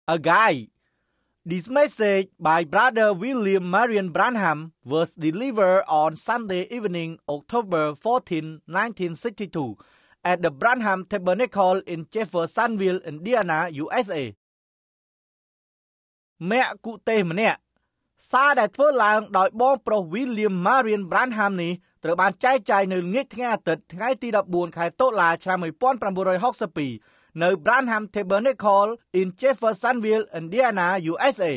a guide. This message by Brother William Marion Branham was delivered on Sunday evening, October 14, 1962, at the Branham Tabernacle in Jeffersonville, Indiana, USA. មគ្គគុទេសម្នាក់សារដែលធ្វើឡើងដោយបងប្រុស William Marion Branham នេះត្រូវបានចែកចាយនៅល្ងាចថ្ងៃអាទិត្យថ្ងៃទី14ខែតុលាឆ្នាំ1962នៅ Branham Tabernacle in Jeffersonville, Indiana, USA.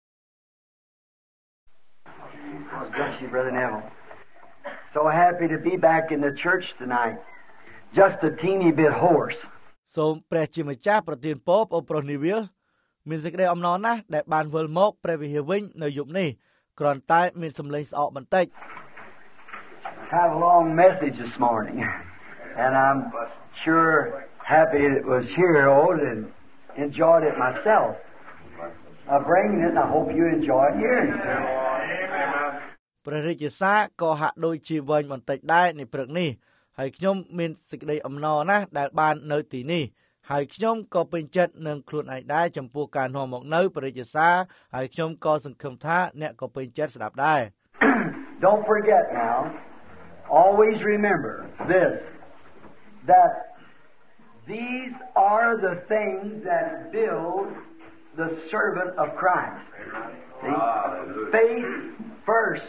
God bless you, Brother Neville. So happy to be back in the church tonight. Just a teeny bit hoarse. សូមព្រះជាម្ចាស់ប្រទានពរអូប្រុសនីវិលមានសេចក្តីអំណរណាស់ដែលបានវិលមកព្រះវិហារវិញនៅយប់នេះគ្រាន់តែមានសម្លេងស្អកបន្តិច I have a long message this morning, and I'm sure happy it was here, and enjoyed it myself. I'm bringing it, and I hope you enjoyed hearing it. ព្រះរាជសារក៏ហាក់ដូចជាវែងបន្តិចដែរในព្រឹកនេះហើយខ្ញុំមានសេចក្តីអំណរណាស់ដែលបាននៅទីនេះហើយខ្ញុំក៏ពេញចិត្តនឹងខ្លួនឯងដែរចំពោះការនាំមកនៅព្រះរាជសារហើយខ្ញុំក៏សង្ឃឹមថាអ្នកក៏ពេញចិត្តស្ដាប់ដែរ Don't forget now, always remember this, that these are the things that build the servant of Christ. See? Faith first,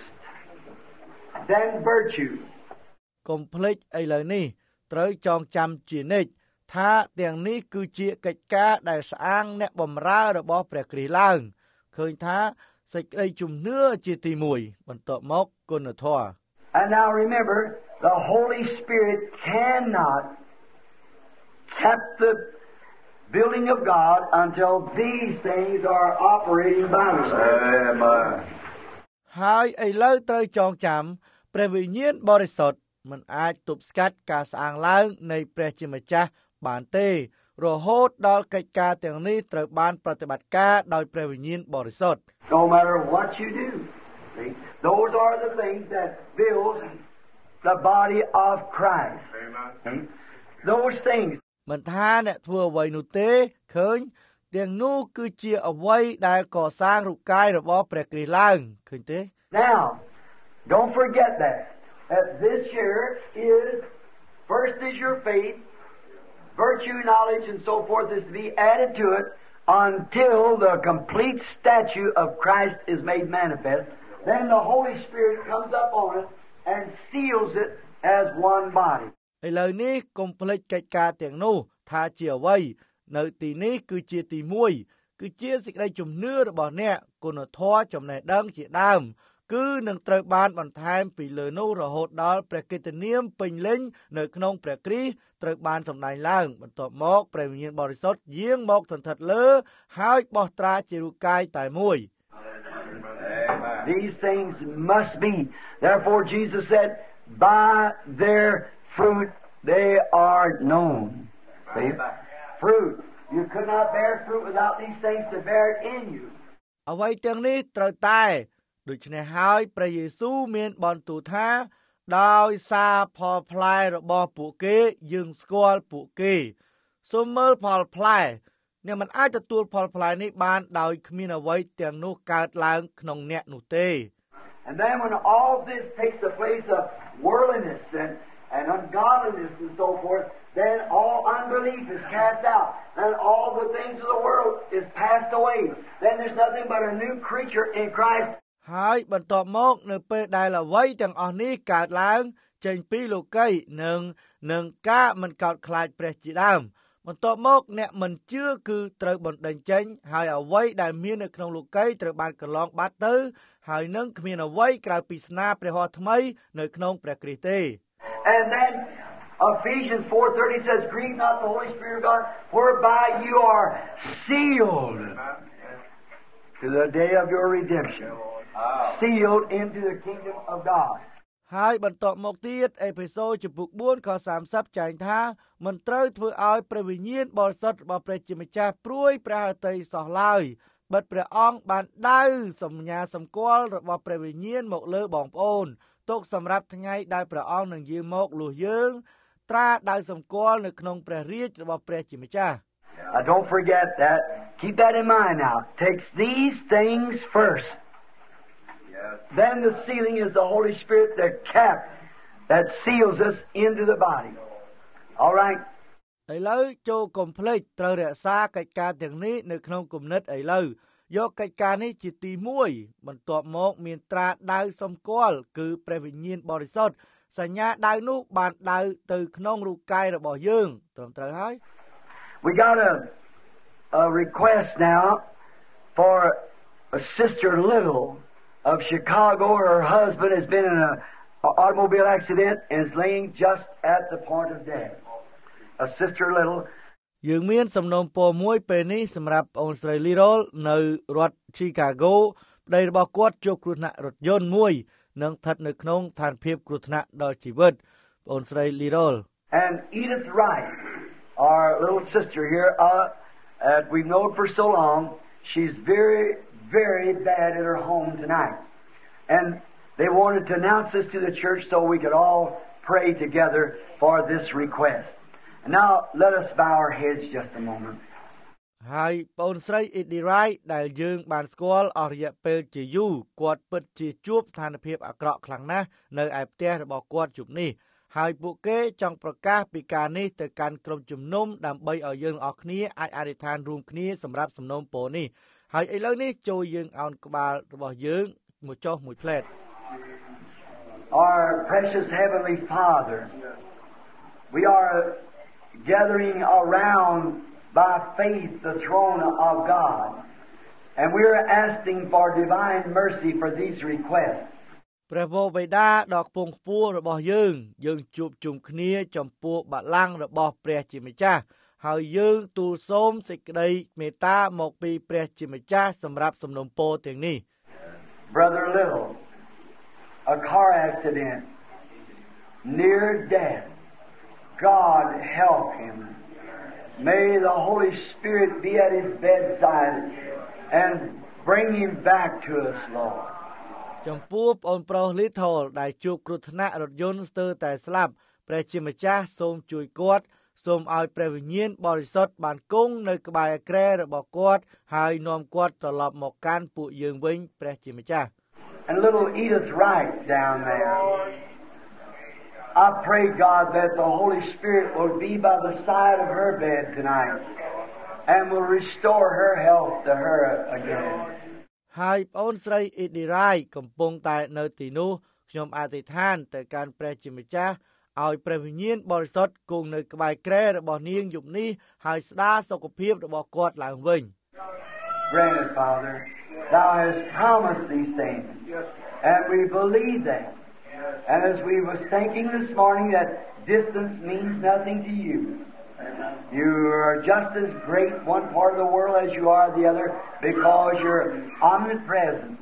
then virtue. កុំភ្លេចឥឡូវនេះត្រូវចងចាំជានិច្ចថាទាំងនេះគឺជាកិច្ចការដែលស្អាងអ្នកបម្រើរបស់ព្រះគ្រីស្ទឡើងឃើញថាសេចក្តីជំនឿជាទី1បន្ទាប់មកគុណធម៌ And now remember, the Holy Spirit cannot keep the building of God until these things are operating by the Spirit. Amen. ហើយឥឡូវត្រូវចងចាំព្រះវិញ្ញាណបរិសុទ្ធមិនអាចទប់ស្កាត់ការស្អាងឡើងនៃព្រះជាម្ចាស់បានទេរហូតដល់កិច្ចការទាំងនេះត្រូវបានប្រតិបត្តិការដោយព្រះវិញ្ញាណបរិសុទ្ធ No matter what you do, see, those are the things that build the body of Christ. Amen. Those things. មិនថាអ្នកធ្វើអ្វីនោះទេឃើញទាំងនោះគឺជាអ្វីដែលកសាងរូបកាយរបស់ព្រះគ្រីស្ទឡើងឃើញទេ Now, don't forget that this year is first is your faith, virtue, knowledge, and so forth is to be added to it until the complete statue of Christ is made manifest. Then the Holy Spirit comes up on it and seals it as one body. ឥឡូវនេះកុំភ្លេចកិច្ចការទាំងនោះថាជាអ្វីនៅទីនេះគឺជាទី1គឺជាសេចក្តីជំនឿរបស់អ្នកគុណធម៌ចំណេះដឹងជាដើមគឺនឹងត្រូវបានបន្ថែមពីលើនោះរហូតដល់ព្រះកិត្តិនាមពេញលេញនៅក្នុងព្រះគ្រីស្ទត្រូវបានសម្ដែងឡើងបន្ទាប់មកព្រះវិញ្ញាណបរិសុទ្ធយាងមកសន្ធិដ្ឋលើហើយបោះត្រាជារូបកាយតែមួយ These things must be. Therefore Jesus said, by their fruit they are known. See? Fruit. You could not bear fruit without these things to bear it in you. អ្វីទាំងនេះត្រូវតែដូច្នេះហើយព្រះយេស៊ូវមានបន្ទូលថាដោយសារផលផ្លែរបស់ពួកគេយើងស្គាល់ពួកគេសូមមើលផលផ្លែអ្នកមិនអាចទទួលផលផ្លែនេះបានដោយគ្មានអ្វីទាំងនោះកើតឡើងក្នុងអ្នកនោះទេ And then when all this takes the place of worldliness and ungodliness and so forth, then all unbelief is cast out, and all the things of the world is passed away. Then there's nothing but a new creature in Christ. ហើយបន្ទាប់មកនៅពេលដែលអ្វីទាំងអស់នេះកើតឡើងចេញពីលោកីនឹងការមិនកោតខ្លាចព្រះជាដើមបន្ទាប់មកអ្នកមិនជឿគឺត្រូវបណ្ដេញចេញហើយអ្វីដែលមាននៅក្នុងលោកីត្រូវបានកន្លងបាត់ទៅហើយនឹងគ្មានអ្វីក្រៅពីស្នាព្រះហស្ថថ្មីនៅក្នុងព្រះគ្រីស្ទទេ And then Ephesians 4:30 says, grieve not the Holy Spirit of God, whereby you are sealed to the day of your redemption. Sealed into the kingdom of God. ហើយបន្ទាប់មកទៀតអេផេសូចំពុក4ខ30ចែងថាមិនត្រូវធ្វើឲ្យព្រះវិញ្ញាណបរិសុទ្ធរបស់ព្រះជាម្ចាស់ព្រួយព្រះហឫទ័យសោះឡើយបិទព្រះអង្គបានដៅសញ្ញាសម្គាល់របស់ព្រះវិញ្ញាណមកលើបងប្អូនទុកសម្រាប់ថ្ងៃដែលព្រះអង្គនឹងយាងមកលួសយើងត្រាដៅសម្គាល់នៅក្នុងព្រះរាជរបស់ព្រះជាម្ចាស់ Don't forget that Keep that in mind now. Takes these things first. Yes. Then the sealing is the Holy Spirit, the cap that seals us into the body. All right. ឥឡូវចូលកុំភ្លេចត្រូវរក្សាកិច្ចការទាំងនេះនៅក្នុងគំនិតឥឡូវយកកិច្ចការនេះជាទី1បន្ទាប់មកមានត្រាដៅសម្គាល់គឺព្រះវិញ្ញាណបរិសុទ្ធសញ្ញាដៅនោះបានដៅទៅក្នុងរូបកាយរបស់យើងត្រឹមត្រូវហើយ We got a request now for a sister Little of Chicago. Her husband has been in an automobile accident and is laying just at the point of death. A sister Little. យើងមានសំណូមពរមួយពេលនេះសម្រាប់បងស្រី Little នៅរដ្ឋ Chicago ប្តីរបស់គាត់ជួបគ្រោះថ្នាក់រថយន្តមួយនិងស្ថិតនៅក្នុងស្ថានភាពគ្រោះថ្នាក់ដល់ជីវិតបងស្រី Little. And Edith Wright, our little sister here, that we've known for so long, she's very, very bad at her home tonight. And they wanted to announce this to the church so we could all pray together for this request. Now, let us bow our heads just a moment. ហើយបងស្រី Edith Wright ដែលយើងបានស្គាល់អស់រយៈពេលជាយូរគាត់ពិតជាជួបស្ថានភាពអាក្រក់ខ្លាំងណាស់នៅឯផ្ទះរបស់គាត់ជុំនេះហើយពួកគេចង់ប្រកាសពីការនេះទៅកាន់ក្រុមជំនុំដើម្បីឲ្យយើងអស់គ្នាអាចអធិដ្ឋានរួមគ្នាសម្រាប់សំណូមពរនេះហើយឥឡូវនេះចូលយើងឱនក្បាលរបស់យើងមួយចុះមួយផ្លែត Our precious heavenly Father, we are gathering around by faith the throne of God, and we are asking for divine mercy for these requests. ព្រះវរបិតាដ៏ខ្ពង់ខ្ពស់របស់យើងជួបជុំគ្នាចំពោះបល្ល័ង្ករបស់ព្រះជាម្ចាស់ហើយយើងទូលសូមសេចក្តីមេត្តាមកពីព្រះជាម្ចាស់សម្រាប់សំណូមពរទាំងនេះ Brother Little, a car accident, near death. God help him. May the Holy Spirit be at his bedside and bring him back to us, Lord. ចំពោះបងប្រុស Little ដែលជួបគ្រោះថ្នាក់រថយន្តស្ទើរតែស្លាប់ព្រះជាម្ចាស់សូមជួយគាត់សូមឲ្យព្រះវិញ្ញាណបរិសុទ្ធបានគង់នៅក្បែរគ្រែរបស់គាត់ហើយនាំគាត់ត្រឡប់មកកាន់ពួកយើងវិញព្រះជាម្ចាស់ And little Edith Wright down there. I pray, God, that the Holy Spirit will be by the side of her bed tonight and will restore her health to her again. ហើយបងស្រី Edith Wright កំពុងតែនៅទីនោះខ្ញុំអធិដ្ឋានទៅកាន់ព្រះជាម្ចាស់ឲ្យព្រះវិញ្ញាណបរិសុទ្ធគង់នៅក្បែរគ្រែរបស់នាងយប់នេះហើយស្ដារសុខភាពរបស់គាត់ឡើងវិញ Granted, Father, Thou hast promised these things, and we believe that. And as we was thinking this morning that distance means nothing to you. You are just as great one part of the world as you are the other because you're omnipresent,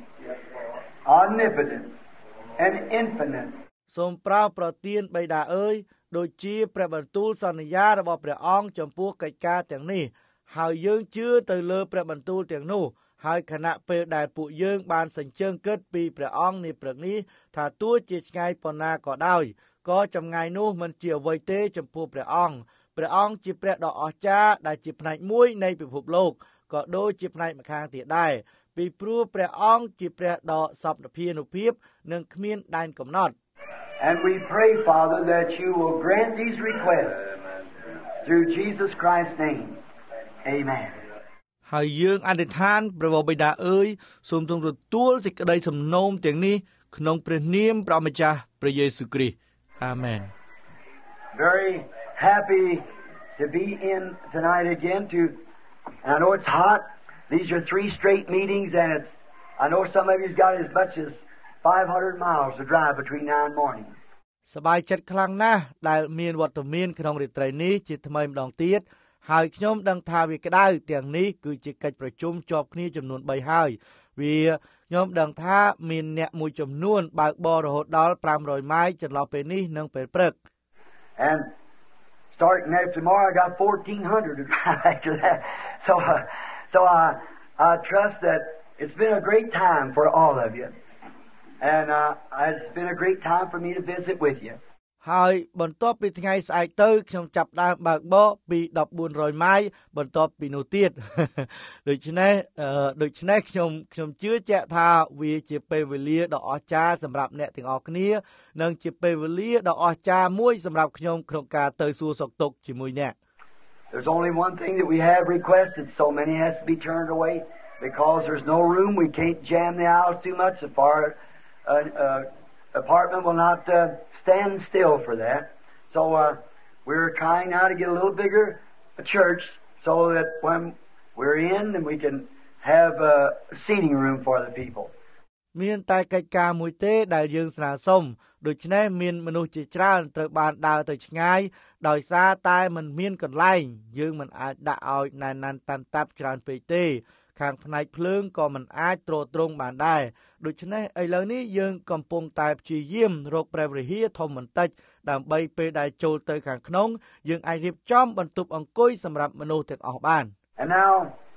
omnipotent, and infinite. សូមប្រោសប្រទានបិតាអើយដូចជាព្រះបន្ទូលសន្យារបស់ព្រះអង្គចំពោះកិច្ចការទាំងនេះហើយយើងជឿទៅលើព្រះបន្ទូលទាំងនោះហើយខណៈពេលដែលពួកយើងបានសញ្ជើញគិតពីព្រះអង្គនាព្រឹកនេះថាទោះជាឆ្ងាយប៉ុណ្ណាក៏ដោយក៏ចម្ងាយនោះមិនជាអ្វីទេចំពោះព្រះអង្គជាព្រះដ៏អស្ចារ្យដែលជាផ្នែកមួយនៃពិភពលោកក៏ដូចជាផ្នែកម្ខាងទៀតដែរពីព្រោះព្រះអង្គជាព្រះដ៏សព្វភានុភាពនិងគ្មានដែនកំណត់ And we pray, Father, that you will grant these requests through Jesus Christ's name. Amen. ហើយយើងអធិដ្ឋានព្រះបិតាអើយសូមទ្រង់ទទួលសេចក្តីសំណូមទាំងនេះក្នុងព្រះនាមព្រះម្ចាស់ព្រះយេស៊ូវគ្រីស្ទអាមែន Very happy to be in tonight again I know it's hot. These are 3 straight meetings and I know some of you's got as much as 500 miles to drive between now and morning. សប្បាយចិត្តខ្លាំងណាស់ដែលមានវត្តមានក្នុងរាត្រីនេះជាថ្មីម្ដងទៀតហើយខ្ញុំដឹងថាវាក្តៅទាំងនេះគឺជាកិច្ចប្រជុំជាប់គ្នាចំនួន3ហើយខ្ញុំដឹងថាមានអ្នកមួយចំនួនបើកបររហូតដល់500ម៉ាយល៍ចន្លោះពេលនេះនិងពេលព្រឹក And starting after tomorrow I got 1400 to drive after that. So I trust that it's been a great time for all of you. And it's been a great time for me to visit with you. ហើយបន្ទាប់ពីថ្ងៃស្អែកទៅខ្ញុំចាប់ដើមបើកបរពី1400ម៉ាយបន្ទាប់ពីនោះទៀត ដូច្នេះខ្ញុំជឿជាក់ថាវាជាពេលវេលាដ៏អស្ចារ្យសម្រាប់អ្នកទាំងអស់គ្នានិងជាពេលវេលាដ៏អស្ចារ្យមួយសម្រាប់ខ្ញុំក្នុងការទៅសួរសុខទុក្ខជាមួយអ្នក There's only one thing that we have requested, so many has to be turned away because there's no room. We can't jam the aisles too much. The apartment will not stand still for that. So we're trying now to get a little bigger church so that when we're in, then we can have a seating room for the people. មានតែកិច្ចការមួយទេដែលយើងស្នើសុំដូច្នេះមានមនុស្សជាច្រើនត្រូវបានដើរទៅឆ្ងាយដោយសារតែมันមានកន្លែងយើងមិនអាចដាក់ឲ្យណែនណាន់តាន់តាប់ច្រើនពេកទេខាងផ្នែកភ្លើងក៏មិនអាចទ្រទ្រង់បានដែរដូច្នេះឥឡូវនេះយើងកំពុងតែព្យាយាមរកព្រះវិហារធំបន្តិចដើម្បីពេលដែលចូលទៅខាងក្នុងយើងអាចរៀបចំបន្ទប់អង្គុយសម្រាប់មនុស្សទាំងអស់បាន And now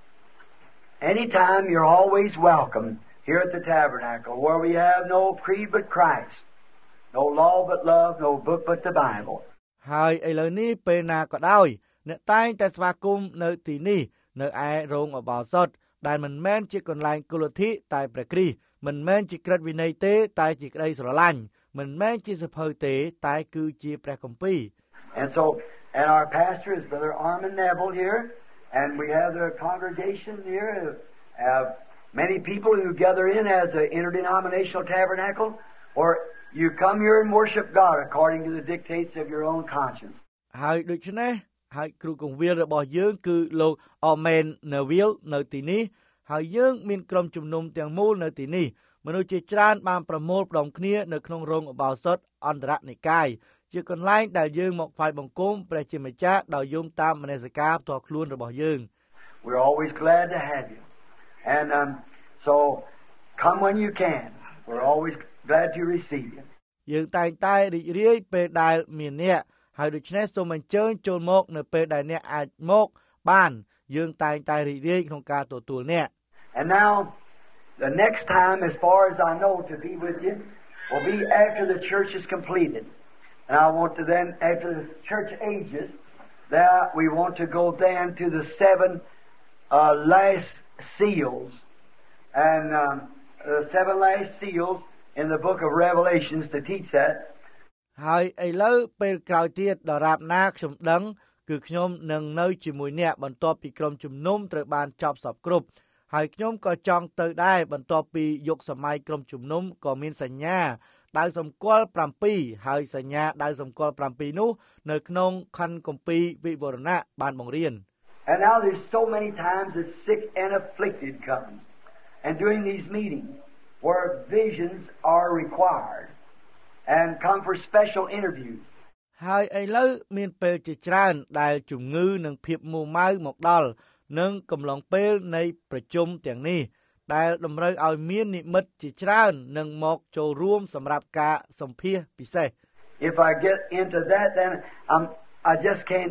anytime you're always welcome here at the tabernacle where we have no creed but Christ, no law but love, no book but the Bible. ហើយឥឡូវនេះពេលណាក៏ដោយអ្នកតែងតែស្វាគមន៍នៅទីនេះនៅឯរោងឧបោសថដែលមិនមែនជាកន្លែងគុលធិតែព្រះគ្រីស្ទមិនមែនជាក្រឹតវិន័យទេតែជាក្តីស្រឡាញ់មិនមែនជាសភៅទេតែគឺជាព្រះគម្ពីរ And so and our pastor is Brother Armin Neville here and we have the congregation here have many people who gather in as an interdenominational tabernacle or you come here and worship God according to the dictates of your own conscience. ហើយដូច្នេះហើយគ្រូកង្វាលរបស់យើងគឺលោក Armin Neville នៅទីនេះហើយយើងមានក្រុមជំនុំទាំងមូលនៅទីនេះមនុស្សជាច្រើនបានប្រមូលផ្ដុំគ្នានៅក្នុងរោងឧបោសថអន្តរនិកាយជាកន្លែងដែលយើងមកថ្វាយបង្គំព្រះជាម្ចាស់ដោយយោងតាមមនសិការផ្ទាល់ខ្លួនរបស់យើង We're always glad to have you. And so come when you can. We're always glad to receive you. យើងតែងតែរីករាយពេលដែលមានអ្នកហើយដូច្នេះសូមអញ្ជើញចូលមកនៅពេលដែលអ្នកអាចមកបានយើងតែងតែរីករាយក្នុងការទទួលអ្នក And now the next time as far as I know to be with you will be after the church is completed. And I want to then after the church ages that we want to go then to the 7 last seals and the 7 last seals in the book of Revelations to teach that. ហើយឥឡូវពេលក្រោយទៀតដរាបណាខ្ញុំដឹងគឺខ្ញុំនឹងនៅជាមួយអ្នកបន្ទាប់ពីក្រុមជំនុំត្រូវបានចប់សពគ្រប់ហើយខ្ញុំក៏ចង់ទៅដែរបន្ទាប់ពីយុគសម័យក្រុមជំនុំក៏មានសញ្ញាដៅសម្គាល់7ហើយសញ្ញាដៅសម្គាល់7នោះនៅក្នុងខណ្ឌគម្ពីរវិវរណៈបានបង្រៀន And now there's so many times that sick and afflicted comes. And during these meetings where visions are required and come for special interviews. ហើយឥឡូវមានពេលជាច្រើនដែលជំងឺនិងភាពមួម៉ៅមកដល់និងកំឡុងពេលនៃប្រជុំទាំងនេះដែលតម្រូវឲ្យមាននិមិត្តជាច្រើននិងមកចូលរួមសម្រាប់ការសម្ភាសន៍ពិសេស If I get into that then I just can't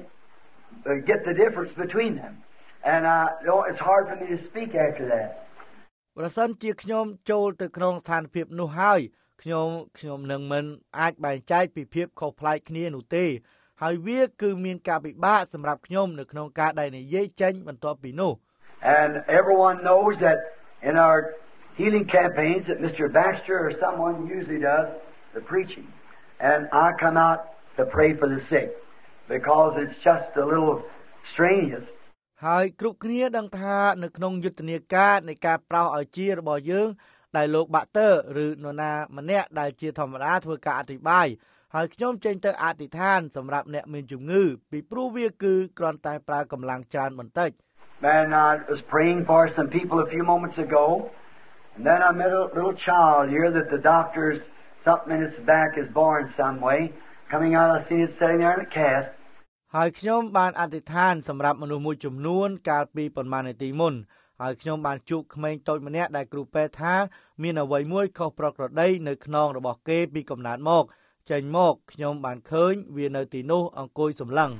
get the difference between them. And it's hard for me to speak after that. ប្រសិនជាខ្ញុំចូលទៅក្នុងស្ថានភាពនោះហើយខ្ញុំនឹងមិនអាចបែងចែកពីភាពខុសប្លែកគ្នានោះទេហើយវាគឺមានការពិបាកសម្រាប់ខ្ញុំនៅក្នុងការដែលនិយាយចេញបន្ទាប់ពីនោះ And everyone knows that in our healing campaigns that Mr. Baxter or someone usually does the preaching and I come out to pray for the sick because it's just a little strenuous. ហើយគ្រប់គ្នាដឹងថានៅក្នុងយុទ្ធនាការនៃការប្រោសឲ្យជារបស់យើងដែលលោកបាក់ទ័រឬនរណាម្នាក់ដែលជាធម្មតាធ្វើការអធិប្បាយហើយខ្ញុំចេញទៅអធិដ្ឋានសម្រាប់អ្នកមានជំងឺពីព្រោះវាគឺគ្រាន់តែប្រើកម្លាំងច្រើនបន្តិច And I was praying for some people a few moments ago and then I met a little child here that the doctors something in its back is born some way coming out I seen it sitting there in a cast ហើយខ្ញុំបានអធិដ្ឋានសម្រាប់មនុស្សមួយចំនួនកាលពីប៉ុន្មាននាទីមុនហើយខ្ញុំបានជួបក្មេងតូចម្នាក់ដែលគ្រូពេទ្យថាមានអ្វីមួយខុសប្រក្រតីនៅខ្នងរបស់គេពីកំណើតមកចេញមកខ្ញុំបានឃើញវានៅទីនោះអង្គុយសម្លឹង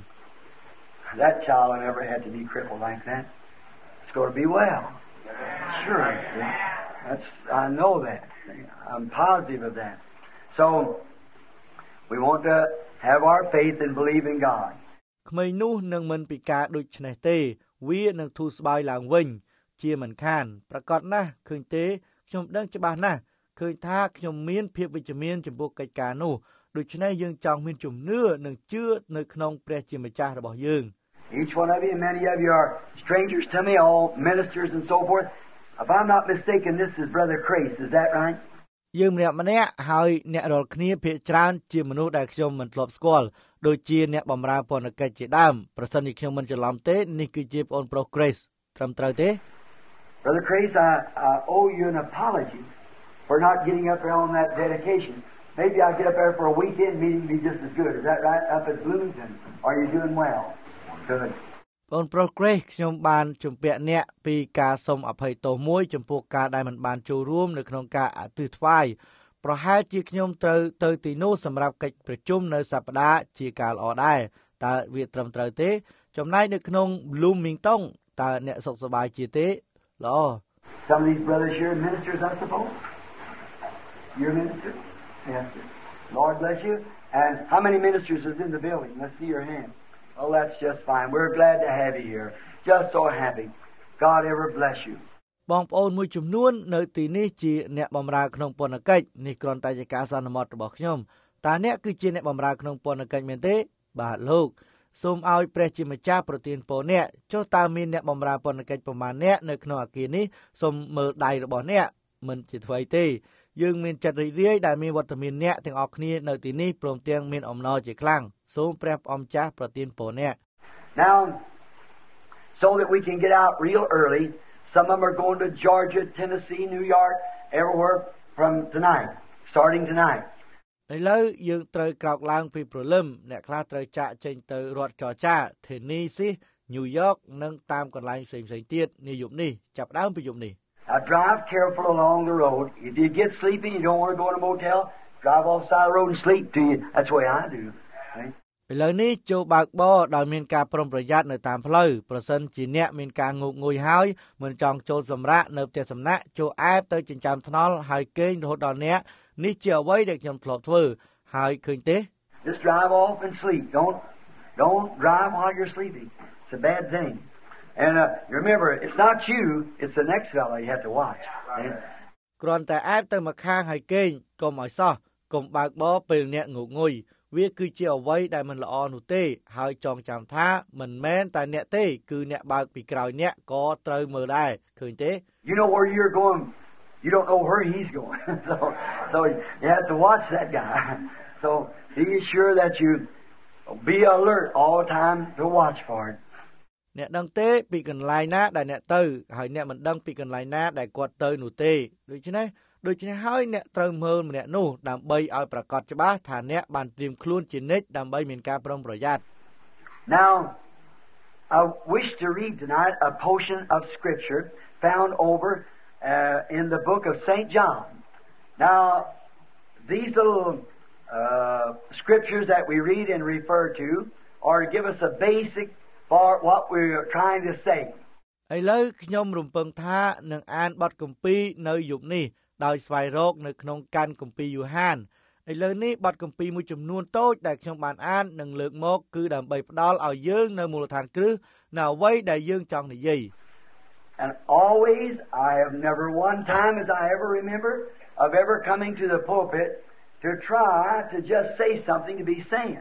That child never had to be crippled like that. It's going to be well. Sure. I know that. I'm positive of that. So We want to have our faith and believe in God. ក្មេងនោះនឹងមិនពិការដូចនេះទេវានឹងធូរស្បើយឡើងវិញជាមិនខានប្រកាសណាស់ឃើញទេខ្ញុំដឹងច្បាស់ណាស់ឃើញថាខ្ញុំមានភាពវិជ្ជមានចំពោះកិច្ចការនោះដូច្នេះយើងចង់មានជំនឿនិងជឿនៅក្នុងព្រះជាម្ចាស់របស់យើង Each one of you and many of you are strangers to me, all ministers and so forth. If I'm not mistaken, this is Brother Crace, is that right? យើងម្នាក់ហើយអ្នករាល់គ្នាភាគច្រើនជាមនុស្សដែលខ្ញុំមិនធ្លាប់ស្គាល់ដូចជាអ្នកបម្រើពន្ធកិច្ចជាដើមប្រសិនជាខ្ញុំមិនច្រឡំទេនេះគឺជាប្អូនប្រុស Grace ត្រឹមត្រូវទេ Brother Crace, I owe you an apology for not getting up there on that dedication. Maybe I'll get up there for a weekend meeting and be just as good. Is that right? Up at Bloomington. Are you doing well? Good. ប្អូនប្រុស Grace ខ្ញុំបានជំពាក់អ្នកពីការសូមអភ័យទោសមួយចំពោះការដែលមិនបានចូលរួមនៅក្នុងការអទិថ្វាយប្រហែលជាខ្ញុំត្រូវទៅទីនោះសម្រាប់កិច្ចប្រជុំនៅសប្តាហ៍ជាការល្អដែរតើវាត្រឹមត្រូវទេចំណែកនៅក្នុង Bloomington តើអ្នកសុខសប្បាយជាទេល្អ Some of these brothers here are ministers, I suppose. You're a minister? Yes, sir. Lord bless you. And how many ministers is in the building? Let's see your hand. Oh, that's just fine. We're glad to have you here. Just so happy. God ever bless you. បងប្អូនមួយចំនួននៅទីនេះជាអ្នកបម្រើក្នុងពន្ធកិច្ចនេះគ្រាន់តែជាការសន្មតរបស់ខ្ញុំតើអ្នកគឺជាអ្នកបម្រើក្នុងពន្ធកិច្ចមែនទេបាទលោកសូមឲ្យព្រះជាម្ចាស់ប្រទានពរអ្នកចុះតើមានអ្នកបម្រើពន្ធកិច្ចប្រមាណអ្នកនៅក្នុងអគារនេះសូមមើលដៃរបស់អ្នកមិនជាអ្វីទេយើងមានចិត្តរីករាយដែលមានវត្តមានអ្នកទាំងអស់គ្នានៅទីនេះព្រមទាំងមានអំណរជាខ្លាំងសូមព្រះអម្ចាស់ប្រទានពរអ្នក Now, so that we can get out real early, some of them are going to Georgia, Tennessee, New York, everywhere from tonight, starting tonight. ឥឡូវយើងត្រូវក្រោកឡើងពីព្រលឹមអ្នកខ្លះត្រូវចាក់ចេញទៅរដ្ឋចរចា Tennessee, New York និងតាមកន្លែងផ្សេងៗទៀតនាយប់នេះចាប់ដើមពីយប់នេះ Now drive careful along the road. If you get sleepy, you don't want to go in a motel, drive off the side of the road and sleep to you. That's the way I do. Right? ឥឡូវនេះចូលបើកបរដោយមានការប្រុងប្រយ័ត្ននៅតាមផ្លូវប្រសិនជាអ្នកមានការងូកងុយហើយមិនចង់ចូលសម្រាកនៅផ្ទះសំណាក់ចូលអែបទៅចិញ្ចើមថ្នល់ហើយគេងរហូតដល់អ្នកនេះជាអ្វីដែលខ្ញុំធ្លាប់ធ្វើហើយឃើញទេ Just drive off and sleep. Don't drive while you're sleeping. It's a bad thing. And remember, it's not you, it's the next fellow you have to watch. គ្រាន់តែអែបទៅមកខាងហើយគេងកុំឲ្យសោះកុំបើកបរពេលអ្នកងូកងុយវាគឺជាអ្វីដែលមិនល្អនោះទេហើយចងចាំថាមិនមែនតែអ្នកទេគឺអ្នកបើកពីក្រោយអ្នកក៏ត្រូវមើលដែរឃើញទេ You know where you're going. You don't know where he's going. so you have to watch that guy. So be sure that you be alert all the time to watch for it. អ្នកដឹងទេពីកន្លែងណាដែលអ្នកទៅហើយអ្នកមិនដឹងពីកន្លែងណាដែលគាត់ទៅនោះទេដូច្នេះហើយអ្នកត្រូវមើលម្នាក់នោះដើម្បីឲ្យប្រកាសច្បាស់ថាអ្នកបានត្រៀមខ្លួនជានិច្ចដើម្បីមានការប្រុងប្រយ័ត្ន Now I wish to read tonight a portion of scripture found over in the book of St. John. Now these little scriptures that we read and refer to are to give us a basic for what we're trying to say. ឥឡូវខ្ញុំរំពឹងថានឹងអានបទគម្ពីរនៅយប់នេះដោយស្វែងរកនៅក្នុងកាន់គម្ពីរយូហានឥឡូវនេះបទគម្ពីរមួយចំនួនតូចដែលខ្ញុំបានអាននឹងលើកមកគឺដើម្បីផ្ដល់ឲ្យយើងនៅមូលដ្ឋានគ្រឹះនៅអ្វីដែលយើងចង់និយាយ And always I have never one time as I ever remember of ever coming to the pulpit to try to just say something to be saying.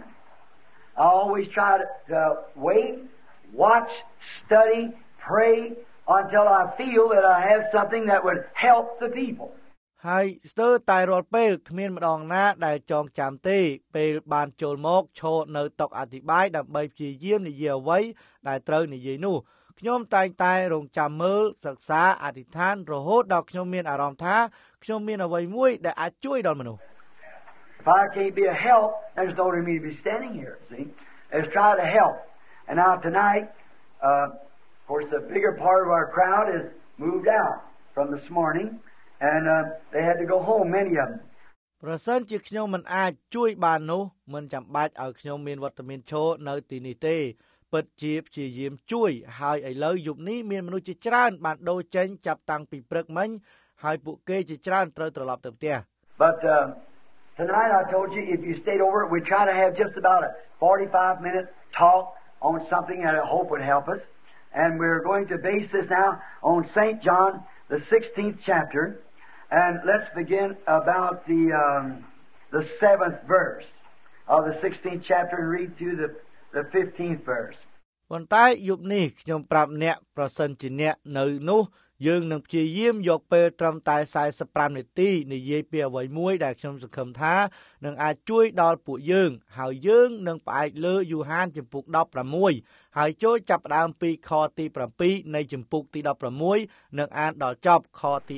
I always try to wait, watch, study, pray until I feel that I have something that would help the people. ហើយស្ទើរតែរាល់ពេលគ្មានម្ដងណាដែលចងចាំទេពេលបានចូលមកឈរនៅតុអធិប្បាយដើម្បីព្យាយាមនិយាយអ្វីដែលត្រូវនិយាយនោះខ្ញុំតែងតែរងចាំមើលសិក្សាអធិដ្ឋានរហូតដល់ខ្ញុំមានអារម្មណ៍ថាខ្ញុំមានអ្វីមួយដែលអាចជួយដល់មនុស្ស If I can't be a help, there's no reason me to be standing here, see? Let's try to help. And now tonight, of course, the bigger part of our crowd is moved out from this morning, and they had to go home, many of them. ប្រសិនជាខ្ញុំមិនអាចជួយបាននោះមិនចាំបាច់ឲ្យខ្ញុំមានវត្តមានឈរនៅទីនេះទេពិតជាព្យាយាមជួយហើយឥឡូវយប់នេះមានមនុស្សជាច្រើនបានដូរចេញចាប់តាំងពីព្រឹកមិញហើយពួកគេជាច្រើនត្រូវត្រឡប់ទៅផ្ទះ But Tonight I told you if you stayed over, we'd try to have just about a 45-minute talk on something that I hope would help us. And we're going to base this now on St. John, the 16th chapter. And let's begin about the 7th verse of the 16th chapter and read through the 15th verse. ប៉ុន្តែយប់នេះខ្ញុំប្រាប់អ្នកប្រសិនជាអ្នកនៅនោះយើងនឹងព្យាយាមយកពេលត្រឹមតែ45នាទីនិយាយពីអ្វីមួយដែលខ្ញុំសង្ឃឹមថានឹងអាចជួយដល់ពួកយើងហើយយើងនឹងផ្អែកលើយូហានជំពូក16ហើយចូលចាប់ផ្ដើមពីខទី7នៃជំពូកទី16និងអានដល់ចប់ខទី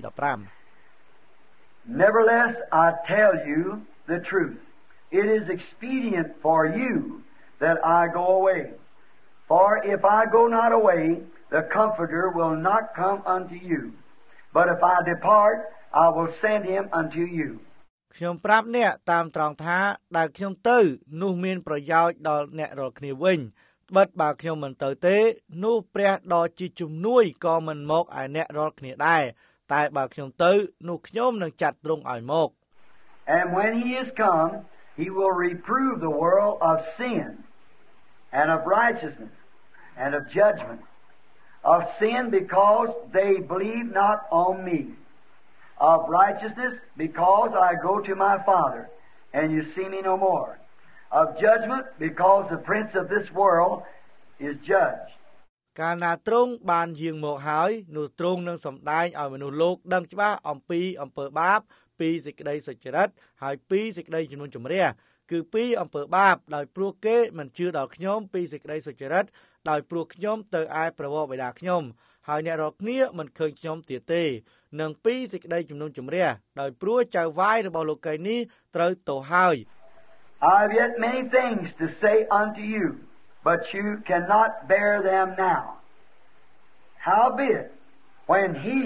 15 Nevertheless I tell you the truth. It is expedient for you that I go away. For if I go not away, the Comforter will not come unto you. But if I depart, I will send him unto you. ខ្ញុំប្រាប់អ្នកតាមត្រង់ថាដែលខ្ញុំទៅនោះមានប្រយោជន៍ដល់អ្នករាល់គ្នាវិញបិទបើខ្ញុំមិនទៅទេនោះព្រះដ៏ជាជំនួយក៏មិនមកឲ្យអ្នករាល់គ្នាដែរតែបើខ្ញុំទៅនោះខ្ញុំនឹងចាត់ទ្រង់ឲ្យមក And when he is come, he will reprove the world of sin and of righteousness and of judgment. Of sin because they believe not on me. Of righteousness because I go to my Father and you see me no more. Of judgment because the prince of this world is judged. កាលណាទ្រង់បានយាងមកហើយនោះទ្រង់នឹងសម្ដែងឲ្យមនុស្សលោកដឹងច្បាស់អំពីអំពើបាបពីសេចក្តីសុចរិតហើយពីសេចក្តីជំនុំជម្រះគឺពីអំពើបាបដោយព្រោះគេមិនជឿដល់ខ្ញុំពីសេចក្តីសុចរិតដោយព្រោះខ្ញុំទៅឯព្រះវរបិតាខ្ញុំហើយអ្នករាល់គ្នាមិនឃើញខ្ញុំទៀតទេនិងពីសេចក្តីជំនុំជម្រះដោយព្រោះចៅវាយរបស់លោកីនេះត្រូវទោសហើយ I have yet many things to say unto you, but you cannot bear them now. Howbeit, when he,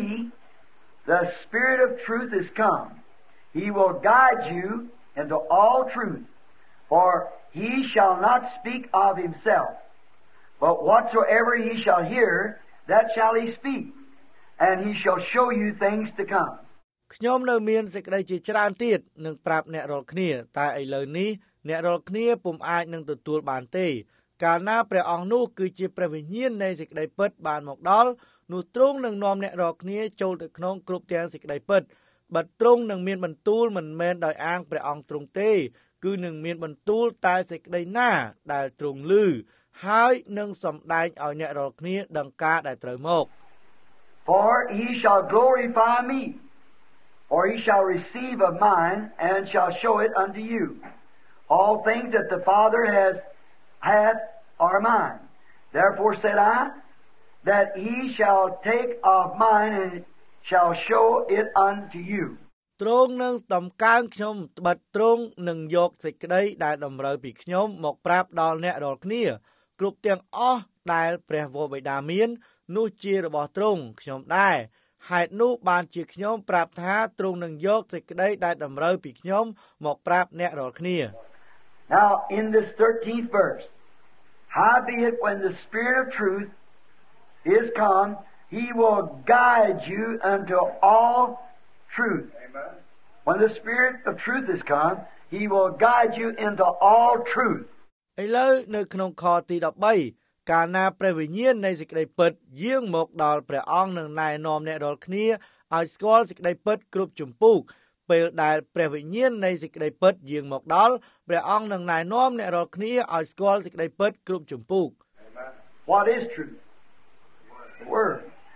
the Spirit of truth, is come, he will guide you into all truth, for he shall not speak of himself, but whatsoever he shall hear, that shall he speak, and he shall show you things to come. ខ្ញុំនៅមានសេចក្តីជាច្រើនទៀតនឹងប្រាប់អ្នករាល់គ្នាតែឥឡូវនេះអ្នករាល់គ្នាពុំអាចនឹងទទួលបានទេកាលណាព្រះអង្គនោះគឺជាព្រះវិញ្ញាណនៃសេចក្តីពិតបានមកដល់នោះទ្រង់នឹងនាំអ្នករាល់គ្នាចូលទៅក្នុងគ្រប់ទាំងសេចក្តីពិតបើទ្រង់នឹងមានបន្ទូលមិនមែនដោយអាងព្រះអង្គទ្រង់ទេគឺនឹងមានបន្ទូលតែសេចក្តីណាដែលទ្រង់ឮហើយនឹងសម្ដែងឲ្យអ្នករាល់គ្នាដឹងការដែលត្រូវមក For he shall glorify me, for he shall receive of mine and shall show it unto you. All things that the Father hath are mine. Therefore said I, that he shall take of mine and shall show it unto you. ទ្រង់នឹងដំកើងខ្ញុំត្បិតទ្រង់នឹងយកសេចក្តីដែលតម្រូវពីខ្ញុំមកប្រាប់ដល់អ្នករាល់គ្នាគ្រប់ទាំងអស់ដែលព្រះវរបិតាមាននោះជារបស់ទ្រង់ខ្ញុំដែរហេតុនោះបានជាខ្ញុំប្រាប់ថាទ្រង់នឹងយកសេចក្តីដែលតម្រូវពីខ្ញុំមកប្រាប់អ្នករាល់គ្នា Now in this 13th verse, howbeit when the Spirit of truth is come, he will guide you unto all truth. Amen. When the Spirit of truth is come, he will guide you into all truth. ឥឡូវនៅក្នុងខទី13កាលណាព្រះវិញ្ញាណនៃសេចក្តីពិតយាងមកដល់ព្រះអង្គនឹងណែនាំអ្នករាល់គ្នាឲ្យស្គាល់សេចក្តីពិតគ្រប់ជំពូកពេលដែលព្រះវិញ្ញាណនៃសេចក្តីពិតយាងមកដល់ព្រះអង្គនឹងណែនាំអ្នករាល់គ្នាឲ្យស្គាល់សេចក្តីពិតគ្រប់ជំពូក What is truth? The Word.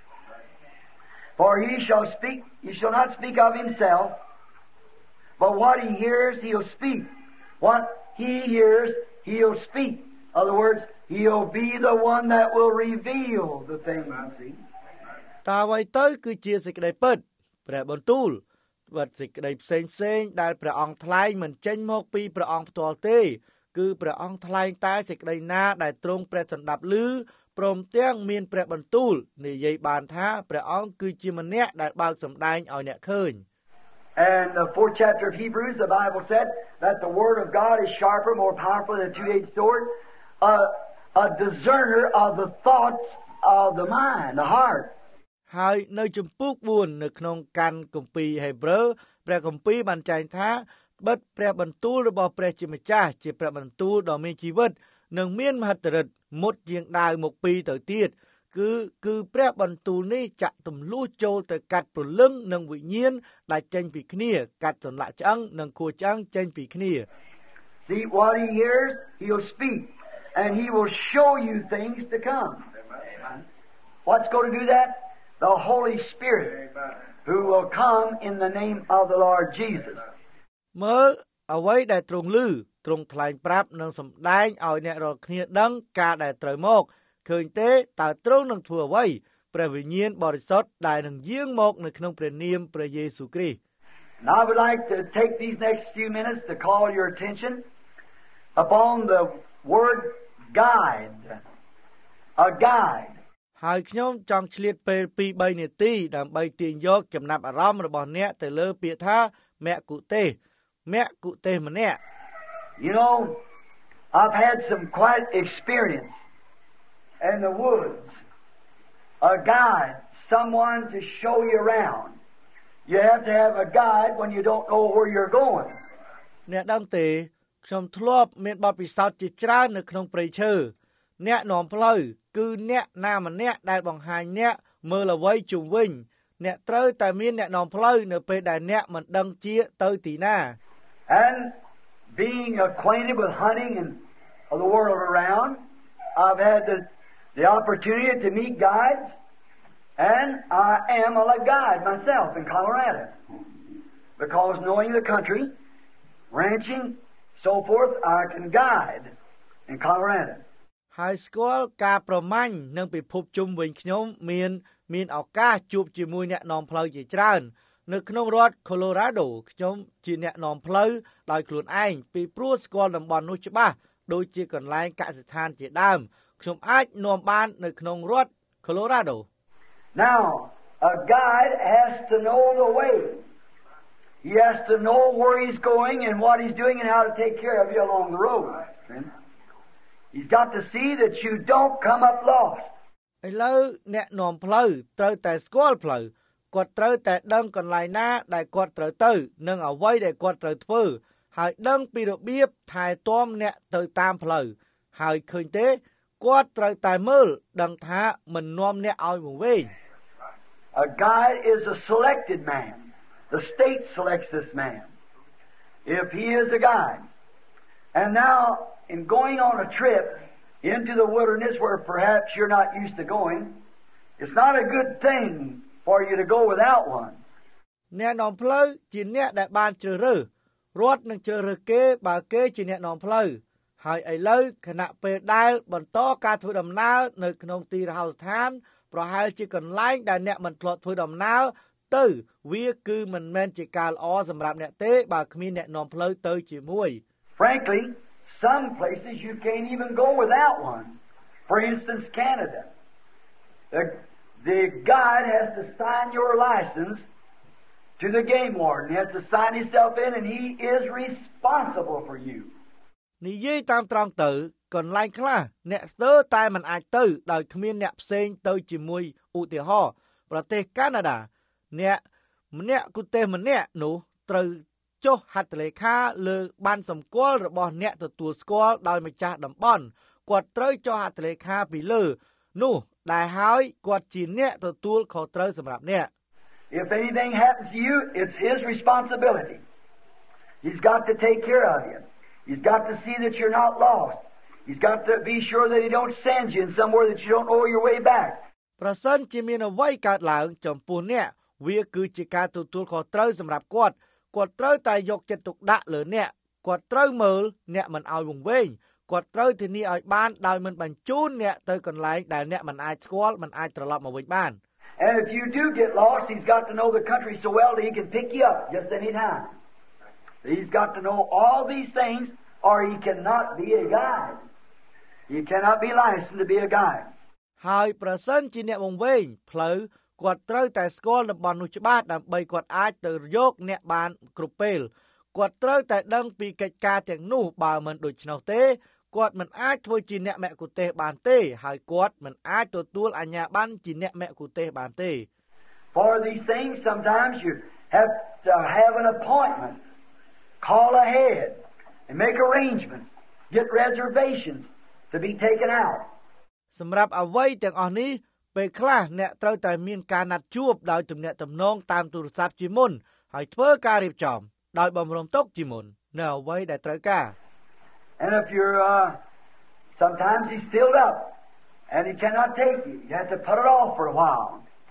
For he shall not speak of himself, but what he hears, he'll speak. What he hears, he'll speak. In other words, he'll be the one that will reveal the things you see. តើអ្វីទៅគឺជាសេចក្តីពិតព្រះបន្ទូលបើសេចក្តីផ្សេងដែលព្រះអង្គថ្លែងមិនចេញមកពីព្រះអង្គផ្ទាល់ទេគឺព្រះអង្គថ្លែងតែសេចក្តីណាដែលទ្រង់ព្រះសណ្ដាប់ឮព្រមទាំងមានព្រះបន្ទូលនិយាយបានថាព្រះអង្គគឺជាម្នាក់ដែលបើកសម្ដែងឲ្យអ្នកឃើញ And the 4th chapter of Hebrews, the Bible said that the Word of God is sharper, more powerful than a two-edged sword, a discerner of the thoughts of the mind, the heart. ហើយនៅជំពូក4នៅក្នុងកាន់គម្ពីរហេព្រើរព្រះគម្ពីរបានចែងថាបិទព្រះបន្ទូលរបស់ព្រះជាម្ចាស់ជាព្រះបន្ទូលដ៏មានជីវិតនិងមានមហិទ្ធិឫទ្ធិមុតជាងដាវមុខពីរទៅទៀតគឺព្រះបន្ទូលនេះចាក់ទម្លុះចូលទៅកាត់ព្រលឹងនិងវិញ្ញាណដែលចេញពីគ្នាកាត់សន្លាក់ឆ្អឹងនិងខួរឆ្អឹងចេញពីគ្នា See what he hears, he'll speak and he will show you things to come. What's going to do that? The Holy Spirit who will come in the name of the Lord Jesus. មើលអ្វីដែលទ្រង់ឮទ្រង់ថ្លែងប្រាប់និងសម្ដែងឲ្យអ្នករាល់គ្នាដឹងការដែលត្រូវមកឃើញទេតើទ្រង់នឹងធ្វើអ្វីព្រះវិញ្ញាណបរិសុទ្ធដែលនឹងយាងមកនៅក្នុងព្រះនាមព្រះយេស៊ូវគ្រីស្ទ And I would like to take these next few minutes to call your attention upon the word guide. A guide. ហើយខ្ញុំចង់ឆ្លៀតពេល 2-3 នាទីដើម្បីទាញយកចំណាប់អារម្មណ៍របស់អ្នកទៅលើពាក្យថាមគ្គុទេសម្នាក់ You know, I've had some quite experience in the woods. A guide, someone to show you around. You have to have a guide when you don't know where you're going. អ្នកដឹងទេខ្ញុំធ្លាប់មានបទពិសោធន៍ជាច្រើននៅក្នុងព្រៃឈើអ្នកនាំផ្លូវគឺអ្នកណាម្នាក់ដែលបង្ហាញអ្នកមើលអ្វីជុំវិញអ្នកត្រូវតែមានអ្នកនាំផ្លូវនៅពេលដែលអ្នកមិនដឹងជាទៅទីណា And being acquainted with hunting and the world around, I've had the opportunity to meet guides, and I am a guide myself in Colorado. Because knowing the country, ranching, so forth, I can guide in Colorado. ហើយស្គាល់ការប្រមាញ់និងពិភពជុំវិញខ្ញុំមានឱកាសជួបជាមួយអ្នកនាំផ្លូវជាច្រើននៅក្នុងរដ្ឋ Colorado ខ្ញុំជាអ្នកនាំផ្លូវដោយខ្លួនឯងពីព្រោះស្គាល់តំបន់នោះច្បាស់ដូចជាកន្លែងកសិដ្ឋានជាដើមខ្ញុំអាចនាំបាននៅក្នុងរដ្ឋ Colorado Now a guide has to know the way. He has to know where he's going and what he's doing and how to take care of you along the road. He's got to see that you don't come up lost. ឥឡូវអ្នកនាំផ្លូវត្រូវតែស្គាល់ផ្លូវគាត់ត្រូវតែដឹងកន្លែងណាដែលគាត់ត្រូវទៅនិងអ្វីដែលគាត់ត្រូវធ្វើហើយដឹងពីរបៀបថែទាំអ្នកទៅតាមផ្លូវហើយឃើញទេគាត់ត្រូវតែមើលដឹងថាមិននាំអ្នកឲ្យវង្វេង A guide is a selected man. The state selects this man if he is a guide. And now in going on a trip into the wilderness where perhaps you're not used to going, it's not a good thing for you to go without one. អ្នកនាំផ្លូវជាអ្នកដែលបានជ្រើសរើសរដ្ឋនឹងជ្រើសរើសគេបើគេជាអ្នកនាំផ្លូវហើយឥឡូវខណៈពេលដែលបន្តការធ្វើដំណើរនៅក្នុងទីរហោស្ថានប្រហែលជាកន្លែងដែលអ្នកមិនធ្លាប់ធ្វើដំណើរទៅវាគឺមិនមែនជាការល្អសម្រាប់អ្នកទេបើគ្មានអ្នកនាំផ្លូវទៅជាមួយ Frankly, some places you can't even go without one. For instance, Canada. The guide has to sign your license to the game warden. He has to sign himself in and he is responsible for you. និយាយតាមត្រង់ទៅកន្លែងខ្លះអ្នកស្ទើរតែមិនអាចទៅដោយគ្មានអ្នកផ្សេងទៅជាមួយឧទាហរណ៍ប្រទេសកាណាដាអ្នកម្នាក់គុទេម្នាក់នោះត្រូវចុះហត្ថលេខាលើបានសម្គាល់របស់អ្នកទទួលស្គាល់ដោយម្ចាស់តំបន់គាត់ត្រូវចុះហត្ថលេខាពីលើនោះដែលហើយគាត់ជាអ្នកទទួលខុសត្រូវសម្រាប់អ្នក If anything happens to you, it's his responsibility. He's got to take care of you. He's got to see that you're not lost. He's got to be sure that he don't send you in somewhere that you don't know your way back. ប្រសិនជាមានអ្វីកើតឡើងចំពោះអ្នកវាគឺជាការទទួលខុសត្រូវសម្រាប់គាត់ត្រូវតែយកចិត្តទុកដាក់លើអ្នកគាត់ត្រូវមើលអ្នកមិនឲ្យវង្វេងគាត់ត្រូវធានាឲ្យបានដោយមិនបញ្ជូនអ្នកទៅកន្លែងដែលអ្នកមិនអាចស្គាល់មិនអាចត្រឡប់មកវិញបាន And if you do get lost, he's got to know the country so well that he can pick you up just any time. He's got to know all these things or he cannot be a guide. He cannot be licensed to be a guide. ហើយប្រសិនជាអ្នកវង្វេងផ្លូវគាត់ត្រូវតែស្គាល់តំបន់នោះច្បាស់ដើម្បីគាត់អាចទៅយកអ្នកបានគ្រប់ពេលគាត់ត្រូវតែដឹងពីកិច្ចការទាំងនោះបើមិនដូច្នោះទេគាត់មិនអាចធ្វើជាអ្នកមគ្គុទ្ទេសក៍បានទេហើយគាត់មិនអាចទទួលអាជ្ញាប័ណ្ណជាអ្នកមគ្គុទ្ទេសក៍បានទេ For these things sometimes you have to have an appointment call ahead and make arrangements, get reservations to be taken out. សម្រាប់អ្វីទាំងអស់នេះពេលខ្លះអ្នកត្រូវតែមានការណាត់ជួបដោយទំនាក់ទំនងតាមទូរស័ព្ទជាមុនហើយធ្វើការរៀបចំដោយបំរុងទុកជាមុននៅអ្វីដែលត្រូវការ And if you're sometimes he's filled up and he cannot take you. You have to put it off for a while.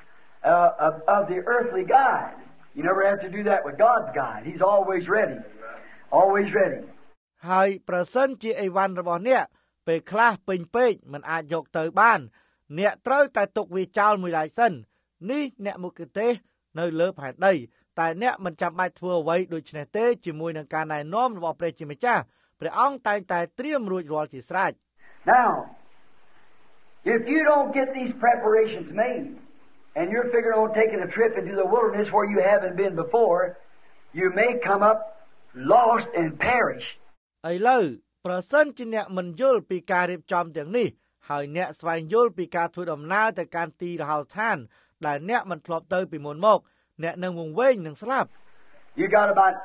Of the earthly guide. You never have to do that with God's guide. He's always ready. Always ready. ហើយប្រសិនជាអីវ៉ាន់របស់អ្នកពេលខ្លះពេញពេកមិនអាចយកទៅបានអ្នកត្រូវតែទុកវាចោលមួយឡែកសិននេះអ្នកមុខទេសនៅលើផែនដីតែអ្នកមិនចាំបាច់ធ្វើអ្វីដូចនេះទេជាមួយនឹងការណែនាំរបស់ព្រះជាម្ចាស់ព្រះអង្គតែងតែត្រៀមរួចរាល់ជាស្រេច Now, if you don't get these preparations made and you're figuring on taking a trip into the wilderness where you haven't been before, you may come up lost and perish. ឥឡូវប្រសិនជាអ្នកមិនយល់ពីការរៀបចំទាំងនេះហើយអ្នកស្វែងយល់ពីការធ្វើដំណើរទៅកាន់ទីរហោស្ថានដែលអ្នកមិនធ្លាប់ទៅពីមុនមកអ្នកនឹងវង្វេងនឹងស្លាប់ You got about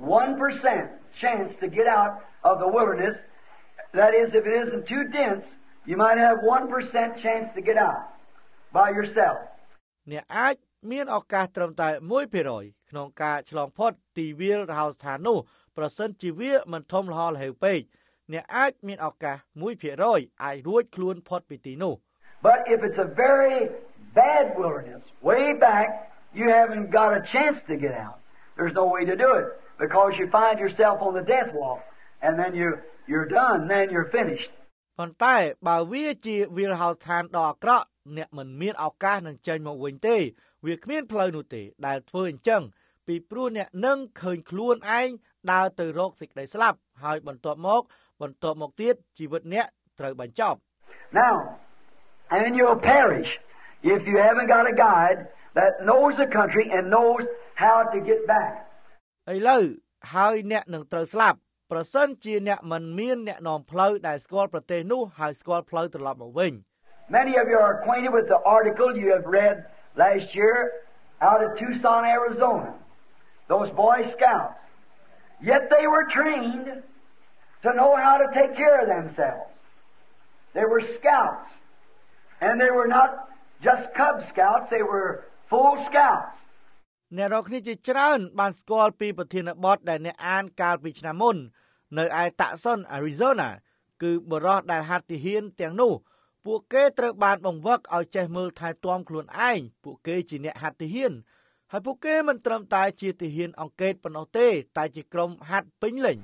1% chance to get out of the wilderness. That is, if it isn't too dense, you might have 1% chance to get out by yourself. អ្នកអាចមានឱកាសត្រឹមតែ 1% ក្នុងការឆ្លងផុតទីវាលរហោស្ថាននោះប្រសិនជាវាមិនធំល្ហល្ហេវពេកអ្នកអាចមានឱកាស 1% អាចរួចខ្លួនផុតពីទីនោះ But if it's a very bad wilderness, way back, you haven't got a chance to get out. There's no way to do it because you find yourself on the death walk and then you're done, then you're finished. ប៉ុន្តែបើវាជាវាលរហោស្ថានដ៏អាក្រក់អ្នកមិនមានឱកាសនឹងចេញមកវិញទេវាគ្មានផ្លូវនោះទេដែលធ្វើអញ្ចឹងពីព្រោះអ្នកនឹងឃើញខ្លួនឯងដើរទៅរកសេចក្តីស្លាប់ហើយបន្ទាប់មកទៀតជីវិតអ្នកត្រូវបញ្ចប់ Now, and you'll perish if you haven't got a guide that knows the country and knows how to get back. ឥឡូវហើយអ្នកនឹងត្រូវស្លាប់ប្រសិនជាអ្នកមិនមានអ្នកនាំផ្លូវដែលស្គាល់ប្រទេសនោះហើយស្គាល់ផ្លូវត្រឡប់មកវិញ Many of you are acquainted with the article you have read last year out of Tucson, Arizona. Those Boy Scouts. Yet they were trained to know how to take care of themselves. They were scouts. And they were not just Cub Scouts, they were full scouts. អ្នករកគ្នាជាច្រើនបានស្គាល់ពីប្រធានបទដែលអ្នកអានកាលពីឆ្នាំមុននៅឯ Tucson, Arizona គឺបរិះដែលហាត់ទាហានទាំងនោះពួកគេត្រូវបានបង្វឹកឲ្យចេះមើលថែទាំខ្លួនឯងពួកគេជាអ្នកហាត់ទាហានហើយពួកគេមិនត្រឹមតែជាទាហានអង្កេតប៉ុណ្ណោះទេតែជាក្រុមហាត់ពេញលេញ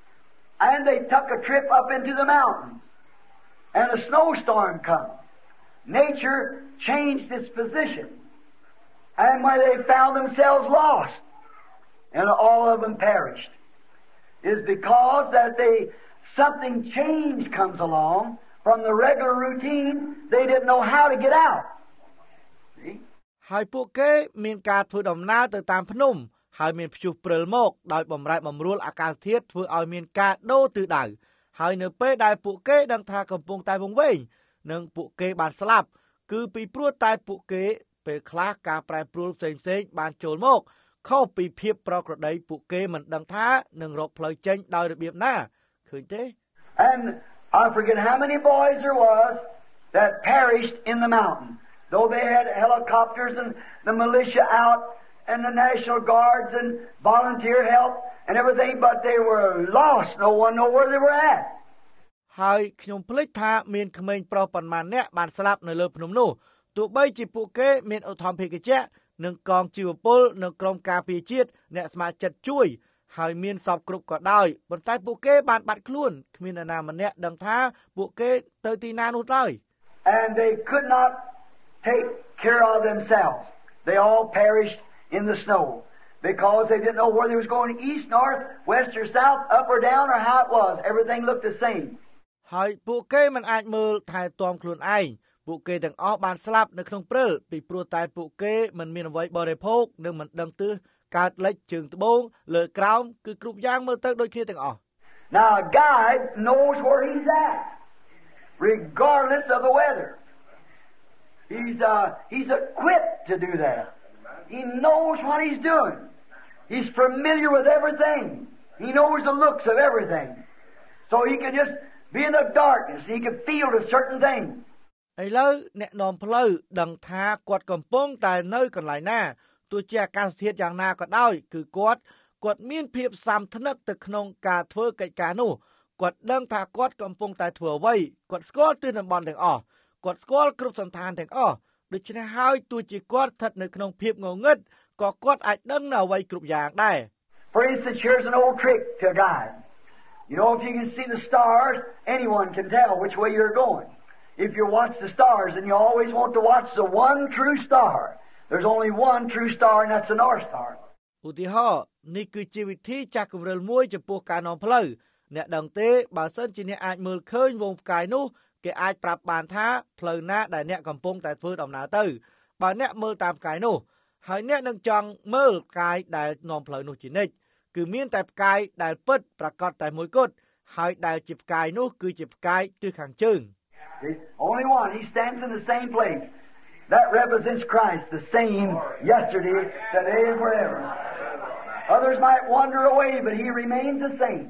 And they took a trip up into the mountains and a snowstorm comes. Nature changed its position. And when they found themselves lost, and all of them perished, is because that something change comes along from the regular routine. They didn't know how to get out. See? ហើយពួកគេមានការធ្វើដំណើរទៅតាមភ្នំហើយមានព្យុះព្រិលមកដោយបំរែបំរួលអាកាសធាតុធ្វើឲ្យមានការដូរទិសដៅហើយនៅពេលដែលពួកគេដឹងថាកំពុងតែវង្វេងនិងពួកគេបានស្លាប់គឺពីព្រោះតែពួកគេពេលខ្លះការប្រែប្រួលផ្សេងៗបានចូលមកខុសពីភាពប្រក្រតីពួកគេមិនដឹងថានឹងរកផ្លូវចេញដោយរបៀបណាឃើញទេ And I forget how many boys there was that perished in the mountain. Though they had helicopters and the militia out and the National Guards and volunteer help and everything, but they were lost. No one knew where they were at. ហើយខ្ញុំភ្លេចថាមានក្មេងប្រុសប៉ុន្មានអ្នកបានស្លាប់នៅលើភ្នំនោះទោះបីជាពួកគេមានឧទ្ធម្ភាគចក្រនិងកងជីវពលនិងក្រុមការពារជាតិអ្នកស្ម័គ្រចិត្តជួយហើយមានសពគ្រប់ក៏ដោយប៉ុន្តែពួកគេបានបាត់ខ្លួនគ្មាននរណាម្នាក់ដឹងថាពួកគេទៅទីណានោះឡើយ And they could not take care of themselves. They all perished in the snow because they didn't know whether they was going east, north, west or south, up or down or how it was. Everything looked the same. ហើយពួកគេមិនអាចមើលថែទាំខ្លួនឯងពួកគេទាំងអស់បានស្លាប់នៅក្នុងព្រិលពីព្រោះតែពួកគេមិនមានអ្វីបរិភោគនិងមិនដឹងទិសកើតលិចជើងត្បូងលើក្រោមគឺគ្រប់យ៉ាងមើលទៅដូចគ្នាទាំងអស់ Now a guide knows where he's at regardless of the weather. He's equipped to do that. He knows what he's doing. He's familiar with everything. He knows the looks of everything. So he can just be in the darkness. He can feel a certain thing. ឥឡូវអ្នកនាំផ្លូវដឹងថាគាត់កំពុងតែនៅកន្លែងណាទោះជាអាកាសធាតុយ៉ាងណាក៏ដោយគឺគាត់មានភាពសាមថ្នឹកទៅក្នុងការធ្វើកិច្ចការនោះគាត់ដឹងថាគាត់កំពុងតែធ្វើអ្វីគាត់ស្គាល់ទិសតំបន់ទាំងអស់គាត់ស្គាល់គ្រប់សន្តានទាំងអស់ដូច្នេះហើយទោះជាគាត់ស្ថិតនៅក្នុងភាពងងឹតក៏គាត់អាចដឹងនៅអ្វីគ្រប់យ៉ាងដែរ For instance, here's an old trick to a guide. You know, if you can see the stars, anyone can tell which way you're going. If you watch the stars, and you always want to watch the one true star. There's only one true star, and that's the North Star. ឧទាហរណ៍នេះគឺជាវិធីចាស់គំរិលមួយចំពោះការនាំផ្លូវអ្នកដឹងទេបើសិនជាអ្នកអាចមើលឃើញវងផ្កាយនោះគេអាចប្រាប់បានថាផ្លូវណាដែលអ្នកកំពុងតែធ្វើដំណើរទៅបើអ្នកមើលតាមផ្កាយនោះហើយអ្នកនឹងចង់មើលផ្កាយដែលនាំផ្លូវនោះជានិច្ចគឺមានតែផ្កាយដែលពិតប្រកបតែមួយគត់ហើយដែលជាផ្កាយនោះគឺជាផ្កាយទិសខាងជើង Only one. He stands in the same place. That represents Christ, the same yesterday, today, and forever. Others might wander away, but He remains the same.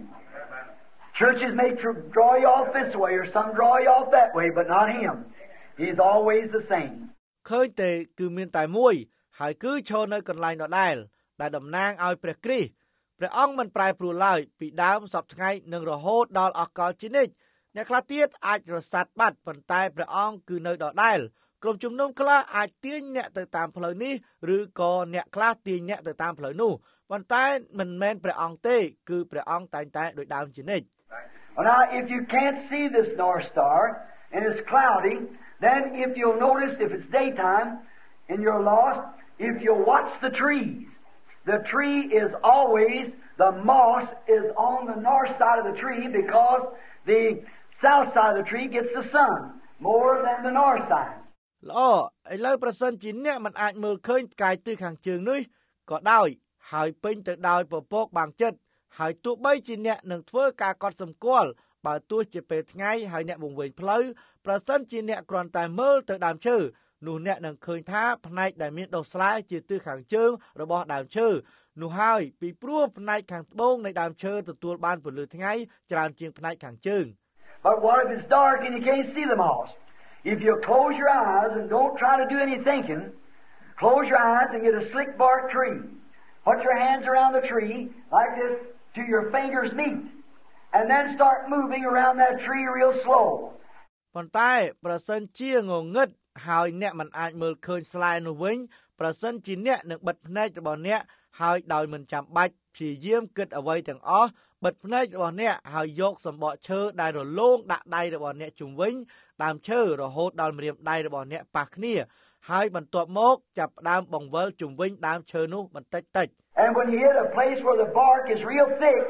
Churches may draw you off this way, or some draw you off that way, but not Him. He's always the same. ឃើញទេគឺមានតែមួយហើយគឺឈរនៅកន្លែងដដែលដែលតំណាងឲ្យព្រះគ្រីស្ទព្រះអង្គមិនប្រែប្រួលឡើយពីដើមសពថ្ងៃនិងរហូតដល់អកលជានិច្ចអ្នកខ្លះទៀតអាចរសាត់បាត់ប៉ុន្តែព្រះអង្គគឺនៅដដែលក្រុមជំនុំខ្លះអាចទាញអ្នកទៅតាមផ្លូវនេះឬក៏អ្នកខ្លះទាញអ្នកទៅតាមផ្លូវនោះប៉ុន្តែមិនមែនព្រះអង្គទេគឺព្រះអង្គតែងតែដូចដើមជានិច្ច Now if you can't see this North Star and it's cloudy, then if you'll notice if it's daytime and you're lost, if you watch the trees, the tree is always, the moss is on the north side of the tree because the south side of the tree gets the sun more than the north side. ល្អឥឡូវប្រសិនជាអ្នកមិនអាចមើលឃើញផ្កាយទិសខាងជើងនេះក៏ដោយហើយពេញទៅដោយពពកបាំងចិត្តហើយទោះបីជាអ្នកនឹងធ្វើការកត់សម្គាល់បើទោះជាពេលថ្ងៃហើយអ្នកវង្វេងផ្លូវប្រសិនជាអ្នកគ្រាន់តែមើលទៅដើមឈើនោះអ្នកនឹងឃើញថាផ្នែកដែលមានដុះស្លែជាទិសខាងជើងរបស់ដើមឈើនោះហើយពីព្រោះផ្នែកខាងត្បូងនៃដើមឈើទទួលបានពន្លឺថ្ងៃច្រើនជាងផ្នែកខាងជើង But what if it's dark and you can't see the moss? If you close your eyes and don't try to do any thinking, close your eyes and get a slick bark tree. Put your hands around the tree like this till your fingers meet, and then start moving around that tree real slow. ប៉ុន្តែប្រសិនជាងងឹតហើយអ្នកមិនអាចមើលឃើញស្លែនោះវិញប្រសិនជាអ្នកនឹងបិទភ្នែករបស់អ្នកហើយដោយមិនចាំបាច់ព្យាយាមគិតអ្វីទាំងអស់បិទភ្នែករបស់អ្នកហើយយកសម្បកឈើដែលរលោងដាក់ដៃរបស់អ្នកជុំវិញដើមឈើរហូតដល់ម្រាមដៃរបស់អ្នកប៉ះគ្នាហើយបន្ទាប់មកចាប់ផ្ដើមបង្វិលជុំវិញដើមឈើនោះបន្តិចតិច And when you hit a place where the bark is real thick,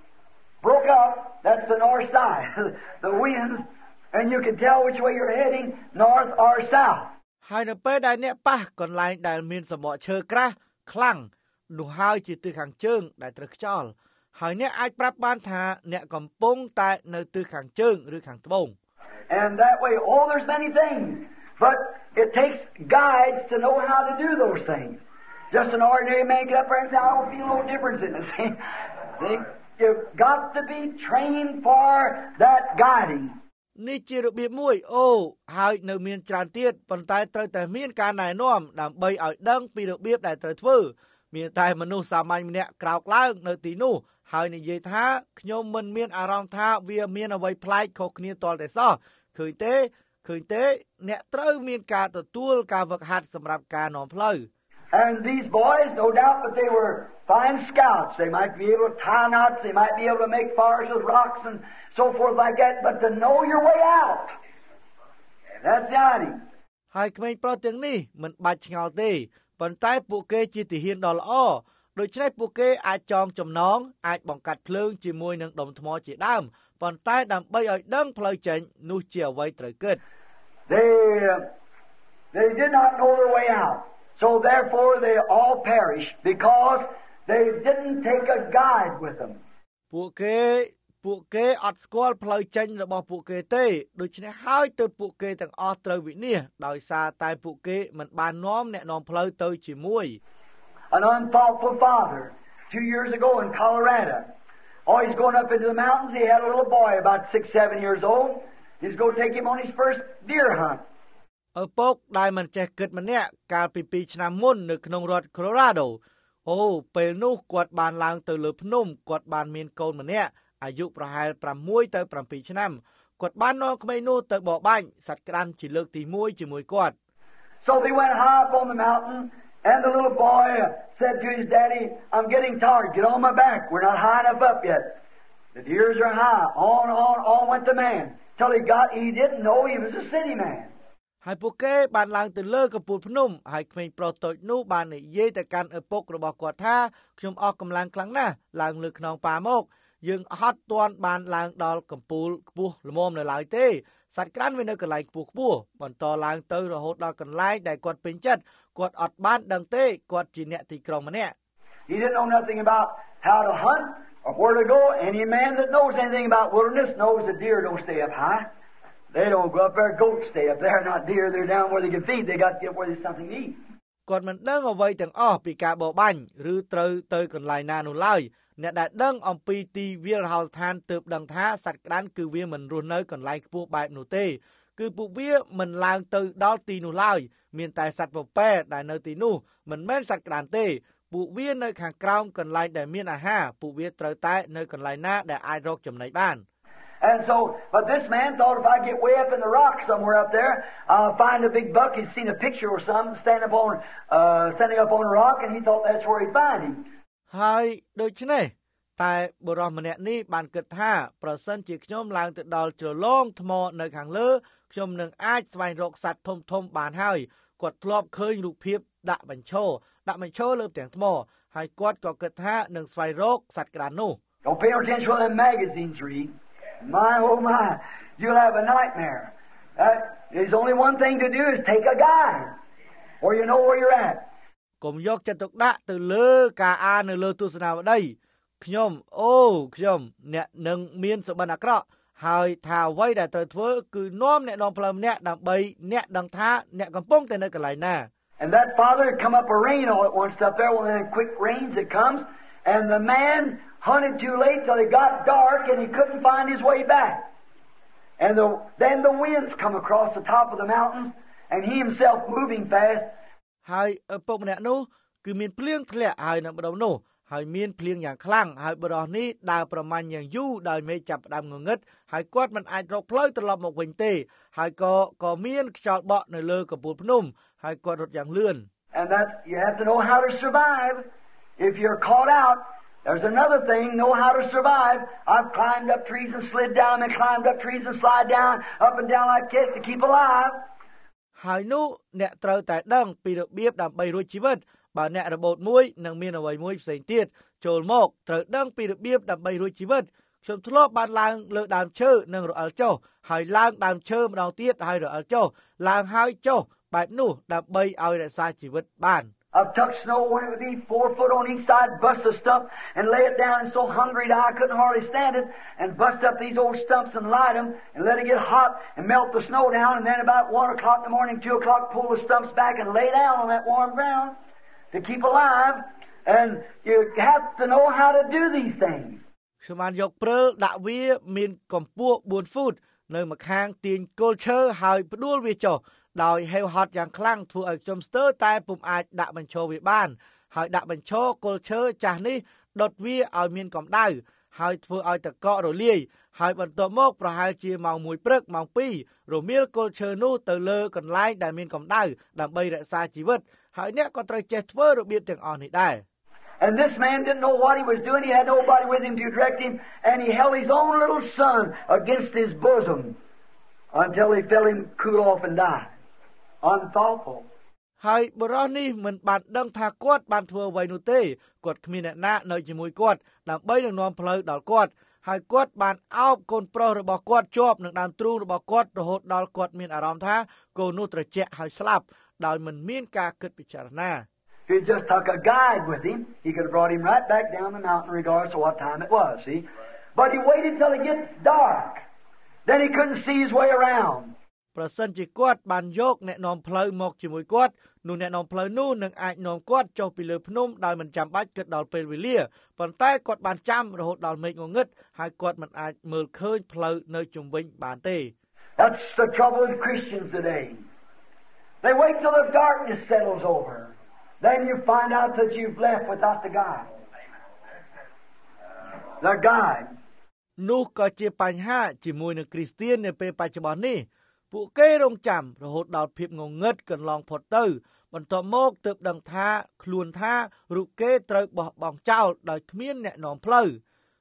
broke up, that's the north side. The winds, and you can tell which way you're heading, north or south. ហើយនៅពេលដែលអ្នកប៉ះកន្លែងដែលមានសម្បកឈើក្រាស់ខ្លាំងនោះហើយជាទិសខាងជើងដែលត្រូវខ្យល់ហើយអ្នកអាចប្រាប់បានថាអ្នកកំពុងតែនៅទិសខាងជើងឬខាងត្បូង And that way, there's many things, but it takes guides to know how to do those things. Just an ordinary man get up there and say, I don't feel no difference in it. You've got to be trained for that guiding. នេះជារបៀបមួយហើយនៅមានច្រើនទៀតប៉ុន្តែត្រូវតែមានការណែនាំដើម្បីឲ្យដឹងពីរបៀបដែលត្រូវធ្វើមានតែមនុស្សសាមញ្ញម្នាក់ក្រោកឡើងនៅទីនោះហើយនិយាយថាខ្ញុំមិនមានអារម្មណ៍ថាវាមានអ្វីប្លែកខុសគ្នាទាល់តែសោះឃើញទេអ្នកត្រូវមានការទទួលការវឹកហាត់សម្រាប់ការនាំផ្លូវ And these boys, no doubt that they were fine scouts. They might be able to tie knots. They might be able to make fires with rocks and so forth like that. But to know your way out, that's the idea. ហើយក្មេងប្រុសទាំងនេះមិនបាច់ឆ្ងល់ទេប៉ុន្តែពួកគេជាទាហានដ៏ល្អដូច្នេះពួកគេអាចចងចំណងអាចបង្កាត់ភ្លើងជាមួយនឹងដុំថ្មជាដើមប៉ុន្តែដើម្បីឲ្យដឹងផ្លូវចេញនោះជាអ្វីត្រូវគិត They did not know their way out. So therefore they all perished because they didn't take a guide with them. ពួកគេអត់ស្គាល់ផ្លូវចេញរបស់ពួកគេទេដូច្នេះហើយទើបពួកគេទាំងអស់ត្រូវវិនាសដោយសារតែពួកគេមិនបាននាំអ្នកនាំផ្លូវទៅជាមួយ An unthoughtful father 2 years ago in Colorado Oh, he's going up into the mountains. He had a little boy about 6, 7 years old. He's going to take him on his first deer hunt. ឪពុកដែលមិនចេះគិតម្នាក់កាលពី2 ឆ្នាំមុននៅក្នុងរដ្ឋ Colorado អូពេលនោះគាត់បានឡើងទៅលើភ្នំគាត់បានមានកូនម្នាក់អាយុប្រហែល6ទៅ7ឆ្នាំគាត់បាននាំក្មេងនោះទៅបរបាញ់សត្វក្តាន់ជាលើកទី1ជាមួយគាត់ So they went high up on the mountain and the little boy said to his daddy, I'm getting tired. Get on my back. We're not high enough up yet. The deers are high. On went the man. Till he didn't know he was a city man. ហើយពួកគេបានឡើងទៅលើកំពូលភ្នំហើយក្មេងប្រុសតូចនោះបាននិយាយទៅកាន់ឪពុករបស់គាត់ថាខ្ញុំអស់កម្លាំងខ្លាំងណាស់ឡើងលើខ្នងប៉ាមកយើងអត់ទាន់បានឡើងដល់កំពូលខ្ពស់ល្មមនៅឡើយទេសត្វក្រាន់វានៅកន្លែងខ្ពស់បន្តឡើងទៅរហូតដល់កន្លែងដែលគាត់ពេញចិត្តគាត់អត់បានដឹងទេគាត់ជាអ្នកទីក្រុងម្នាក់ He didn't know nothing about how to hunt or where to go. Any man that knows anything about wilderness knows that deer don't stay up high. They don't go up there. Goats stay up there, not deer. They're down where they can feed. They got to get where there's something to eat. គាត់មិនដឹងអ្វីទាំងអស់ពីការបរបាញ់ឬត្រូវទៅកន្លែងណានោះឡើយអ្នកដែលដឹងអំពីទីវាលរហោស្ថានទើបដឹងថាសត្វក្តាន់គឺវាមិនរស់នៅកន្លែងខ្ពស់បែបនោះទេគឺពួកវាមិនឡើងទៅដល់ទីនោះឡើយមានតែសត្វពពែដែលនៅទីនោះមិនមែនសត្វក្តាន់ទេពួកវានៅខាងក្រោមកន្លែងដែលមានអាហារពួកវាត្រូវតែនៅកន្លែងណាដែលអាចរកចំណីបាន And so, but this man thought if I get way up in the rock somewhere up there, I'll find a big buck. He'd seen a picture or something standing up on a rock, and he thought that's where he'd find him. ហើយដូច្នេះតែបុរសម្នាក់នេះបានគិតថាប្រសិនជាខ្ញុំឡើងទៅដល់ជ្រលងថ្មនៅខាងលើខ្ញុំនឹងអាចស្វែងរកសត្វធំៗបានហើយគាត់ធ្លាប់ឃើញរូបភាពដាក់បញ្ឈរលើផ្ទាំងថ្មហើយគាត់ក៏គិតថានឹងស្វែងរកសត្វក្តាន់នោះ Don't pay attention to them magazines read. My oh my, you'll have a nightmare. There's only one thing to do is take a guide, or you know where you're at. កុំយកចិត្តទុកដាក់ទៅលើការអាននៅលើទស្សនាវដ្តីខ្ញុំអ្នកនឹងមានសុបិនអាក្រក់ហើយថាអ្វីដែលត្រូវធ្វើគឺនាំអ្នកនាំផ្លូវម្នាក់ដើម្បីអ្នកដឹងថាអ្នកកំពុងតែនៅកន្លែងណា And that father had come up a rain all at once up there when then quick rains it comes and the man hunted too late till it got dark and he couldn't find his way back. And then the winds come across the top of the mountains and he himself moving fast. ហើយឪពុកម្នាក់នោះគឺមានភ្លៀងធ្លាក់ហើយនៅម្ដងនោះហើយមានភ្លៀងយ៉ាងខ្លាំងហើយបុរសនេះដើរប្រមាញ់យ៉ាងយូរដោយមេឃចាប់ផ្ដើមងងឹតហើយគាត់មិនអាចរកផ្លូវត្រឡប់មកវិញទេហើយក៏មានខ្យល់បក់នៅលើកំពូលភ្នំហើយគាត់រត់យ៉ាងលឿន And that you have to know how to survive. If you're caught out, there's another thing, know how to survive. I've climbed up trees and slid down and climbed up trees and slide down, up and down like this to keep alive. ហើយនោះអ្នកត្រូវតែដឹងពីរបៀបដើម្បីរួចជីវិតបើអ្នករបូតមួយនឹងមានអ្វីមួយផ្សេងទៀតចូលមកត្រូវដឹងពីរបៀបដើម្បីរួចជីវិតខ្ញុំធ្លាប់បានឡើងលើដើមឈើនិងរអិលចុះហើយឡើងដើមឈើម្ដងទៀតហើយរអិលចុះឡើងហើយចុះបែបនោះដើម្បីឲ្យរក្សាជីវិតបាន I've tucked snow when it would be 4 foot on each side, bust the stump and lay it down and so hungry that I couldn't hardly stand it and bust up these old stumps and light them and let it get hot and melt the snow down and then about 1 o'clock in the morning, 2 o'clock, pull the stumps back and lay down on that warm ground to keep alive and you have to know how to do these things. ខ្ញុំបានយកព្រើលដាក់វាមានកម្ពស់4 ហ្វូតនៅម្ខាងទាញគល់ឈើហើយផ្ដួលវាចុះដោយហេវហត់យ៉ាងខ្លាំងធ្វើឲ្យខ្ញុំស្ទើរតែពុំអាចដាក់បញ្ឈរវាបានហើយដាក់បញ្ឈរគល់ឈើចាស់នេះដុតវាឲ្យមានកម្ដៅហើយធ្វើឲ្យតកករលាយហើយបន្ទាប់មកប្រហែលជាម៉ោង 1 ព្រឹកម៉ោង 2រមៀលគល់ឈើនោះទៅលើកន្លែងដែលមានកម្ដៅដើម្បីរក្សាជីវិតហើយអ្នកក៏ត្រូវចេះធ្វើរបៀបទាំងអស់នេះដែរ And this man didn't know what he was doing. He had nobody with him to direct him and he held his own little son against his bosom until he felt him cool off and die. Unthoughtful. ហើយបុរសនេះមិនបានដឹងថាគាត់បានធ្វើអ្វីនោះទេគាត់គ្មានអ្នកណានៅជាមួយគាត់ដើម្បីនឹងនាំផ្លូវដល់គាត់ហើយគាត់បានអោបកូនប្រុសរបស់គាត់ជាប់នឹងដើមទ្រូងរបស់គាត់រហូតដល់គាត់មានអារម្មណ៍ថាកូននោះត្រជាក់ហើយស្លាប់ដោយមិនមានការគិតពិចារណា If he just took a guide with him, he could have brought him right back down the mountain regardless of what time it was, see? But he waited till it gets dark. Then he couldn't see his way around. ប្រសិនជាគាត់បានយកអ្នកនាំផ្លូវមកជាមួយគាត់នោះអ្នកនាំផ្លូវនោះនឹងអាចនាំគាត់ចុះពីលើភ្នំដោយមិនចាំបាច់គិតដល់ពេលវេលាប៉ុន្តែគាត់បានចាំរហូតដល់មេឃងងឹតហើយគាត់មិនអាចមើលឃើញផ្លូវនៅជុំវិញបានទេ That's the trouble with Christians today. They wait till the darkness settles over. Then you find out that you've left without the guide. The guide. នោះក៏ជាបញ្ហាជាមួយនឹងគ្រីស្ទាននៅពេលបច្ចុប្បន្ននេះពួកគេរងចាំរហូតដល់ភាពងងឹតកន្លងផុតទៅបន្ទាប់មកទើបដឹងថាខ្លួនថារូបគេត្រូវបោះបង់ចោលដោយគ្មានអ្នកនាំផ្លូវ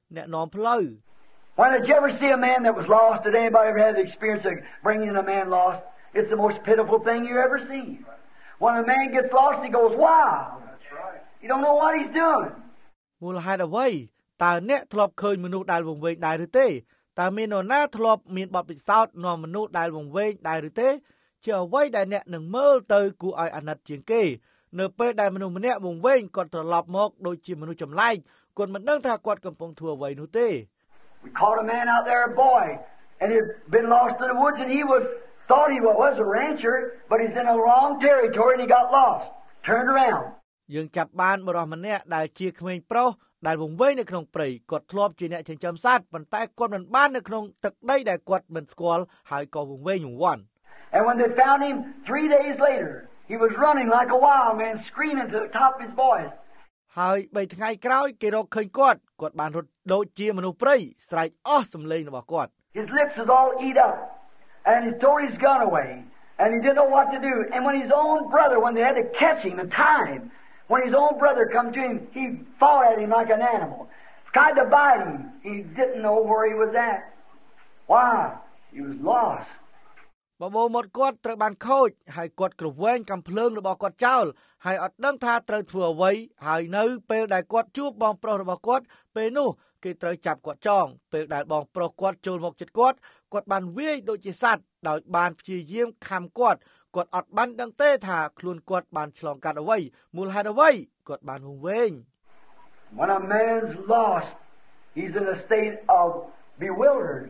When did you ever see a man that was lost? Did anybody ever have the experience of bringing a man lost? It's the most pitiful thing you ever see. When a man gets lost, he goes wild. You don't know what he's doing. មូលហេតុអ្វីតើអ្នកធ្លាប់ឃើញមនុស្សដែលវង្វេងដែរឬទេតើមាននរណាធ្លាប់មានបទពិសោធន៍នាំមនុស្សដែលវង្វេងដែរឬទេជាអ្វីដែលអ្នកនឹងមើលទៅគួរឲ្យអាណិតជាងគេនៅពេលដែលមនុស្សម្នាក់វង្វេងគាត់ត្រឡប់មកដូចជាមនុស្សចម្លែកគាត់មិនដឹងថាគាត់កំពុងធ្វើអ្វីនោះទេ We caught a man out there, a boy, and he'd been lost in the woods, and he thought he was a rancher, but he's in the wrong territory, and he got lost. Turned around. យើងចាប់បានបរិសម្នាក់ដែលជាក្មេងប្រុសដែលវង្វេងនៅក្នុងព្រៃគាត់ធ្លាប់ជាអ្នកចិញ្ចឹមសត្វប៉ុន្តែគាត់មិនបាននៅក្នុងទឹកដីដែលគាត់មិនស្គាល់ហើយក៏វង្វេងវង្វាន់ And when they found him 3 days later, he was running like a wild man, screaming to the top of his voice. ហើយ3ថ្ងៃក្រោយគេរកឃើញគាត់បានរត់ដូចជាមនុស្សព្រៃស្រែកអស់សំឡេងរបស់គាត់ His lips was all eat up, and he threw his gun away, and he didn't know what to do. And when his own brother, when they had to catch him and tie him, when his own brother come to him, he fought at him like an animal, tried to bite him. He didn't know where he was at. Why? He was lost. បបោមាត់គាត់ត្រូវបានខូចហើយគាត់ក្រវែងកំភ្លើងរបស់គាត់ចោលហើយអត់ដឹងថាត្រូវធ្វើអ្វីហើយនៅពេលដែលគាត់ជួបបងប្រុសរបស់គាត់ពេលនោះគេត្រូវចាប់គាត់ចងពេលដែលបងប្រុសគាត់ចូលមកជិតគាត់បានវាយដូចជាសត្វដោយបានព្យាយាមខំគាត់អត់បានដឹងទេថាខ្លួនគាត់បានឆ្លងកាត់អ្វីមូលហេតុអ្វីគាត់បានវង្វេង When a man's lost, he's in a state of bewildered.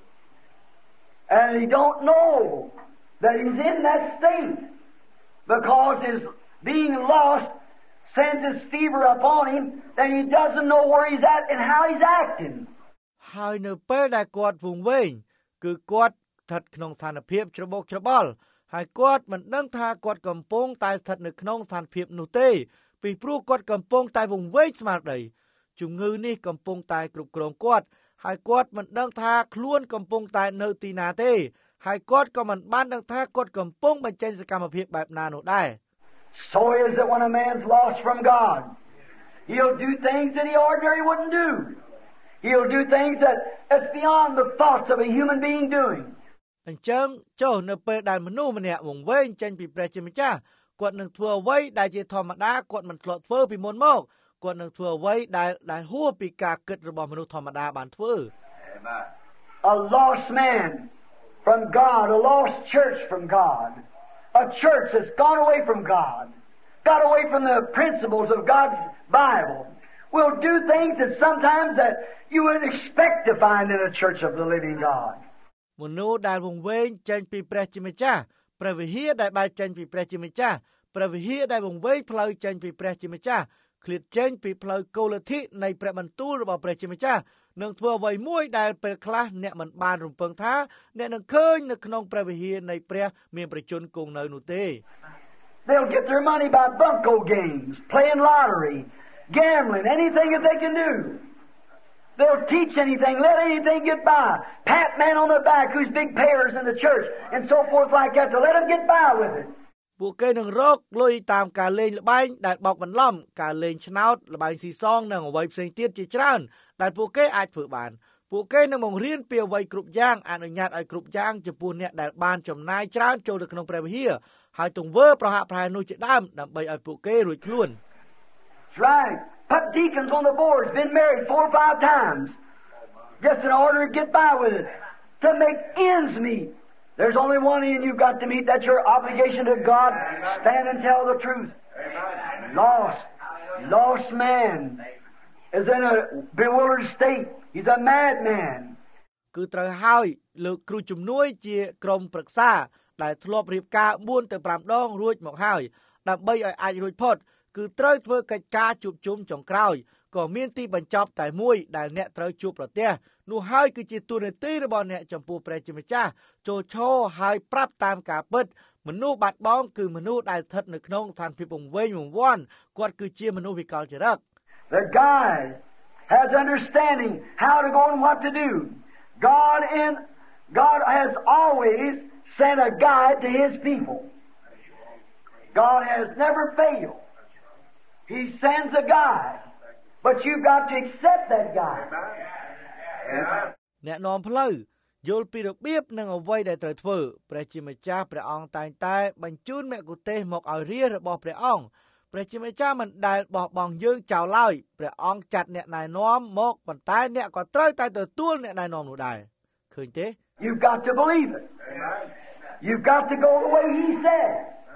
And he don't know that he's in that state because his being lost sends his fever upon him that he doesn't know where he's at and how he's acting. ហើយនៅពេលដែលគាត់វង្វេងគឺគាត់ស្ថិតក្នុងស្ថានភាពច្របូកច្របល់ហើយគាត់មិនដឹងថាគាត់កំពុងតែស្ថិតនៅក្នុងស្ថានភាពនោះទេពីព្រោះគាត់កំពុងតែវង្វេងស្មារតីជំងឺនេះកំពុងតែគ្រប់គ្រងគាត់ហើយគាត់មិនដឹងថាខ្លួនកំពុងតែនៅទីណាទេហើយគាត់ក៏មិនបានដឹងថាគាត់កំពុងបញ្ចេញសកម្មភាពបែបណានោះដែរ So is it when a man's lost from God. He'll do things that he ordinarily wouldn't do. He'll do things that's beyond the thoughts of a human being doing. អញ្ចឹងចុះនៅពេលដែលមនុស្សម្នាក់វង្វេងចេញពីព្រះជាម្ចាស់គាត់នឹងធ្វើអ្វីដែលជាធម្មតាគាត់មិនធ្លាប់ធ្វើពីមុនមកគាត់នឹងធ្វើអ្វីដែលហួសពីការគិតរបស់មនុស្សធម្មតាបានធ្វើ A lost man from God, a lost church from God, a church that's gone away from God, got away from the principles of God's Bible, will do things that sometimes that you wouldn't expect to find in a church of the living God. មនុស្សដែលវង្វេងចេញពីព្រះជាម្ចាស់ព្រះវិហារដែលបែកចេញពីព្រះជាម្ចាស់ព្រះវិហារដែលវង្វេងផ្លូវចេញពីព្រះជាម្ចាស់ឃ្លាតចេញពីផ្លូវគោលលទ្ធិនៃព្រះបន្ទូលរបស់ព្រះជាម្ចាស់នឹងធ្វើអ្វីមួយដែលពេលខ្លះអ្នកមិនបានរំពឹងថាអ្នកនឹងឃើញនៅក្នុងព្រះវិហារនៃព្រះមានប្រជជនគង់នៅនោះទេ They'll get their money by bunco games, playing lottery, gambling, anything that they can do. They'll teach anything, let anything get by. Pat man on their back who's big payers in the church and so forth like that to let them get by with it. ពួកគេនឹងរកលុយតាមការលេងល្បែងដែលបោកបន្លំការលេងឆ្នោតល្បែងស៊ីសងនិងអ្វីផ្សេងទៀតជាច្រើនដែលពួកគេអាចធ្វើបានពួកគេនឹងបង្រៀនពីអ្វីគ្រប់យ៉ាងអនុញ្ញាតឲ្យគ្រប់យ៉ាងចំពោះអ្នកដែលបានចំណាយច្រើនចូលទៅក្នុងព្រះវិហារហើយទង្វើប្រហាក់ប្រហែលនោះជាដើមដើម្បីឲ្យពួកគេរួចខ្លួន That's right. Put deacons on the boards, been married 4 or 5 times just in order to get by with it to make ends meet. There's only one end you've got to meet. That's your obligation to God. Stand and tell the truth. Lost man is in a bewildered state. He's a madman. គឺត្រូវហើយលោកគ្រូជំនួយជាក្រុមប្រឹក្សាដែលធ្លាប់រៀបការ4ទៅ5ដងរួចមកហើយដើម្បីឲ្យអាចរួចផុតគឺត្រូវធ្វើកិច្ចការជួបជុំចុងក្រោយក៏មានទីបញ្ចប់តែមួយដែលអ្នកត្រូវជួបប្រទះនោះហើយគឺជាទួនាទីរបស់អ្នកចំពោះព្រះជាម្ចាស់ចូលឈរហើយប្រាប់តាមការពិតមនុស្សបាត់បង់គឺមនុស្សដែលស្ថិតនៅក្នុងស្ថានភាពវង្វេងវង្វាន់គាត់គឺជាមនុស្សវិកលចរិត The guide has understanding how to go and what to do. God has always sent a guide to His people. God has never failed. He sends a guide, but you've got to accept that guide. អ្នកនាំផ្លូវយល់ពីរបៀបនិងអ្វីដែលត្រូវធ្វើព្រះជាម្ចាស់ព្រះអង្គតែងតែបញ្ជូនមគ្គុទ្ទេសក៍មកឲ្យរាជរបស់ព្រះអង្គព្រះជាម្ចាស់មិនដែលបោះបង់យើងចោលឡើយព្រះអង្គចាត់អ្នកណែនាំមកប៉ុន្តែអ្នកក៏ត្រូវតែទទួលអ្នកណែនាំនោះដែរឃើញទេ You've got to believe it. You've got to go the way He said.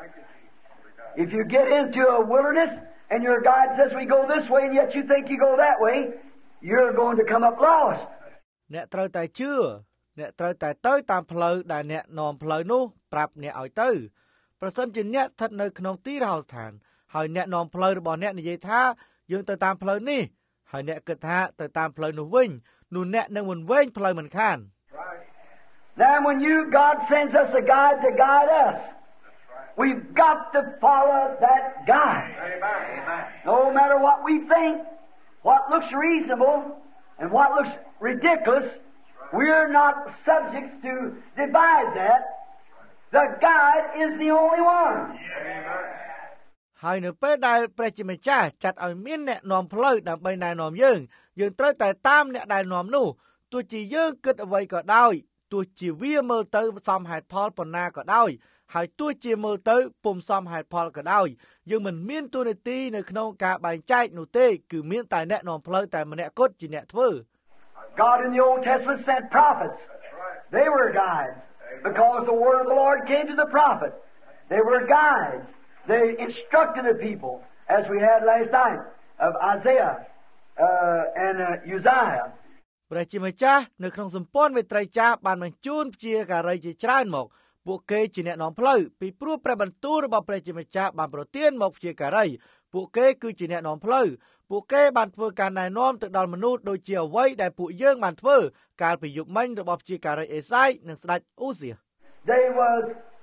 If you get into a wilderness and your guide says we go this way and yet you think you go that way, you're going to come up lost. អ្នកត្រូវតែជឿអ្នកត្រូវតែទៅតាមផ្លូវដែលអ្នកនាំផ្លូវនោះប្រាប់អ្នកឲ្យទៅប្រសិនជាអ្នកស្ថិតនៅក្នុងទីរហោស្ថានហើយអ្នកនាំផ្លូវរបស់អ្នកនិយាយថាយើងទៅតាមផ្លូវនេះហើយអ្នកគិតថាទៅតាមផ្លូវនោះវិញនោះអ្នកនឹងមិនវែងផ្លូវមិនខាន Now when God sends us a guide to guide us, we've got to follow that guide. No matter what we think, what looks reasonable and what looks ridiculous, we're not subjects to divide that. The guide is the only one. ហើយនៅពេលដែលព្រះជាម្ចាស់ចាត់ឲ្យមានអ្នកនាំផ្លូវដើម្បីណែនាំយើងត្រូវតែតាមអ្នកដែលនាំនោះទោះជាយើងគិតអ្វីក៏ដោយទោះជាវាមើលទៅសមហេតុផលប៉ុណ្ណាក៏ដោយហើយទោះជាមើលទៅពុំសមហេតុផលក៏ដោយយើងមិនមានទូនាទីនៅក្នុងការបែងចែកនោះទេគឺមានតែអ្នកនាំផ្លូវតែម្នាក់គត់ជាអ្នកធ្វើ God in the Old Testament sent prophets. They were guides because the word of the Lord came to the prophet. They were guides. They instructed the people as we had last night of Isaiah and Uzziah. ព្រះជាម្ចាស់នៅក្នុងសម្ព័ន្ធមេត្រីចាស់បានបញ្ជូនព្យាការីជាច្រើនមកពួកគេជាអ្នកនាំផ្លូវពីព្រោះព្រះបន្ទូលរបស់ព្រះជាម្ចាស់បានប្រទានមកព្យាការីពួកគេគឺជាអ្នកនាំផ្លូវពួកគេបានធ្វើការណែនាំទៅដល់មនុស្សដូចជាអ្វីដែលពួកយើងបានធ្វើកាលពីយុគមិញរបស់ព្យាការីអេសាយនិងស្ដេចអូសៀ They was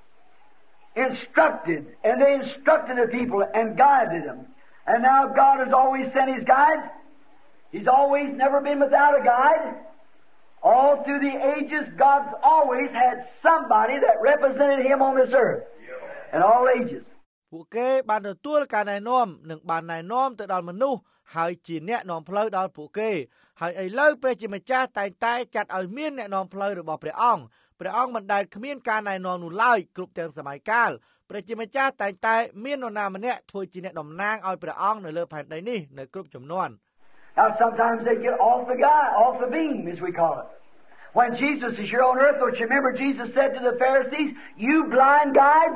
instructed and they instructed the people and guided them and now God has always sent His guides. He's always never been without a guide. All through the ages, God's always had somebody that represented Him on this earth. In all ages. ពួកគេបានទទួលការណែនាំនិងបានណែនាំទៅដល់មនុស្សហើយជាអ្នកនាំផ្លូវដល់ពួកគេហើយឥឡូវព្រះជាម្ចាស់តែងតែចាត់ឲ្យមានអ្នកនាំផ្លូវរបស់ព្រះអង្គមិនដែលគ្មានការណែនាំនោះឡើយគ្រប់ទាំងសម័យកាលព្រះជាម្ចាស់តែងតែមាននរណាម្នាក់ធ្វើជាអ្នកតំណាងឲ្យព្រះអង្គនៅលើផែនដីនេះនៅគ្រប់ជំនាន់ Now sometimes they get off the beam as we call it. When Jesus is here on earth, don't you remember Jesus said to the Pharisees, you blind guides?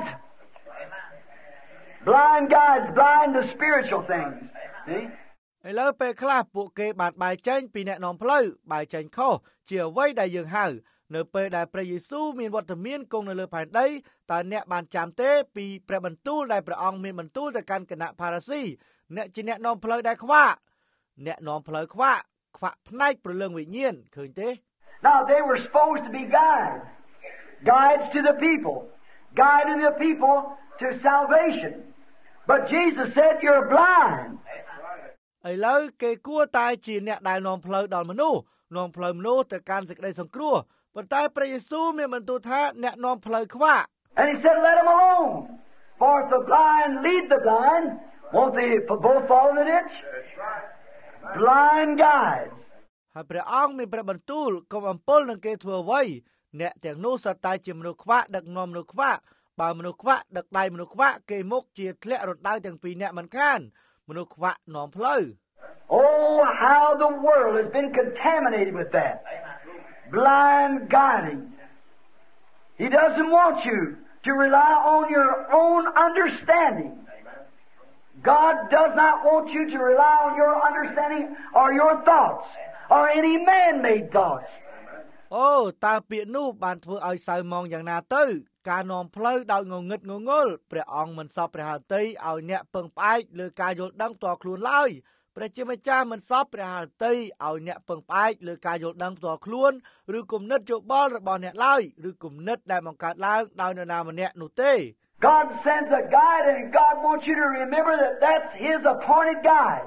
Blind guides, blind to spiritual things. See? ឥឡូវពេលខ្លះពួកគេបានបែកចេញពីអ្នកនាំផ្លូវបែកចេញខុសជាអ្វីដែលយើងហៅនៅពេលដែលព្រះយេស៊ូវមានវត្តមានគង់នៅលើផែនដីតើអ្នកបានចាំទេពីព្រះបន្ទូលដែលព្រះអង្គមានបន្ទូលទៅកាន់គណៈផារ៉ាស៊ីអ្នកជាអ្នកនាំផ្លូវដែលខ្វាក់អ្នកនាំផ្លូវខ្វាក់ផ្នែកព្រលឹងវិញ្ញាណឃើញទេ Now they were supposed to be guides to the people, guiding the people to salvation. But Jesus said you're blind. ឥឡូវគេគួរតែជាអ្នកដែលនាំផ្លូវដល់មនុស្សនាំផ្លូវមនុស្សទៅកាន់សេចក្តីសង្គ្រោះប៉ុន្តែព្រះយេស៊ូវមានបន្ទូលថាអ្នកនាំផ្លូវខ្វាក់ And He said let them alone. For if the blind lead the blind, won't they both fall in the ditch? Blind guides. ហើយព្រះអង្គមានព្រះបន្ទូលកុំអំពើនឹងគេធ្វើអ្វីអ្នកទាំងនោះសុទ្ធតែជាមនុស្សខ្វាក់ដឹកនាំមនុស្សខ្វាក់បើមនុស្សខ្វាក់ដឹកដៃមនុស្សខ្វាក់គេមុខជាធ្លាក់រណ្ដៅទាំងពីរអ្នកមិនខានមនុស្សខ្វាក់នាំផ្លូវ Oh how the world has been contaminated with that blind guiding. He doesn't want you to rely on your own understanding. God does not want you to rely on your understanding or your thoughts or any man-made thoughts. អូតើពាក្យនោះបានធ្វើឲ្យសៅមងយ៉ាងណាទៅការនាំផ្លូវដោយងងឹតងងល់ព្រះអង្គមិនសពព្រះហឫទ័យឲ្យអ្នកពឹងផ្អែកលើការយល់ដឹងផ្ទាល់ខ្លួនឡើយព្រះជាម្ចាស់មិនសពព្រះហឫទ័យឲ្យអ្នកពឹងផ្អែកលើការយល់ដឹងផ្ទាល់ខ្លួនឬគំនិតយោបល់របស់អ្នកឡើយឬគំនិតដែលបង្កើតឡើងដោយនរណាម្នាក់នោះទេ God sends a guide and God wants you to remember that that's His appointed guide.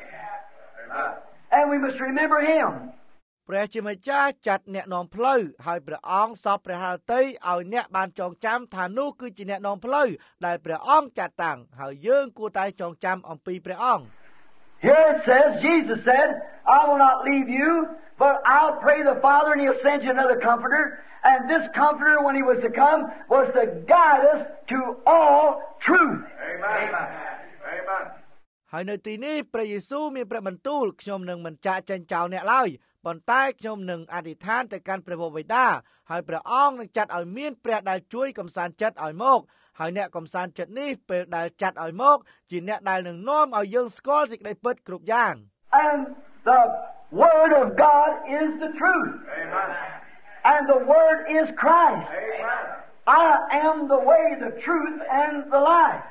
And we must remember Him. ព្រះជាម្ចាស់ចាត់អ្នកនាំផ្លូវហើយព្រះអង្គសពព្រះហឫទ័យឲ្យអ្នកបានចងចាំថានោះគឺជាអ្នកនាំផ្លូវដែលព្រះអង្គចាត់តាំងហើយយើងគួរតែចងចាំអំពីព្រះអង្គ Here it says, Jesus said, I will not leave you, but I'll pray the Father and He'll send you another comforter. And this comforter, when He was to come, was to guide us to all truth. Amen. Amen. ហើយនៅទីនេះព្រះយេស៊ូវមានព្រះបន្ទូលខ្ញុំនឹងមិនចាកចេញចោលអ្នកឡើយប៉ុន្តែខ្ញុំនឹងអធិដ្ឋានទៅកាន់ព្រះវរបិតាហើយព្រះអង្គនឹងចាត់ឲ្យមានព្រះដែលជួយកំសាន្តចិត្តឲ្យមកហើយអ្នកកំសាន្តចិត្តនេះពេលដែលចាត់ឲ្យមកជាអ្នកដែលនឹងនាំឲ្យយើងស្គាល់សេចក្តីពិតគ្រប់យ៉ាង And the Word of God is the truth. Amen. And the Word is Christ. Amen. I am the way, the truth, and the life.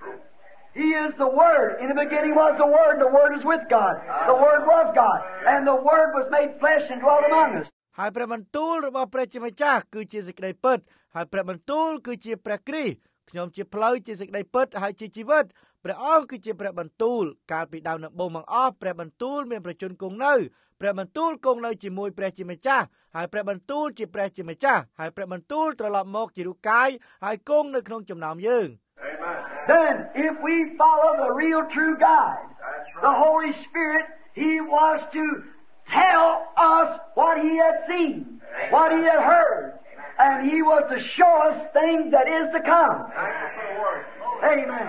He is the Word. In the beginning was the Word. The Word is with God. The Word was God. And the Word was made flesh and dwelt among us. ហើយព្រះបន្ទូលរបស់ព្រះជាម្ចាស់គឺជាសេចក្តីពិតហើយព្រះបន្ទូលគឺជាព្រះគ្រីស្ទខ្ញុំជាផ្លូវជាសេចក្តីពិតហើយជាជីវិតព្រះអង្គគឺជាព្រះបន្ទូលកាលពីដើមដំបូងបង្អស់ព្រះបន្ទូលមានប្រជញ្ញគង់នៅព្រះបន្ទូលគង់នៅជាមួយព្រះជាម្ចាស់ហើយព្រះបន្ទូលជាព្រះជាម្ចាស់ហើយព្រះបន្ទូលត្រឡប់មកជារូបកាយហើយគង់នៅក្នុងចំណោមយើង Amen. Then, if we follow the real true guide, the Holy Spirit, He was to tell us what He had seen, what He had heard, and He was to show us things that is to come. Thank you for the word. Amen.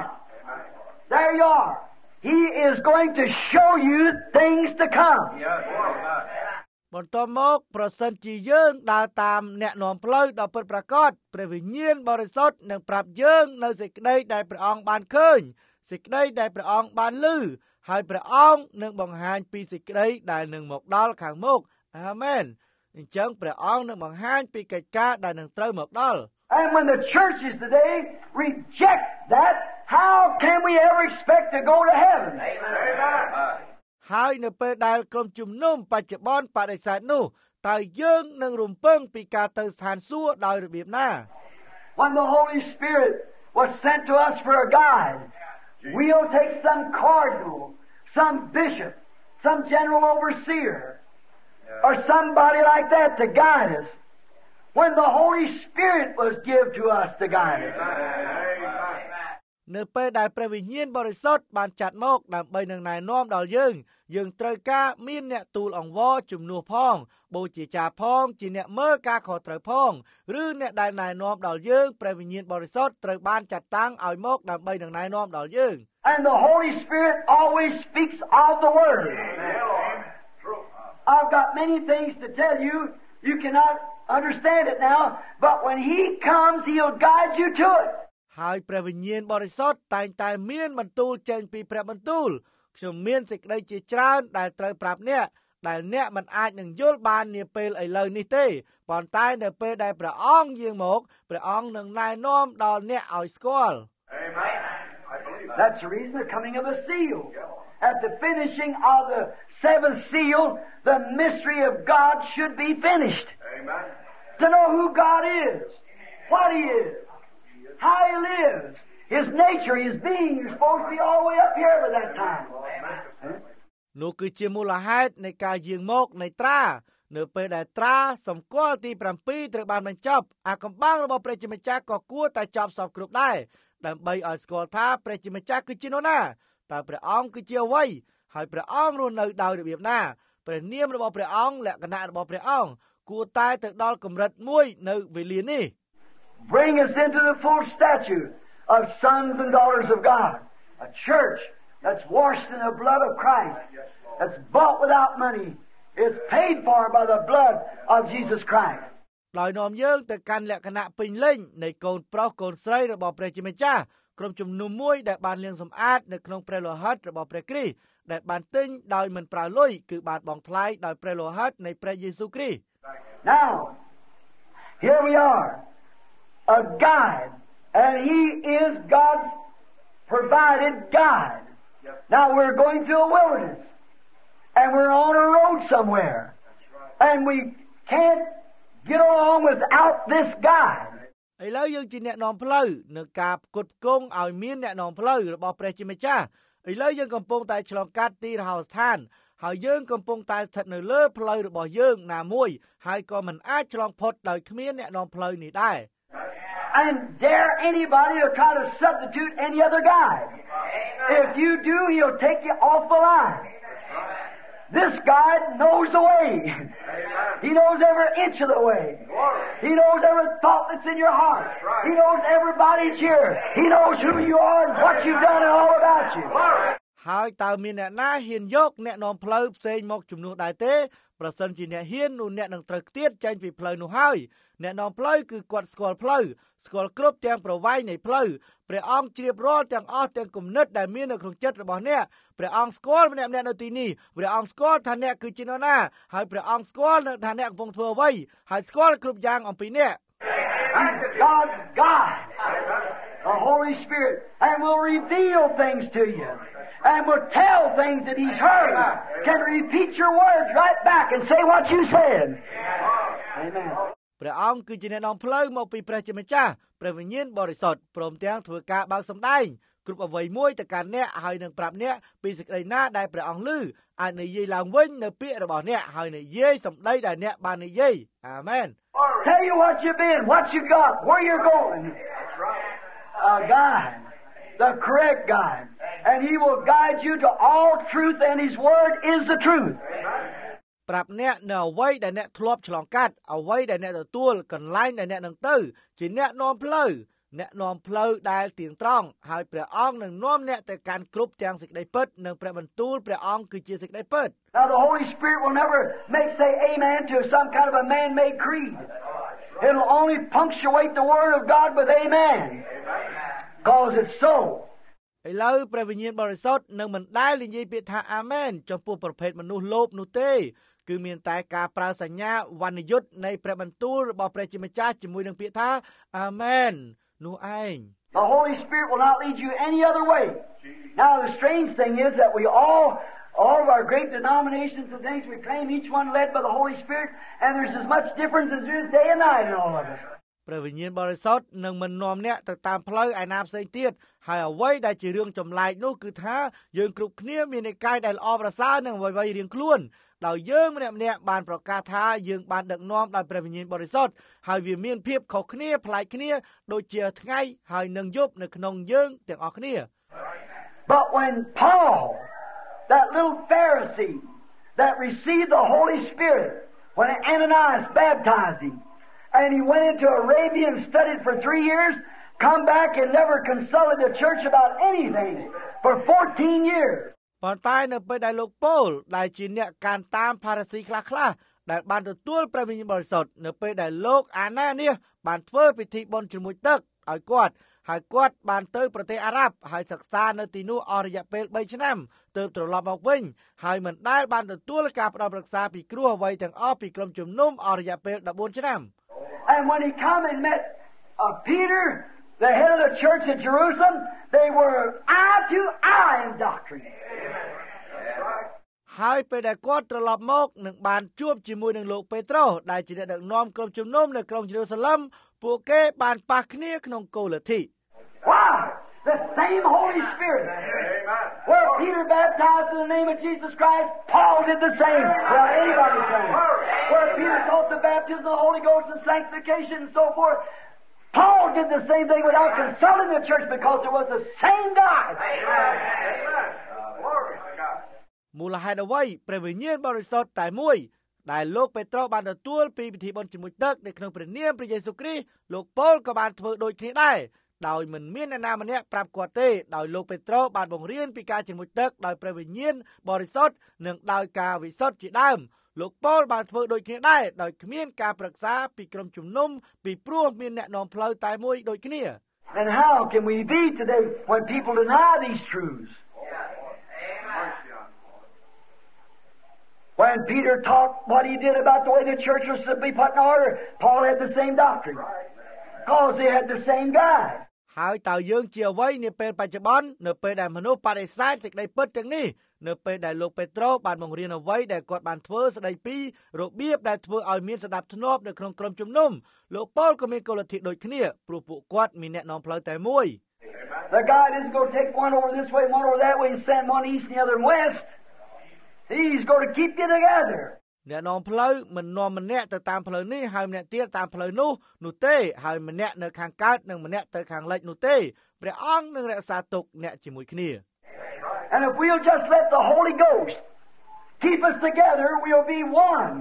There you are. He is going to show you things to come. Yes. Amen. បន្ទាប់មកប្រសិនជាយើងដើរតាមអ្នកនាំផ្លូវដ៏ពិតប្រាកដព្រះវិញ្ញាណបរិសុទ្ធនឹងប្រាប់យើងនៅសេចក្តីដែលព្រះអង្គបានឃើញសេចក្តីដែលព្រះអង្គបានឮហើយព្រះអង្គនឹងបង្ហាញពីសេចក្តីដែលនឹងមកដល់ខាងមុខអាមែនអញ្ចឹងព្រះអង្គនឹងបង្ហាញពីកិច្ចការដែលនឹងត្រូវមកដល់ And when the churches today reject that, how can we ever expect to go to heaven? Amen. ហើយនៅពេលដែលក្រុមជំនុំបច្ចុប្បន្នបដិសេធនោះតើយើងនឹងរំពឹងពីការទៅស្ថានសួគ៌ដោយរបៀបណា When the Holy Spirit was sent to us for a guide, we'll take some cardinal, some bishop, some general overseer, or somebody like that to guide us. When the Holy Spirit was given to us to guide us. Amen. នៅពេលដែលព្រះវិញ្ញាណបរិសុទ្ធបានចាត់មកដើម្បីនឹងណែនាំដល់យើងត្រូវការមានអ្នកទូលអង្វរជំនួសផងបូជាចារផងជាអ្នកមើលការខុសត្រូវផងឬអ្នកដែលណែនាំដល់យើងព្រះវិញ្ញាណបរិសុទ្ធត្រូវបានចាត់តាំងឲ្យមកដើម្បីនឹងណែនាំដល់យើង And the Holy Spirit always speaks of the Word. I've got many things to tell you. You cannot understand it now, but when He comes, He'll guide you to it. ហើយព្រះវិញ្ញាណបរិសុទ្ធតែងតែមានបន្ទូលចេញពីព្រះបន្ទូលខ្ញុំមានសេចក្តីជាច្រើនដែលត្រូវប្រាប់អ្នកដែលអ្នកមិនអាចនឹងយល់បាននាពេលឥឡូវនេះទេប៉ុន្តែនៅពេលដែលព្រះអង្គយាងមកព្រះអង្គនឹងណែនាំដល់អ្នកឲ្យស្គាល់ Amen. I believe that. That's the reason the coming of the seal. At the finishing of the seventh seal, the mystery of God should be finished. Amen. To know who God is, what He is, how He lives, His nature, His being. You're supposed to be all the way up here by that time. នោះគឺជាមូលហេតុនៃការយាងមកនៃត្រានៅពេលដែលត្រាសម្គាល់ទី7ត្រូវបានបញ្ចប់អាកំបាំងរបស់ព្រះជាម្ចាស់ក៏គួរតែចប់សពគ្រប់ដែរដើម្បីឲ្យស្គាល់ថាព្រះជាម្ចាស់គឺជានរណាតើព្រះអង្គគឺជាអ្វីហើយព្រះអង្គរស់នៅដោយរបៀបណាព្រះនាមរបស់ព្រះអង្គលក្ខណៈរបស់ព្រះអង្គគួរតែទៅដល់កម្រិតមួយនៅវេលានេះ Bring us into the full stature of sons and daughters of God. A church that's washed in the blood of Christ, that's bought without money, is paid for by the blood of Jesus Christ. ដោយនាំយើងទៅកាន់លក្ខណៈពេញលេញនៃកូនប្រុសកូនស្រីរបស់ព្រះជាម្ចាស់ក្រុមជំនុំមួយដែលបានលាងសម្អាតនៅក្នុងព្រះលោហិតរបស់ព្រះគ្រីស្ទដែលបានទិញដោយមិនប្រើលុយគឺបានបង់ថ្លៃដោយព្រះលោហិតនៃព្រះយេស៊ូវគ្រីស្ទ Now, here we are, a guide, and He is God's provided guide. Now we're going through a wilderness, and we're on a road somewhere, and we can't get along without this guide. ឥឡូវយើងជាអ្នកនាំផ្លូវនៅការផ្គត់ផ្គង់ឲ្យមានអ្នកនាំផ្លូវរបស់ព្រះជាម្ចាស់ឥឡូវយើងកំពុងតែឆ្លងកាត់ទីរហោស្ថានហើយយើងកំពុងតែស្ថិតនៅលើផ្លូវរបស់យើងណាមួយហើយក៏មិនអាចឆ្លងផុតដោយគ្មានអ្នកនាំផ្លូវនេះដែរ And dare anybody to try to substitute any other guide. If you do, he'll take you off the line. This guide knows the way. He knows every inch of the way. He knows every thought that's in your heart. He knows everybody's here. He knows who you are and what you've done and all about you. ហើយតើមានអ្នកណាហ៊ានយកអ្នកនាំផ្លូវផ្សេងមកជំនួសដែរទេប្រសិនជាអ្នកហ៊ាននោះអ្នកនឹងត្រូវខ្ទាតចេញពីផ្លូវនោះហើយអ្នកនាំផ្លូវគឺគាត់ស្គាល់ផ្លូវស្គាល់គ្រប់ទាំងប្រវែងនៃផ្លូវព្រះអង្គជ្រាបរាល់ទាំងអស់ទាំងគំនិតដែលមាននៅក្នុងចិត្តរបស់អ្នកព្រះអង្គស្គាល់ម្នាក់ៗនៅទីនេះព្រះអង្គស្គាល់ថាអ្នកគឺជានរណាហើយព្រះអង្គស្គាល់ថាអ្នកកំពុងធ្វើអ្វីហើយស្គាល់គ្រប់យ៉ាងអំពីអ្នក God's God, the Holy Spirit, and will reveal things to you, and will tell things that He's heard, can repeat your words right back and say what you said. Amen. ព្រះអង្គគឺជាអ្នកនាំផ្លូវមកពីព្រះជាម្ចាស់ព្រះវិញ្ញាណបរិសុទ្ធព្រមទាំងធ្វើការបើកសម្ដែងគ្រប់អ្វីមួយទៅកាន់អ្នកហើយនឹងប្រាប់អ្នកពីសេចក្តីណាដែលព្រះអង្គឮអាចនិយាយឡើងវិញនៅពាក្យរបស់អ្នកហើយនិយាយសម្ដីដែលអ្នកបាននិយាយអាមែន Tell you what you've been, what you got, where you're going. A guide, the correct guide, and He will guide you to all truth, and His word is the truth. ប្រាប់អ្នកនៅអ្វីដែលអ្នកធ្លាប់ឆ្លងកាត់អ្វីដែលអ្នកទទួលកន្លែងដែលអ្នកនឹងទៅជាអ្នកនាំផ្លូវដែលទៀងត្រង់ហើយព្រះអង្គនឹងនាំអ្នកទៅកាន់គ្រប់ទាំងសេចក្តីពិតនិងព្រះបន្ទូលព្រះអង្គគឺជាសេចក្តីពិត Now the Holy Spirit will never say amen to some kind of a man-made creed. It'll only punctuate the word of God with amen. Because it's so. ឥឡូវព្រះវិញ្ញាណបរិសុទ្ធនឹងមិនដែលនិយាយពាក្យថាអាមែនចំពោះប្រភេទមនុស្សលោភនោះទេគឺមានតែការប្រើសញ្ញាវណ្ណយុត្តនៃព្រះបន្ទូលរបស់ព្រះជាម្ចាស់ជាមួយនឹងពាក្យថាអាមែននោះឯង The Holy Spirit will not lead you any other way. Now the strange thing is that we all of our great denominations and things we claim each one led by the Holy Spirit and there's as much difference as there is day and night in all of us. ព្រះវិញ្ញាណបរិសុទ្ធនឹងមិននាំអ្នកទៅតាមផ្លូវឯណាផ្សេងទៀតហើយអ្វីដែលជារឿងចម្លែកនោះគឺថាយើងគ្រប់គ្នាមាននិកាយដែលល្អប្រសើរនិងអ្វីៗរៀងខ្លួនដោយយើងម្នាក់ៗបានប្រកាសថាយើងបានដឹកនាំដោយព្រះវិញ្ញាណបរិសុទ្ធហើយវាមានភាពខុសគ្នាប្លែកគ្នាដូចជាថ្ងៃហើយនឹងយប់នៅក្នុងយើងទាំងអស់គ្នា But when Paul, that little Pharisee that received the Holy Spirit when Ananias baptized him and he went into Arabia and studied for 3 years, come back and never consulted the church about anything for 14 years. ប៉ុន្តែនៅពេលដែលលោកប៉ូលដែលជាអ្នកកាន់តាមផារ៉ាស៊ីខ្លះៗដែលបានទទួលព្រះវិញ្ញាណបរិសុទ្ធនៅពេលដែលលោកអាណានៀសបានធ្វើពិធីបុណ្យជ្រមុជទឹកឲ្យគាត់ហើយគាត់បានទៅប្រទេសអារ៉ាប់ហើយសិក្សានៅទីនោះអស់រយៈពេល3ឆ្នាំទើបត្រឡប់មកវិញហើយមិនដែលបានទទួលការផ្ដល់ប្រឹក្សាពីគ្រូអ្វីទាំងអស់ពីក្រុមជំនុំអស់រយៈពេល14ឆ្នាំ And when he come and met Peter, the head of the church at Jerusalem, they were eye to eye in doctrine. ហើយពេលដែលគាត់ត្រឡប់មកនឹងបានជួបជាមួយនឹងលោកពេត្រុសដែលជាអ្នកដឹកនាំក្រុមជំនុំនៅក្រុងយេរូសាឡិមពួកគេបានប៉ះគ្នាក្នុងគោលលទ្ធិ Why? The same Holy Spirit. Where Peter baptized in the name of Jesus Christ, Paul did the same. Well, anybody can. Where Peter taught the baptism of the Holy Ghost and sanctification and so forth, Paul did the same thing without consulting the church because it was the same God. មូលហេតុអ្វីព្រះវិញ្ញាណបរិសុទ្ធតែមួយដែលលោកពេត្រុសបានទទួលពីពិធីបុណ្យជ្រមុជទឹកនៅក្នុងព្រះនាមព្រះយេស៊ូវគ្រីស្ទលោកប៉ូលក៏បានធ្វើដូចគ្នាដែរដោយមិនមានអ្នកណាម្នាក់ប្រាប់គាត់ទេដោយលោកពេត្រុសបានបង្រៀនពីការជ្រមុជទឹកដោយព្រះវិញ្ញាណបរិសុទ្ធនិងដោយការវិសុទ្ធជាដើមលោកប៉ូលបានធ្វើដូចគ្នាដែរដោយគ្មានការប្រឹក្សាពីក្រុមជំនុំពីព្រោះមានអ្នកនាំផ្លូវតែមួយដូចគ្នា And how can we be today when people deny these truths? When When Peter taught what he did about the way the church was to be put in order, Paul had the same doctrine. Because they had the same guide. ហើយតើយើងជាអ្វីនាពេលបច្ចុប្បន្ននៅពេលដែលមនុស្សបដិសេធសេចក្តីពិតទាំងនេះនៅពេលដែលលោកពេត្រុសបានបង្រៀនអ្វីដែលគាត់បានធ្វើស្តីពីរបៀបដែលធ្វើឲ្យមានសណ្ដាប់ធ្នាប់នៅក្នុងក្រុមជំនុំលោកប៉ូលក៏មានគោលលទ្ធិដូចគ្នាព្រោះពួកគាត់មានអ្នកនាំផ្លូវតែមួយ The guide isn't going to take one over this way, one over that way, and send one east and the other west. He's going to keep you together. អ្នកនាំផ្លូវមិននាំម្នាក់ទៅតាមផ្លូវនេះហើយម្នាក់ទៀតតាមផ្លូវនោះទេហើយម្នាក់នៅខាងកើតនិងម្នាក់ទៅខាងលិចនោះទេព្រះអង្គនឹងរក្សាទុកអ្នកជាមួយគ្នា And if we'll just let the Holy Ghost keep us together, we'll be one.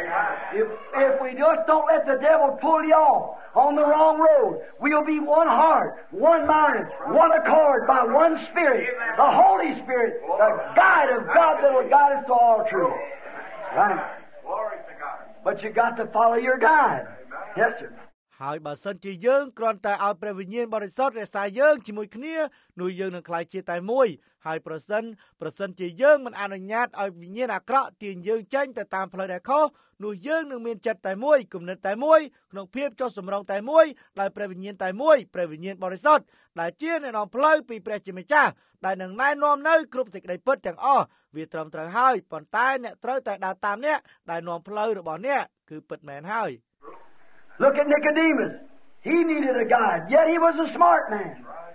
If we just don't let the devil pull you off on the wrong road, we'll be one heart, one mind, one accord by one Spirit, the Holy Spirit, the guide of God that will guide us to all truth. Right? But you got to follow your guide. Yes, sir. ហើយបើសិនជាយើងគ្រាន់តែឲ្យព្រះវិញ្ញាណបរិសុទ្ធរក្សាយើងជាមួយគ្នានោះយើងនឹងក្លាយជាតែមួយហើយប្រសិនជាយើងមិនអនុញ្ញាតឲ្យវិញ្ញាណអាក្រក់ទាញយើងចេញទៅតាមផ្លូវដែលខុសនោះយើងនឹងមានចិត្តតែមួយគំនិតតែមួយក្នុងភាពចុះសម្រុងតែមួយដោយព្រះវិញ្ញាណតែមួយព្រះវិញ្ញាណបរិសុទ្ធដែលជាអ្នកនាំផ្លូវពីព្រះជាម្ចាស់ដែលនឹងណែនាំនៅគ្រប់សេចក្តីពិតទាំងអស់វាត្រឹមត្រូវហើយប៉ុន្តែអ្នកត្រូវតែដើរតាមអ្នកដែលនាំផ្លូវរបស់អ្នកគឺពិតមែនហើយ Look at Nicodemus. He needed a guide, yet he was a smart man.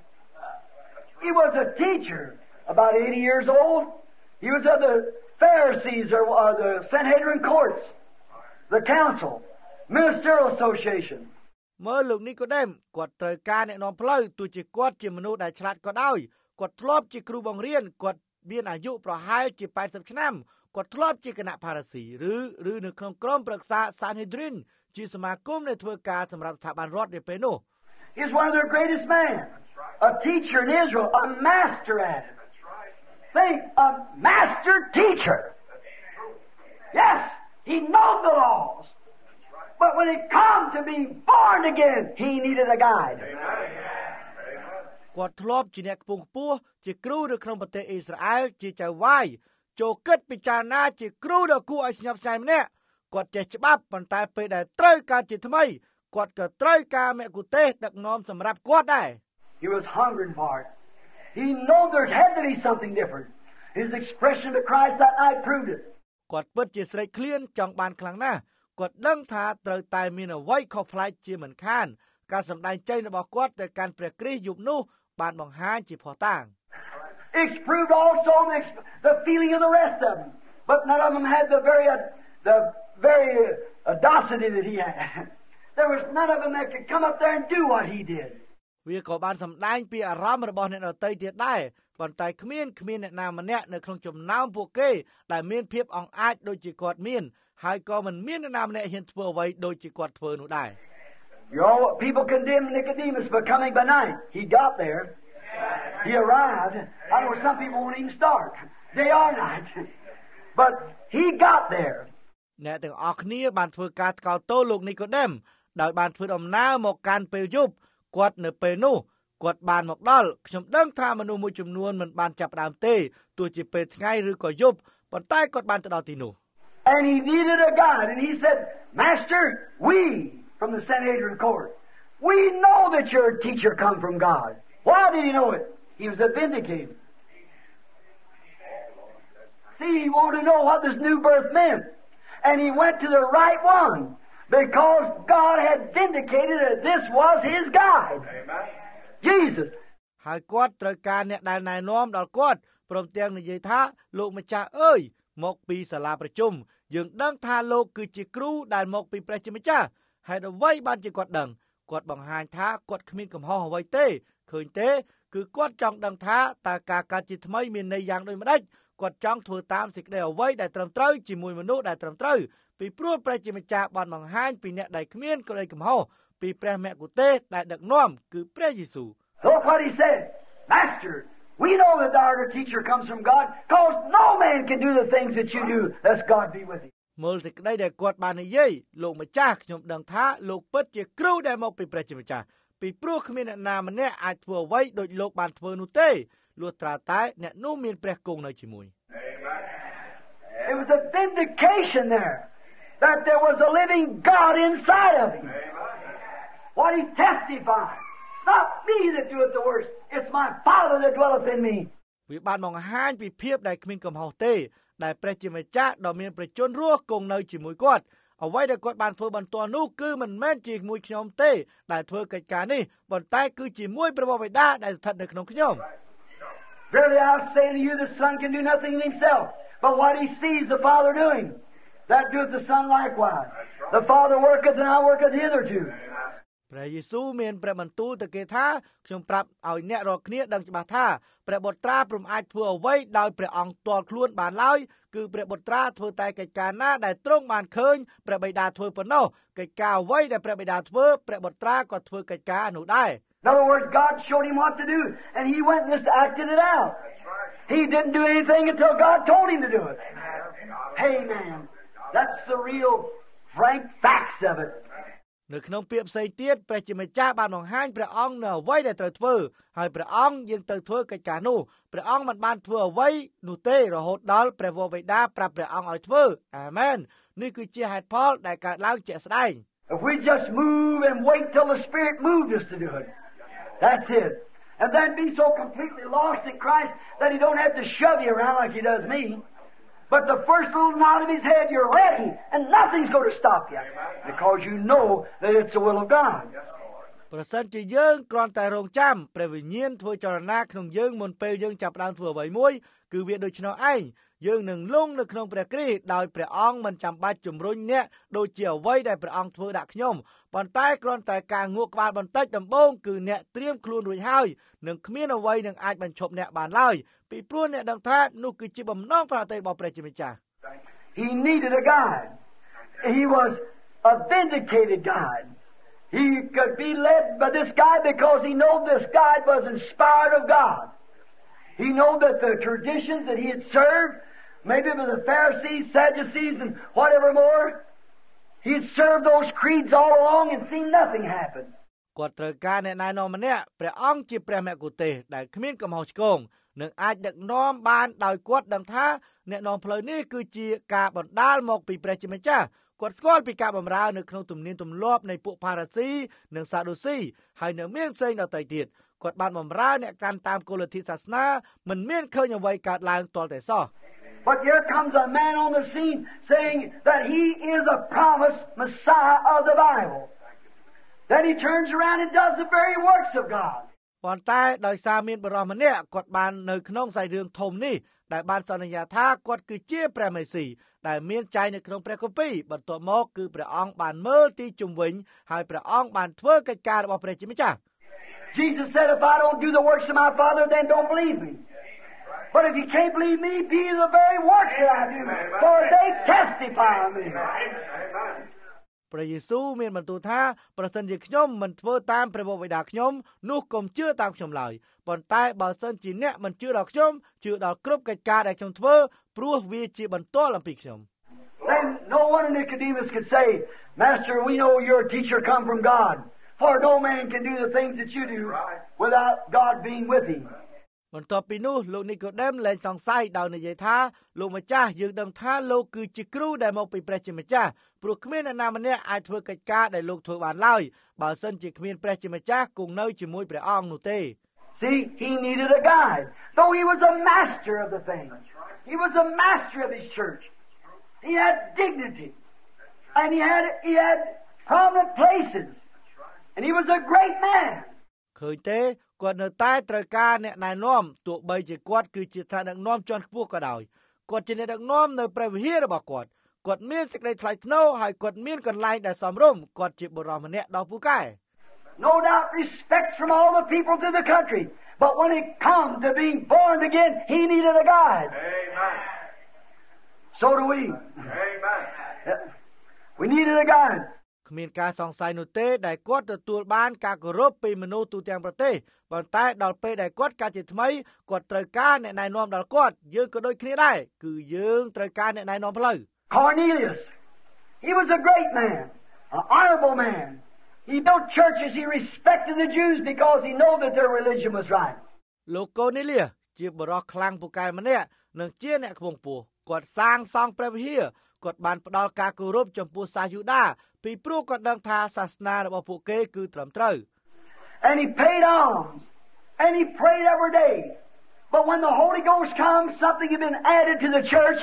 He was a teacher, about 80 years old. He was of the Pharisees or the Sanhedrin courts, the council, ministerial association. មើលលោកនីកូដេមគាត់ត្រូវការអ្នកនាំផ្លូវទោះជាគាត់ជាមនុស្សដែលឆ្លាតក៏ដោយគាត់ធ្លាប់ជាគ្រូបង្រៀនគាត់មានអាយុប្រហែលជា80ឆ្នាំគាត់ធ្លាប់ជាគណៈផារ៉ាស៊ីឬនៅក្នុងក្រុមប្រឹក្សា Sanhedrin ជាសមាគមដែលធ្វើការសម្រាប់ស្ថាប័នរដ្ឋនាពេលនោះ He's one of their greatest men, a teacher in Israel, a master at it. Think, a master teacher. Yes, he knows the laws. But when it comes to being born again, he needed a guide. គាត់ធ្លាប់ជាអ្នកខ្ពង់ខ្ពស់ជាគ្រូនៅក្នុងប្រទេសអ៊ីស្រាអែលជាចៅវាយចូលគិតពិចារណាជាគ្រូដ៏គួរឲ្យស្ញប់ស្ញែងម្នាក់គាត់ចេះច្បាប់ប៉ុន្តែពេលដែលត្រូវការជាថ្មីគាត់ក៏ត្រូវការមគ្គុទ្ទេសក៍ដឹកនាំសម្រាប់គាត់ដែរ He was hungry for it. He knew there had to be something different. His expression to Christ that night proved it. គាត់ពិតជាស្រេកឃ្លានចង់បានខ្លាំងណាស់គាត់ដឹងថាត្រូវតែមានអ្វីខុសប្លែកជាមិនខានការសម្ដែងចេញរបស់គាត់ទៅកាន់ព្រះគ្រីស្ទយប់នោះបានបង្ហាញជាភស្តុតាង It proved also the feeling of the rest of them. But none of them had the very audacity that he had. There was none of them that could come up there and do what he did. វាក៏បានសម្ដែងពីអារម្មណ៍របស់អ្នកដទៃទៀតដែរប៉ុន្តែគ្មានអ្នកណាម្នាក់នៅក្នុងចំណោមពួកគេដែលមានភាពអង្អាចដូចជាគាត់មានហើយក៏មិនមានអ្នកណាម្នាក់ហ៊ានធ្វើអ្វីដូចជាគាត់ធ្វើនោះដែរ You know, people condemn Nicodemus for coming by night. He got there. He arrived. I know some people won't even start. Day or night. But he got there. អ្នកទាំងអស់គ្នាបានធ្វើការថ្កោលទោសលោកនីកូដេមដោយបានធ្វើដំណើរមកកាន់ពេលយប់គាត់នៅពេលនោះគាត់បានមកដល់ខ្ញុំដឹងថាមនុស្សមួយចំនួនមិនបានចាប់ផ្ដើមទេទោះជាពេលថ្ងៃឬក៏យប់ប៉ុន្តែគាត់បានទៅដល់ទីនោះ And he needed a guide and he said, Master, we from the Sanhedrin court, we know that your teacher come from God. Why did he know it? He was a vindicator. See, he wanted to know what this new birth meant. And he went to the right one because God had vindicated that this was his guide. Amen. Jesus. ហើយគាត់ត្រូវការអ្នកដែលណែនាំដល់គាត់ព្រមទាំងនិយាយថាលោកម្ចាស់អើយមកពីសាលាប្រជុំយើងដឹងថាលោកគឺជាគ្រូដែលមកពីព្រះជាម្ចាស់ហើយអ្វីបានជាគាត់ដឹងគាត់បង្ហាញថាគាត់គ្មានកំហុសអ្វីទេឃើញទេគឺគាត់ចង់ដឹងថាតើការកើតជាថ្មីមានន័យយ៉ាងដូចម្ដេចគាត់ចង់ធ្វើតាមសេចក្តីអ្វីដែលត្រឹមត្រូវជាមួយមនុស្សដែលត្រឹមត្រូវពីព្រោះព្រះជាម្ចាស់បានបង្ហាញពីអ្នកដែលគ្មានក្តីកំហុសពីព្រះមគ្គុទ្ទេសក៍ដែលដឹកនាំគឺព្រះយេស៊ូវ Look what he said. Master, we know that thou art a teacher comes from God, because no man can do the things that you do, lest God be with you. មើលសេចក្តីដែលគាត់បាននិយាយលោកម្ចាស់ខ្ញុំដឹងថាលោកពិតជាគ្រូដែលមកពីព្រះជាម្ចាស់ពីព្រោះគ្មានអ្នកណាម្នាក់អាចធ្វើអ្វីដូចលោកបានធ្វើនោះទេលុះត្រាតែអ្នកនោះមានព្រះគង់នៅជាមួយ It was a vindication there that there was a living God inside of him. What he testified. It's not me that doeth the works. It's my Father that dwelleth in me. វាបានបង្ហាញពីភាពដែលគ្មានកំហុសទេដែលព្រះជាម្ចាស់ដ៏មានព្រះជន្មរស់គង់នៅជាមួយគាត់អ្វីដែលគាត់បានធ្វើបន្ទាល់នោះគឺមិនមែនជាមួយខ្ញុំទេដែលធ្វើកិច្ចការនេះប៉ុន្តែគឺជាមួយព្រះបិតាដែលស្ថិតនៅក្នុងខ្ញុំ Verily I say to you, the Son can do nothing in himself, but what he sees the Father doing, that doeth the Son likewise. The Father worketh and I worketh hitherto. ព្រះយេស៊ូវមានព្រះបន្ទូលទៅគេថាខ្ញុំប្រាប់ឲ្យអ្នករាល់គ្នាដឹងច្បាស់ថាព្រះបុត្រាព្រមអាចធ្វើអ្វីដោយព្រះអង្គផ្ទាល់ខ្លួនបានឡើយគឺព្រះបុត្រាធ្វើតែកិច្ចការណាដែលទ្រង់បានឃើញព្រះបិតាធ្វើប៉ុណ្ណោះកិច្ចការអ្វីដែលព្រះបិតាធ្វើព្រះបុត្រាក៏ធ្វើកិច្ចការនោះដែរ In other words, God showed him what to do, and he went and just acted it out. He didn't do anything until God told him to do it. Amen. That's the real, frank facts of it. នៅក្នុងពាក្យផ្សេងទៀតព្រះជាម្ចាស់បានបង្ហាញព្រះអង្គនៅអ្វីដែលត្រូវធ្វើហើយព្រះអង្គយាងទៅធ្វើកិច្ចការនោះព្រះអង្គមិនបានធ្វើអ្វីនោះទេរហូតដល់ព្រះវរបិតាប្រាប់ព្រះអង្គឲ្យធ្វើអាមែននេះគឺជាហេតុផលដែលកើតឡើងជាក់ស្ដែង If we just move and wait till the Spirit moves us to do it, that's it. And then be so completely lost in Christ that he don't have to shove you around like he does me. But the first little nod of his head, you're ready, and nothing's going to stop you because you know that it's the will of God. ប្រសិនជាយើងគ្រាន់តែរងចាំព្រះវិញ្ញាណធ្វើចលនាក្នុងយើងមុនពេលយើងចាប់ផ្ដើមធ្វើអ្វីមួយគឺវាដូច្នោះឯងយើងនឹងលង់នៅក្នុងព្រះគ្រីស្ទដោយព្រះអង្គមិនចាំបាច់ជំរុញអ្នកដូចជាអ្វីដែលព្រះអង្គធ្វើដាក់ខ្ញុំប៉ុន្តែគ្រាន់តែការងក់ក្បាលបន្តិចដំបូងគឺអ្នកត្រៀមខ្លួនរួចហើយនឹងគ្មានអ្វីនឹងអាចបញ្ឈប់អ្នកបានឡើយពីព្រោះអ្នកដឹងថានោះគឺជាបំណងប្រាថ្នារបស់ព្រះជាម្ចាស់ He needed a guide. He was a vindicated guide. He could be led by this guide because he knew this guide was inspired of God. He knew that the traditions that he had served, maybe with the Pharisees, Sadducees, and whatever more, he had served those creeds all along and seen nothing happen. គាត់ត្រូវការអ្នកណែនាំម្នាក់ព្រះអង្គជាព្រះមគ្គុទ្ទេសក៍ដែលគ្មានកំហុសឆ្គងនឹងអាចដឹកនាំបានដោយគាត់ដឹងថាអ្នកនាំផ្លូវនេះគឺជាការបណ្ដាលមកពីព្រះជាម្ចាស់គាត់ស្គាល់ពីការបម្រើនៅក្នុងទំនៀមទម្លាប់នៃពួកផារ៉ាស៊ីនិងសាឌូស៊ីហើយនៅមានផ្សេងដទៃទៀតគាត់បានបម្រើអ្នកកាន់តាមគោលលទ្ធិសាសនាមិនមានឃើញអ្វីកើតឡើងទាល់តែសោះ But here comes a man on the scene saying that he is a promised Messiah of the Bible. Then he turns around and does the very works of God. ប៉ុន្តែដោយសារមានបរិសម្នាក់គាត់បាននៅក្នុងសាច់រឿងធំនេះដែលបានសន្យាថាគាត់គឺជាព្រះមេស៊ីដែលមានចែងនៅក្នុងព្រះគម្ពីរបន្ទាប់មកគឺព្រះអង្គបានមើលទីជុំវិញហើយព្រះអង្គបានធ្វើកិច្ចការរបស់ព្រះជាម្ចាស់ Jesus said, if I don't do the works of my Father, then don't believe me. But if you can't believe me, be the very works that I do, for they testify of me. ព្រះយេស៊ូវមានបន្ទូលថាប្រសិនជាខ្ញុំមិនធ្វើតាមព្រះបិតាខ្ញុំនោះកុំជឿតាមខ្ញុំឡើយប៉ុន្តែបើសិនជាអ្នកមិនជឿដល់ខ្ញុំជឿដល់គ្រប់កិច្ចការដែលខ្ញុំធ្វើព្រោះវាជាបន្ទាល់អំពីខ្ញុំ Then no wonder Nicodemus could say, Master, we know you're a teacher come from God, for no man can do the things that you do without God being with him. បន្ទាប់ពីនោះលោកនីកូដេមលែងសង្ស័យដោយនិយាយថាលោកម្ចាស់យើងដឹងថាលោកគឺជាគ្រូដែលមកពីព្រះជាម្ចាស់ព្រោះគ្មានអ្នកណាម្នាក់អាចធ្វើកិច្ចការដែលលោកធ្វើបានឡើយបើសិនជាគ្មានព្រះជាម្ចាស់គង់នៅជាមួយព្រះអង្គនោះទេ See, he needed a guide. Though he was a master of the thing. He was a master of his church. He had dignity. And he had prominent places. And he was a great man. ឃើញទេគាត់នៅតែត្រូវការអ្នកណែនាំទោះបីជាគាត់គឺជាថ្នាក់ដឹកនាំជាន់ខ្ពស់ក៏ដោយគាត់ជាអ្នកដឹកនាំនៅព្រះវិហាររបស់គាត់គាត់មានសេចក្តីថ្លៃថ្នូរហើយគាត់មានកន្លែងដែលសមរម្យគាត់ជាបុរសម្នាក់ដ៏ពូកែ No doubt respect from all the people to the country. But when it come to being born again, he needed a guide. Amen. So do we. Amen. We needed a guide. គ្មានការសង្ស័យនោះទេដែលគាត់ទទួលបានការគោរពពីមនុស្សទូទាំងប្រទេសប៉ុន្តែដល់ពេលដែលគាត់កើតជាថ្មីគាត់ត្រូវការអ្នកណែនាំដល់គាត់យើងក៏ដូចគ្នាដែរគឺយើងត្រូវការអ្នកណែនាំផ្លូវ Cornelius, he was a great man, an honorable man. He built churches. He respected the Jews because he knew that their religion was right. លោកកូនេលៀសជាបុរសខ្លាំងពូកែម្នាក់និងជាអ្នកខ្ពង់ខ្ពស់គាត់សាងសង់ព្រះវិហារគាត់បានផ្ដល់ការគោរពចំពោះសាសយូដាពីព្រោះគាត់ដឹងថាសាសនារបស់ពួកគេគឺត្រឹមត្រូវ And he paid alms and he prayed every day. But when the Holy Ghost comes, something had been added to the church.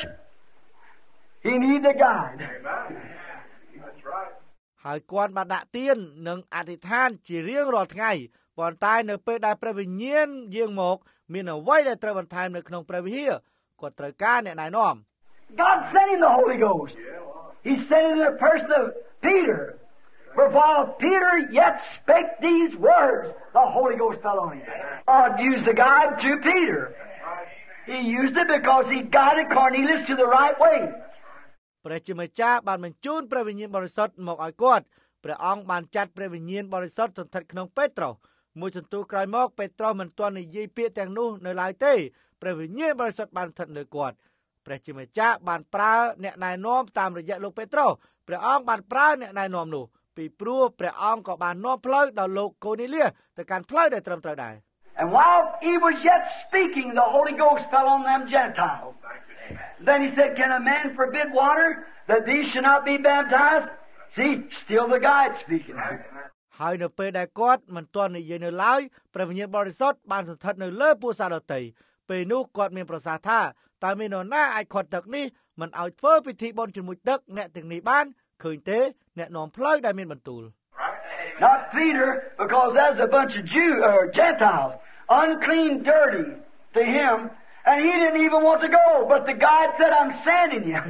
He needed a guide. That's right. ហើយគាត់បានដាក់ទាននិងអធិដ្ឋានជារៀងរាល់ថ្ងៃប៉ុន្តែនៅពេលដែលព្រះវិញ្ញាណយាងមកមានអ្វីដែលត្រូវបន្ថែមនៅក្នុងព្រះវិហារគាត់ត្រូវការអ្នកណែនាំ God sent him the Holy Ghost. He sent it in the person of Peter. For while Peter yet spake these words, the Holy Ghost fell on him. God used the guide through Peter. He used it because he guided Cornelius to the right way. ព្រះជាម្ចាស់បានបញ្ជូនព្រះវិញ្ញាណបរិសុទ្ធមកឲ្យគាត់ព្រះអង្គបានចាត់ព្រះវិញ្ញាណបរិសុទ្ធសន្ធិដ្ឋក្នុងពេត្រុសមួយសន្ទុះក្រោយមកពេត្រុសមិនទាន់និយាយពាក្យទាំងនោះនៅឡើយទេព្រះវិញ្ញាណបរិសុទ្ធបានស្ថិតលើគាត់ព្រះជាម្ចាស់បានប្រើអ្នកណែនាំតាមរយៈលោកពេត្រុសព្រះអង្គបានប្រើអ្នកណែនាំនោះពីព្រោះព្រះអង្គក៏បាននាំផ្លូវដល់លោកកូនេលៀសទៅកាន់ផ្លូវដែលត្រឹមត្រូវដែរ And while he was yet speaking, the Holy Ghost fell on them Gentiles. Then he said, Can a man forbid water that these should not be baptized? See, still the guide speaking. ហើយនៅពេលដែលគាត់មិនទាន់និយាយនៅឡើយព្រះវិញ្ញាណបរិសុទ្ធបានស្ថិតនៅលើពួកសាដតីពេលនោះគាត់មានប្រសាសន៍ថាតើមាននរណាអាចខាត់ទឹកនេះមិនឲ្យធ្វើពិធីបុណ្យជាមួយទឹកអ្នកទាំងនេះបានឃើញទេអ្នកនាំផ្លូវដែលមានបន្ទូល Not Peter, because that's a bunch of Gentiles, unclean, dirty to him, and he didn't even want to go. But the guide said, I'm sending you.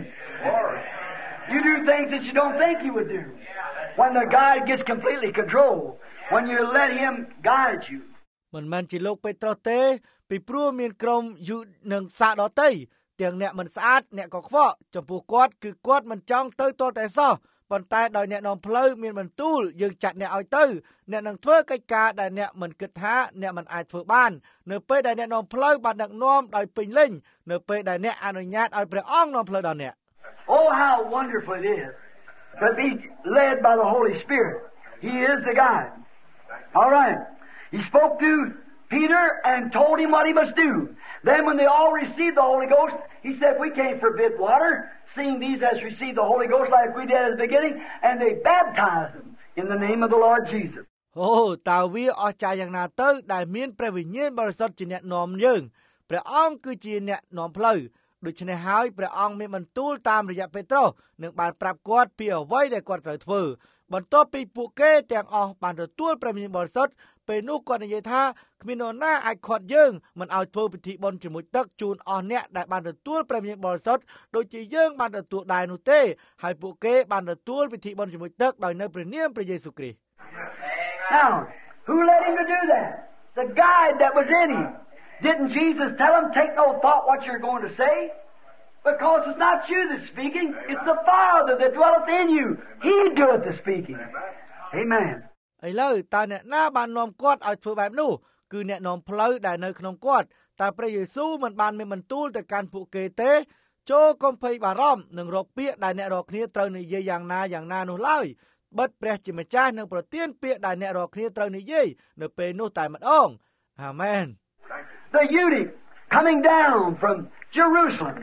You do things that you don't think you would do. When the guide gets completely controlled, when you let him guide you. មិនមែនជាលោកពេត្រុសទេពីព្រោះមានក្រុមយូដនិងសាដតីទាំងអ្នកមិនស្អាតអ្នកកខ្វក់ចំពោះគាត់គឺគាត់មិនចង់ទៅទាល់តែសោះប៉ុន្តែដោយអ្នកនាំផ្លូវមានបន្ទូលយើងចាត់អ្នកឲ្យទៅអ្នកនឹងធ្វើកិច្ចការដែលអ្នកមិនគិតថាអ្នកមិនអាចធ្វើបាននៅពេលដែលអ្នកនាំផ្លូវបានដឹកនាំដោយពេញលេញនៅពេលដែលអ្នកអនុញ្ញាតឲ្យព្រះអង្គនាំផ្លូវដល់អ្នក Oh, how wonderful it is to be led by the Holy Spirit. He is the guide. All right. He spoke to Peter and told him what he must do. Then when they all received the Holy Ghost, he said, we can't forbid water, seeing these has received the Holy Ghost like we did at the beginning, and they baptized them in the name of the Lord Jesus. តើវាអស្ចារ្យយ៉ាងណាទៅដែលមានព្រះវិញ្ញាណបរិសុទ្ធជាអ្នកនាំយើងព្រះអង្គគឺជាអ្នកនាំផ្លូវដូច្នេះហើយព្រះអង្គមានបន្ទូលតាមរយៈពេត្រុសនិងបានប្រាប់គាត់ពីអ្វីដែលគាត់ត្រូវធ្វើបន្ទាប់ពីពួកគេទាំងអស់បានទទួលព្រះវិញ្ញាណបរិសុទ្ធពេលនោះគាត់និយាយថាគ្មាននរណាអាចខាត់យើងមិនឲ្យធ្វើពិធីបុណ្យជាមួយទឹកជូនអស់អ្នកដែលបានទទួលព្រះវិញ្ញាណបរិសុទ្ធដូចជាយើងបានទទួលដែរនោះទេហើយពួកគេបានទទួលពិធីបុណ្យជាមួយទឹកដោយនៅព្រះនាមព្រះយេស៊ូវគ្រីស្ទ Now, who led him to do that? The guide that was in him. Didn't Jesus tell him, take no thought what you're going to say? Because it's not you that's speaking, it's the Father that dwelleth in you. He doeth the speaking. Amen. ឥឡូវតើអ្នកណាបាននាំគាត់ឲ្យធ្វើបែបនោះគឺអ្នកនាំផ្លូវដែលនៅក្នុងគាត់តើព្រះយេស៊ូវមិនបានមានបន្ទូលទៅកាន់ពួកគេទេចូលកុំភ័យបារម្ភនឹងរកពាក្យដែលអ្នករាល់គ្នាត្រូវនិយាយយ៉ាងណានោះឡើយបិទព្រះជាម្ចាស់នឹងប្រទានពាក្យដែលអ្នករាល់គ្នាត្រូវនិយាយនៅពេលនោះតែម្ដងអាមែន The eunuch coming down from Jerusalem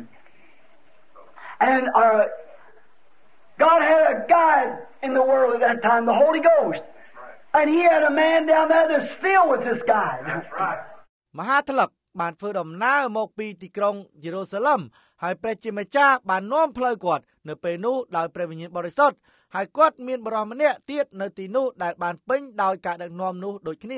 and God had a guide in the world at that time, the Holy Ghost. And he had a man down there that's filled with this guide. That's right. មហាថ្លឹកបានធ្វើដំណើរមកពីទីក្រុងយេរូសាឡិមហើយព្រះជាម្ចាស់បាននាំផ្លូវគាត់នៅពេលនោះដោយព្រះវិញ្ញាណបរិសុទ្ធហើយគាត់មានបរិសម្នាក់ទៀតនៅទីនោះដែលបានពេញដោយការដឹកនាំនោះដូចគ្នា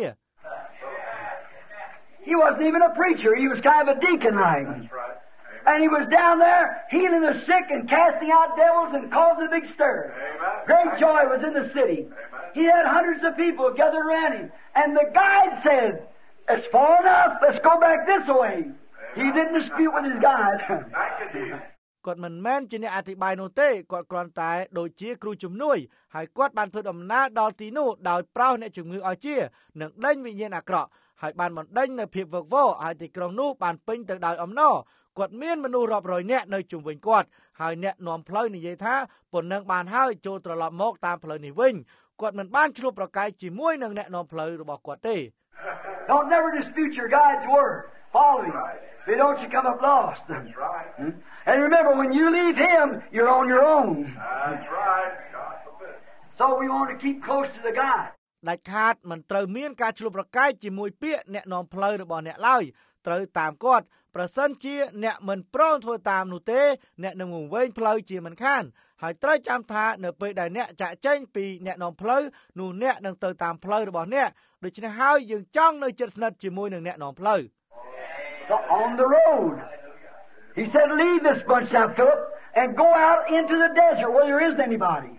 He wasn't even a preacher, he was kind of a deacon like. That's right. And he was down there healing the sick and casting out devils and causing a big stir. Amen. Great joy was in the city. Amen. He had hundreds of people gathered around him. And the guide said, it's far enough, let's go back this way. He didn't dispute with his guide. Thank you, Jesus. គាត់មិនមែនជាអ្នកអធិប្បាយនោះទេគាត់គ្រាន់តែដូចជាគ្រូជំនួយហើយគាត់បានធ្វើដំណើរដល់ទីនោះដោយប្រោសអ្នកជំងឺឲ្យជានិងដេញវិញ្ញាណអាក្រក់ហើយបានបណ្ដេញនៅភាពវឹកវរហើយទីក្រុងនោះបានពេញទៅដោយអំណរគាត់មានមនុស្សរាប់រយនាក់នៅជុំវិញគាត់ហើយអ្នកនាំផ្លូវនិយាយថាប៉ុណ្ណឹងបានហើយចូលត្រឡប់មកតាមផ្លូវនេះវិញគាត់មិនបានឆ្លុះប្រកែកជាមួយនឹងអ្នកនាំផ្លូវរបស់គាត់ទេ Don't never dispute your guide's word. Follow him. If you don't, you come up lost. That's right. And remember, when you leave Him, you're on your own. That's right. God forbid. So we want to keep close to the God. ដាច់ខាតមិនត្រូវមានការឆ្លុះប្រកែកជាមួយពាក្យអ្នកនាំផ្លូវរបស់អ្នកឡើយត្រូវតាមគាត់ប្រសិនជាអ្នកមិនព្រមធ្វើតាមនោះទេអ្នកនឹងវង្វេងផ្លូវជាមិនខានហើយត្រូវចាំថានៅពេលដែលអ្នកចាក់ចេញពីអ្នកនាំផ្លូវនោះអ្នកនឹងទៅតាមផ្លូវរបស់អ្នកដូច្នេះហើយយើងចង់នៅជិតស្និទ្ធជាមួយនឹងអ្នកនាំផ្លូវ So on the road, He said, leave this bunch now, Philip, and go out into the desert where there isn't anybody.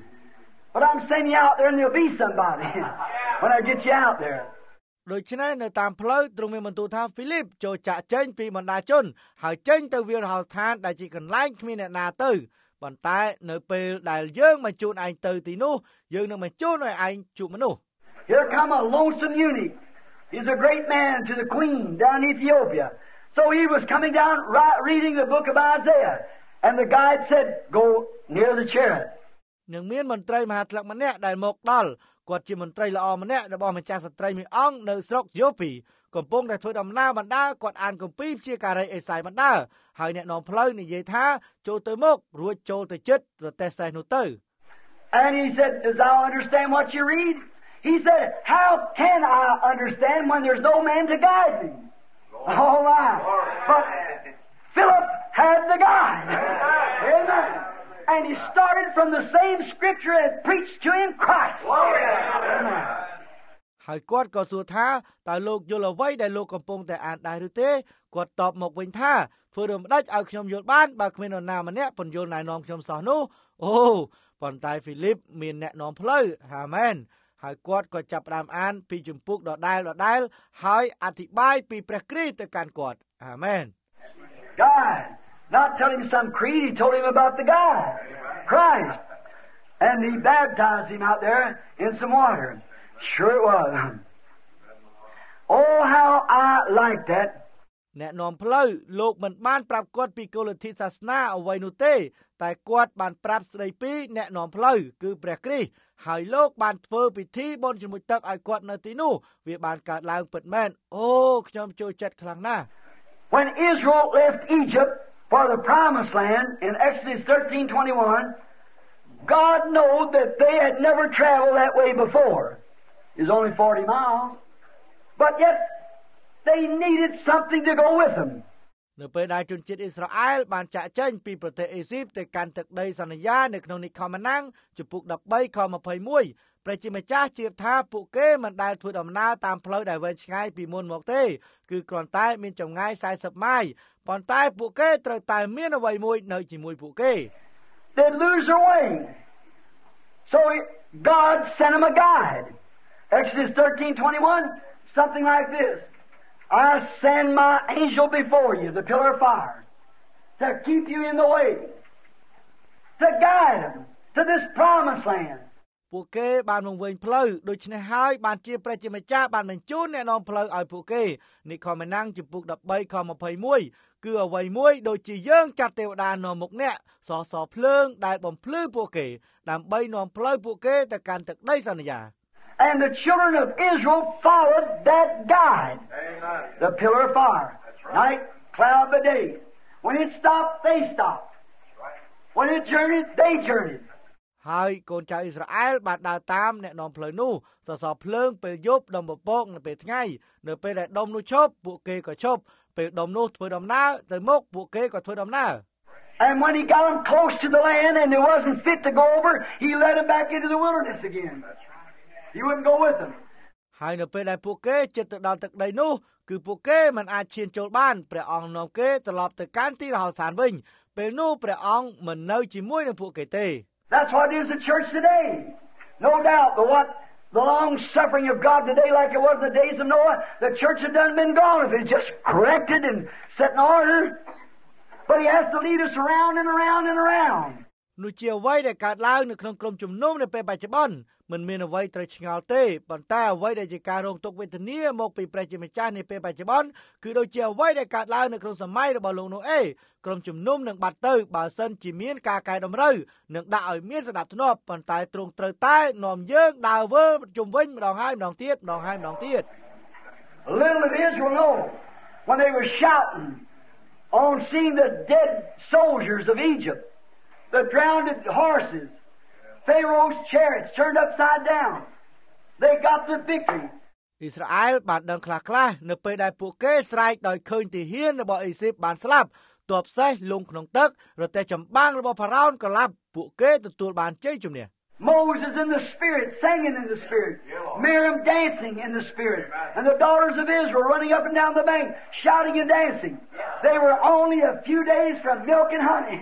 But I'm sending you out there and there'll be somebody when I get you out there. ដូច្នេះនៅតាមផ្លូវទ្រង់មានបន្ទូលថាហ្វីលីបចូលចាក់ចេញពីបណ្ដាជនហើយចេញទៅវាលរហោស្ថានដែលជាកន្លែងគ្មានអ្នកណាទៅប៉ុន្តែនៅពេលដែលយើងបញ្ជូនឯងទៅទីនោះយើងនឹងបញ្ជូនឲ្យឯងជួបមនុស្ស Here come a lonesome eunuch. He's a great man to the queen down in Ethiopia. So he was coming down reading the book of Isaiah. And the guide said, go near the chariot. នឹងមានមន្ត្រីមហាថ្លឹកម្នាក់ដែលមកដល់គាត់ជាមន្ត្រីល្អម្នាក់របស់ម្ចាស់ស្ត្រីមួយអង្គនៅស្រុកយ៉ូពីកំពុងតែធ្វើដំណើរបណ្ដាគាត់អានគម្ពីរព្យាការីអេសាយបណ្ដាហើយអ្នកនាំផ្លូវនិយាយថាចូលទៅមុខរួចចូលទៅជិតរទេះសេះនោះទៅ And he said, does thou understand what you read? He said, how can I understand when there's no man to guide me? Oh my. But Philip had the guide. Amen. And he started from the same scripture and preached to him Christ. Amen. ហើយគាត់ក៏សួរថាតើលោកយល់អ្វីដែលលោកកំពុងតែអានដែរឬទេគាត់តបមកវិញថាធ្វើរំដេចឲ្យខ្ញុំយល់បានបើគ្មាននរណាម្នាក់ពន្យល់ណែនាំខ្ញុំសោះនោះអូប៉ុន្តែហ្វីលីបមានអ្នកនាំផ្លូវអាមែនហើយគាត់ក៏ចាប់ផ្ដើមអានពីជំពូកដដែលហើយអធិប្បាយពីព្រះគ្រីស្ទទៅកាន់គាត់អាមែន God, not telling him some creed, he told him about the God, Christ. And he baptized him out there in some water. Sure it was. Oh, how I like that. អ្នកនាំផ្លូវលោកមិនបានប្រាប់គាត់ពីគោលលទ្ធិសាសនាអ្វីនោះទេតែគាត់បានប្រាប់ស្ដីពីអ្នកនាំផ្លូវគឺព្រះគ្រីស្ទហើយលោកបានធ្វើពិធីបុណ្យជាមួយទឹកឲ្យគាត់នៅទីនោះវាបានកើតឡើងពិតមែនអូខ្ញុំចូលចិត្តខ្លាំងណាស់ When Israel left Egypt for the promised land in Exodus 13:21, God knew that they had never traveled that way before. It was only 40 miles. But yet they needed something to go with them. នៅពេលដែលជនជាតិអ៊ីស្រាអែលបានចាក់ចេញពីប្រទេសអេស៊ីបទៅកាន់ទឹកដីសន្យានៅក្នុងនិខមណាំងជំពូក13ខ21ព្រះជាម្ចាស់ជឿថាពួកគេមិនដែលធ្វើដំណើរតាមផ្លូវដែលវែងឆ្ងាយពីមុនមកទេគឺគ្រាន់តែមានចម្ងាយ40ម៉ាយប៉ុន្តែពួកគេត្រូវតែមានអ្វីមួយនៅជាមួយពួកគេ They lose their way. So God sent them a guide. Exodus 13:21, something like this. I send my angel before you, the pillar of fire, to keep you in the way, to guide them to this promised land. ពួកគេបានវង្វេងផ្លូវដូច្នេះហើយបានជាព្រះជាម្ចាស់បានបញ្ជូនអ្នកនាំផ្លូវឲ្យពួកគេនិខមណាំងជំពូក13ខ21គឺអ្វីមួយដូចជាយើងចាត់ទេវតានាំមុខអ្នកសសភ្លើងដែលបំភ្លឺពួកគេដើម្បីនាំផ្លូវពួកគេទៅកាន់ទឹកដីសន្យា And the children of Israel followed that guide. Amen. The pillar of fire. Right. Night, cloud by day. When it stopped, they stopped. Right. When it journeyed, they journeyed. ហើយកូនចៅអ៊ីស្រាអែលបានដើរតាមអ្នកនាំផ្លូវនោះសសរភ្លើងពេលយប់ដុំពពកនៅពេលថ្ងៃនៅពេលដែលដុំនោះឈប់ពួកគេក៏ឈប់ពេលដុំនោះធ្វើដំណើរទៅមុខពួកគេក៏ធ្វើដំណើរ And when he got them close to the land and it wasn't fit to go over, he led them back into the wilderness again. He wouldn't go with them. ហើយនៅពេលដែលពួកគេជិតទៅដល់ទឹកដីនោះគឺពួកគេមិនអាចឈានចូលបានព្រះអង្គនាំគេត្រឡប់ទៅកាន់ទីរហោស្ថានវិញពេលនោះព្រះអង្គមិននៅជាមួយនឹងពួកគេទេ That's what it is the church today. No doubt. But what the long suffering of God today, like it was in the days of Noah, the church had done been gone if it's just corrected and set in order. But he has to lead us around and around and around. នោះជាអ្វីដែលកើតឡើងនៅក្នុងក្រុមជំនុំនៅពេលបច្ចុប្បន្នមិនមានអ្វីត្រូវឆ្ងល់ទេប៉ុន្តែអ្វីដែលជាការរងទុក្ខវេទនាមកពីព្រះជាម្ចាស់នាពេលបច្ចុប្បន្នគឺដូចជាអ្វីដែលកើតឡើងនៅក្នុងសម័យរបស់លោកណូអេក្រុមជំនុំនឹងបាត់ទៅបើសិនជាមានការកែតម្រូវនឹងដាក់ឲ្យមានសណ្ដាប់ធ្នាប់ប៉ុន្តែទ្រង់ត្រូវតែនាំយើងដើរវិលជុំវិញម្ដងហើយម្ដងទៀតម្ដងហើយម្ដងទៀត Little did Israel know when they were shouting on seeing the dead soldiers of Egypt, the drowned horses, Pharaoh's chariots turned upside down. They got the victory. អ៊ីស្រាអែលបានដឹងខ្លះៗនៅពេលដែលពួកគេស្រែកដោយឃើញទាហានរបស់អេស៊ីបបានស្លាប់ទ័ពសេះលង់ក្នុងទឹករទេះចម្បាំងរបស់ផារ៉ោនក៏ឡាប់ពួកគេទទួលបានជ័យជំនះ Moses in the Spirit, singing in the Spirit. Miriam dancing in the Spirit. And the daughters of Israel running up and down the bank, shouting and dancing. They were only a few days from milk and honey.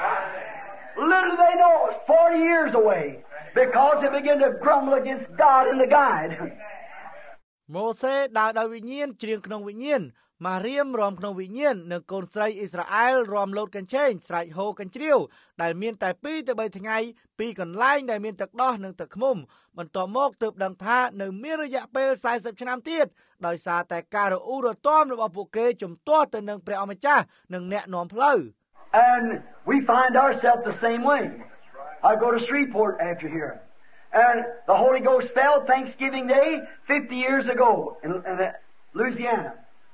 Little they know it was 40 years away because they began to grumble against God and the guide. ម៉ូសេដើរដោយវិញ្ញាណច្រៀងក្នុងវិញ្ញាណម៉ារៀមរាំក្នុងវិញ្ញាណនិងកូនស្រីអ៊ីស្រាអែលរាំលោតកញ្ឆេងស្រែកហូរកញ្ជ្រៀវដែលមានតែ2ទៅ3ថ្ងៃពីកន្លែងដែលមានទឹកដោះនិងទឹកឃ្មុំបន្ទាប់មកទើបដឹងថានៅមានរយៈពេល40ឆ្នាំទៀតដោយសារតែការរអ៊ូរទាំរបស់ពួកគេជំទាស់ទៅនឹងព្រះអម្ចាស់និងអ្នកនាំផ្លូវ And we find ourselves the same way. I go to Shreveport after here. And the Holy Ghost fell Thanksgiving Day 50 years ago in Louisiana.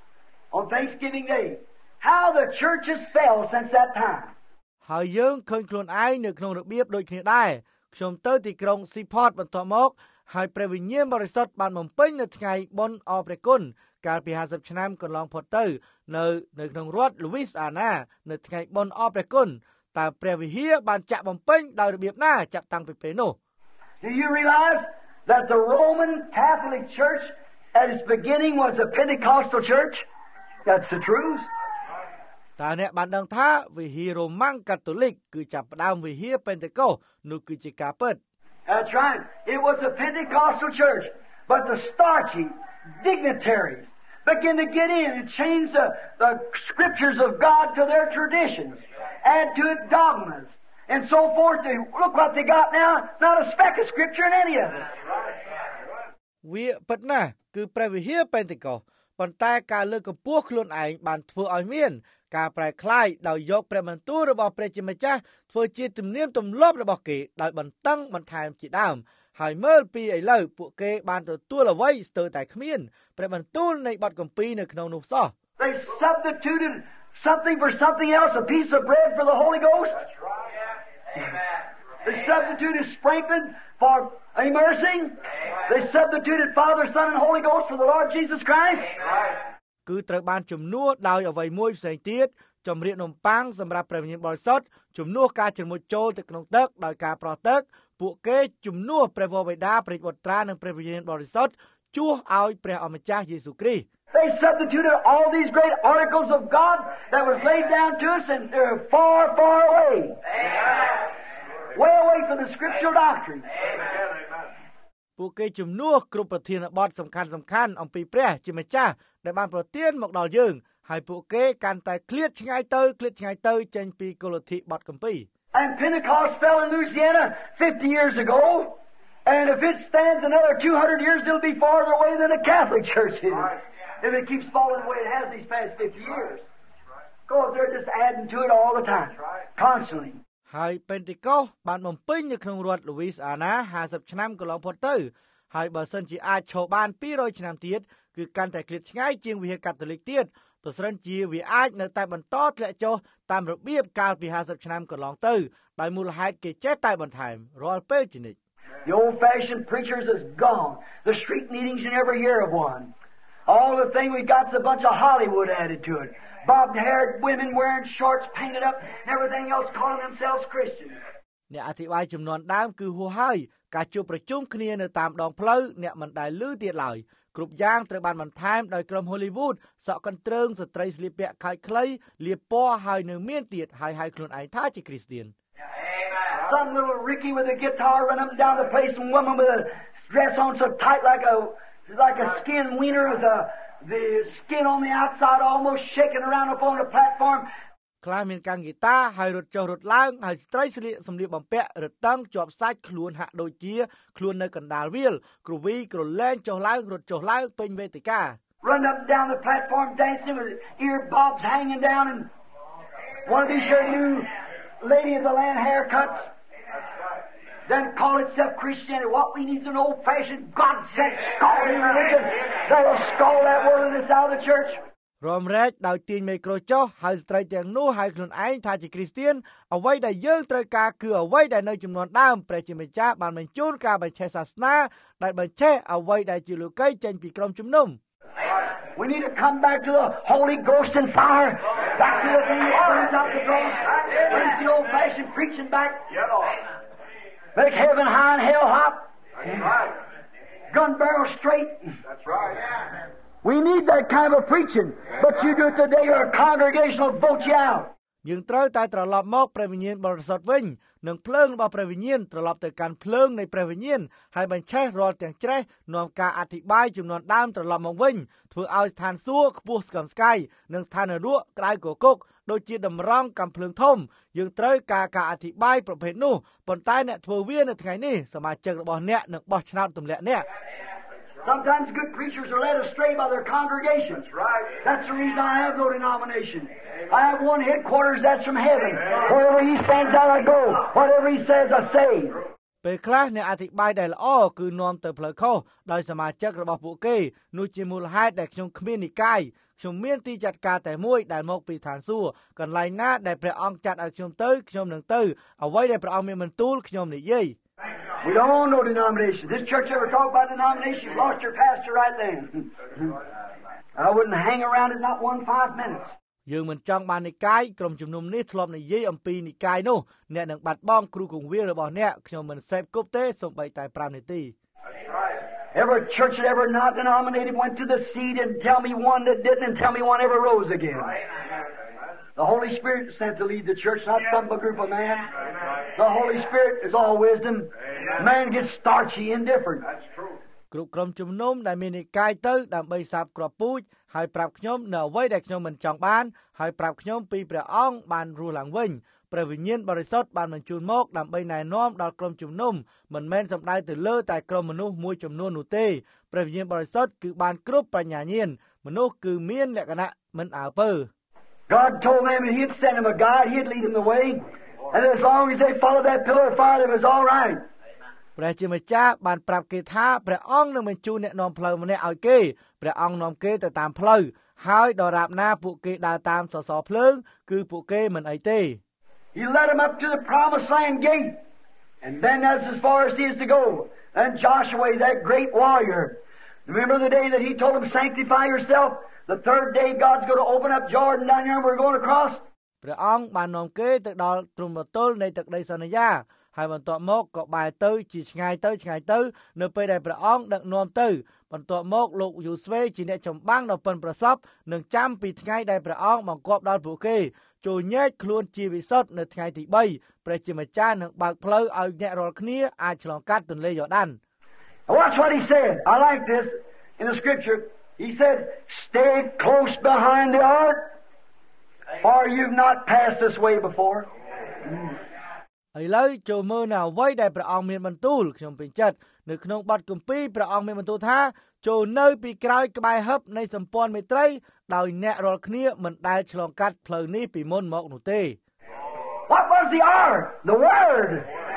On Thanksgiving Day. How the churches fell since that time. ហើយយើងឃើញខ្លួនឯងនៅក្នុងរបៀបដូចគ្នាដែរខ្ញុំទៅទីក្រុង Seaport បន្ទាប់មកហើយព្រះវិញ្ញាណបរិសុទ្ធបានបំពេញនៅថ្ងៃបុណ្យអរព្រះគុណកាលពី50ឆ្នាំកន្លងផុតទៅនៅក្នុងរដ្ឋ Louisiana នៅថ្ងៃបុណ្យអរព្រះគុណតើព្រះវិហារបានចាក់បំពេញដោយរបៀបណាចាប់តាំងពីពេលនោះ Do you realize that the Roman Catholic Church at its beginning was a Pentecostal church? That's the truth. តើអ្នកបានដឹងថាវិហាររ៉ូម៉ាំងកាតូលិកគឺចាប់ផ្ដើមវិហារ Pentecost នោះគឺជាការពិត That's right. It was a Pentecostal church, but the starchy dignitaries began to get in and change the scriptures of God to their traditions, add to it dogmas, and so forth. Look what they got now, not a speck of scripture in any of it. វាពិតណាស់គឺព្រះវិហារ Pentecost ប៉ុន្តែការលើកកម្ពស់ខ្លួនឯងបានធ្វើឲ្យមានការប្រែក្លាយដោយយកព្រះបន្ទូលរបស់ព្រះជាម្ចាស់ធ្វើជាទំនៀមទម្លាប់របស់គេដោយបន្តឹងបន្ថែមជាដើមហើយមើលពីឥឡូវពួកគេបានទទួលអ្វីស្ទើរតែគ្មានព្រះបន្ទូលនៃបទគម្ពីរនៅក្នុងនោះសោះ They substituted something for something else, a piece of bread for the Holy Ghost. That's right. Amen. They substituted sprinkling for immersing. They substituted Father, Son, and Holy Ghost for the Lord Jesus Christ. គឺត្រូវបានជំនួសដោយអ្វីមួយផ្សេងទៀតចម្រៀកនំប៉័ងសម្រាប់ព្រះវិញ្ញាណបរិសុទ្ធជំនួសការជ្រមុជចូលទៅក្នុងទឹកដោយការប្រោះទឹកពួកគេជំនួសព្រះវរបិតាព្រះបុត្រានិងព្រះវិញ្ញាណបរិសុទ្ធជួសឲ្យព្រះអម្ចាស់យេស៊ូវគ្រីស្ទ They substituted all these great articles of God that was laid down to us, and they're far, far away. Way away from the scriptural doctrine. ពួកគេជំនួសគ្រប់ប្រធានបទសំខាន់អំពីព្រះជាម្ចាស់ដែលបានប្រទានមកដល់យើងហើយពួកគេកាន់តែឃ្លាតឆ្ងាយទៅចេញពីគោលលទ្ធិបទគម្ពីរ And Pentecost fell in Louisiana 50 years ago, and if it stands another 200 years, it'll be farther away than the Catholic Church is. If it keeps falling the way it has these past 50 years. Because they're just adding to it all the time, constantly. ហើយ Pentecost បានបំពេញនៅក្នុងរដ្ឋ Louisiana 50ឆ្នាំកន្លងផុតទៅហើយបើសិនជាអាចឈរបាន200ឆ្នាំទៀតគឺកាន់តែឃ្លាតឆ្ងាយជាងវិហារកាតូលិកទៀតប្រសិនជាវាអាចនៅតែបន្តធ្លាក់ចុះតាមរបៀបកាលពី50ឆ្នាំកន្លងទៅដោយមូលហេតុគេចេះតែបន្ថែមរាល់ពេលជានិច្ច The old-fashioned preachers is gone. The street meetings you never hear of one. All the thing we got's a bunch of Hollywood added to it. Bobbed-haired women wearing shorts painted up and everything else calling themselves Christians. អ្នកអធិប្បាយចំនួនដើមគឺហួសហើយការជួបប្រជុំគ្នានៅតាមដងផ្លូវអ្នកមិនដែលឮទៀតឡើយគ្រប់យ៉ាងត្រូវបានបន្ថែមដោយក្រុម Hollywood សក់កន្ទ្រើងស្ត្រីស្លៀកពាក់ខើចខ្លីលាបពណ៌ហើយនៅមានទៀតហើយហៅខ្លួនឯងថាជាគ្រីស្ទាន Some little Ricky with a guitar run up and down the place and woman with a dress on so tight like a skin wiener with the skin on the outside almost shaking around up on the platform. ខ្លះមានកាំងហ្គីតាហើយរត់ចុះរត់ឡើងហើយស្ត្រីស្លៀកសម្លៀកបំពាក់រតឹងជាប់សាច់ខ្លួនហាក់ដូចជាខ្លួននៅកណ្ដាលវាលក្រវីក្រលែងចុះឡើងរត់ចុះឡើងពេញវេទិកា Run up and down the platform dancing with ear bobs hanging down and one of these here new lady of the land haircuts. Then call itself Christianity. What we need is an old-fashioned God-sent scalding religion that'll scald that word that's out of the church. រំរែកដោយទាញមេក្រូចុះហើយស្ត្រីទាំងនោះហៅខ្លួនឯងថាជាគ្រីស្ទានអ្វីដែលយើងត្រូវការគឺអ្វីដែលនៅចំនួនដើមព្រះជាម្ចាស់បានបញ្ជូនការបញ្ឆេះសាសនាដែលបញ្ឆេះអ្វីដែលជាលោកីចេញពីក្រុមជំនុំ We need to come back to the Holy Ghost and fire, back to the thing that burns out the cross, brings the old-fashioned preaching back, make heaven high and hell hot, gun barrel straight. That's right. We need that kind of preaching, but you do it today, your congregation will vote you out. យើងត្រូវតែត្រឡប់មកព្រះវិញ្ញាណបរិសុទ្ធវិញនិងភ្លើងរបស់ព្រះវិញ្ញាណត្រឡប់ទៅកាន់ភ្លើងនៃព្រះវិញ្ញាណហើយបញ្ឆេះរាល់ទាំងច្រេះនាំការអធិប្បាយចំនួនដើមត្រឡប់មកវិញធ្វើឲ្យស្ថានសួគ៌ខ្ពស់ស្កឹមស្កៃនិងស្ថាននរកក្តៅគគុកដូចជាតម្រង់កាំភ្លើងធំយើងត្រូវការអធិប្បាយប្រភេទនោះប៉ុន្តែអ្នកធ្វើវានៅថ្ងៃនេះសមាជិករបស់អ្នកនឹងបោះឆ្នោតទម្លាក់អ្នក Sometimes good preachers are led astray by their congregations. Right. That's the reason I have no denomination. I have one headquarters that's from heaven. Wherever he stands out, I go. Whatever he says, I say. ពេលខ្លះអ្នកអធិប្បាយដែលល្អគឺនាំទៅផ្លូវខុសដោយសមាជិករបស់ពួកគេនោះជាមូលហេតុដែលខ្ញុំគ្មាននិកាយខ្ញុំមានទីចាត់ការតែមួយដែលមកពីឋានសួគ៌កន្លែងណាដែលព្រះអង្គចាត់ឲ្យខ្ញុំទៅខ្ញុំនឹងទៅអ្វីដែលព្រះអង្គមានបន្ទូលខ្ញុំនិយាយ We don't own no denomination. This church ever talk about denomination? You've lost your pastor right then. I wouldn't hang around it not 5 minutes. យើងមិនចង់បាននិកាយក្រុមជំនុំនេះធ្លាប់និយាយអំពីនិកាយនោះអ្នកនឹងបាត់បង់គ្រូគង្វាលរបស់អ្នកខ្ញុំមិនសេពគប់ទេសូម្បីតែ5នាទី Every church that ever not denominated went to the seat and tell me one that didn't and tell me one ever rose again. The Holy Spirit is sent to lead the church, not some group of man. The Holy Spirit is all wisdom. Man gets starchy, indifferent. That's true. គ្រប់ក្រុមជំនុំដែលមាននិកាយទៅដើម្បីសាបគ្រាប់ពូជហើយប្រាប់ខ្ញុំនៅអ្វីដែលខ្ញុំមិនចង់បានហើយប្រាប់ខ្ញុំពីព្រះអង្គបានរស់ឡើងវិញព្រះវិញ្ញាណបរិសុទ្ធបានបញ្ជូនមកដើម្បីណែនាំដល់ក្រុមជំនុំមិនមែនសំដៅទៅលើតែក្រុមមនុស្សមួយចំនួននោះទេព្រះវិញ្ញាណបរិសុទ្ធគឺបានគ្រប់បញ្ញាញាណមនុស្សគឺមានលក្ខណៈមិនអើពើ God told them that He'd send them a guide, He'd lead them the way, and as long as they followed that pillar of fire, it was all right. ព្រះជាម្ចាស់បានប្រាប់គេថាព្រះអង្គនឹងបញ្ជូនអ្នកនាំផ្លូវម្នាក់ឲ្យគេព្រះអង្គនាំគេទៅតាមផ្លូវហើយដរាបណាពួកគេដើរតាមសសរភ្លើងគឺពួកគេមិនអីទេ He led them up to the promised land gate, and then that's as far as he is to go. And Joshua, that great warrior, remember the day that he told them, sanctify yourself? The third day God's going to open up Jordan down here and we're going across. ព្រះអង្គបាននាំគេទៅដល់ទ្រង់បន្ទល់នៃទឹកដីសន្យាហើយបន្ទាប់មកក៏បែរទៅជាឆ្ងាយទៅនៅពេលដែលព្រះអង្គដឹកនាំទៅបន្ទាប់មកលោកយូស្វេជាអ្នកចម្បាំងដ៏ប៉ិនប្រសប់នឹងចាំពីថ្ងៃដែលព្រះអង្គបង្គាប់ដល់ពួកគេចូលញែកខ្លួនជាវិសុទ្ធនៅថ្ងៃទី3ព្រះជាម្ចាស់នឹងបើកផ្លូវឲ្យអ្នករាល់គ្នាអាចឆ្លងកាត់ទន្លេយ៉ូដាន Watch what he said. I like this in the scripture. He said, stay close behind the ark, for you've not passed this way before. ឥឡូវចូលមើលនៅអ្វីដែលព្រះអង្គមានបន្ទូលខ្ញុំពេញចិត្តនៅក្នុងបទគម្ពីរព្រះអង្គមានបន្ទូលថាចូលនៅពីក្រោយក្បែរហឹបនៃសម្ព័ន្ធមេត្រីដោយអ្នករាល់គ្នាមិនដែលឆ្លងកាត់ផ្លូវនេះពីមុនមកនោះទេ What was the ark? The Word.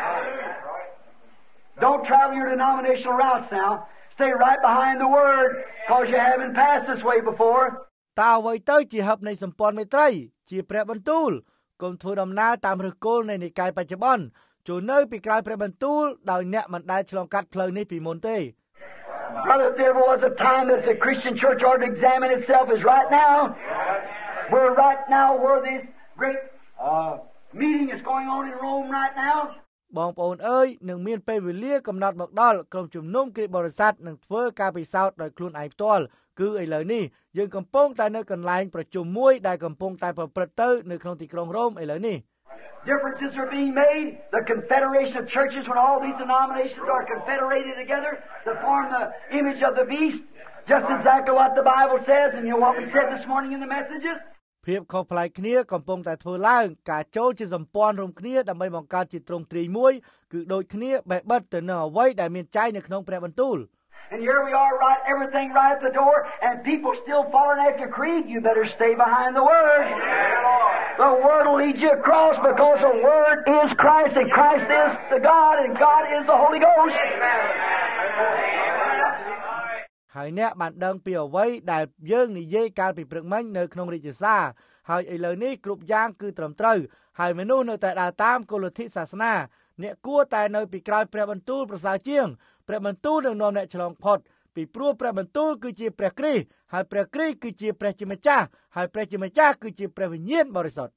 Don't travel your denominational routes now. Stay right behind the Word, because you haven't passed this way before. តើអ្វីទៅជាហឹបនៃសម្ព័ន្ធមេត្រីជាព្រះបន្ទូលកុំធ្វើដំណើរតាមឫសគល់នៃនិកាយបច្ចុប្បន្នចូលនៅពីក្រោយព្រះបន្ទូលដោយអ្នកមិនដែលឆ្លងកាត់ផ្លូវនេះពីមុនទេ Brother, if there was a time that the Christian church ought to examine itself is right now. We're right now where this great meeting is going on in Rome right now. បងប្អូនអើយនឹងមានពេលវេលាកំណត់មកដល់ក្រុមជំនុំគ្រីស្ទបរិស័ទនឹងធ្វើការពិសោធន៍ដោយខ្លួនឯងផ្ទាល់គឺឥឡូវនេះយើងកំពុងតែនៅកន្លែងប្រជុំមួយដែលកំពុងតែប្រព្រឹត្តទៅនៅក្នុងទីក្រុងរ៉ូមឥឡូវនេះ Differences are being made. The confederation of churches, when all these denominations are confederated together to form the image of the beast, just exactly what the Bible says, and you know what we said this morning in the messages. ភាពខុសប្លែកគ្នាកំពុងតែធ្វើឡើងការចូលជាសម្ព័ន្ធរួមគ្នាដើម្បីបង្កើតជាទ្រង់ទ្រាយមួយគឺដូចគ្នាបេះបិទទៅនៅអ្វីដែលមានចែងនៅក្នុងព្រះបន្ទូល And here we are, right, everything right at the door, and people still following after creed. You better stay behind the Word. The Word will lead you across because the Word is Christ, and Christ is the God, and God is the Holy Ghost. ហើយអ្នកបានដឹងពីអ្វីដែលយើងនិយាយកាលពីព្រឹកមិញនៅក្នុងរាជសារហើយឥឡូវនេះគ្រប់យ៉ាងគឺត្រឹមត្រូវហើយមនុស្សនៅតែដើរតាមគោលលទ្ធិសាសនាអ្នកគួរតែនៅពីក្រោយព្រះបន្ទូលប្រសើរជាងព្រះបន្ទូលនឹងនាំអ្នកឆ្លងផុតពីព្រោះព្រះបន្ទូលគឺជាព្រះគ្រីស្ទហើយព្រះគ្រីស្ទគឺជាព្រះជាម្ចាស់ហើយព្រះជាម្ចាស់គឺជាព្រះវិញ្ញាណបរិសុទ្ធ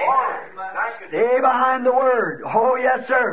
Stay behind the word. Oh yes sir.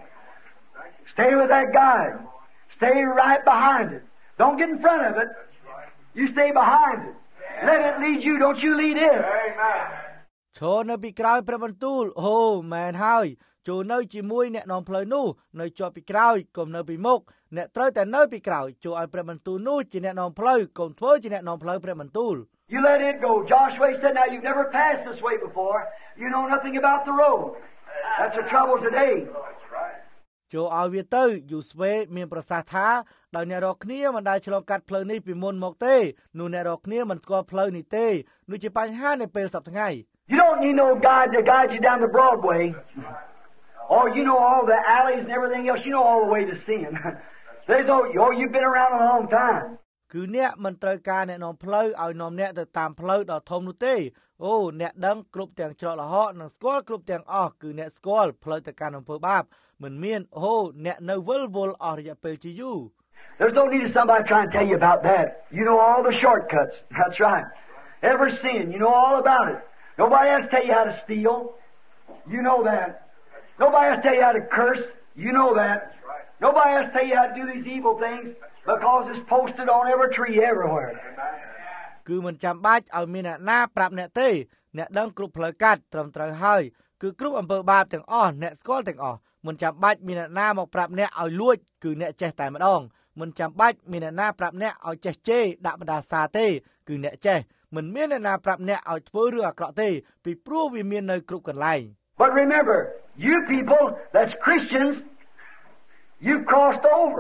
Stay with that guide. Stay right behind it. Don't get in front of it. You stay behind it. Let it lead you. Don't you lead it. ឈរនៅពីក្រោយព្រះបន្ទូលអូមែនហើយចូលនៅជាមួយអ្នកនាំផ្លូវនោះនៅជាប់ពីក្រោយកុំនៅពីមុខអ្នកត្រូវតែនៅពីក្រោយចូលឲ្យព្រះបន្ទូលនោះជាអ្នកនាំផ្លូវកុំធ្វើជាអ្នកនាំផ្លូវព្រះបន្ទូល You let it go. Joshua said, now you've never passed this way before. You know nothing about the road. That's the trouble today. ចូលឲ្យវាទៅយូស្វេមានប្រសាសន៍ថាដោយអ្នករាល់គ្នាមិនដែលឆ្លងកាត់ផ្លូវនេះពីមុនមកទេនោះអ្នករាល់គ្នាមិនស្គាល់ផ្លូវនេះទេនោះជាបញ្ហានៅពេលសប្តាហ៍ថ្ងៃ You don't need no guide to guide you down the Broadway. Or you know all the alleys and everything else. You know all the way to sin. There's no, you've been around a long time. គឺអ្នកមិនត្រូវការអ្នកនាំផ្លូវឲ្យនាំអ្នកទៅតាមផ្លូវដ៏ធំនោះទេអូអ្នកដឹងគ្រប់ទាំងច្រកល្ហកនិងស្គាល់គ្រប់ទាំងអស់គឺអ្នកស្គាល់ផ្លូវទៅកាន់អំពើបាបមិនមានអូអ្នកនៅវិលវល់អស់រយៈពេលជាយូរ There's no need of somebody trying to tell you about that. You know all the shortcuts. That's right. Every sin, you know all about it. Nobody has to tell you how to steal. You know that. Nobody has to tell you how to curse. You know that. Nobody has to tell you how to do these evil things because it's posted on every tree everywhere. គឺមិនចាំបាច់ឲ្យមានអ្នកណាប្រាប់អ្នកទេអ្នកដឹងគ្រប់ផ្លូវកាត់ត្រឹមត្រូវហើយគឺគ្រប់អំពើបាបទាំងអស់អ្នកស្គាល់ទាំងអស់មិនចាំបាច់មានអ្នកណាមកប្រាប់អ្នកឲ្យលួចគឺអ្នកចេះតែម្ដងមិនចាំបាច់មានអ្នកណាប្រាប់អ្នកឲ្យចេះជេរដាក់បណ្ដាសាទេគឺអ្នកចេះមិនមានអ្នកណាប្រាប់អ្នកឲ្យធ្វើរឿងអាក្រក់ទេពីព្រោះវាមាននៅគ្រប់កន្លែង But remember, you people that's Christians, you've crossed over.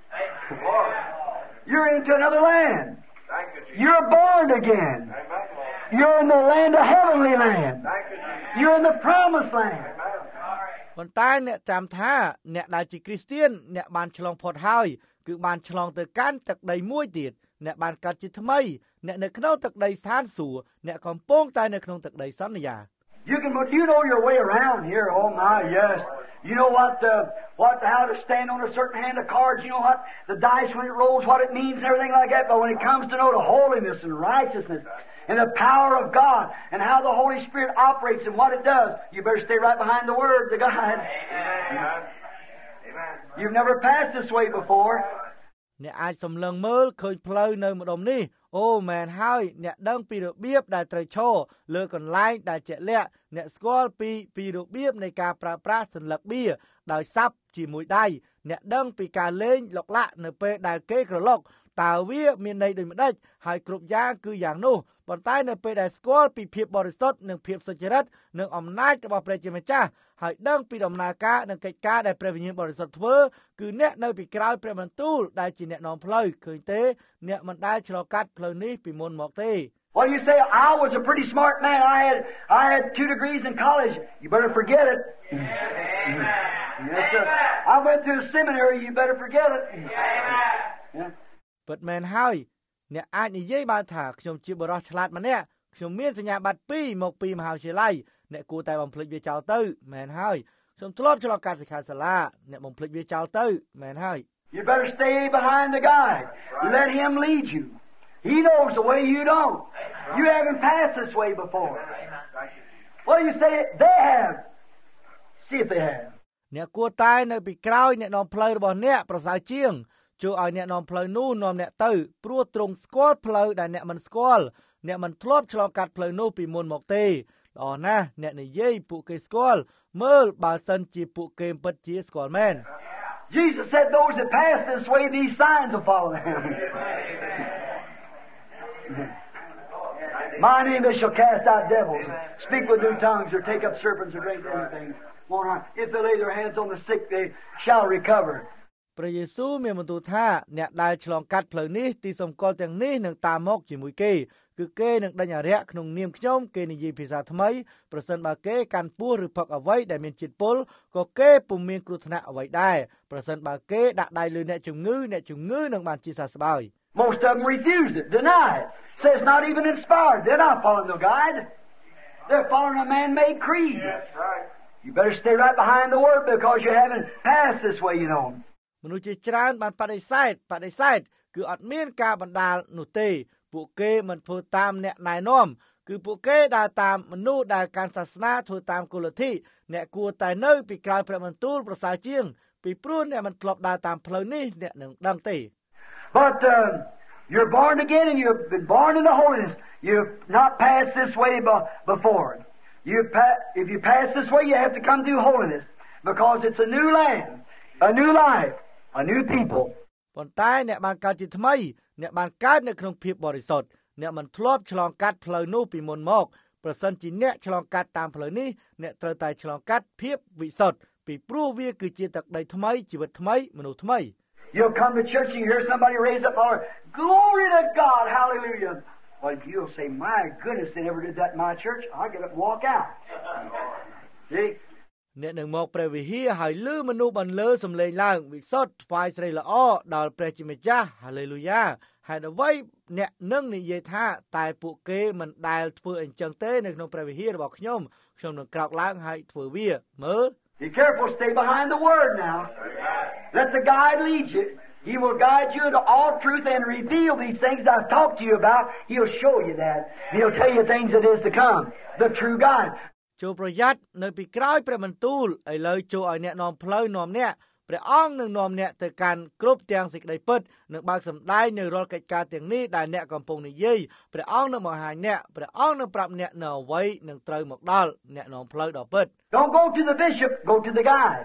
You're into another land. You're born again. You're in the land of heavenly land. You're in the promised land. ប៉ុន្តែអ្នកចាំថាអ្នកដែលជាគ្រីស្ទានអ្នកបានឆ្លងផុតហើយគឺបានឆ្លងទៅកាន់ទឹកដីមួយទៀតអ្នកបានកើតជាថ្មីអ្នកនៅក្នុងទឹកដីស្ថានសួគ៌អ្នកកំពុងតែនៅក្នុងទឹកដីសន្យា You know your way around here. Oh my, yes. You know how to stand on a certain hand of cards. You know what the dice when it rolls, what it means and everything like that. But when it comes to know the holiness and righteousness and the power of God and how the Holy Spirit operates and what it does, you better stay right behind the Word, the God. Amen. You've never passed this way before. អ្នកអាចសម្លឹងមើលឃើញផ្លូវនៅម្ដុំនេះអូមែនហើយអ្នកដឹងពីរបៀបដែលត្រូវឈរលើកន្លែងដែលជាក់លាក់អ្នកស្គាល់ពីរបៀបនៃការប្រើប្រាស់សន្លឹកបៀដោយសាប់ជាមួយដៃអ្នកដឹងពីការលេងលុកឡាក់នៅពេលដែលគេក្រឡុកតើវាមានន័យដូចម្ដេចហើយគ្រប់យ៉ាងគឺយ៉ាងនោះប៉ុន្តែនៅពេលដែលស្គាល់ពីភាពបរិសុទ្ធនិងភាពសុចរិតនិងអំណាចរបស់ព្រះជាម្ចាស់ហើយដឹងពីដំណើរការនិងកិច្ចការដែលព្រះវិញ្ញាណបរិសុទ្ធធ្វើគឺអ្នកនៅពីក្រោយព្រះបន្ទូលដែលជាអ្នកនាំផ្លូវឃើញទេអ្នកមិនដែលឆ្លងកាត់ផ្លូវនេះពីមុនមកទេ Well, you say I was a pretty smart man. I had 2 degrees in college. You better forget it. Yes, sir. I went to a seminary. You better forget it. Yeah. ពិតមែនហើយអ្នកអាចនិយាយបានថាខ្ញុំជាបរិសុទ្ធឆ្លាតម្នាក់ខ្ញុំមានសញ្ញាបត្រ2មកពីមហាវិទ្យាល័យអ្នកគួរតែបំភ្លេចវាចោលទៅមែនហើយខ្ញុំធ្លាប់ឆ្លងកាត់សិក្ខាសាលាអ្នកបំភ្លេចវាចោលទៅមែនហើយ You better stay behind the guide. Let him lead you. He knows the way you don't. You haven't passed this way before. Well, you say they have. See if they have. អ្នកគួរតែនៅពីក្រោយអ្នកនាំផ្លូវរបស់អ្នកប្រសើរជាងជួយឲ្យអ្នកនាំផ្លូវនោះនាំអ្នកទៅព្រោះទ្រង់ស្គាល់ផ្លូវដែលអ្នកមិនស្គាល់អ្នកមិនធ្លាប់ឆ្លងកាត់ផ្លូវនោះពីមុនមកទេល្អណាស់អ្នកនិយាយពួកគេស្គាល់មើលបើសិនជាពួកគេពិតជាស្គាល់មែន Jesus said those that pass this way these signs will follow them. My name they shall cast out devils, speak with new tongues, or take up serpents, or drink anything. If they lay their hands on the sick, they shall recover. ព្រះយេស៊ូវមានបន្ទូលថាអ្នកដែលឆ្លងកាត់ផ្លូវនេះទីសម្គាល់ទាំងនេះនឹងតាមមកជាមួយគេគឺគេនឹងដេញអារក្សក្នុងនាមខ្ញុំគេនិយាយភាសាថ្មីប្រសិនបើគេកាន់ពស់ឬផឹកអ្វីដែលមានជាតិពុលក៏គេពុំមានគ្រោះថ្នាក់អ្វីដែរប្រសិនបើគេដាក់ដៃលើអ្នកជំងឺនឹងបានជាសះស្បើយ Most of them refuse it, deny it. Say it's not even inspired. They're not following the guide. They're following a man-made creed. That's right. You better stay right behind the Word because you haven't passed this way, you know. មនុស្សជាច្រើនបានបដិសេធគឺអត់មានការបណ្ដាលនោះទេពួកគេមិនធ្វើតាមអ្នកណែនាំគឺពួកគេដើរតាមមនុស្សដែលកាន់សាសនាធ្វើតាមគោលលទ្ធិអ្នកគួរតែនៅពីក្រោយព្រះបន្ទូលប្រសើរជាងពីព្រោះអ្នកមិនធ្លាប់ដើរតាមផ្លូវនេះអ្នកនឹងដឹងទេ But you're born again and you've been born into holiness. You've not passed this way before. If you pass this way, you have to come through holiness because it's a new land, a new life, a new people. ប៉ុន្តែអ្នកបានកើតជាថ្មីអ្នកបានកើតនៅក្នុងភាពបរិសុទ្ធអ្នកមិនធ្លាប់ឆ្លងកាត់ផ្លូវនោះពីមុនមកប្រសិនជាអ្នកឆ្លងកាត់តាមផ្លូវនេះអ្នកត្រូវតែឆ្លងកាត់ភាពវិសុទ្ធពីព្រោះវាគឺជាទឹកដីថ្មីជីវិតថ្មីមនុស្សថ្មី You'll come to church and you hear somebody raise up and glory to God, hallelujah. Well, you'll say, my goodness, they never did that in my church. I'll get up and walk out. See? អ្នកនឹងមកព្រះវិហារហើយឮមនុស្សបន្លឺសំឡេងឡើងវិសុទ្ធថ្វាយស្រីល្អដល់ព្រះជាម្ចាស់ហាឡេលូយ៉ាហើយអ្វីអ្នកនឹងនិយាយថាតែពួកគេមិនដែលធ្វើអញ្ចឹងទេនៅក្នុងព្រះវិហាររបស់ខ្ញុំនឹងក្រោកឡើងហើយធ្វើវាមើល Be careful, stay behind the Word now. Let the guide lead you. He will guide you into all truth and reveal these things I've talked to you about. He'll show you that. He'll tell you things that is to come. The true guide. ចូលប្រយ័ត្ននៅពីក្រោយព្រះបន្ទូលឥឡូវចូលឲ្យអ្នកនាំផ្លូវនាំអ្នកព្រះអង្គនឹងនាំអ្នកទៅកាន់គ្រប់ទាំងសេចក្តីពិតនឹងបើកសម្ដែងនៅរាល់កិច្ចការទាំងនេះដែលអ្នកកំពុងនិយាយព្រះអង្គនឹងបង្ហាញអ្នកព្រះអង្គនឹងប្រាប់អ្នកនៅអ្វីនឹងត្រូវមកដល់អ្នកនាំផ្លូវដ៏ពិត Don't go to the bishop, go to the guide.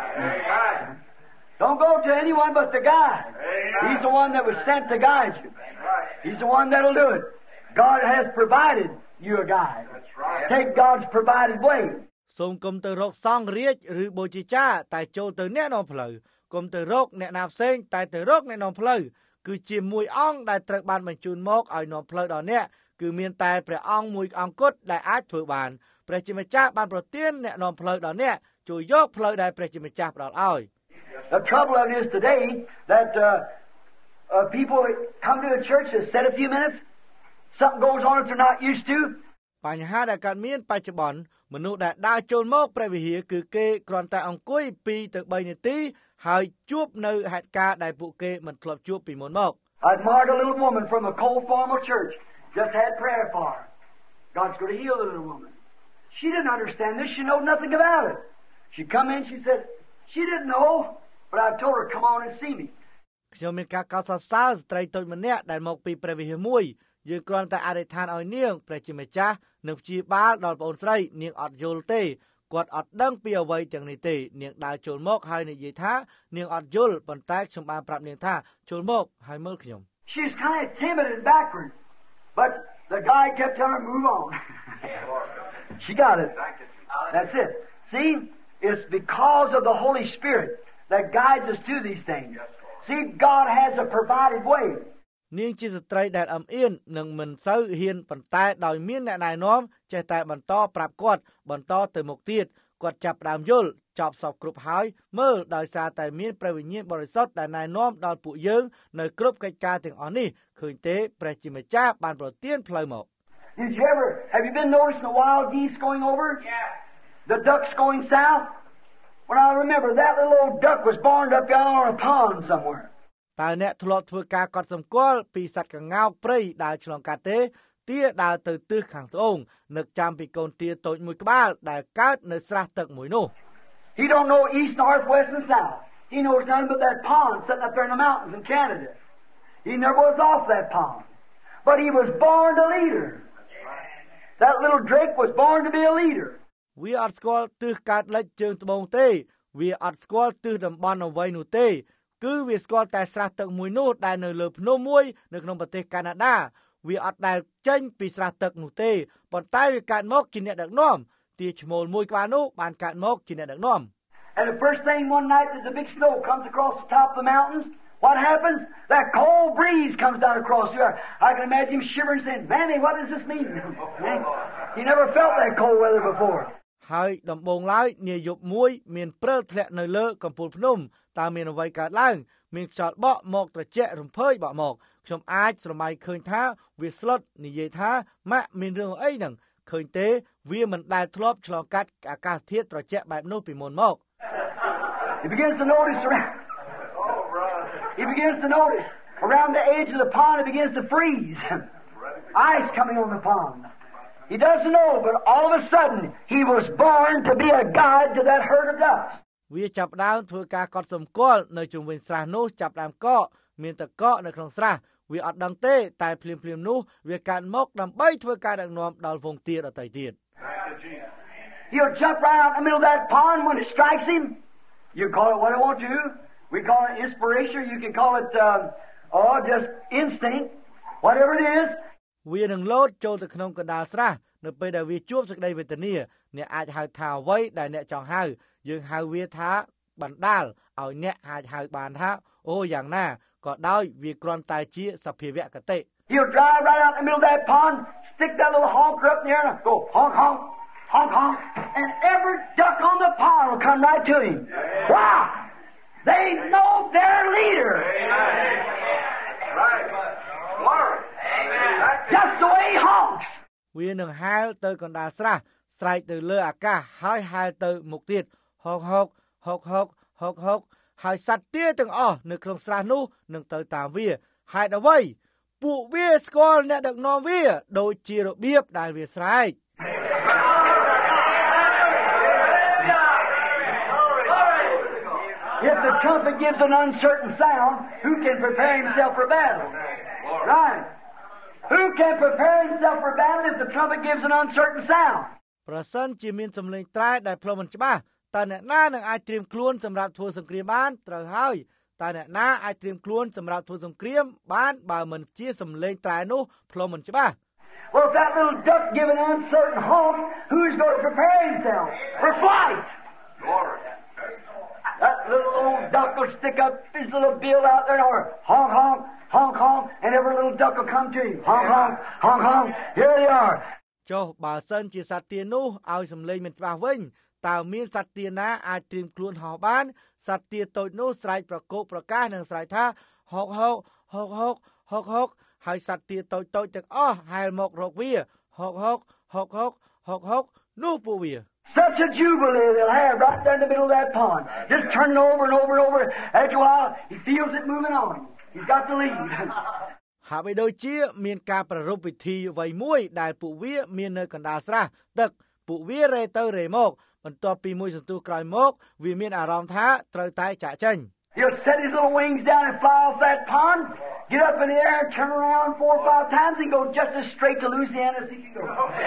Don't go to anyone but the guide. He's the one that was sent to guide you. He's the one that'll do it. God has provided you a guide. Take God's provided way. សូមកុំទៅរកសង្ឃរាជឬបូជាចារ្យតែចូលទៅអ្នកនាំផ្លូវកុំទៅរកអ្នកណាផ្សេងតែទៅរកអ្នកនាំផ្លូវគឺជាអង្គដែលត្រូវបានបញ្ជូនមកឲ្យនាំផ្លូវដល់អ្នកគឺមានតែព្រះអង្គមួយអង្គគត់ដែលអាចធ្វើបានព្រះជាម្ចាស់បានប្រទានអ្នកនាំផ្លូវដល់អ្នកជួយយកផ្លូវដែលព្រះជាម្ចាស់ផ្ដល់ឲ្យ The trouble of it is today that people come to the church to sit a few minutes, something goes on that they're not used to. បញ្ហាដែលកើតមានបច្ចុប្បន្នមនុស្សដែលដើរចូលមកព្រះវិហារគឺគេគ្រាន់តែអង្គុយ2ទៅ3នាទីហើយជួបនៅហេតុការណ៍ដែលពួកគេមិនធ្លាប់ជួបពីមុនមក I admired a little woman from a cold formal church. Just had prayer for her. God's going to heal the little woman. She didn't understand this. She knew nothing about it. She come in. She said she didn't know, but I told her come on and see me. ខ្ញុំមានការកោតសរសើរស្ត្រីតូចម្នាក់ដែលមកពីព្រះវិហារមួយយើងគ្រាន់តែអធិដ្ឋានឲ្យនាងព្រះជាម្ចាស់នឹងព្យាបាលដល់បងស្រីនាងអត់យល់ទេគាត់អត់ដឹងពីអ្វីទាំងនេះទេនាងដើរចូលមកហើយនិយាយថានាងអត់យល់ប៉ុន្តែខ្ញុំបានប្រាប់នាងថាចូលមកហើយមើលខ្ញុំ She's kind of timid and backward, but the guy kept telling her move on. She got it. That's it. See, it's because of the Holy Spirit that guides us to these things. See, God has a provided way. នាងជាស្ត្រីដែលអំអៀននិងមិនសូវហ៊ានប៉ុន្តែដោយមានអ្នកណែនាំចេះតែបន្តប្រាប់គាត់បន្តទៅមុខទៀតគាត់ចាប់ផ្ដើមយល់ចប់សពគ្រប់ហើយមើលដោយសារតែមានព្រះវិញ្ញាណបរិសុទ្ធដែលណែនាំដល់ពួកយើងនៅគ្រប់កិច្ចការទាំងអស់នេះឃើញទេព្រះជាម្ចាស់បានប្រទានផ្លូវមក Have you been noticing the wild geese going over? Yeah. The ducks going south? When I remember that little old duck was born up down on a pond somewhere. តើអ្នកធ្លាប់ធ្វើការកត់សម្គាល់ពីសត្វកង្កោកព្រៃដើរឆ្លងកាត់ទេទាដើរទៅទិសខាងត្បូងនឹកចាំពីកូនទាតូចមួយក្បាលដែលកើតនៅស្រះទឹកមួយនោះ He don't know east, north, west, and south. He knows nothing but that pond sitting up there in the mountains in Canada. He never was off that pond. But he was born a leader. That little Drake was born to be a leader. វាអត់ស្គាល់ទិសកើតលិចជើងត្បូងទេវាអត់ស្គាល់ទិសតំបន់អ្វីនោះទេគឺវាស្គាល់តែស្រះទឹកមួយនោះដែលនៅលើភ្នំមួយនៅក្នុងប្រទេសកាណាដាវាអត់ដែលចេញពីស្រះទឹកនោះទេប៉ុន្តែវាកើតមកជាអ្នកដឹកនាំទាឈ្មោលមួយក្បាលនោះបានកើតមកជាអ្នកដឹកនាំ And the first thing one night as the big snow comes across the top of the mountains, what happens? That cold breeze comes down across the earth. I can imagine him shivering saying, Manny, what does this mean? He never felt that cold weather before. ហើយដំបូងឡើយនាយប់មួយមានព្រិលធ្លាក់នៅលើកំពូលភ្នំតើមានអ្វីកើតឡើងមានខ្យល់បក់មកត្រជាក់រំភើយបក់មកខ្ញុំអាចស្រមៃឃើញថាវាស្លុតនិយាយថាម៉ាក់មានរឿងអីហ្នឹងឃើញទេវាមិនដែលធ្លាប់ឆ្លងកាត់អាកាសធាតុត្រជាក់បែបនោះពីមុនមក He begins to notice around. He begins to notice around the edge of the pond. It begins to freeze. Ice coming on the pond. He doesn't know, but all of a sudden he was born to be a guide to that herd of ducks. វាចាប់ដើមធ្វើការកត់សម្គាល់នៅជុំវិញស្រះនោះចាប់ដើមកកមានតកកនៅក្នុងស្រះវាអត់ដឹងទេតែភ្លាមនោះវាកាត់មកដើម្បីធ្វើការដឹកនាំដល់វងទាដទៃទៀត He'll jump right out in the middle of that pond when it strikes him. You call it what I want to. We call it inspiration. You can call it just instinct. Whatever it is. វានឹងលោតចូលទៅក្នុងកណ្ដាលស្រះនៅពេលដែលវាជួបសេចក្តីវេទនាអ្នកអាចហៅថាអ្វីដែលអ្នកចង់ហៅយើងហៅវាថាបណ្ដាលឲ្យអ្នកអាចហៅបានថាអូយ៉ាងណាក៏ដោយវាគ្រាន់តែជាសភាវគតិ He'll drive right out in the middle of that pond, stick that little honker up there and go honk honk, honk honk, and every duck on the pond will come right to him. Wow! They know their leader. Right. Glory. Amen. Just the way he honks. វានឹងហាលទៅកណ្ដាលស្រះស្រែកទៅលើអាកាសហើយហាលទៅមុខទៀតហុកហុកហុកហុកហុកហុកហើយសត្វទាទាំងអស់នៅក្នុងស្រះនោះនឹងទៅតាមវាហេតុអ្វីពួកវាស្គាល់អ្នកដឹកនាំវាដូចជារបៀបដែលវាស្រែក If the trumpet gives an uncertain sound, who can prepare himself for battle? Right. Who can prepare himself for battle if the trumpet gives an uncertain sound? ប្រសិនជាមានសំឡេងត្រែដែលផ្លុំមិនច្បាស់តើអ្នកណានឹងអាចត្រៀមខ្លួនសម្រាប់ធ្វើសង្គ្រាមបានត្រូវហើយតើអ្នកណាអាចត្រៀមខ្លួនសម្រាប់ធ្វើសង្គ្រាមបានបើមិនជាសំឡេងត្រែនោះផ្លុំមិនច្បាស់ Well, if that little duck give an uncertain honk, who's going to prepare himself for flight? Glory. That little old duck will stick up his little bill out there and honk, honk, honk, honk, and every little duck will come to him. Honk, honk, honk, honk. Here they are. ចុះបើសិនជាសត្វទានោះឲ្យសំឡេងមិនច្បាស់វិញតើមានសត្វទាណាអាចត្រៀមខ្លួនហោះបានសត្វទាតូចនោះស្រែកប្រកោកប្រកាសនិងស្រែកថាហុកហុកហុកហុកហុកហុកហើយសត្វទាតូចទាំងអស់ហែលមករកវាហុកហុកហុកហុកហុកហុកនោះពួកវា Such a jubilee they'll have right there in the middle of that pond. Just turning over and over and over. After a while, he feels it moving on. He's got the lead. ហាក់បីដូចជាមានការប្រារព្ធពិធីអ្វីមួយដែលពួកវាមាននៅកណ្ដាលស្រះទឹកពួកវារេទៅរេមកបន្ទាប់ពីមួយសន្ទុះក្រោយមកវាមានអារម្មណ៍ថាត្រូវតែចាក់ចេញ He'll set his little wings down and fly off that pond, get up in the air and turn around 4 or 5 times and go just as straight to Louisiana as he can go.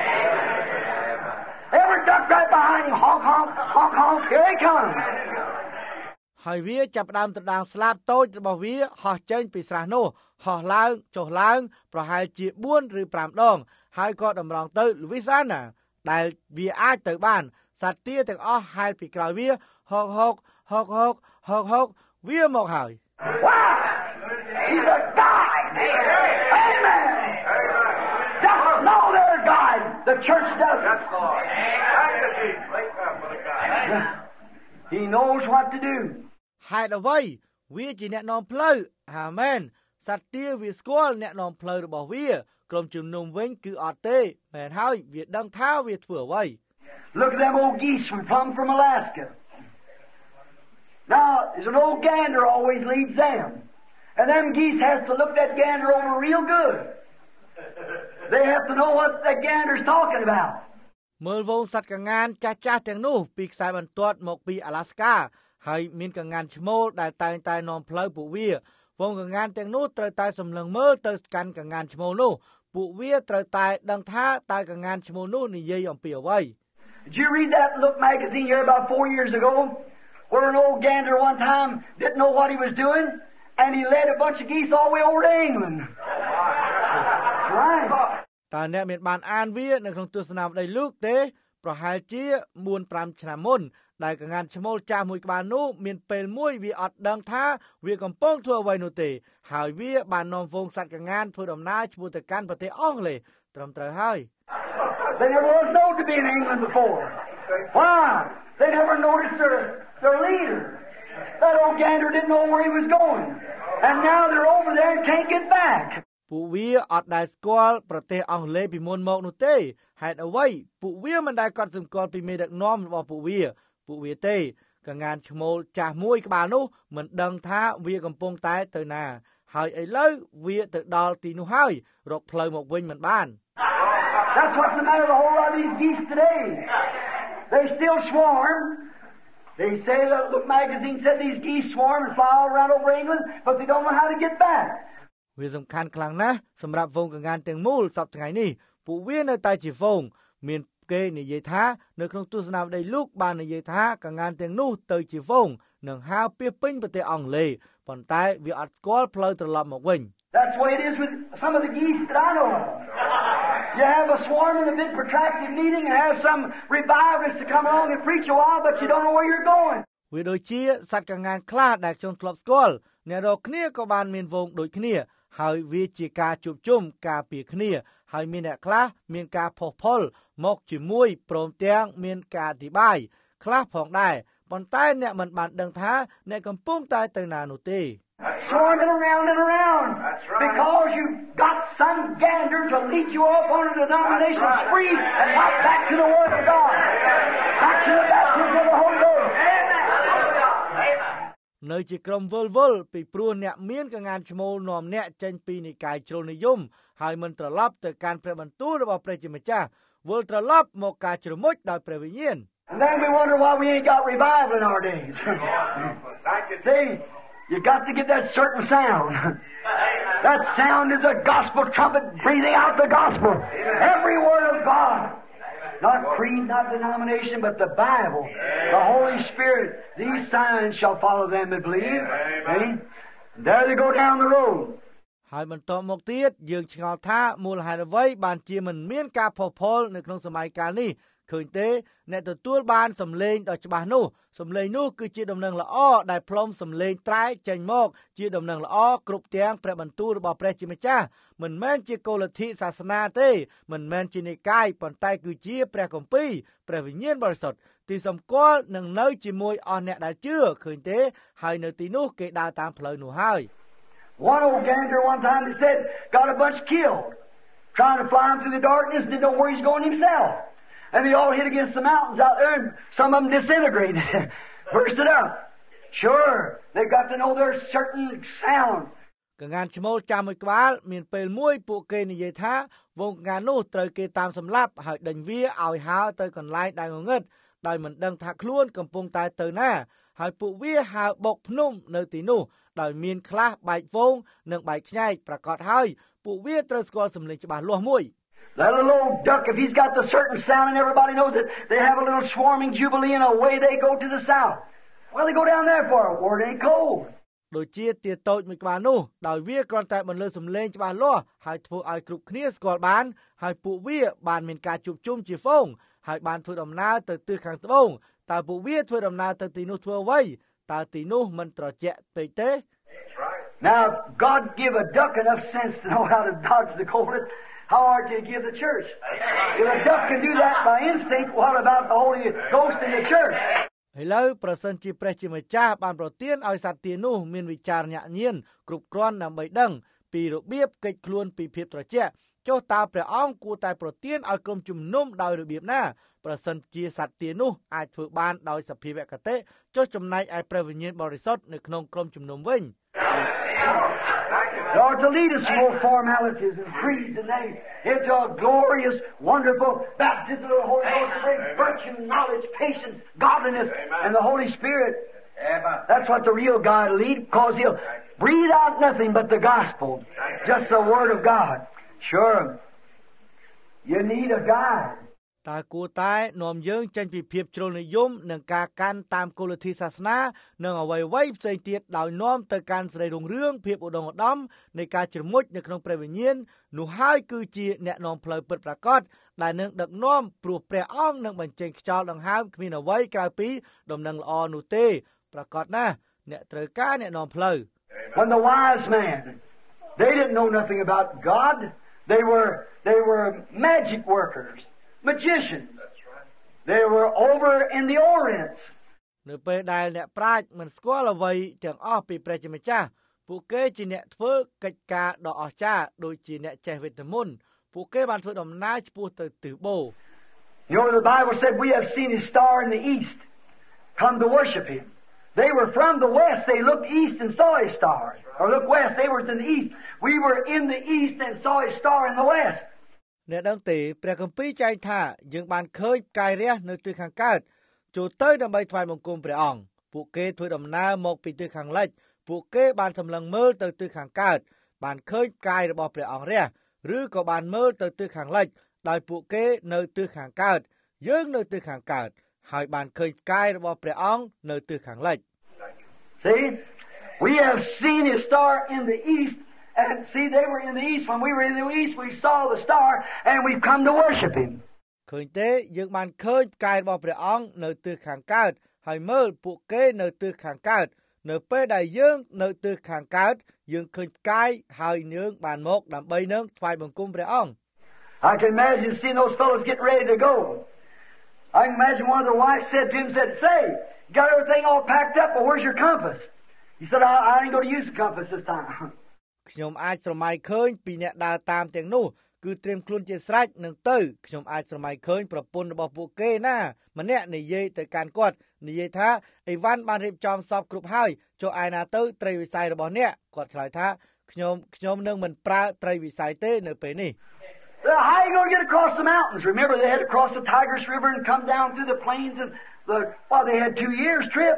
Every duck right behind him, honk, honk, honk, honk, here he comes. ហើយវាចាប់ផ្ដើមទៅដាងស្លាបតូចរបស់វាហោះចេញពីស្រះនោះហោះឡើងចុះឡើងប្រហែលជា4ឬ5ដងហើយក៏តម្រង់ទៅ Louisiana ដែលវាអាចទៅបានសត្វទាទាំងអស់ហែលពីក្រោយវាហុកហុកហុកហុកហុកហុកវាមកហើយ Wow! He's a guide! Amen! Just know they're a guide. The church doesn't. That's the Lord. Thank you, Jesus. Thank God for the God. He knows what to do. ហេតុអ្វីវាជាអ្នកនាំផ្លូវអាមែនសត្វទាវាស្គាល់អ្នកនាំផ្លូវរបស់វាក្រុមជំនុំវិញគឺអត់ទេមែនហើយវាដឹងថាវាធ្វើអ្វី Look at them old geese from Alaska. Now, there's an old gander always leads them. And them geese has to look that gander over real good. They have to know what that gander's talking about. មើលវងសត្វកង្ងានចាស់ទាំងនោះពីខ្សែបន្ទាត់មកពី Alaska ហើយមានកង្ងានឈ្មោលដែលតែងតែនាំផ្លូវពួកវាវងកង្ងានទាំងនោះត្រូវតែសម្លឹងមើលទៅកាន់កង្ងានឈ្មោលនោះពួកវាត្រូវតែដឹងថាតើកង្ងានឈ្មោលនោះនិយាយអំពីអ្វី Did you read that Look magazine here about 4 years ago where an old gander one time didn't know what he was doing and he led a bunch of geese all the way over to England. Right. តើអ្នកមានបានអានវានៅក្នុងទស្សនាវដ្តីលូកទេប្រហែលជា 4-5 ឆ្នាំមុនដែលកង្ងានឈ្មោលចាស់មួយក្បាលនោះមានពេលមួយវាអត់ដឹងថាវាកំពុងធ្វើអ្វីនោះទេហើយវាបាននាំវងសត្វកង្ងានធ្វើដំណើរឆ្ពោះទៅកាន់ប្រទេសអង់គ្លេសត្រឹមត្រូវហើយ They never was known to be in England before. Why? They never noticed their leader. That old gander didn't know where he was going. And now they're over there and can't get back. ពួកវាអត់ដែលស្គាល់ប្រទេសអង់គ្លេសពីមុនមកនោះទេហេតុអ្វីពួកវាមិនដែលកត់សម្គាល់ពីមេដឹកនាំរបស់ពួកវាទេកងានឈ្មោលចាស់មួយក្បាលនោះមិនដឹងថាវាកំពុងតែទៅណាហើយឥឡូវវាទៅដល់ទីនោះហើយរកផ្លូវមកវិញមិនបាន That's what's the matter with a whole lot of these geese today. They still swarm. They say that the magazine said these geese swarm and fly all around over England, but they don't know how to get back. វាសំខាន់ខ្លាំងណាស់សម្រាប់វងកងានទាំងមូលសពថ្ងៃនេះពួកវានៅតែជាវងមានគេនិយាយថានៅក្នុងទស្សនាវដ្តីលោកបាននិយាយថាកងានទាំងនោះទៅជាវងនឹងហើរពាសពេញប្រទេសអង់គ្លេសប៉ុន្តែវាអត់ស្គាល់ផ្លូវត្រឡប់មកវិញ That's the way it is with some of the geese that I know of. You have a swarm in a big protracted meeting and have some revivalist to come along and preach a while, but you don't know where you're going. វាដូចជាសត្វកងានខ្លះដែលខ្ញុំធ្លាប់ស្គាល់អ្នករកគ្នាក៏បានមានវងដូចគ្នាហើយវាជាការជួបជុំការពារគ្នាហើយមានអ្នកខ្លះមានការផុសផុលមកជាមួយព្រមទាំងមានការអធិប្បាយខ្លះផងដែរប៉ុន្តែអ្នកមិនបានដឹងថាអ្នកកំពុងតែទៅណានោះទេ Swarming around and around. That's right. Because you've got some gander to lead you off on a denominational spree and not back to the Word of God. Back to the baptism of the Holy Ghost. Amen. នៅជាក្រុមវល់ពីព្រោះអ្នកមានកងានឈ្មោលនាំអ្នកចេញពីនិកាយជ្រុលនិយមហើយមិនត្រឡប់ទៅកាន់ព្រះបន្ទូលរបស់ព្រះជាម្ចាស់វិលត្រឡប់មកការជ្រមុជដោយព្រះវិញ្ញាណ And then we wonder why we ain't got revival in our days. See, you got to get that certain sound. That sound is a gospel trumpet breathing out the gospel. Every word of God. Not creed, not denomination, but the Bible. The Holy Spirit. These signs shall follow them that believe. See? There they go down the road. ហើយបន្តមកទៀតយើងឆ្ងល់ថាមូលហេតុអ្វីបានជាមិនមានការផុសផុលនៅក្នុងសម័យកាលនេះឃើញទេអ្នកទទួលបានសម្លេងដ៏ច្បាស់នោះសម្លេងនោះគឺជាដំណឹងល្អដែលផ្លុំសម្លេងត្រែកចេញមកជាដំណឹងល្អគ្រប់ទាំងព្រះបន្ទូលរបស់ព្រះជាម្ចាស់មិនមែនជាគោលលទ្ធិសាសនាទេមិនមែនជានិកាយប៉ុន្តែគឺជាព្រះគម្ពីរព្រះវិញ្ញាណបរិសុទ្ធទីសម្គាល់នឹងនៅជាមួយអស់អ្នកដែលជឿឃើញទេហើយនៅទីនោះគេដើរតាមផ្លូវនោះហើយ One old gander one time they said got a bunch killed trying to fly him through the darkness didn't know where he's going himself. And they all hit against the mountains out there, and some of them disintegrated, bursted up. Sure, they've got to know their certain sound. កងានឈ្មោលចាំមួយក្បាលមានពេលមួយពួកគេនិយាយថាវងកងាននោះត្រូវគេតាមសម្លាប់ហើយដេញវាឲ្យហើរទៅកន្លែងដែលងងឹតដោយមិនដឹងថាខ្លួនកំពុងតែទៅណាហើយពួកវាហើរបុកភ្នំនៅទីនោះដោយមានខ្លះបែកវងនិងបែកខ្ញែកប្រកាសហើយពួកវាត្រូវស្គាល់សម្លេងច្បាស់លាស់មួយ That little old duck, if he's got the certain sound and everybody knows it, they have a little swarming jubilee and away they go to the south. Well, they go down there for it, where it ain't cold. ដូចជាទាតូចមួយក្បាលនោះដោយវាគ្រាន់តែបន្លឺសម្លេងច្បាស់លាស់ហើយធ្វើឲ្យគ្រប់គ្នាស្គាល់បានហើយពួកវាបានមានការជួបជុំជាហ្វូងហើយបានធ្វើដំណើរទៅទិសខាងត្បូងតើពួកវាធ្វើដំណើរទៅទីនោះធ្វើអ្វីតើទីនោះមិនត្រជាក់ពេកទេ Now, God give a duck enough sense to know how to dodge the coldness. How hard do you give the church? If a duck can do that by instinct, what about the Holy Ghost in the church? ឥឡូវប្រសិនជាព្រះជាម្ចាស់បានប្រទានឲ្យសត្វទានោះមានវិចារណញ្ញាណគ្រប់គ្រាន់ដើម្បីដឹងពីរបៀបកិច្ចខ្លួនពីភាពត្រជាក់ចុះតើព្រះអង្គគួរតែប្រទានឲ្យក្រុមជំនុំដោយរបៀបណាប្រសិនជាសត្វទានោះអាចធ្វើបានដោយសភាវគតិចុះចំណែកឯព្រះវិញ្ញាណបរិសុទ្ធនៅក្នុងក្រុមជំនុំវិញ Lord, to lead us from old formalities and creeds and names into a glorious, wonderful baptism of the Holy Ghost to bring virtue, knowledge, patience, godliness, and the Holy Spirit. That's what the real God will lead, because He'll breathe out nothing but the gospel, just the Word of God. Sure, you need a guide. តើគួរតែនាំយើងចេញពីភាពជ្រុលនិយមនិងការកាន់តាមគោលលទ្ធិសាសនានិងអ្វីៗផ្សេងទៀតដោយនាំទៅកាន់សេរីរុងរឿងភាពឧត្តមឧត្តមនៃការជ្រមុជនៅក្នុងព្រះវិញ្ញាណនោះហើយគឺជាអ្នកនាំផ្លូវពិតប្រាកដដែលនឹងដឹកនាំព្រោះព្រះអង្គនឹងបញ្ចេញខ្យល់ដង្ហើមគ្មានអ្វីក្រៅពីដំណឹងល្អនោះទេប្រាកដណាស់អ្នកត្រូវការអ្នកនាំផ្លូវ When the wise man, they didn't know nothing about God. They were magic workers. Magicians. They were over in the Orient. នៅពេលដែលអ្នកប្រាជ្ញមិនស្គាល់អ្វីទាំងអស់ពីព្រះជាម្ចាស់ពួកគេជាអ្នកធ្វើកិច្ចការដ៏អស្ចារ្យដូចជាអ្នកចេះវេទមន្តពួកគេបានធ្វើដំណើរឆ្ពោះទៅទិសបូរ You know, the Bible said we have seen his star in the east come to worship him. They were from the west. They looked east and saw his star. Or looked west. They were in the east. We were in the east and saw his star in the west. អ្នកដឹងទេព្រះគម្ពីរចែងថាយើងបានឃើញផ្កាយរះនៅទិសខាងកើតចូលទៅដើម្បីថ្វាយបង្គំព្រះអង្គពួកគេធ្វើដំណើរមកពីទិសខាងលិចពួកគេបានសម្លឹងមើលទៅទិសខាងកើតបានឃើញផ្កាយរបស់ព្រះអង្គរះឬក៏បានមើលទៅទិសខាងលិចដោយពួកគេនៅទិសខាងកើតយើងនៅទិសខាងកើតហើយបានឃើញផ្កាយរបស់ព្រះអង្គនៅទិសខាងលិច See, we have seen his star in the east, and see, they were in the east. When we were in the east, we saw the star, and we've come to worship him. ឃើញទេយើងបានឃើញផ្កាយរបស់ព្រះអង្គនៅទិសខាងកើតហើយមើលពួកគេនៅទិសខាងកើតនៅពេលដែលយើងនៅទិសខាងកើតយើងឃើញផ្កាយហើយយើងបានមកដើម្បីនឹងថ្វាយបង្គំព្រះអង្គ I can imagine seeing those fellows getting ready to go. I can imagine one of their wives said to him, "Say, you got everything all packed up, but where's your compass?" He said, I ain't going to use the compass this time. ខ្ញុំអាចស្រមៃឃើញពីអ្នកដើរតាមទាំងនោះគឺត្រៀមខ្លួនជាស្រេចនឹងទៅខ្ញុំអាចស្រមៃឃើញប្រពន្ធរបស់ពួកគេណាម្នាក់និយាយទៅកាន់គាត់និយាយថាអីវ៉ាន់បានរៀបចំសពគ្រប់ហើយចូលឯណាទៅត្រីវិស័យរបស់អ្នកគាត់ឆ្លើយថាខ្ញុំនឹងមិនប្រើត្រីវិស័យទេនៅពេលនេះ How are you going to get across the mountains? Remember, they had to cross the Tigris River and come down through the plains, and they had 2 years trip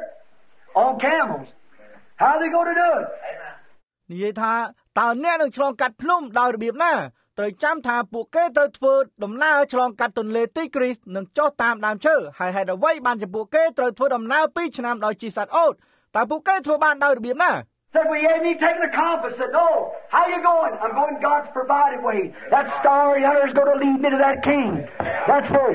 on camels. How are they going to do it? និយាយថាតើអ្នកនឹងឆ្លងកាត់ភ្នំដោយរបៀបណាត្រូវចាំថាពួកគេត្រូវធ្វើដំណើរឆ្លងកាត់ទន្លេទីគ្រីសនិងចុះតាមដើមឈើហើយហេតុអ្វីបានជាពួកគេត្រូវធ្វើដំណើរ2ឆ្នាំដោយជិះសត្វអូតតើពួកគេធ្វើបានដោយរបៀបណា Said, well, you need taking the compass. Said, no. How you going? I'm going God's provided way. That star yonder is going to lead me to that king. That's right.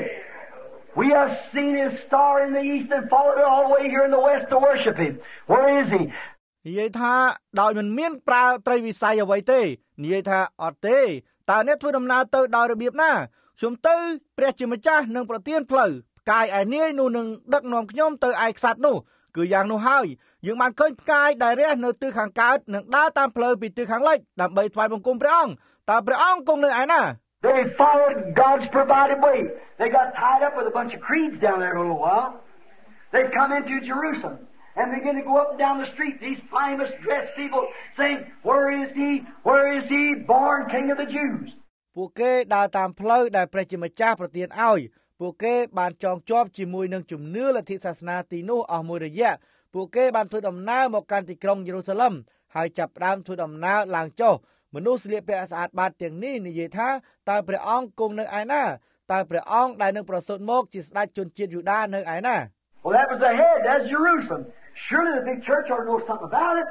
We have seen his star in the east and followed it all the way here in the west to worship him. Where is he? និយាយថាដោយមិនមានប្រើត្រីវិស័យអ្វីទេនិយាយថាអត់ទេតើអ្នកធ្វើដំណើរទៅដោយរបៀបណាខ្ញុំទៅព្រះជាម្ចាស់នឹងប្រទានផ្លូវផ្កាយឯនាយនោះនឹងដឹកនាំខ្ញុំទៅឯខ្សាត់នោះគឺយ៉ាងនោះហើយយើងបានឃើញផ្កាយដែលរះនៅទិសខាងកើតនិងដើរតាមផ្លូវពីទិសខាងលិចដើម្បីថ្វាយបង្គំព្រះអង្គតើព្រះអង្គគង់នៅឯណា They followed God's provided way. They got tied up with a bunch of creeds down there a little while. They come into Jerusalem and begin to go up and down the street. These famous dressed people saying, "Where is he? Where is he? Born King of the Jews." ពួកគេដើរតាមផ្លូវដែលព្រះជាម្ចាស់ប្រទានឲ្យពួកគេបានចងជាប់ជាមួយនឹងជំនឿលទ្ធិសាសនាទីនោះអស់មួយរយៈពួកគេបានធ្វើដំណើរមកកាន់ទីក្រុងយេរូសាឡិមហើយចាប់ផ្ដើមធ្វើដំណើរឡើងចុះមនុស្សស្លៀកពាក់ស្អាតបាតទាំងនេះនិយាយថាតើព្រះអង្គគង់នៅឯណាតើព្រះអង្គដែលនឹងប្រសូតមកជាស្ដេចជនជាតិយូដានៅឯណា Well, that was ahead. That's Jerusalem. Surely the big church ought to know something about it.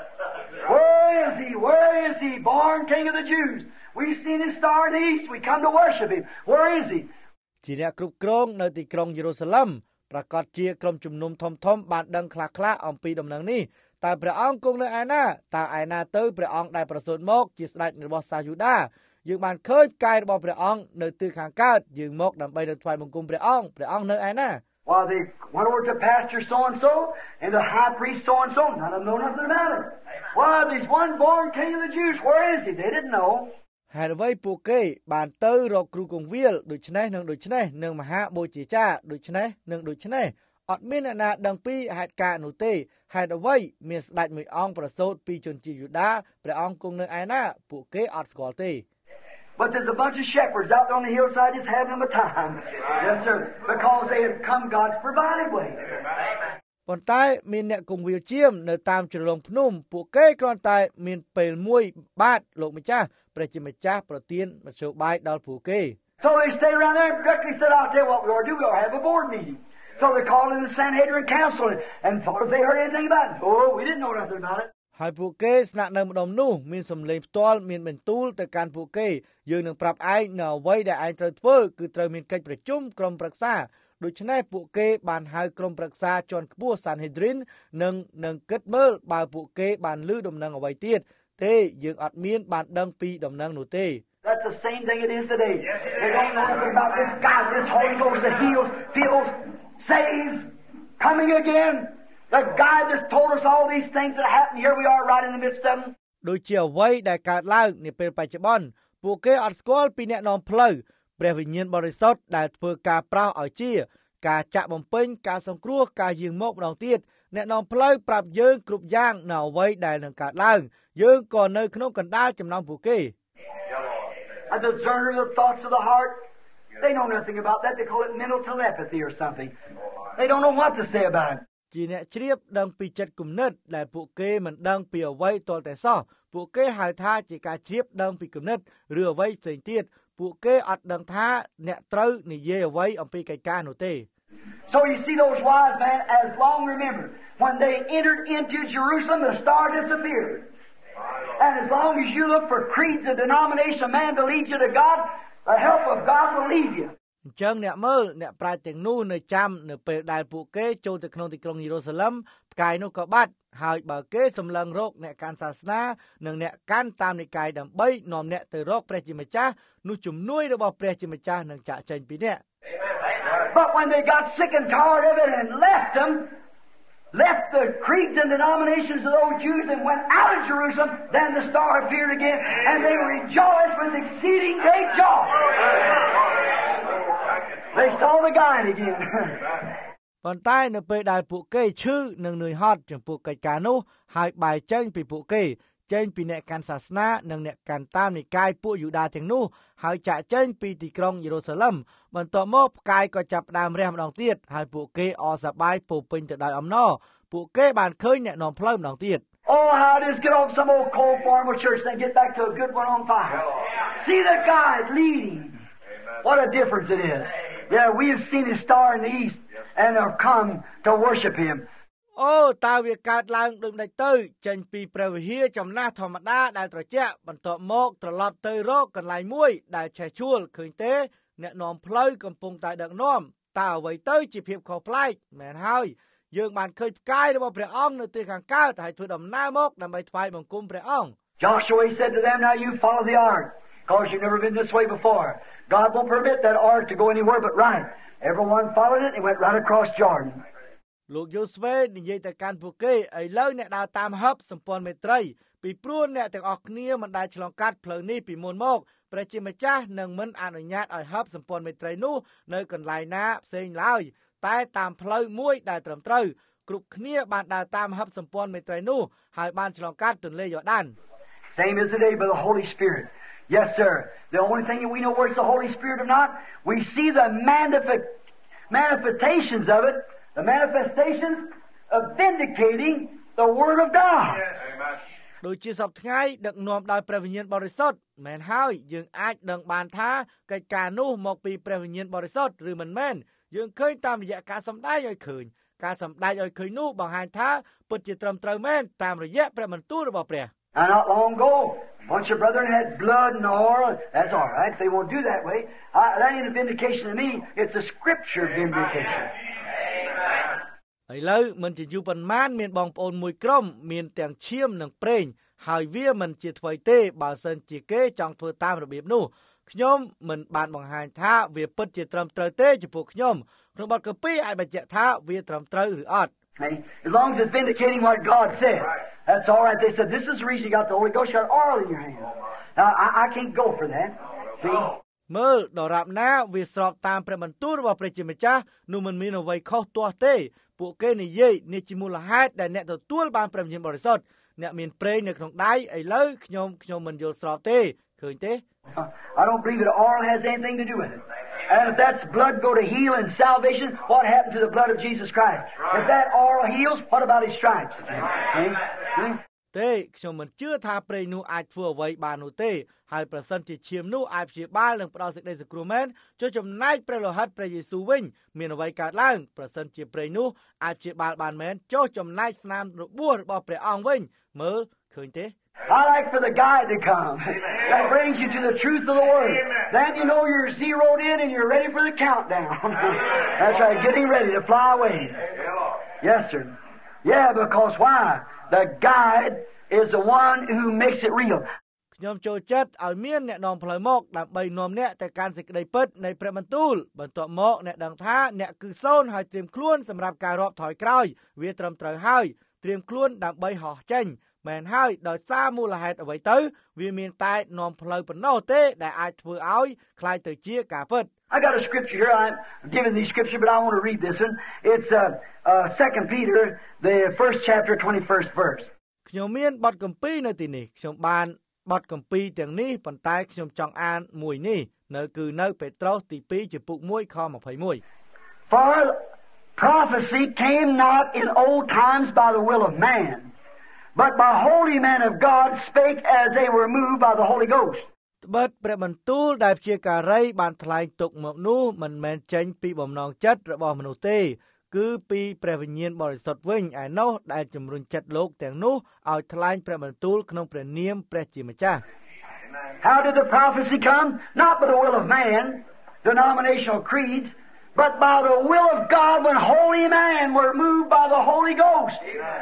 Where is he? Where is he? Born King of the Jews. We've seen his star in the east. We come to worship him. Where is he? ជាអ្នកគ្រប់គ្រងនៅទីក្រុងយេរូសាឡិមប្រកាសជាក្រុមជំនុំធំបានដឹងខ្លះៗអំពីដំណឹងនេះតើព្រះអង្គគង់នៅឯណាតើឯណាទៅព្រះអង្គដែលប្រសូតមកជាស្ដេចរបស់សាសយូដាយើងបានឃើញផ្កាយរបស់ព្រះអង្គនៅទិសខាងកើតយើងមកដើម្បីទៅថ្វាយបង្គំព្រះអង្គនៅឯណា Well, they went over to pastor so-and-so and the high priest so-and-so. None of them know nothing about it. Well, there's one born King of the Jews. Where is he? They didn't know. ហេតុអ្វីពួកគេបានទៅរកគ្រូគង្វាលដូច្នេះនឹងមហាបូជាចារ្យដូច្នេះអត់មានអ្នកណាដឹងពីហេតុការណ៍នោះទេហេតុអ្វីមានស្ដេចមួយអង្គប្រសូតពីជនជាតិយូដាព្រះអង្គគង់នៅឯណាពួកគេអត់ស្គាល់ទេ But there's a bunch of shepherds out on the hillside just having a time. Yes, sir. Because they have come God's provided way. ប៉ុន្តែមានអ្នកគង្វាលជាមនៅតាមជ្រលងភ្នំពួកគេគ្រាន់តែមានពេលមួយបាទលោកម្ចាស់ព្រះជាម្ចាស់ប្រទានមធ្យោបាយដល់ពួកគេ So they stayed around there and directly said, I'll tell you what we ought to do. We ought to have a board meeting. So they called in the Sanhedrin Council and thought if they heard anything about it. Oh, we didn't know nothing about it. ហើយពួកគេស្នាក់នៅម្ដុំនោះមានសម្លេងផ្ទាល់មានបន្ទូលទៅកាន់ពួកគេយើងនឹងប្រាប់ឯងនៅអ្វីដែលឯងត្រូវធ្វើគឺត្រូវមានកិច្ចប្រជុំក្រុមប្រឹក្សាដូច្នេះពួកគេបានហៅក្រុមប្រឹក្សាជាន់ខ្ពស់ Sanhedrin នឹងគិតមើលបើពួកគេបានឮដំណឹងអ្វីទៀតទេយើងអត់មានបានដឹងពីដំណឹងនោះទេ That's the same thing it is today. They don't know nothing about this God, this Holy Ghost that heals, fills, saves, coming again. The guide that's told us all these things that happen, here we are right in the midst of them. ដូចជាអ្វីដែលកើតឡើងនាពេលបច្ចុប្បន្នពួកគេអត់ស្គាល់ពីអ្នកនាំផ្លូវព្រះវិញ្ញាណបរិសុទ្ធដែលធ្វើការប្រោសឲ្យជាការចាក់បំពេញការសង្គ្រោះការយាងមកម្ដងទៀតអ្នកនាំផ្លូវប្រាប់យើងគ្រប់យ៉ាងនៅអ្វីដែលនឹងកើតឡើងយើងក៏នៅក្នុងកណ្ដាលចំណោមពួកគេ A discerner of the thoughts of the heart, they know nothing about that. They call it mental telepathy or something. They don't know what to say about it. ជាអ្នកជ្រាបដឹងពីចិត្តគំនិតដែលពួកគេមិនដឹងពីអ្វីទាល់តែសោះពួកគេហៅថាជាការជ្រាបដឹងពីគំនិតឬអ្វីផ្សេងទៀតពួកគេអត់ដឹងថាអ្នកត្រូវនិយាយអ្វីអំពីកិច្ចការនោះទេ So you see those wise men, as long remember, when they entered into Jerusalem, the star disappeared. And as long as you look for creeds and denomination of man to lead you to God, the help of God will lead you. អញ្ចឹងអ្នកមើលអ្នកប្រាជ្ញទាំងនោះនៅចាំនៅពេលដែលពួកគេចូលទៅក្នុងទីក្រុងយេរូសាឡិមផ្កាយនោះក៏បាត់ហើយបើគេសម្លឹងរកអ្នកកាន់សាសនានិងអ្នកកាន់តាមនិកាយដើម្បីនាំអ្នកទៅរកព្រះជាម្ចាស់នោះជំនួយរបស់ព្រះជាម្ចាស់នឹងចាក់ចេញពីអ្នក But when they got sick and tired of it and left the creeds and denominations of those Jews and went out of Jerusalem, then the star appeared again, and they rejoiced with exceeding great joy. They saw the guide again. ប៉ុន្តែនៅពេលដែលពួកគេឈឺនិងនឿយហត់ចំពោះកិច្ចការនោះហើយបែរចេញពីពួកគេចេញពីអ្នកកាន់សាសនានិងអ្នកកាន់តាមនិកាយពួកយូដាទាំងនោះហើយចាក់ចេញពីទីក្រុងយេរូសាឡិមបន្ទាប់មកផ្កាយក៏ចាប់ផ្ដើមរះម្ដងទៀតហើយពួកគេអរសប្បាយពោពេញទៅដោយអំណរពួកគេបានឃើញអ្នកនាំផ្លូវម្ដងទៀត Oh, how it is get off some old cold formal church and get back to a good one on fire. See the guide leading. What a difference it is. Yeah, we have seen his star in the east and have come to worship him. អូតើវាកើតឡើងដូចមិនទៅចេញពីព្រះវិហារចំណាស់ធម្មតាដែលត្រជាក់បន្ទាប់មកត្រឡប់ទៅរកកន្លែងមួយដែលឆេះឆួលឃើញទេអ្នកនាំផ្លូវកំពុងតែដឹកនាំតើអ្វីទៅជាភាពខុសប្លែកមែនហើយយើងបានឃើញផ្កាយរបស់ព្រះអង្គនៅទីខាងកើតហើយធ្វើដំណើរមកដើម្បីថ្វាយបង្គំព្រះអង្គ Joshua said to them, now you follow the ark because you've never been this way before. God won't permit that ark to go anywhere but right. Everyone followed it and went right across Jordan. លោកយូស្វេនិយាយទៅកាន់ពួកគេឥឡូវអ្នកដើរតាមហឹបសម្ព័ន្ធមេត្រីពីព្រោះអ្នកទាំងអស់គ្នាមិនដែលឆ្លងកាត់ផ្លូវនេះពីមុនមកព្រះជាម្ចាស់នឹងមិនអនុញ្ញាតឲ្យហឹបសម្ព័ន្ធមេត្រីនោះនៅកន្លែងណាផ្សេងឡើយតែតាមផ្លូវមួយដែលត្រឹមត្រូវគ្រប់គ្នាបានដើរតាមហឹបសម្ព័ន្ធមេត្រីនោះហើយបានឆ្លងកាត់ទន្លេយ៉ូដាន Same as today by the Holy Spirit. Yes, sir. The only thing that we know where it's the Holy Spirit or not, we see the manifestations of it. The manifestations of vindicating the Word of God. ដូចជាសពថ្ងៃដឹកនាំដោយព្រះវិញ្ញាណបរិសុទ្ធមែនហើយយើងអាចដឹងបានថាកិច្ចការនោះមកពីព្រះវិញ្ញាណបរិសុទ្ធឬមិនមែនយើងឃើញតាមរយៈការសម្ដែងឲ្យឃើញការសម្ដែងឲ្យឃើញនោះបង្ហាញថាពិតជាត្រឹមត្រូវមែនតាមរយៈព្រះបន្ទូលរបស់ព្រះ And not long ago, a bunch of brethren had blood and oil. That's all right. They won't do that way. That ain't a vindication to me. It's a Scripture vindication. ឥឡូវមិនជាយូរប៉ុន្មានមានបងប្អូនមួយក្រុមមានទាំងឈាមនិងប្រេងហើយវាមិនជាថ្មីទេបើសិនជាគេចង់ធ្វើតាមរបៀបនោះខ្ញុំមិនបានបង្ហាញថាវាពិតជាត្រឹមត្រូវទេចំពោះខ្ញុំក្នុងបទកាពីអាចបញ្ជាក់ថាវាត្រឹមត្រូវឬអត់ As long as it's vindicating what God said, that's all right. They said, this is the reason you got the Holy Ghost. You got oil in your hand. Now, I can't go for that. See? មើលដរាបណាវាស្របតាមព្រះបន្ទូលរបស់ព្រះជាម្ចាស់នោះមិនមានអ្វីខុសទាស់ទេពួកគេនិយាយនេះជាមូលហេតុដែលអ្នកទទួលបានព្រះវិញ្ញាណបរិសុទ្ធអ្នកមានប្រេងនៅក្នុងដៃឥឡូវខ្ញុំមិនយល់ស្របទេឃើញទេ I don't believe that oil has anything to do with it. And if that's blood go to heal and salvation, what happened to the blood of Jesus Christ? If that oil heals, what about his stripes? See? ទេខ្ញុំមិនជឿថាប្រេងនោះអាចធ្វើអ្វីបាននោះទេហើយប្រសិនជាឈាមនោះអាចព្យាបាលនិងផ្ដល់សេចក្តីសង្គ្រោះមែនចុះចំណែកព្រះលោហិតព្រះយេស៊ូវវិញមានអ្វីកើតឡើងប្រសិនជាប្រេងនោះអាចព្យាបាលបានមែនចុះចំណែកស្នាមរបួសរបស់ព្រះអង្គវិញមើលឃើញទេ I like for the guide to come. That brings you to the truth of the Word. Then you know you're zeroed in and you're ready for the countdown. That's right, getting ready to fly away. Yes, sir. Yeah, because why? The guide is the one who makes it real. ខ្ញុំចូលចិត្តឲ្យមានអ្នកនាំផ្លូវមកដើម្បីនាំអ្នកទៅកាន់សេចក្តីពិតនៃព្រះបន្ទូលបន្ទាប់មកអ្នកដឹងថាអ្នកគឺសូន្យហើយត្រៀមខ្លួនសម្រាប់ការរាប់ថយក្រោយវាត្រឹមត្រូវហើយត្រៀមខ្លួនដើម្បីហោះចេញមែនហើយដោយសារមូលហេតុអ្វីទៅវាមានតែនាំផ្លូវប៉ុណ្ណោះទេដែលអាចធ្វើឲ្យคล้ายទៅជាការពិត I got a scripture here. I'm giving these scripture, but I want to read this one. It's 2 Peter, the 1st chapter, 21st verse. ខ្ញុំមានបទគម្ពីរនៅទីនេះខ្ញុំបានបទគម្ពីរទាំងនេះប៉ុន្តែខ្ញុំចង់អានមួយនេះនៅពេត្រុសទី2ចំពុក1ខ21 For prophecy came not in old times by the will of man, but by holy men of God spake as they were moved by the Holy Ghost. ត្បិតព្រះបន្ទូលដែលព្យាការីបានថ្លែងទុកមកនោះមិនមែនចេញពីបំណងចិត្តរបស់មនុស្សទេគឺពីព្រះវិញ្ញាណបរិសុទ្ធវិញឯនោះដែលជំរុញចិត្តលោកទាំងនោះឲ្យថ្លែងព្រះបន្ទូលក្នុងព្រះនាមព្រះជាម្ចាស់ How did the prophecy come? Not by the will of man, denominational creeds, but by the will of God when holy men were moved by the Holy Ghost.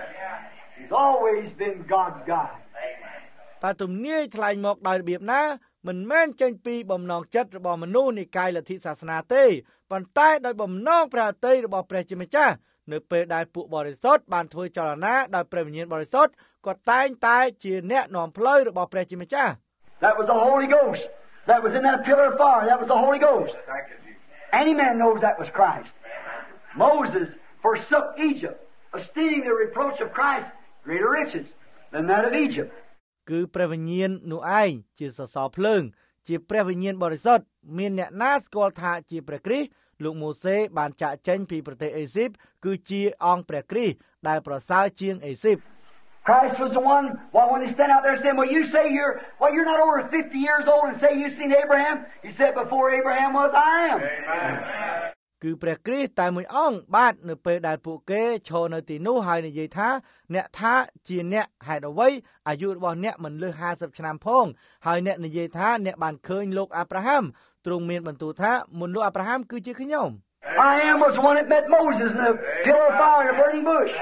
He's always been God's God. តែទំនាយថ្លែងមកដោយរបៀបណាមិនមែនចេញពីបំណងចិត្តរបស់មនុស្សនៃកាយលទ្ធិសាសនាទេប៉ុន្តែដោយបំណងព្រះអតីតរបស់ព្រះជាម្ចាស់នៅពេលដែលពួកបរិសុទ្ធបានធ្វើចលនាដោយព្រះវិញ្ញាណបរិសុទ្ធក៏តែងតែជាអ្នកនាំផ្លូវរបស់ព្រះជាម្ចាស់ That was the Holy Ghost. That was in that pillar of fire. That was the Holy Ghost. Any man knows that was Christ. Moses forsook Egypt, esteeming the reproach of Christ greater riches than that of Egypt. គឺព្រះវិញ្ញាណនោះឯងជាសសរភ្លើងជាព្រះវិញ្ញាណបរិសុទ្ធមានអ្នកណាស្គាល់ថាជាព្រះគ្រីស្ទលោកម៉ូសេបានចាកចេញពីប្រទេសអេស៊ីបគឺជាអង្គព្រះគ្រីស្ទដែលប្រសើរជាងអេស៊ីប Christ was the one, when they stand out there saying, well, you say you're not over 50 years old and say you've seen Abraham. He said, before Abraham was, I am. Amen. គឺព្រះគ្រីស្ទតែមួយអង្គបាទនៅពេលដែលពួកគេឈរនៅទីនោះហើយនិយាយថាអ្នកថាជាអ្នកហេតុអ្វីអាយុរបស់អ្នកមិនលើស50ឆ្នាំផងហើយអ្នកនិយាយថាអ្នកបានឃើញលោកអាប់រ៉ាហាំទ្រង់មានបន្ទូលថាមុនលោកអាប់រ៉ាហាំគឺជាខ្ញុំ I am was the one that met Moses in the pillar of fire in the burning bush.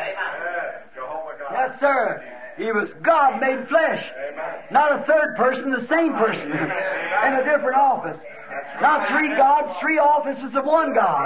Yes, sir. He was God made flesh. Not a third person, the same person in a different office. Not three gods, three offices of one God.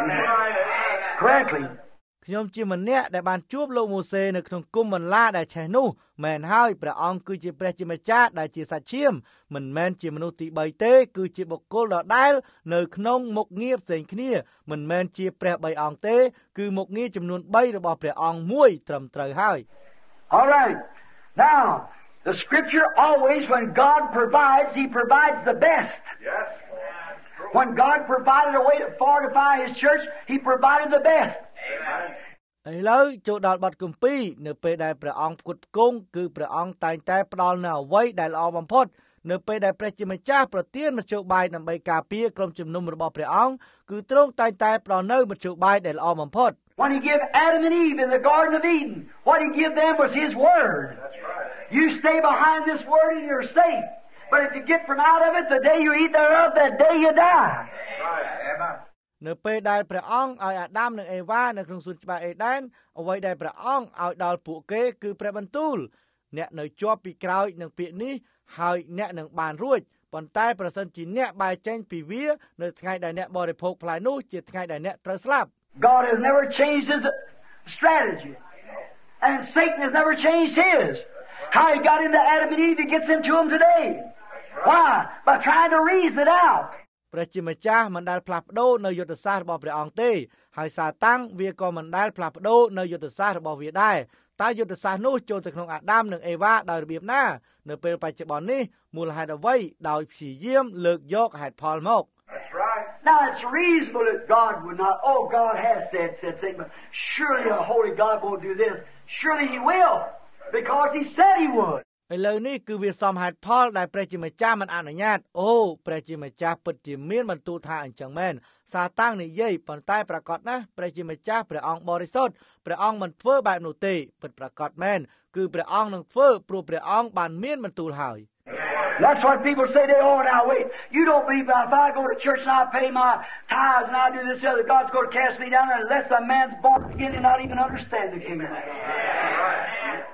Correctly. ខ្ញុំជាម្នាក់ដែលបានជួបលោកម៉ូសេនៅក្នុងគុំបន្លាដែលឆេះនោះមែនហើយព្រះអង្គគឺជាព្រះជាម្ចាស់ដែលជាសាច់ឈាមមិនមែនជាមនុស្សទី3ទេគឺជាបុគ្គលដដែលនៅក្នុងមុខងារផ្សេងគ្នាមិនមែនជាព្រះ3អង្គទេគឺមុខងារចំនួន3របស់ព្រះអង្គមួយត្រឹមត្រូវហើយ All right. Now, the scripture always when God provides, he provides the best. Yes. When God provided a way to fortify his church, he provided the best. Amen. ឥឡូវចូលដល់បទគម្ពីរនៅពេលដែលព្រះអង្គផ្គត់ផ្គង់គឺព្រះអង្គតែងតែផ្ដល់នូវអ្វីដែលល្អបំផុតនៅពេលដែលព្រះជាម្ចាស់ប្រទានមធ្យោបាយដើម្បីការពារក្រុមជំនុំរបស់ព្រះអង្គគឺទ្រង់តែងតែផ្ដល់នូវមធ្យោបាយដែលល្អបំផុត When he gave Adam and Eve in the Garden of Eden, what he gave them was his word. That's right. You stay behind this word and you're safe. But if you get from out of it, the day you eat thereof, that day you die. Right. Amen. នៅពេលដែលព្រះអង្គឲ្យអាដាមនិងអេវ៉ានៅក្នុងសួនច្បារអេដែនអ្វីដែលព្រះអង្គឲ្យដល់ពួកគេគឺព្រះបន្ទូលអ្នកនៅជាប់ពីក្រោយនឹងពាក្យនេះហើយអ្នកនឹងបានរួចប៉ុន្តែប្រសិនជាអ្នកបែរចេញពីវានៅថ្ងៃដែលអ្នកបរិភោគផ្លែនោះជាថ្ងៃដែលអ្នកត្រូវស្លាប់ God has never changed his strategy. And Satan has never changed his. How he got into Adam and Eve, he gets into them today. Why? By trying to reason it out. ព្រះជាម្ចាស់មិនដែលផ្លាស់ប្ដូរនៅយុទ្ធសាស្ត្ររបស់ព្រះអង្គទេហើយសាតាំងវាក៏មិនដែលផ្លាស់ប្ដូរនៅយុទ្ធសាស្ត្ររបស់វាដែរតែយុទ្ធសាស្ត្រនោះចូលទៅក្នុងអាដាមនិងអេវ៉ាដោយរបៀបណានៅពេលបច្ចុប្បន្ននេះមូលហេតុអ្វីដោយព្យាយាមលើកយកហេតុផលមក That's right. Now it's reasonable that God would not, God has said, but surely a holy God won't do this. Surely he will, because he said he would. ឥឡូវនេះគឺវាសមហេតុផលដែលព្រះជាម្ចាស់មិនអនុញ្ញាតព្រះជាម្ចាស់ពិតជាមានបន្ទូលថាអញ្ចឹងមែនសាតាំងនិយាយប៉ុន្តែប្រកាសណាស់ព្រះជាម្ចាស់ព្រះអង្គបរិសុទ្ធព្រះអង្គមិនធ្វើបែបនោះទេពិតប្រកាសមែនគឺព្រះអង្គនឹងធ្វើព្រោះព្រះអង្គបានមានបន្ទូលហើយ That's what people say. Now wait. You don't believe if I go to church and I pay my tithes and I do this other, God's going to cast me down unless a man's born again and not even understand the kingdom.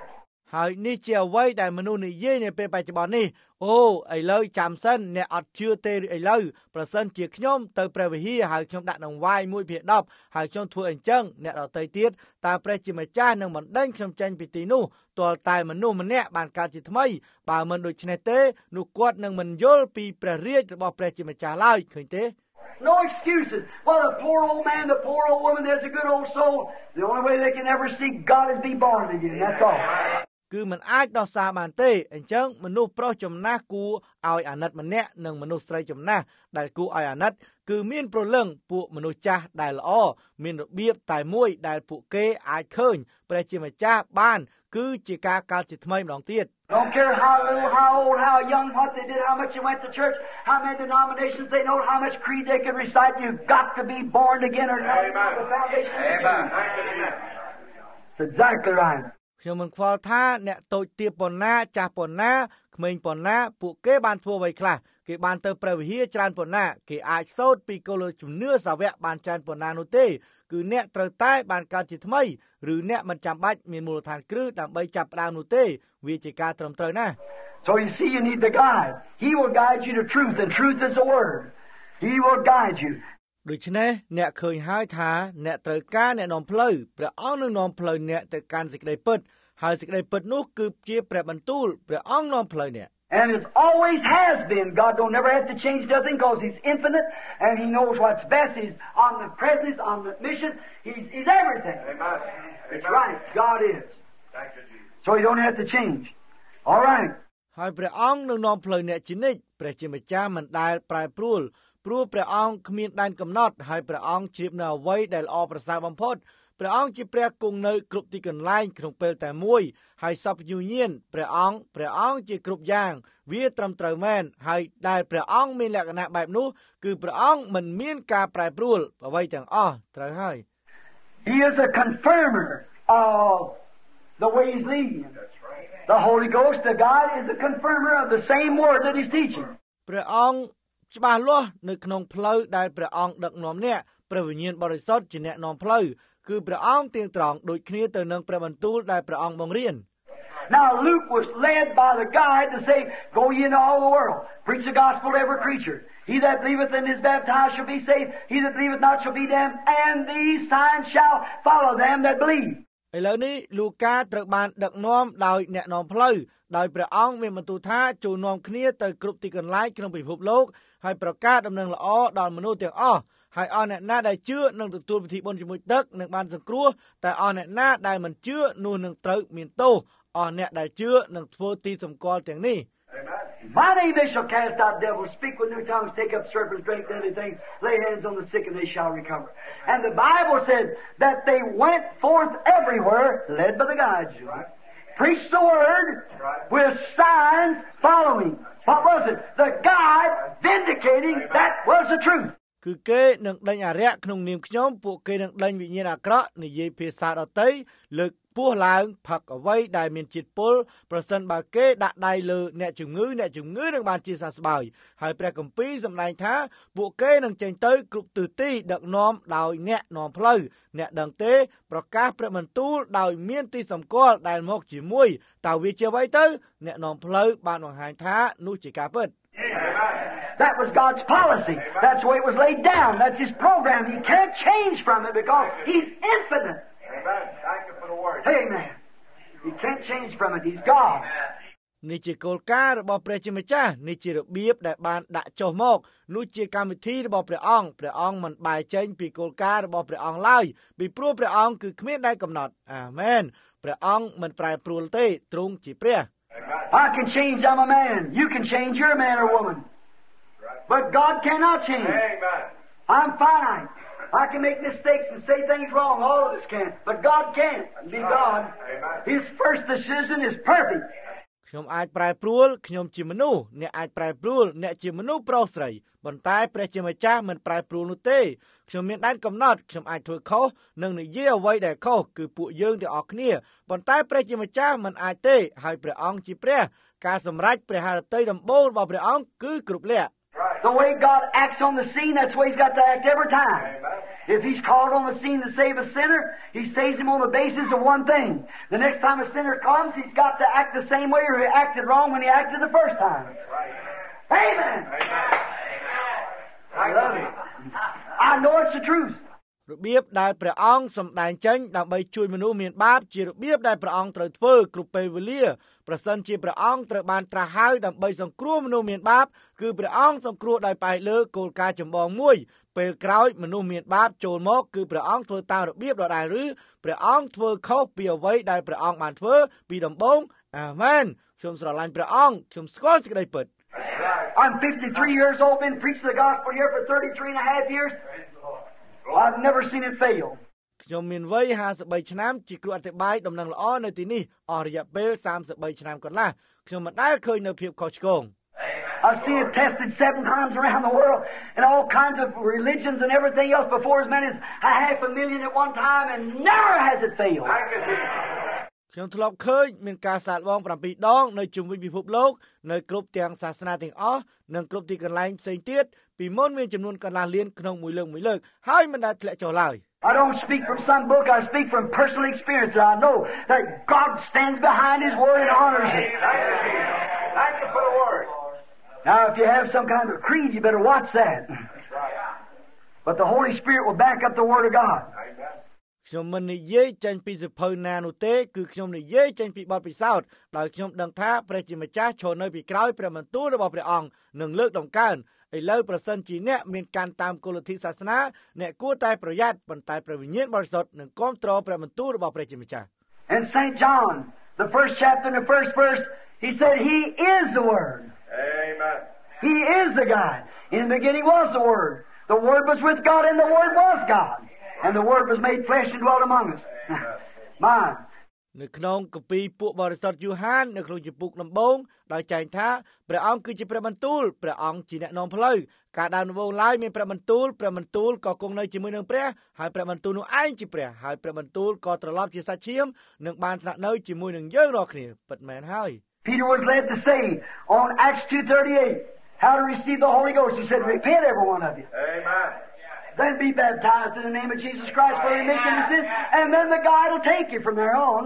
ហើយនេះជាអ្វីដែលមនុស្សនិយាយនៅពេលបច្ចុប្បន្ននេះអូឥឡូវចាំសិនអ្នកអត់ជឿទេឥឡូវប្រសិនជាខ្ញុំទៅព្រះវិហារហើយខ្ញុំដាក់នឹងវាយ1/10ហើយខ្ញុំធ្វើអញ្ចឹងអ្នកដទៃទៀតតើព្រះជាម្ចាស់នឹងបណ្ដេញខ្ញុំចេញពីទីនោះទាល់តែមនុស្សម្នាក់បានកើតជាថ្មីបើមិនដូច្នេះទេនោះគាត់នឹងមិនយល់ពីព្រះរាជរបស់ព្រះជាម្ចាស់ឡើយឃើញទេ No excuses. Well, the poor old man, the poor old woman, there's a good old soul. The only way they can ever see God is be born again. That's all. គឺมันអាចដោះសារបានទេអញ្ចឹងមនុស្សប្រុសចំណាស់គួរឲ្យអាណិតម្នាក់និងមនុស្សស្រីចំណាស់ដែលគួរឲ្យអាណិតគឺមានប្រលឹងពួកមនុស្សចាស់ដែលល្អមានរបៀបតែមួយដែលពួកគេអាចឃើញព្រះជាម្ចាស់បានគឺជាការកើតជាថ្មីម្ដងទៀត Don't care how little, how old, how young, what they did, how much they went to church, how many denominations they know, how much creed they could recite. You've got to be born again or not. The foundation. Amen. That's exactly right. ខ្ញុំមិនខ្វល់ថាអ្នកតូចទាបប៉ុណ្ណាចាស់ប៉ុណ្ណាក្មេងប៉ុណ្ណាពួកគេបានធ្វើអ្វីខ្លះគេបានទៅព្រះវិហារច្រើនប៉ុណ្ណាគេអាចសូត្រពីគោលជំនឿសាវកបានច្រើនប៉ុណ្ណានោះទេគឺអ្នកត្រូវតែបានកើតជាថ្មីឬអ្នកមិនចាំបាច់មានមូលដ្ឋានគ្រឹះដើម្បីចាប់ផ្ដើមនោះទេវាជាការត្រឹមត្រូវណាស់ So you see you need the guide. He will guide you to truth and truth is the word. He will guide you. ដូច្នេះអ្នកឃើញហើយថាអ្នកត្រូវការអ្នកនាំផ្លូវព្រះអង្គនឹងនាំផ្លូវអ្នកទៅកាន់សេចក្តីពិតហើយសេចក្តីពិតនោះគឺជាព្រះបន្ទូលព្រះអង្គនាំផ្លូវអ្នក And it always has been. God don't never have to change nothing because He's infinite and He knows what's best. He's omnipresent, He's omniscient. He's everything. Amen. It's right. God is. Thank you, Jesus. So He don't have to change. All right. ហើយព្រះអង្គនឹងនាំផ្លូវអ្នកជានិច្ចព្រះជាម្ចាស់មិនដែលប្រែប្រួលព្រោះព្រះអង្គគ្មានដែនកំណត់ហើយព្រះអង្គជ្រាបនៅអ្វីដែលល្អប្រសើរបំផុតព្រះអង្គជាព្រះគង់នៅគ្រប់ទីកន្លែងក្នុងពេលតែមួយហើយសពយុញាណព្រះអង្គជាគ្រប់យ៉ាងវាត្រឹមត្រូវមែនហើយដែលព្រះអង្គមានលក្ខណៈបែបនោះគឺព្រះអង្គមិនមានការប្រែប្រួលអ្វីទាំងអស់ត្រូវហើយ He is a confirmer of the way He's leading. The Holy Ghost, the God, is a confirmer of the same word that He's teaching. ព្រះអង្គច្បាស់លាស់នៅក្នុងផ្លូវដែលព្រះអង្គដឹកនាំអ្នកព្រះវិញ្ញាណបរិសុទ្ធជាអ្នកនាំផ្លូវគឺព្រះអង្គទៀងត្រង់ដូចគ្នាទៅនឹងព្រះបន្ទូលដែលព្រះអង្គបង្រៀន Now Luke was led by the guide to say, "Go ye into all the world, preach the gospel to every creature. He that believeth and is baptized shall be saved. He that believeth not shall be damned. And these signs shall follow them that believe." ឥឡូវនេះលូកាត្រូវបានដឹកនាំដោយអ្នកនាំផ្លូវដោយព្រះអង្គមានបន្ទូលថាចូលនាំគ្នាទៅគ្រប់ទីកន្លែងក្នុងពិភពលោកហើយប្រកាសដំណឹងល្អដល់មនុស្សទាំងអស់ហើយអស់អ្នកណាដែលជឿនឹងទទួលពិធីបុណ្យជាមួយទឹកនឹងបានសង្គ្រោះតែអស់អ្នកណាដែលមិនជឿនោះនឹងត្រូវមានទោសអស់អ្នកដែលជឿនឹងធ្វើទីសម្គាល់ទាំងនេះ My name they shall cast out devils, speak with new tongues, take up serpents, drink deadly things, lay hands on the sick and they shall recover. And the Bible said that they went forth everywhere, led by the guides. Preached the word with signs following. What was it? The guide vindicating that was the truth. គឺគេនឹងដេញអារក្សក្នុងនាមខ្ញុំពួកគេនឹងដេញវិញ្ញាណអាក្រក់និយាយភាសាដទៃលើកពោះឡើងផឹកអ្វីដែលមានជាតិពុលប្រសិនបើគេដាក់ដៃលើអ្នកជំងឺនឹងបានជាសះស្បើយហើយព្រះគម្ពីរសម្ដែងថាពួកគេនឹងចេញទៅគ្រប់ទិសទីដឹកនាំដោយអ្នកនាំផ្លូវអ្នកដឹងទេប្រកាសព្រះបន្ទូលដោយមានទីសម្គាល់ដែលមកជាមួយតើវាជាអ្វីទៅអ្នកនាំផ្លូវបានបង្ហាញថានោះជាការពិតThat was God's policy. That's the way it was laid down. That's His program. He can't change from it because He's infinite. Amen. Thank you for the word. Amen. He can't change from it. He's God. នេះជាគោលការណ៍របស់ព្រះជាម្ចាស់នេះជារបៀបដែលបានដាក់ចុះមកនោះជាកម្មវិធីរបស់ព្រះអង្គមិនបែកចេញពីគោលការណ៍របស់ព្រះអង្គឡើយពីព្រោះព្រះអង្គគឺគ្មានដែនកំណត់អាមែនព្រះអង្គមិនប្រែប្រួលទេទ្រង់ជាព្រះ I can change. I'm a man. You can change. You're a man or woman. But God cannot change. Amen. I'm finite. I can make mistakes and say things wrong. All of us can. But God can't. Be God. His first decision is perfect. ខ្ញុំអាចប្រែប្រួលខ្ញុំជាមនុស្សអ្នកអាចប្រែប្រួលអ្នកជាមនុស្សប្រុសស្រីប៉ុន្តែព្រះជាម្ចាស់មិនប្រែប្រួលនោះទេខ្ញុំមានដែនកំណត់ខ្ញុំអាចធ្វើខុសនិងនិយាយអ្វីដែលខុសគឺពួកយើងទាំងអស់គ្នាប៉ុន្តែព្រះជាម្ចាស់មិនអាចទេហើយព្រះអង្គជាព្រះការសម្រេចព្រះハរតីដំបូងរបស់ព្រះអង្គគឺគ្រប់លក្ខThe way God acts on the scene, that's the way He's got to act every time. If He's called on the scene to save a sinner, He saves him on the basis of one thing. The next time a sinner comes, he's got to act the same way or he acted wrong when he acted the first time. Amen! I love it. I know it's the truth. របៀបដែលព្រះអង្គសម្ដែងចេញដើម្បីជួយមនុស្សមានបាបជារបៀបដែលព្រះអង្គត្រូវធ្វើគ្រប់ពេលវេលាប្រសិនជាព្រះអង្គត្រូវបានត្រាស់ហៅដើម្បីសង្គ្រោះមនុស្សមានបាបគឺព្រះអង្គសង្គ្រោះដោយផ្អែកលើគោលការណ៍ចម្បងមួយពេលក្រោយមនុស្សមានបាបចូលមកគឺព្រះអង្គធ្វើតាមរបៀបដដែលឬព្រះអង្គធ្វើខុសពីអ្វីដែលព្រះអង្គបានធ្វើពីដំបូងអាមែនខ្ញុំស្រឡាញ់ព្រះអង្គខ្ញុំស្គាល់សេចក្តីពិត I'm 53 years old, been preaching the gospel here for 33 and a half years. I've never seen it fail. ខ្ញុំមានវ័យ53ឆ្នាំជាគ្រូអធិប្បាយដំណឹងល្អនៅទីនេះអស់រយៈពេល33ឆ្នាំកន្លះខ្ញុំមិនដែលឃើញនៅភាពខុសឆ្គង I've seen it tested 7 times around the world in all kinds of religions and everything else before as many as 500,000 at one time and never has it failed. ខ្ញុំធ្លាប់ឃើញមានការសាកល្បង7ដងនៅជុំវិញពិភពលោកនៅគ្រប់ទាំងសាសនាទាំងអស់និងគ្រប់ទីកន្លែងផ្សេងទៀតពីមុនមានចំនួនកន្លះលានក្នុងមួយលើកហើយមិនដែលធ្លាក់ចុះឡើយ I don't speak from some book, I speak from personal experience. I know that God stands behind His Word and honors it. Thank you for the Word. Now, if you have some kind of creed, you better watch that. But the Holy Spirit will back up the Word of God. ខ្ញុំមិននិយាយចេញពីសភៅណានោះទេគឺខ្ញុំនិយាយចេញពីបទពិសោធន៍ដោយខ្ញុំដឹងថាព្រះជាម្ចាស់ឈរនៅពីក្រោយព្រះបន្ទូលរបស់ព្រះអង្គនឹងលើកដំកើងឥឡូវប្រសិនជាអ្នកមានការតាមគោលលទ្ធិសាសនាអ្នកគួរតែប្រយ័ត្នប៉ុន្តែព្រះវិញ្ញាណបរិសុទ្ធនឹងគាំទ្រព្រះបន្ទូលរបស់ព្រះជាម្ចាស់ In St. John, the first chapter and the first verse, he said, He is the Word. Amen. He is the guide. In the beginning was the Word. The Word was with God and the Word was God. And the Word was made flesh and dwelt among us. Mine. នៅក្នុងគម្ពីរពួកបរិសុទ្ធយូហាននៅក្នុងជំពូកដំបូងដោយចែងថាព្រះអង្គគឺជាព្រះបន្ទូលព្រះអង្គជាអ្នកនាំផ្លូវការដើមដំបូងឡើយមានព្រះបន្ទូលក៏គង់នៅជាមួយនឹងព្រះហើយព្រះបន្ទូលនោះឯងជាព្រះហើយព្រះបន្ទូលក៏ត្រឡប់ជាសាច់ឈាមនិងបានស្នាក់នៅជាមួយនឹងយើងរាល់គ្នាពិតមែនហើយ Peter was led to say on Acts 2:38 how to receive the Holy Ghost. He said, Repent, every one of you. Amen. Then be baptized in the name of Jesus Christ for remission of sins, and then the guide will take you from there on.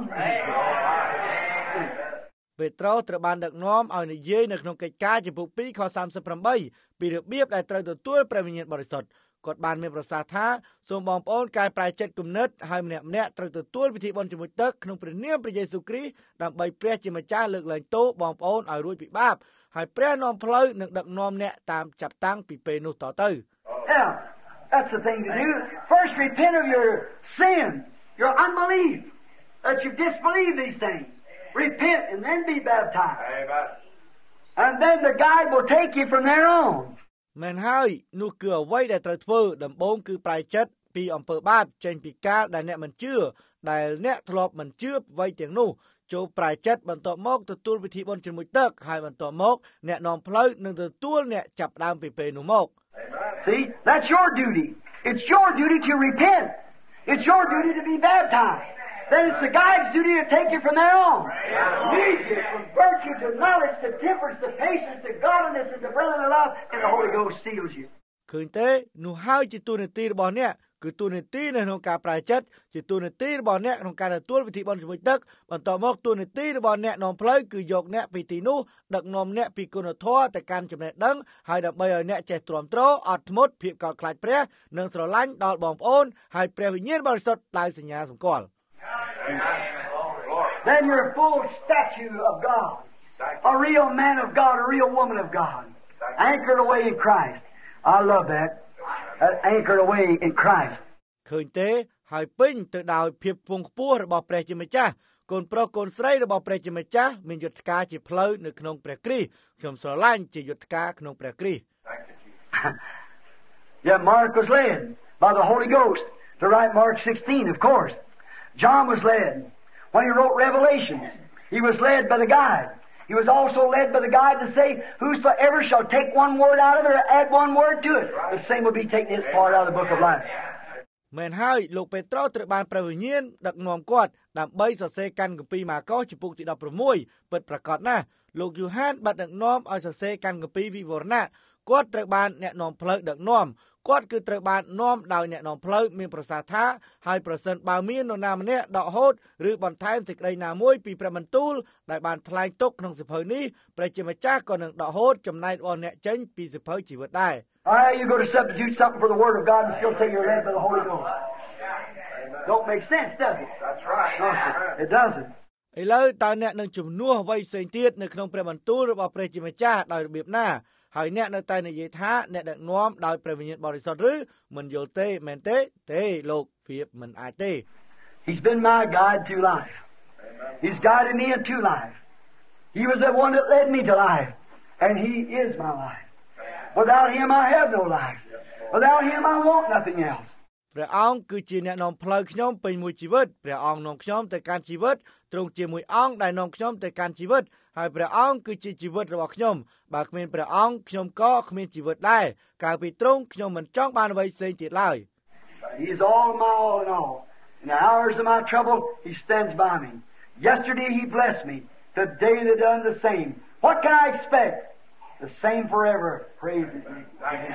ពេត្រុសត្រូវបានដឹកនាំឲ្យនិយាយនៅក្នុងកិច្ចការជំពូក2ខ38ពីរបៀបដែលត្រូវទទួលព្រះវិញ្ញាណបរិសុទ្ធគាត់បានមានប្រសាសន៍ថាសូមបងប្អូនកែប្រែចិត្តគំនិតហើយម្នាក់ត្រូវទទួលពិធីបុណ្យជាមួយទឹកក្នុងព្រះនាមព្រះយេស៊ូវគ្រីស្ទដើម្បីព្រះជាម្ចាស់លើកលែងទោសបងប្អូនឲ្យរួចពីបាបហើយព្រះនាំផ្លូវនឹងដឹកនាំអ្នកតាមចាប់តាំងពីពេលនោះតទៅ That's the thing to do. First, repent of your sins, your unbelief, that you disbelieve these things. Repent and then be baptized. Amen. And then the guide will take you from there on. មែនហើយនោះគឺអ្វីដែលត្រូវធ្វើដំបូងគឺប្រែចិត្តពីអំពើបាបចេញពីការដែលអ្នកមិនជឿដែលអ្នកធ្លាប់មិនជឿអ្វីទាំងនោះចូលប្រែចិត្តបន្ទាប់មកទទួលពិធីបុណ្យជាមួយទឹកហើយបន្ទាប់មកអ្នកនាំផ្លូវនឹងទទួលអ្នកចាប់ដើមពីពេលនោះមក See, that's your duty. It's your duty to repent. It's your duty to be baptized. Then it's the guide's duty to take you from there on. Lead you from virtue to knowledge to temperance to patience to godliness and to brotherly love, and the Holy Ghost seals you. ឃើញទេនោះហើយជាទូនាទីរបស់អ្នកគឺទូនាទីនៅក្នុងការប្រែចិត្តជាទូនាទីរបស់អ្នកក្នុងការទទួលពិធីបុណ្យជាមួយទឹកបន្ទាប់មកទូនាទីរបស់អ្នកនាំផ្លូវគឺយកអ្នកពីទីនោះដឹកនាំអ្នកពីគុណធម៌ទៅកាន់ចំណេះដឹងហើយដើម្បីឲ្យអ្នកចេះទ្រាំទ្រអត់ធ្មត់ភាពកោតខ្លាចព្រះនិងស្រឡាញ់ដល់បងប្អូនហើយព្រះវិញ្ញាណបរិសុទ្ធដោយសញ្ញាសម្គាល់ Then you're a full statue of God, a real man of God, a real woman of God, anchored away in Christ. I love that. Anchored away in Christ. ឃើញទេហើយពេញទៅដោយភាពពងខ្ពស់របស់ព្រះជាម្ចាស់កូនប្រុសកូនស្រីរបស់ព្រះជាម្ចាស់មានយុទ្ធការជាផ្លូវនៅក្នុងព្រះគ្រីស្ទខ្ញុំស្រឡាញ់ជាយុទ្ធការក្នុងព្រះគ្រីស្ទ Yeah, Mark was led by the Holy Ghost to write Mark 16, of course. John was led when he wrote Revelations. He was led by the guide. He was also led by the guide to say, whosoever shall take one word out of it or add one word to it, the same will be taking his part out of the book of life. មែនហើយលោកពេត្រុសត្រូវបានព្រះវិញ្ញាណដឹកនាំគាត់ដើម្បីសរសេរកាន់គម្ពីរម៉ាកុសជំពូកទី16ពិតប្រាកដណាស់លោកយូហានបានដឹកនាំឲ្យសរសេរកាន់គម្ពីរវិវរណៈគាត់ត្រូវបានអ្នកនាំផ្លូវដឹកនាំគាត់គឺត្រូវបាននាំដោយអ្នកនាំផ្លូវមានប្រសាសន៍ថាហើយប្រសិនបើមាននរណាម្នាក់ដកហូតឬបន្ថែមសេចក្តីណាមួយពីព្រះបន្ទូលដែលបានថ្លែងទុកក្នុងសៀវភៅនេះព្រះជាម្ចាស់ក៏នឹងដកហូតចំណែករបស់អ្នកចេញពីសៀវភៅជីវិតដែរ You go to substitute something for the Word of God and still say you're led by the Holy Ghost. Don't make sense, does it? That's right. No, it doesn't. ឥឡូវតើអ្នកនឹងជំនួសអ្វីផ្សេងទៀតនៅក្នុងព្រះបន្ទូលរបស់ព្រះជាម្ចាស់ដោយរបៀបណាហើយអ្នកនៅតែនិយាយថាអ្នកដឹកនាំដោយព្រះវិញ្ញាណបរិសុទ្ធឬមិនយល់ទេមែនទេលោកវាមិនអាចទេ He's been my guide through life. He's guided me into life. He was the one that led me to life. And He is my life. Without Him I have no life. Without Him I want nothing else. ព្រះអង្គគឺជាអ្នកនាំផ្លូវខ្ញុំពេញមួយជីវិតព្រះអង្គនាំខ្ញុំទៅកាន់ជីវិតទ្រង់ជាមួយអង្គដែលនាំខ្ញុំទៅកាន់ជីវិតហើយព្រះអង្គគឺជាជីវិតរបស់ខ្ញុំបើគ្មានព្រះអង្គខ្ញុំក៏គ្មានជីវិតដែរកាលពីទ្រង់ខ្ញុំមិនចង់បានអ្វីផ្សេងទៀតឡើយ He is all my all in all. In the hours of my trouble, He stands by me. Yesterday He blessed me. Today they done the same. What can I expect? The same forever. Praise His name.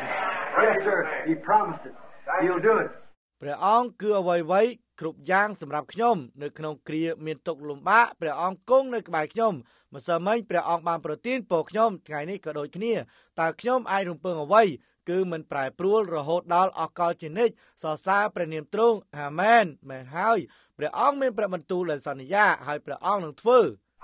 Yes, sir. He promised it. He'll do it. ព្រះអង្គគឺអ្វីៗគ្រប់យ៉ាងសម្រាប់ខ្ញុំនៅក្នុងគ្រាមានទុក្ខលំបាកព្រះអង្គគង់នៅក្បែរខ្ញុំម្សិលមិញព្រះអង្គបានប្រទានពរខ្ញុំថ្ងៃនេះក៏ដូចគ្នាតើខ្ញុំអាចរំពឹងអ្វីគឺមិនប្រែប្រួលរហូតដល់អកលជានិច្ចសរសើរព្រះនាមទ្រង់អាមែនមែនហើយព្រះអង្គមានព្រះបន្ទូលដែលសន្យាហើយព្រះអង្គនឹងធ្វើ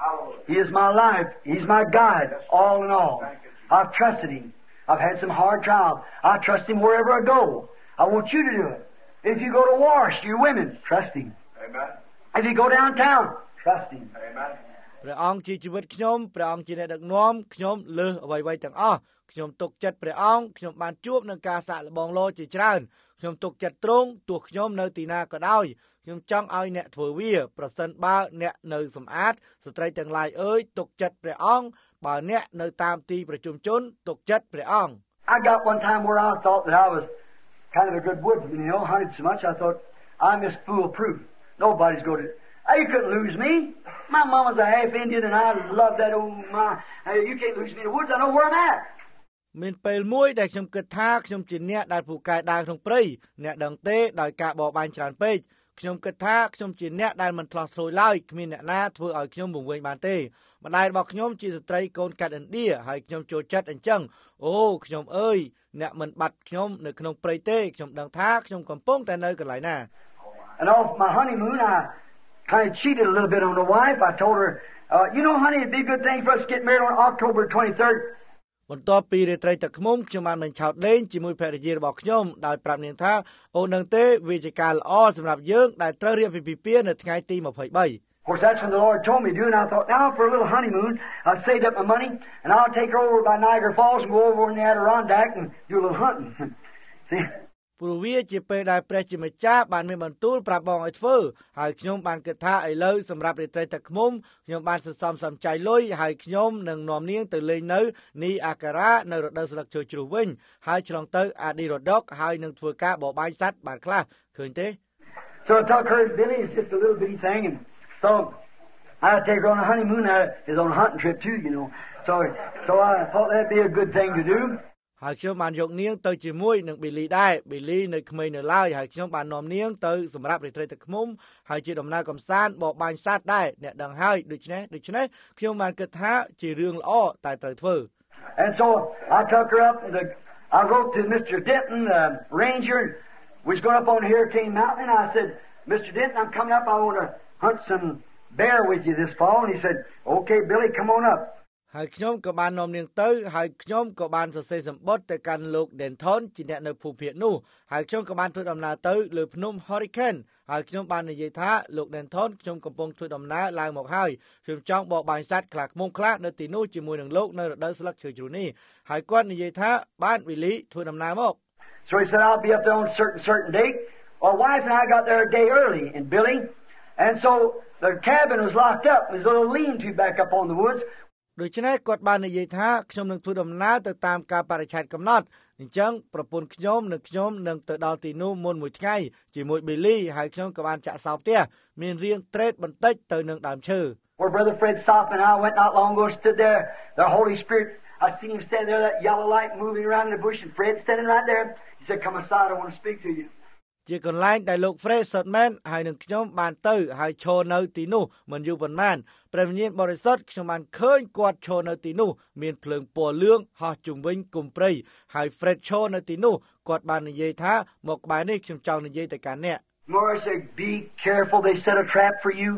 He is my life. He's my guide, all in all. I've trusted Him. I've had some hard trials. I trust Him wherever I go. I want you to do it. If you go to wash, you women, trust Him. Amen. If you go downtown, trust Him. Amen. ព្រះអង្គជាជីវិតខ្ញុំព្រះអង្គជាអ្នកដឹកនាំខ្ញុំលើសអ្វីៗទាំងអស់ខ្ញុំទុកចិត្តព្រះអង្គខ្ញុំបានជួបនឹងការសាកល្បងលោជាច្រើនខ្ញុំទុកចិត្តទ្រង់ទោះខ្ញុំនៅទីណាក៏ដោយខ្ញុំចង់ឲ្យអ្នកធ្វើវាប្រសិនបើអ្នកនៅសម្អាតស្ត្រីទាំងឡាយអើយទុកចិត្តព្រះអង្គបើអ្នកនៅតាមទីប្រជុំជនទុកចិត្តព្រះអង្គ I got one time where I thought that I was kind of a good woodsman, hunted so much I thought I'm just foolproof. Nobody's going to. You couldn't lose me. My mama's a half Indian and I love that old my. You can't lose me in the woods. I know where I'm at. មានពេលមួយដែលខ្ញុំគិតថាខ្ញុំជាអ្នកដែលពូកែដើរក្នុងព្រៃអ្នកដឹងទេដោយការបរបាញ់ច្រើនពេកខ្ញុំគិតថាខ្ញុំជាអ្នកដែលមិនឆ្លោះឆ្លួយឡើយគ្មានអ្នកណាធ្វើឲ្យខ្ញុំវង្វេងបានទេម្ដាយរបស់ខ្ញុំជាស្ត្រីកូនកាត់ឥណ្ឌាហើយខ្ញុំចូលចិត្តអញ្ចឹងអូខ្ញុំអើយអ្នកមិនបាត់ខ្ញុំនៅក្នុងព្រៃទេខ្ញុំដឹងថាខ្ញុំកំពុងតែនៅកន្លែងណា And off my honeymoon I kind of cheated a little bit on the wife. I told her, you know, honey, it'd be a good thing for us to get married on October 23rd. បន្ទាប់ពីរាត្រីទឹកឃ្មុំខ្ញុំបានបញ្ឆោតលេងជាមួយភរិយារបស់ខ្ញុំដោយប្រាប់នាងថាអូននឹងទេវាជាការល្អសម្រាប់យើងដែលត្រូវរៀបពិពាហ៍នៅថ្ងៃទី23 Of course, that's when the Lord told me to do it, and I thought, now for a little honeymoon, I've saved up my money, and I'll take her over by Niagara Falls and go over in the Adirondack and do a little hunting. See? ព្រោះវាជាពេលដែលព្រះជាម្ចាស់បានមានបន្ទូលប្រាប់បងឲ្យធ្វើហើយខ្ញុំបានគិតថាឥឡូវសម្រាប់រាត្រីទឹកឃ្មុំខ្ញុំបានសន្សំសំចៃលុយហើយខ្ញុំនឹងនាំនាងទៅលេងនៅនីអាការ៉ានៅរដូវស្លឹកឈើជ្រុះវិញហើយឆ្លងទៅអាឌីរ៉ូដុកហើយនឹងធ្វើការបរបាញ់សត្វបានខ្លះឃើញទេ So I took her to Billy. It's just a little bitty thing, and so I take her on a honeymoon. Is on a hunting trip too, you know. So I thought that'd be a good thing to do. ហើយខ្ញុំបានយកនាងទៅជាមួយនឹងប៊ីលីដែរប៊ីលីនៅក្មេងនៅឡើយហើយខ្ញុំបាននាំនាងទៅសម្រាប់រាត្រីទឹកឃ្មុំហើយជាដំណើរកម្សាន្តបរបាញ់សត្វដែរអ្នកដឹងហើយដូច្នេះខ្ញុំបានគិតថាជារឿងល្អតែត្រូវធ្វើ And so I took her up. I wrote to Mr. Denton, the ranger. We was going up on Hurricane Mountain, and I said, Mr. Denton, I'm coming up. I want to hunt some bear with you this fall. And he said, okay, Billy, come on up. ហើយខ្ញុំក៏បាននាំនាងទៅហើយខ្ញុំក៏បានសរសេរសម្បត្តិទៅកាន់លោក Denton ជាអ្នកនៅភូមិភាគនោះហើយខ្ញុំក៏បានធ្វើដំណើរទៅលើភ្នំ Hurricane ហើយខ្ញុំបាននិយាយថាលោក Denton ខ្ញុំកំពុងធ្វើដំណើរឡើងមកហើយខ្ញុំចង់បរបាញ់សត្វខ្លាឃ្មុំខ្លះនៅទីនោះជាមួយនឹងលោកនៅរដូវស្លឹកឈើជ្រុះនេះហើយគាត់និយាយថាបានវិលីធ្វើដំណើរមក So he said I'll be up there on a certain date. Our wife and I got there a day early in Billy, and so the cabin was locked up. There's a little lean-to back up on the woods. ដូច្នេះគាត់បាននិយាយថាខ្ញុំនឹងធ្វើដំណើរទៅតាមការបរិច្ឆេទកំណត់អញ្ចឹងប្រពន្ធខ្ញុំនឹងទៅដល់ទីនោះមុនមួយថ្ងៃជាមួយប៊ីលីហើយខ្ញុំក៏បានចាក់សោផ្ទះមានរាងត្រេតបន្តិចទៅនឹងដើមឈើ Where Brother Fred stopped and I went not long ago, stood there. The Holy Spirit, I seen him standing there, that yellow light moving around in the bush, and Fred standing right there. He He said, come aside, I want to speak to you. ជាកន្លែងដែលលោក Fred Sutman ហើយនឹងខ្ញុំបានទៅហើយឈរនៅទីនោះមិនយូរប៉ុន្មានព្រះវិញ្ញាណបរិសុទ្ធខ្ញុំបានឃើញគាត់ឈរនៅទីនោះមានភ្លើងពណ៌លឿងហោះជុំវិញគុម្ព្រៃហើយ Fred ឈរនៅទីនោះគាត់បាននិយាយថាមកក្បែរនេះខ្ញុំចង់និយាយទៅកាន់អ្នក Morris said, be careful, they set a trap for you.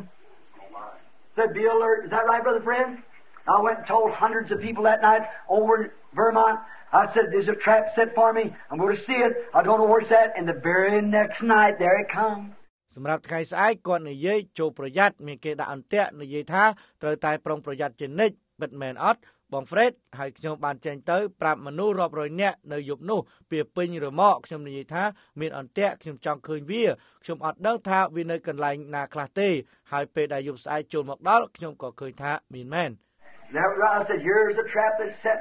Said, be alert. Is that right, Brother Fred? I went and told hundreds of people that night over in Vermont. I said, there's a trap set for me. I'm going to see it. I don't know where it's at. And the very next night, there it comes. សម្រាប់ថ្ងៃស្អែកគាត់និយាយចូលប្រយ័ត្នមានគេដាក់អន្ទាក់និយាយថាត្រូវតែប្រុងប្រយ័ត្នជានិច្ចបិទមែនអត់បង Fred ហើយខ្ញុំបានចេញទៅប្រាប់មនុស្សរាប់រយនាក់នៅយប់នោះពីពេញរមាក់ខ្ញុំនិយាយថាមានអន្ទាក់ខ្ញុំចង់ឃើញវាខ្ញុំអត់ដឹងថាវានៅកន្លែងណាខ្លះទេហើយពេលដែលយប់ស្អែកចូលមកដល់ខ្ញុំក៏ឃើញថាមានមែន I said, here's a trap that's set.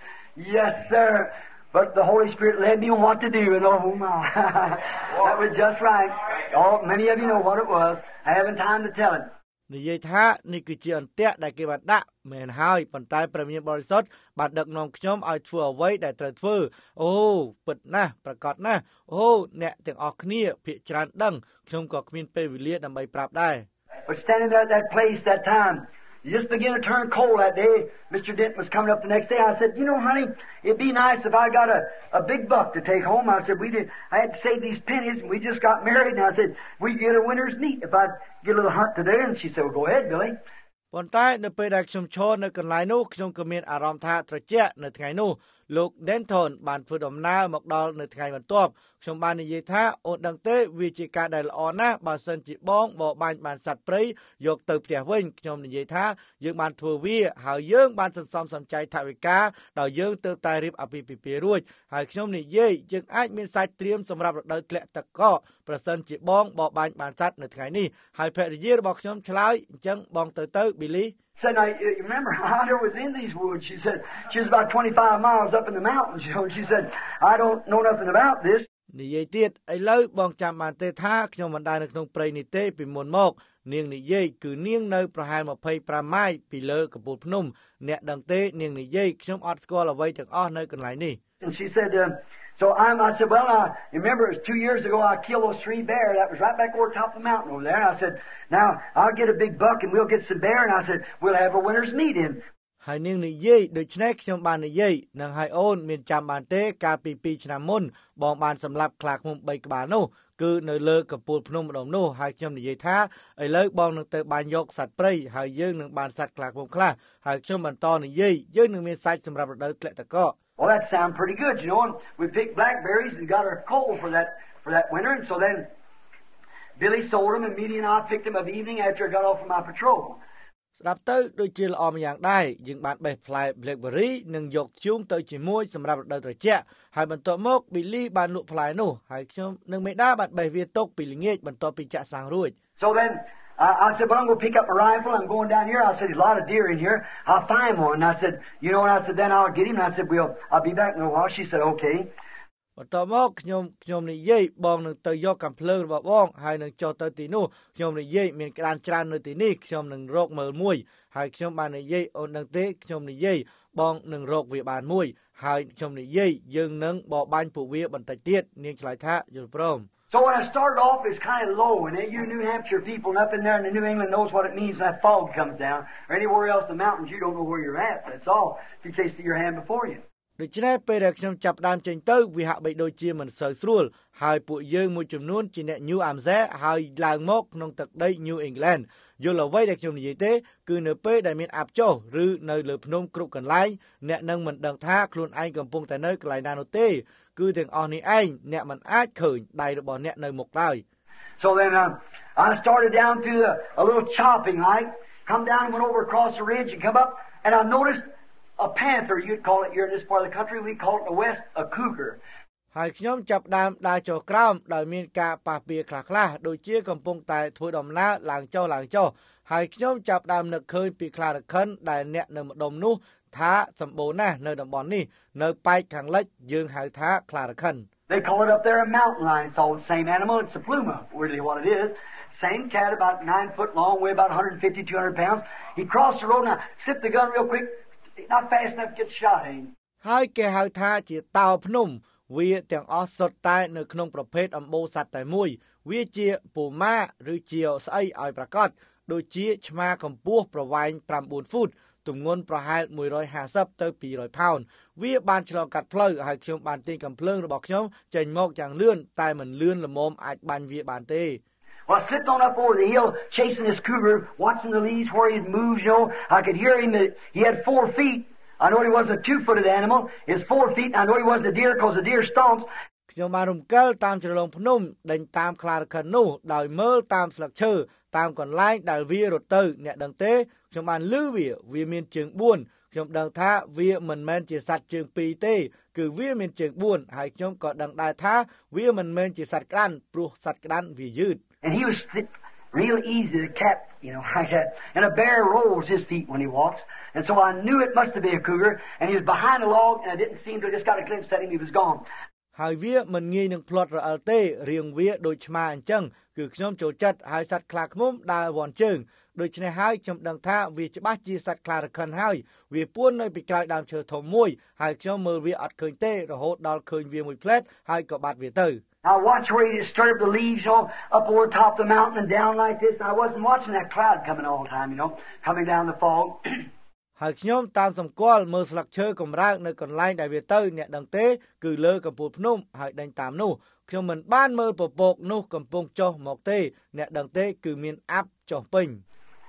Yes, sir. But the Holy Spirit led me on what to do. And oh, my. That was just right. Oh, many of you know what it was. I haven't time to tell it. និយាយថានេះគឺជាអន្ទាក់ដែលគេបានដាក់មែនហើយប៉ុន្តែព្រះវិញ្ញាណបរិសុទ្ធបានដឹកនាំខ្ញុំឲ្យធ្វើអ្វីដែលត្រូវធ្វើអូពិតណាស់ប្រកបណាស់អូអ្នកទាំងអស់គ្នាភាគច្រើនដឹងខ្ញុំក៏គ្មានពេលវេលាដើម្បីប្រាប់ដែរ But standing there at that place that time you just begin to turn cold that day. Mr. Denton was coming up the next day. I said, you know, honey, it'd be nice if I got a big buck to take home. I said, I had to save these pennies, and we just got married. And I said, we get a winter's meat if I get a little hunt today. And she said, well, go ahead, Billy. ប៉ុន្តែនៅពេលដែលខ្ញុំឈរនៅកន្លែងនោះខ្ញុំក៏មានអារម្មណ៍ថាត្រជាក់នៅថ្ងៃនោះលោក Denton បានធ្វើដំណើរមកដល់នៅថ្ងៃបន្ទាប់ខ្ញុំបាននិយាយថាអូនដឹងទេវាជាការដែលល្អណាស់បើសិនជាបងបបាញ់បានសត្វព្រៃយកទៅផ្ទះវិញខ្ញុំនិយាយថាយើងបានធ្វើវាហើយយើងបានសន្សំសំចៃថវិកាដោយយើងទៅតែរៀបអាពាហ៍ពិពាហ៍រួចហើយខ្ញុំនិយាយយើងអាចមានសាច់ត្រៀមសម្រាប់រដូវធ្លាក់ទឹកកកប្រសិនជាបងបបាញ់បានសត្វនៅថ្ងៃនេះហើយភរិយារបស់ខ្ញុំឆ្លើយអញ្ចឹងបងទៅ Billy said, now, remember, Hunter was in these woods. She said, she was about 25 miles up in the mountains. You know, she said, I don't know nothing about this. និយាយទៀតឥឡូវបងចាំបានទេថាខ្ញុំមិនដែរនៅក្នុងព្រៃនេះទេពីមុនមកនាងនិយាយគឺនាងនៅប្រហែល25ម៉ាយល៍ពីលើកំពូលភ្នំអ្នកដឹងទេនាងនិយាយខ្ញុំអត់ស្គាល់អ្វីទាំងអស់នៅកន្លែងនេះ And she said, so I said, well, I remember it was 2 years ago I killed those 3 bears. That was right back over top of the mountain over there. And I said, now I'll get a big buck and we'll get some bear. And I said, we'll have a winter's meat in. ហើយនាងនិយាយដូច្នេះខ្ញុំបាននិយាយនឹងឲ្យអូនមានចាំបានទេកាលពី2ឆ្នាំមុនបងបានសម្លាប់ខ្លាឃ្មុំ3ក្បាលនោះគឺនៅលើកំពូលភ្នំម្ដងនោះហើយខ្ញុំនិយាយថាឥឡូវបងនឹងទៅបានយកសត្វព្រៃហើយយើងនឹងបានសត្វខ្លាឃ្មុំខ្លះហើយខ្ញុំបន្តនិយាយយើងនឹងមានសាច់សម្រាប់រដូវធ្លាក់ទឹកកក Well, that sounds pretty good, you know. And we picked blackberries and got our coal for that winter. And so then Billy sold them, and Mealy and I picked them up evening after I got off of my patrol. ស្ដាប់ទៅដូចជាល្អម្យ៉ាងដែរយើងបានបេះផ្លែ blackberry និងយកធ្យូងទៅជាមួយសម្រាប់រដូវត្រជាក់ហើយបន្ទាប់មក Billy បានលក់ផ្លែនោះហើយខ្ញុំនិងមេដាបានបេះវាទុកពីល្ងាចបន្ទាប់ពីចាក់សាំងរួច So then I said, well, I'm going to pick up my rifle. I'm going down here. I said, there's a lot of deer in here. I'll find one. And I said, you know, and I said, then I'll get him. And I said, I'll be back in a while. She said, okay. បន្ទាប់មកខ្ញុំនិយាយបងនឹងទៅយកកាំភ្លើងរបស់បងហើយនឹងចុះទៅទីនោះខ្ញុំនិយាយមានក្តានច្រើននៅទីនេះខ្ញុំនឹងរកមើលមួយហើយខ្ញុំបាននិយាយអូននឹងទេខ្ញុំនិយាយបងនឹងរកវាបានមួយហើយខ្ញុំនិយាយយើងនឹងបបាញ់ពួកវាបន្តិចទៀតនាងឆ្លើយថាយល់ព្រម So when I started off, it's kind of low, and you New Hampshire people, nothing there in the New England knows what it means when that fog comes down, or anywhere else in the mountains, you don't know where you're at. That's all. If you can't see your hand before you. ដូច្នេះពេលដែលខ្ញុំចាប់ដើមចេញទៅវាហាក់បីដូចជាមិនសូវស្រួលហើយពួកយើងមួយចំនួនជាអ្នក New Hampshire ហើយឡើងមកក្នុងទឹកដី New England យល់អ្វីដែលខ្ញុំនិយាយទេគឺនៅពេលដែលមានអាប់ចុះឬនៅលើភ្នំគ្រប់កន្លែងអ្នកនឹងមិនដឹងថាខ្លួនឯងកំពុងតែនៅកន្លែងណានោះទេគឺទាំងអស់នេះឯងអ្នកមិនអាចឃើញដៃរបស់អ្នកនៅមុខឡើយ So then I started down through a little chopping like come down and went over across the ridge and come up and I noticed a panther you'd call it here in this part of the country we call it in the west a cougar ហើយខ្ញុំចាប់ដើមដើរចុះក្រោមដោយមានការប៉ះពាល់ខ្លះៗដូចជាកំពុងតែធ្វើដំណើរឡើងចុះហើយខ្ញុំចាប់ដើមនឹកឃើញពីខ្លារខិនដែលអ្នកនៅម្ដុំនោះថាសម្បូរណាស់នៅតំបន់នេះនៅប៉ែកខាងលិចយើងហៅថាខ្លារខិន They call it up there a mountain lion. It's all the same animal. It's a pluma, really what it is. Same cat, about 9 foot long, weigh about 150, 200 pounds. He crossed the road and I slipped the gun real quick. Not fast enough to get shot in. ហើយគេហៅថាជាតោភ្នំវាទាំងអស់សុទ្ធតែនៅក្នុងប្រភេទអំបូរសត្វតែមួយវាជាពូម៉ាឬជាស្អីឲ្យប្រកាសដូចជាឆ្មាកម្ពស់ប្រវែង9 ហ្វូតទម្ងន់ប្រហែល150ទៅ200ផោនវាបានឆ្លងកាត់ផ្លូវហើយខ្ញុំបានទាញកាំភ្លើងរបស់ខ្ញុំចេញមកយ៉ាងលឿនតែមិនលឿនល្មមអាចបាញ់វាបានទេ Well, I slipped on up over the hill, chasing this cougar, watching the leaves where he'd moved, you know. I could hear him. He had 4 feet. I know he wasn't a 2-footed animal. He was 4 feet, and I know he wasn't a deer because the deer stomps. ខ្ញុំបានរំកិលតាមជ្រលងភ្នំដេញតាមខ្លារខិននោះដោយមើលតាមស្លឹកឈើតាមកន្លែងដែលវារត់ទៅអ្នកដឹងទេខ្ញុំបានឮវាមានជើង4ខ្ញុំដឹងថាវាមិនមែនជាសត្វជើង2ទេគឺវាមានជើង4ហើយខ្ញុំក៏ដឹងដែរថាវាមិនមែនជាសត្វក្តាន់ព្រោះសត្វក្តាន់វាយឺត And he was real easy to catch, you know, like that. And a bear rolls his feet when he walks. And so I knew it must have been a cougar. And he was behind a log, and I didn't see him until I just got a glimpse at him. He was gone. ហើយវាមិនងាយនឹងផ្លត់រអិលទេរៀងវាដូចឆ្មាអញ្ចឹងគឺខ្ញុំចូលចិត្តហើយសត្វខ្លាឃ្មុំដើរវាន់ជើងដូច្នេះហើយខ្ញុំដឹងថាវាច្បាស់ជាសត្វខ្លារខិនហើយវាពួននៅពីក្រោយដើមឈើធំមួយហើយខ្ញុំមើលវាអត់ឃើញទេរហូតដល់ឃើញវាមួយផ្លែតហើយក៏បាត់វាទៅ I watched where he disturbed the leaves, you know, up over top the mountain and down like this. And I wasn't watching that cloud coming all the time, you know, coming down the fog. ហើយខ្ញុំតាមសម្គាល់មើលស្លឹកឈើកម្រើកនៅកន្លែងដែលវាទៅអ្នកដឹងទេគឺលើកំពូលភ្នំហើយដេញតាមនោះខ្ញុំមិនបានមើលពពកនោះកំពុងចុះមកទេអ្នកដឹងទេគឺមានអាប់ចុះពេញ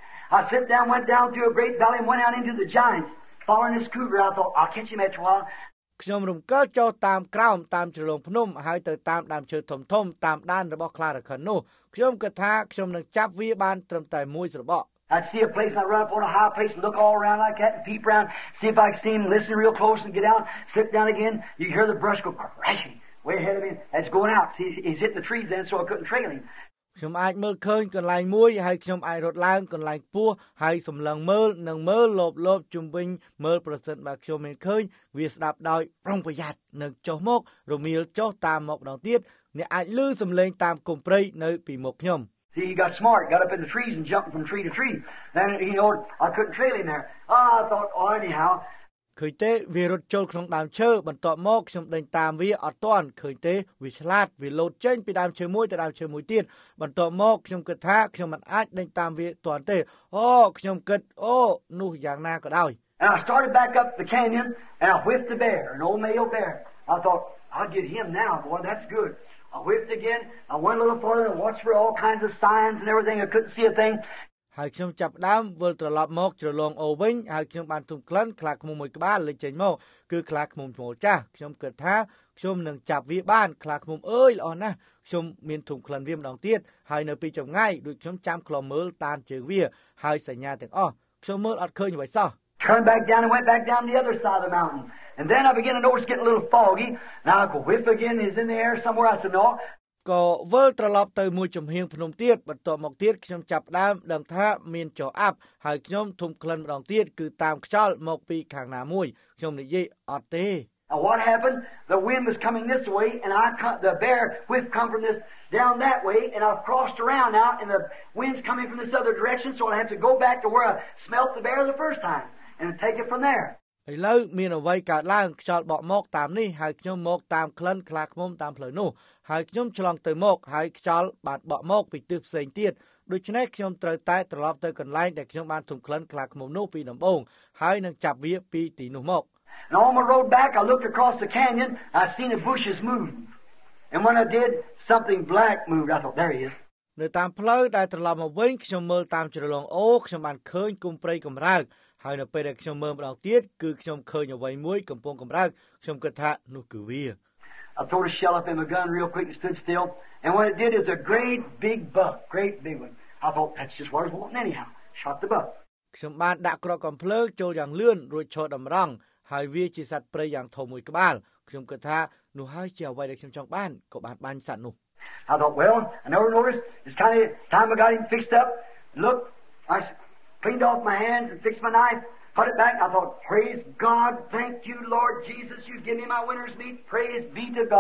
I slipped down, went down through a great valley and went out into the giants, following this cougar. I thought, I'll catch him after a while. ខ្ញុំរំកិលចូលតាមក្រោមតាមជ្រលងភ្នំហើយទៅតាមដើមឈើធំធំតាមដានរបស់ខ្លារខិននោះខ្ញុំគិតថាខ្ញុំនឹងចាប់វាបានត្រឹមតែមួយស្របក់ I'd see a place and I'd run up on a high place and look all around like that and peep around, see if I could see him, listen real close and get out, slip down again. You hear the brush go crashing way ahead of me. It's going out. See, he's hitting the trees then, so I couldn't trail him. ខ្ញុំអាចមើលឃើញកន្លែងមួយហើយខ្ញុំអាចរត់ឡើងកន្លែងខ្ពស់ហើយសម្លឹងមើលនិងមើលលបជុំវិញមើលប្រសិនបើខ្ញុំមិនឃើញវាស្ដាប់ដោយប្រុងប្រយ័ត្ននឹងចុះមករមៀលចុះតាមមកម្ដងទៀតអ្នកអាចឮសំឡេងតាមគុម្ព្រៃនៅពីមុខខ្ញុំ See, he got smart, got up in the trees and jumped from tree to tree. Then, you know, I couldn't trail him there. I thought, oh, anyhow. ឃើញទេវារត់ចូលក្នុងដើមឈើបន្ទាប់មកខ្ញុំដេញតាមវាអត់ទាន់ឃើញទេវាឆ្លាតវាលោតចេញពីដើមឈើមួយទៅដើមឈើមួយទៀតបន្ទាប់មកខ្ញុំគិតថាខ្ញុំមិនអាចដេញតាមវាទាន់ទេអូខ្ញុំគិតអូនោះយ៉ាងណាក៏ដោយ And I started back up the canyon and I whiffed the bear, an old male bear. I thought, I'll get him now, boy, that's good. I whiffed again. I went a little further and watched for all kinds of signs and everything. I couldn't see a thing. ហើយខ្ញុំចាប់ដើមវិលត្រឡប់មកជ្រលងអូវិញហើយខ្ញុំបានទុំក្លិនខ្លាឃ្មុំមួយក្បាលលេចចេញមកគឺខ្លាឃ្មុំឈ្មោះចាស់ខ្ញុំគិតថាខ្ញុំនឹងចាប់វាបានខ្លាឃ្មុំអើយល្អណាស់ខ្ញុំមានទុំក្លិនវាម្ដងទៀតហើយនៅពីចម្ងាយដូចខ្ញុំចាំខ្លមមើលតាមជើងវាហើយសញ្ញាទាំងអស់ខ្ញុំមើលអត់ឃើញអ្វីសោះ Turned back down and went back down the other side of the mountain. And then I began to notice getting a little foggy. Now I could whiff again. He's in the air somewhere. I said, no. ក៏វិលត្រឡប់ទៅមួយចំហៀងភ្នំទៀតបន្ទាប់មកទៀតខ្ញុំចាប់ដើមដឹងថាមានចុះអាប់ហើយខ្ញុំធំក្លិនម្ដងទៀតគឺតាមខ្យល់មកពីខាងណាមួយខ្ញុំនិយាយអត់ទេ Now what happened? The wind was coming this way, and the bear whiff come from this down that way, and I've crossed around now, and the wind's coming from this other direction, so I have to go back to where I smelt the bear the first time and take it from there. ឥឡូវមានអ្វីកើតឡើងខ្យល់បក់មកតាមនេះហើយខ្ញុំមកតាមក្លិនខ្លាឃ្មុំតាមផ្លូវនោះហើយខ្ញុំឆ្លងទៅមកហើយខ្យល់បានបក់មកពីទិសផ្សេងទៀតដូច្នេះខ្ញុំត្រូវតែត្រឡប់ទៅកន្លែងដែលខ្ញុំបានធំក្លិនខ្លាឃ្មុំនោះពីដំបូងហើយនឹងចាប់វាពីទីនោះមក And on my road back I looked across the canyon. I seen the bushes move. And when I did, something black moved. I thought, there he is. នៅតាមផ្លូវដែលត្រឡប់មកវិញខ្ញុំមើលតាមជ្រលងអូខ្ញុំបានឃើញគុម្ព្រៃកម្រើកហើយនៅពេលដែលខ្ញុំមើលម្ដងទៀតគឺខ្ញុំឃើញអ្វីមួយកំពុងកម្រើកខ្ញុំគិតថានោះគឺវា I threw a shell up in my gun real quick and stood still. And what it did is a great big buck, great big one. I thought, that's just what I was wanting anyhow. Shot the buck. ខ្ញុំបានដាក់គ្រាប់កាំភ្លើងចូលយ៉ាងលឿនរួចឈរតម្រង់ហើយវាជាសត្វព្រៃយ៉ាងធំមួយក្បាលខ្ញុំគិតថានោះហើយជាអ្វីដែលខ្ញុំចង់បានក៏បានបាញ់សត្វនោះ I thought, well, I never noticed. It's kind of time I got him fixed up. Look, I cleaned off my hands and fixed my knife, put it back. I thought, praise God, thank you, Lord Jesus. You give me my winter's meat. Praise be to God.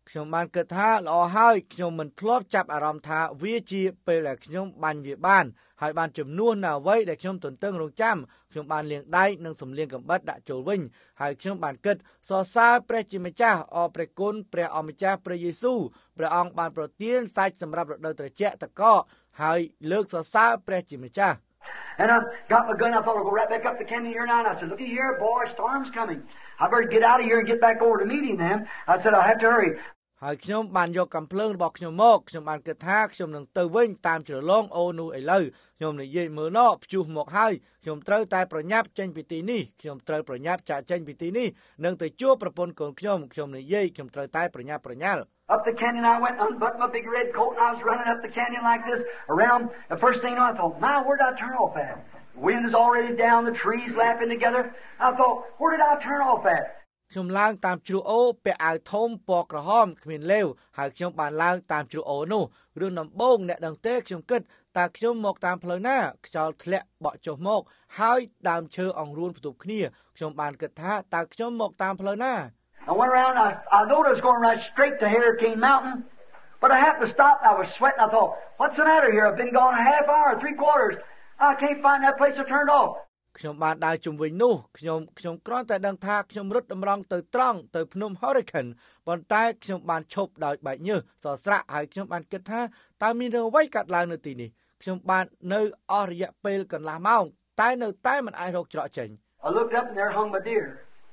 ខ្ញុំបានគិតថាល្អហើយខ្ញុំមិនធ្លាប់ចាប់អារម្មណ៍ថាវាជាពេលដែលខ្ញុំបាញ់វាបានហើយបានជំនួសនៅអ្វីដែលខ្ញុំទន្ទឹងរង់ចាំខ្ញុំបានលាងដៃនិងសំលៀងកំបិតដាក់ចូលវិញហើយខ្ញុំបានគិតសរសើរព្រះជាម្ចាស់អរព្រះគុណព្រះអម្ចាស់ព្រះយេស៊ូវព្រះអង្គបានប្រទានសាច់សម្រាប់រដូវត្រជាក់តកកហើយលើកសរសើរព្រះជាម្ចាស់ And I got my gun. I thought I'd go right back up the canyon here now. And I said, looky here, boy, storm's coming. I better get out of here and get back over to meet him then. I said, I'll have to hurry. ហើយខ្ញុំបានយកកាំភ្លើងរបស់ខ្ញុំមកខ្ញុំបានគិតថាខ្ញុំនឹងទៅវិញតាមជ្រលងអូនោះឥឡូវខ្ញុំនិយាយមើលណោព្យុះមកហើយខ្ញុំត្រូវតែប្រញាប់ចេញពីទីនេះខ្ញុំត្រូវប្រញាប់ចាកចេញពីទីនេះនិងទៅជួបប្រពន្ធកូនខ្ញុំនិយាយខ្ញុំត្រូវតែប្រញាប់ប្រញាល់ Up the canyon I went, unbuttoned my big red coat, and I was running up the canyon like this, around. The first thing I thought, my, where did I turn off at? The wind is already down, the trees laughing together. I thought, where did I turn off at? ខ្ញុំឡើងតាមជ្រោះអូពាក់អាវធំពណ៌ក្រហមគ្មានលេវហើយខ្ញុំបានឡើងតាមជ្រោះអូនោះរឿងដំបូងអ្នកដឹងទេខ្ញុំគិតតើខ្ញុំមកតាមផ្លូវណាខ្យល់ធ្លាក់បក់ចុះមកហើយដើមឈើអង្រួនផ្ទប់គ្នាខ្ញុំបានគិតថាតើខ្ញុំមកតាមផ្លូវណា I went around, I thought I was going right straight to Hurricane Mountain, but I happened to stop. I was sweating. I thought, what's the matter here? I've been gone a half hour, 3/4. I can't find that place I turned off. ខ្ញុំបានដើរជុំវិញនោះខ្ញុំគ្រាន់តែដឹងថាខ្ញុំរត់តម្រង់ទៅត្រង់ទៅភ្នំ Hurricane ប៉ុន្តែខ្ញុំបានឈប់ដោយបែកញើសសស្រាក់ហើយខ្ញុំបានគិតថាតើមានរឿងអ្វីកើតឡើងនៅទីនេះខ្ញុំបាននៅអស់រយៈពេលកន្លះម៉ោងតែនៅតែមិនអាចរកច្រកចេញ I looked up and there hung my deer.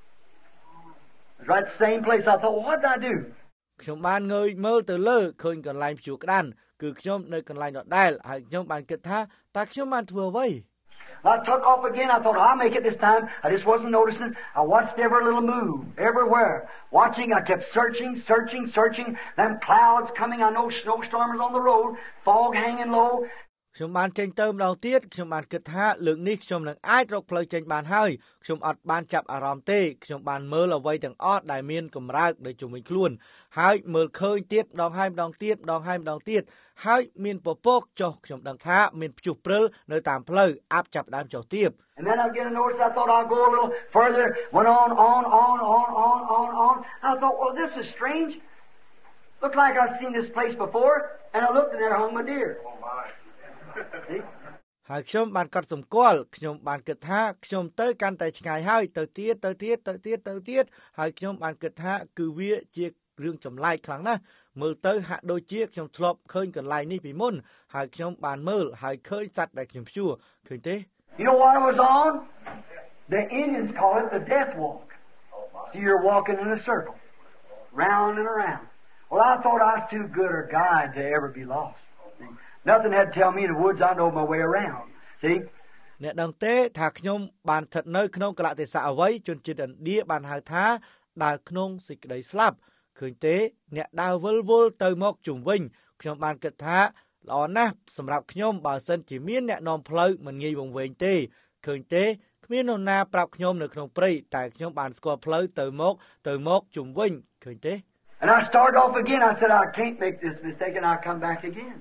It was right the same place. I thought, well, what did I do? ខ្ញុំបានងើយមើលទៅលើឃើញកន្លែងព្យួរក្តាន់គឺខ្ញុំនៅកន្លែងដដែលហើយខ្ញុំបានគិតថាតើខ្ញុំបានធ្វើអ្វី I took off again. I thought, I'll make it this time. I just wasn't noticing. I watched every little move, everywhere. Watching, I kept searching. Them clouds coming. I know snowstormers on the road. Fog hanging low. ខ្ញុំបានចេញទៅម្ដងទៀតខ្ញុំបានគិតថាលើកនេះខ្ញុំនឹងអាចរកផ្លូវចេញបានហើយខ្ញុំអត់បានចាប់អារម្មណ៍ទេខ្ញុំបានមើលអ្វីទាំងអស់ដែលមានកម្រើកនៅជុំវិញខ្លួនហើយមើលឃើញទៀតម្ដងហើយម្ដងទៀតហើយមានពពកចុះខ្ញុំដឹងថាមានព្យុះព្រិលនៅតាមផ្លូវអាប់ចាប់ដើមចុះទៀត And then I get a notice. I thought I'll go a little further. Went on. I thought, well, this is strange. Looked like I've seen this place before. And I looked and there hung my deer. Oh, my. ហើយខ្ញុំបានកត់សម្គាល់ខ្ញុំបានគិតថាខ្ញុំទៅកាន់តែឆ្ងាយហើយទៅទៀតហើយខ្ញុំបានគិតថាគឺវាជារឿងចម្លែកខ្លាំងណាស់មើលទៅហាក់ដូចជាខ្ញុំធ្លាប់ឃើញកន្លែងនេះពីមុនហើយខ្ញុំបានមើលហើយឃើញសត្វដែលខ្ញុំព្យួរឃើញទេ You know what I was on? The Indians call it the death walk. So you're walking in a circle, round and around. Well, I thought I was too good a guide to ever be lost. Nothing had to tell me in the woods I know my way around. See? អ្នកដឹងទេថាខ្ញុំបានស្ថិតនៅក្នុងកលៈទេសៈអ្វីជនជាតិឥណ្ឌាបានហៅថាដើរក្នុងសេចក្តីស្លាប់ឃើញទេអ្នកដើរវិលវល់ទៅមកជុំវិញខ្ញុំបានគិតថាល្អណាស់សម្រាប់ខ្ញុំបើសិនជាមានអ្នកនាំផ្លូវមិនងាយវង្វេងទេឃើញទេគ្មាននរណាប្រាប់ខ្ញុំនៅក្នុងព្រៃតែខ្ញុំបានស្គាល់ផ្លូវទៅមកជុំវិញឃើញទេ And I started off again. I said I can't make this mistake and I'll come back again.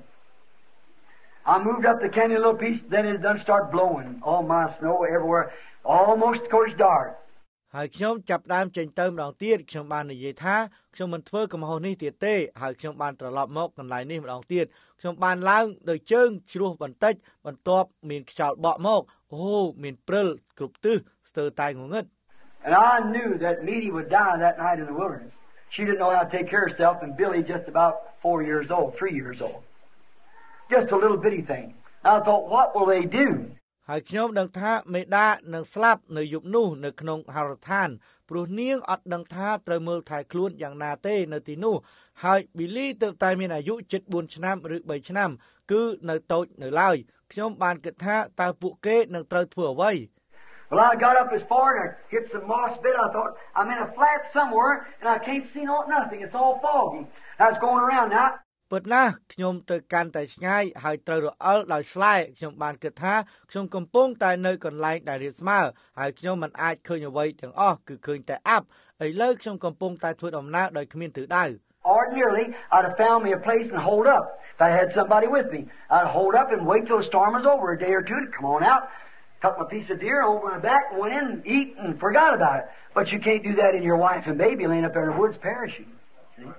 I moved up the canyon a little piece, then it done start blowing. All my snow everywhere, almost of course dark. ហើយខ្ញុំចាប់ដើមចេញទៅម្ដងទៀតខ្ញុំបាននិយាយថាខ្ញុំមិនធ្វើកំហុសនេះទៀតទេហើយខ្ញុំបានត្រឡប់មកកន្លែងនេះម្ដងទៀតខ្ញុំបានឡើងដោយជើងជ្រោះបន្តិចបន្ទាប់មានខ្យល់បក់មកអូមានព្រិលគ្រប់ទិសស្ទើរតែងងឹត And I knew that Meaty would die that night in the wilderness. She didn't know how to take care of herself, and Billy just about 3 years old. Just a little bitty thing. I thought, what will they do? ហើយខ្ញុំដឹងថាមេដានឹងស្លាប់នៅយប់នោះនៅក្នុងហរដ្ឋានព្រោះនាងអត់ដឹងថាត្រូវមើលថែខ្លួនយ៉ាងណាទេនៅទីនោះហើយប៊ីលីទើបតែមានអាយុជិត4ឆ្នាំឬ3ឆ្នាំគឺនៅតូចនៅឡើយខ្ញុំបានគិតថាតើពួកគេនឹងត្រូវធ្វើអ្វី Well, I got up as far and I hit some moss bit. I thought, I'm in a flat somewhere and I can't see nothing. It's all foggy. I was going around now. ពិតណាស់ខ្ញុំទៅកាន់តែឆ្ងាយហើយត្រូវរអិលដោយស្លែខ្ញុំបានគិតថាខ្ញុំកំពុងតែនៅកន្លែងដែលរាបស្មើហើយខ្ញុំមិនអាចឃើញអ្វីទាំងអស់គឺឃើញតែអាប់ឥឡូវខ្ញុំកំពុងតែធ្វើដំណើរដោយគ្មានទិសដៅ Ordinarily, I'd have found me a place and hold up. If I had somebody with me, I'd hold up and wait till the storm was over a day or two to come on out. Took my piece of deer over my back and went in and eat and forgot about it. But you can't do that in your wife and baby laying up there in the woods perishing.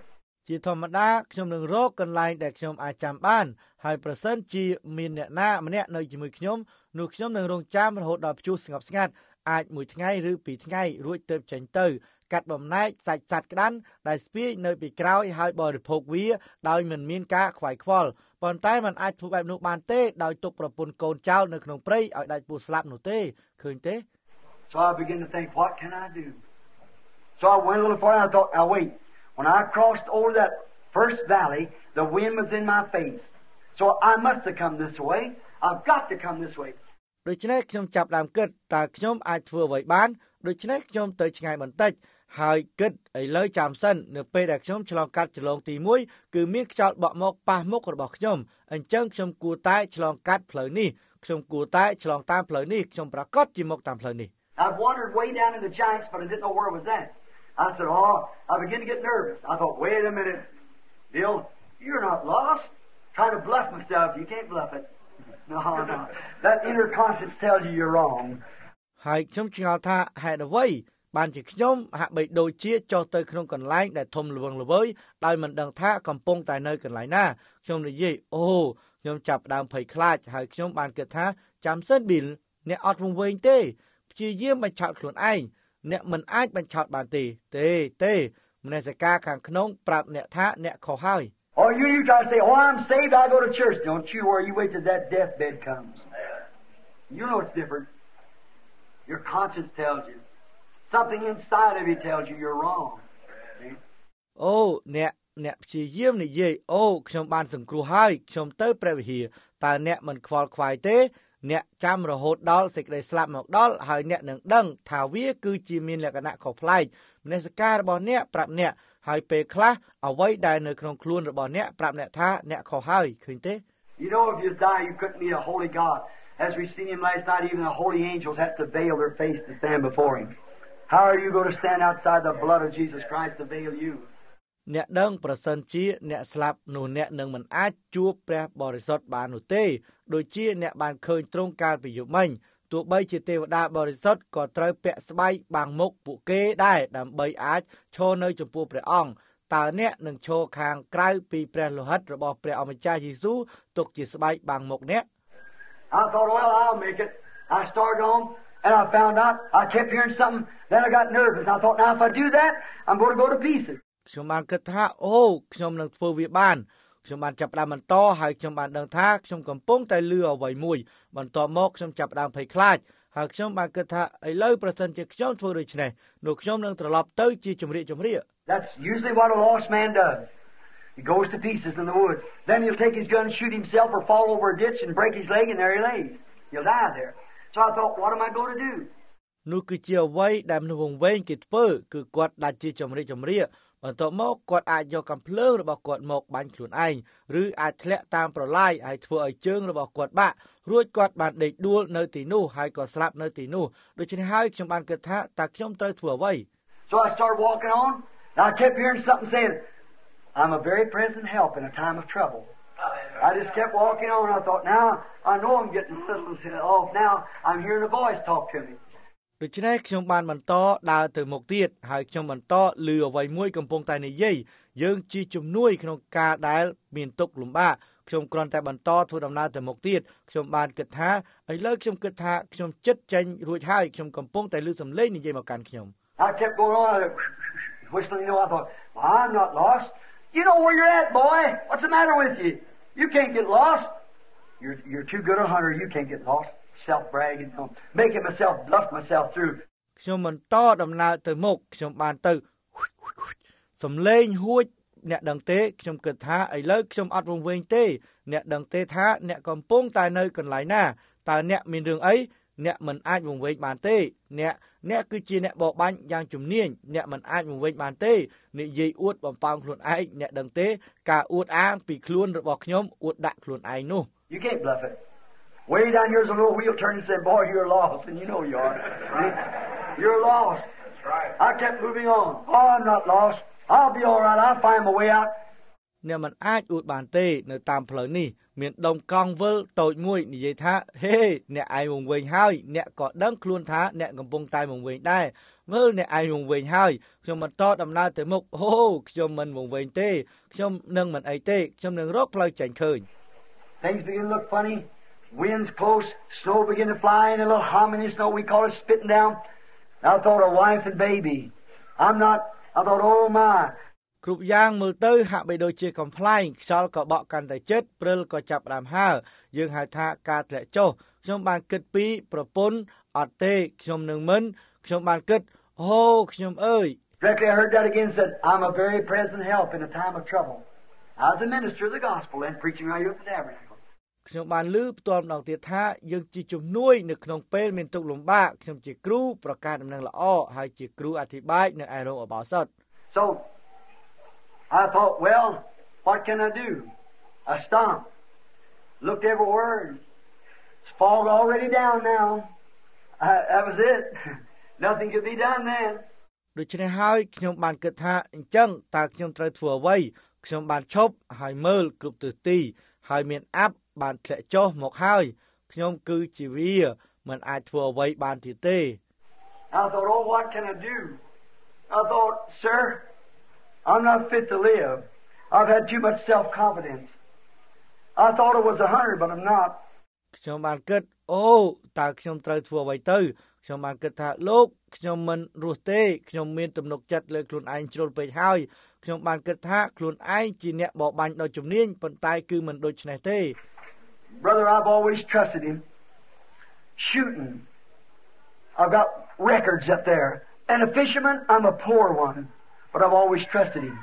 ជាធម្មតាខ្ញុំនឹងរកកន្លែងដែលខ្ញុំអាចចាំបានហើយប្រសិនជាមានអ្នកណាម្នាក់នៅជាមួយខ្ញុំនោះខ្ញុំនឹងរងចាំរហូតដល់ព្យុះស្ងប់ស្ងាត់អាច1ថ្ងៃឬ2ថ្ងៃរួចទៅចេញទៅកាត់បំណែកសាច់សត្វក្តាន់ដែលស្ពាយនៅពីក្រោយហើយបរិភោគវាដោយមិនមានការខ្វាយខ្វល់ប៉ុន្តែมันអាចធ្វើបែបនោះបានទេដោយទុកប្រពន្ធកូនចោលនៅក្នុងព្រៃឲ្យដាច់ពោះស្លាប់នោះទេឃើញទេ So I began to think, what can I do? So I went a little farther and I thought, now wait. When I crossed over that first valley, the wind was in my face. So I must have come this way. I've got to come this way. ដូច្នេះខ្ញុំចាប់ដើមគិតតើខ្ញុំអាចធ្វើអ្វីបានដូច្នេះខ្ញុំទៅឆ្ងាយបន្តិចហើយគិតឥឡូវចាំសិននៅពេលដែលខ្ញុំឆ្លងកាត់ចន្លងទី1គឺមានខ្យល់បក់មកប៉ះមុខរបស់ខ្ញុំអញ្ចឹងខ្ញុំគួរតែឆ្លងកាត់ផ្លូវនេះខ្ញុំគួរតែឆ្លងតាមផ្លូវនេះខ្ញុំប្រកាសជាមកតាមផ្លូវនេះ I've wandered way down in the giants, but I didn't know where it was at. I said, oh, I began to get nervous. I thought, wait a minute, Bill, you're not lost. Trying to bluff myself, you can't bluff it. No. That inner conscience tells you you're wrong. ហើយខ្ញុំឆ្ងល់ថាហេតុអ្វីបានជាខ្ញុំហាក់បីដូចជាចុះទៅក្នុងកន្លែងដែលធំល្វឹងល្វើយដោយមិនដឹងថាកំពុងតែនៅកន្លែងណាខ្ញុំនិយាយអូខ្ញុំចាប់ដើមភ័យខ្លាចហើយខ្ញុំបានគិតថាចាំសិន Bill អ្នកអត់វង្វេងទេព្យាយាមបញ្ឆោតខ្លួនឯងអ្នកមិនអាចបញ្ឆោតបានទេមនសិការខាងក្នុងប្រាប់អ្នកថាអ្នកខុសហើយ Oh, you try to say, oh, I'm saved, I go to church. Don't you worry, you wait till that deathbed comes. You know it's different. Your conscience tells you. Something inside of you tells you you're wrong. See? អូអ្នកព្យាយាមនិយាយអូខ្ញុំបានសង្គ្រោះហើយខ្ញុំទៅព្រះវិហារតើអ្នកមិនខ្វល់ខ្វាយទេអ្នកចាំរហូតដល់សេចក្តីស្លាប់មកដល់ហើយអ្នកនឹងដឹងថាវាគឺជាមានលក្ខណៈខុសប្លែកមនសិការរបស់អ្នកប្រាប់អ្នកហើយពេលខ្លះអ្វីដែលនៅក្នុងខ្លួនរបស់អ្នកប្រាប់អ្នកថាអ្នកខុសហើយឃើញទេ You know if you die you couldn't meet a holy God. As we seen him last night, even the holy angels have to veil their face to stand before him. How are you going to stand outside the blood of Jesus Christ to veil you? អ្នកដឹងប្រសិនជាអ្នកស្លាប់នោះអ្នកនឹងមិនអាចជួបព្រះបរិសុទ្ធបាននោះទេដូចជាអ្នកបានឃើញត្រង់កាលពីយប់មិញទោះបីជាទេវតាបរិសុទ្ធក៏ត្រូវពាក់ស្បែកបាំងមុខពួកគេដែរដើម្បីអាចឈរនៅចំពោះព្រះអង្គតើអ្នកនឹងឈរខាងក្រៅពីព្រះលោហិតរបស់ព្រះអម្ចាស់យេស៊ូវទុកជាស្បែកបាំងមុខអ្នក I thought, well, I'll make it. I started on and I found out I kept hearing something. Then I got nervous. I thought, now if I do that, I'm going to go to pieces. ខ្ញុំបានគិតថាអូខ្ញុំនឹងធ្វើវាបានខ្ញុំបានចាប់ផ្ដើមបន្តហើយខ្ញុំបានដឹងថាខ្ញុំកំពុងតែលឺអ្វីមួយបន្ទាប់មកខ្ញុំចាប់ផ្ដើមភ័យខ្លាចហើយខ្ញុំបានគិតថាឥឡូវប្រសិនជាខ្ញុំធ្វើដូច្នេះនោះខ្ញុំនឹងត្រឡប់ទៅជាជំរាក That's usually what a lost man does. He goes to pieces in the woods. Then he'll take his gun and shoot himself or fall over a ditch and break his leg and there he lays. He'll die there. So I thought, what am I going to do? នោះគឺជាអ្វីដែលមនុស្សវង្វេងគេធ្វើគឺគាត់ដាច់ជាជំរាកបន្ទាប់មកគាត់អាចយកកាំភ្លើងរបស់គាត់មកបាញ់ខ្លួនឯងឬអាចធ្លាក់តាមប្រឡាយហើយធ្វើឲ្យជើងរបស់គាត់បាក់រួចគាត់បានដេកដួលនៅទីនោះហើយក៏ស្លាប់នៅទីនោះដូច្នេះហើយខ្ញុំបានគិតថាតើខ្ញុំត្រូវធ្វើអ្វី So I started walking on and I kept hearing something saying I'm a very present help in a time of trouble. I just kept walking on and I thought now I know I'm getting a little off now I'm hearing a voice talk to me. ដូច្នេះខ្ញុំបានបន្តដើរទៅមុខទៀតហើយខ្ញុំបន្តឮអ្វីមួយកំពុងតែនិយាយយើងជាជំនួយក្នុងការដែលមានទុក្ខលំបាកខ្ញុំគ្រាន់តែបន្តធ្វើដំណើរទៅមុខទៀតខ្ញុំបានគិតថាឥឡូវខ្ញុំគិតថាខ្ញុំចិត្តចេញរួចហើយខ្ញុំកំពុងតែឮសំឡេងនិយាយមកកាន់ខ្ញុំ I kept going on whistling I thought well, I'm not lost. You know where you're at boy. What's the matter with you? You can't get lost. You're too good a hunter. You can't get lost. Self-bragging, making myself bluff myself through. ខ្ញុំបន្តដំណើរទៅមុខខ្ញុំបានទៅសំឡេងហួចអ្នកដឹងទេខ្ញុំគិតថាឥឡូវខ្ញុំអត់វង្វេងទេអ្នកដឹងទេថាអ្នកកំពុងតែនៅកន្លែងណាតើអ្នកមានរឿងអីអ្នកមិនអាចវង្វេងបានទេអ្នកគឺជាអ្នកបបាញ់យ៉ាងជំនាញអ្នកមិនអាចវង្វេងបានទេនិយាយអួតបំផាំងខ្លួនឯងអ្នកដឹងទេការអួតអាងពីខ្លួនរបស់ខ្ញុំអួតដាក់ខ្លួនឯងនោះ You can't bluff it. Way down here's a little wheel turn and said, boy, you're lost. And you know you are. You're lost. That's right. I kept moving on. Oh, I'm not lost. I'll be all right. I'll find my way out. អ្នកមិនអាចអួតបានទេនៅតាមផ្លូវនេះមានដុំកង់វិលតូចមួយនិយាយថាហេអ្នកឯងវង្វេងហើយអ្នកក៏ដឹងខ្លួនថាអ្នកកំពុងតែវង្វេងដែរមើលអ្នកឯងវង្វេងហើយខ្ញុំបន្តដំណើរទៅមុខអូខ្ញុំមិនវង្វេងទេខ្ញុំនឹងមិនអីទេខ្ញុំនឹងរកផ្លូវចេញឃើញ Things begin to look funny. Wind's close. Snow begin to fly in a little hominy snow. We call it spitting down. I thought of wife and baby. I thought, oh my. គ្រប់យ៉ាងមើលទៅហាក់បីដូចជាកំ pl ែងខ្យល់ក៏បក់កាន់តែជិតព្រិលក៏ចាប់ផ្ដើមហើរយើងហៅថាការធ្លាក់ចុះខ្ញុំបានគិតពីប្រពន្ធអត់ទេខ្ញុំនឹងមិនខ្ញុំបានគិតអូខ្ញុំអើយ Directly I heard that again said, I'm a very present help in a time of trouble. I was a minister of the gospel and preaching right here at the tabernacle. ខ្ញុំបានឮផ្ទាល់ម្ដងទៀតថាយើងជាជំនួយនៅក្នុងពេលមានទុក្ខលំបាកខ្ញុំជាគ្រូប្រកាសដំណឹងល្អហើយជាគ្រូអធិប្បាយនៅឯរោងឧបោសថ So I thought, well, what can I do? I stopped, looked everywhere. It's fog already down now. That was it. Nothing could be done then. ដូច្នេះហើយខ្ញុំបានគិតថាអញ្ចឹងតើខ្ញុំត្រូវធ្វើអ្វីខ្ញុំបានឈប់ហើយមើលគ្រប់ទិសទីហើយមានអាប់បានធ្លាក់ចុះមកហើយខ្ញុំគឺជាវាមិនអាចធ្វើអ្វីបានទៀតទេ I thought, oh, what can I do? I thought, sir, I'm not fit to live. I've had too much self-confidence. I thought I was a hunter, but I'm not. ខ្ញុំបានគិតអូតើខ្ញុំត្រូវធ្វើអ្វីទៅខ្ញុំបានគិតថាលោកខ្ញុំមិនរស់ទេខ្ញុំមានទំនុកចិត្តលើខ្លួនឯងជ្រុលពេកហើយខ្ញុំបានគិតថាខ្លួនឯងជាអ្នកបរបាញ់ដោយជំនាញប៉ុន្តែគឺមិនដូច្នេះទេ Brother, I've always trusted him. Shooting. I've got records up there. And a fisherman, I'm a poor one, but I've always trusted him.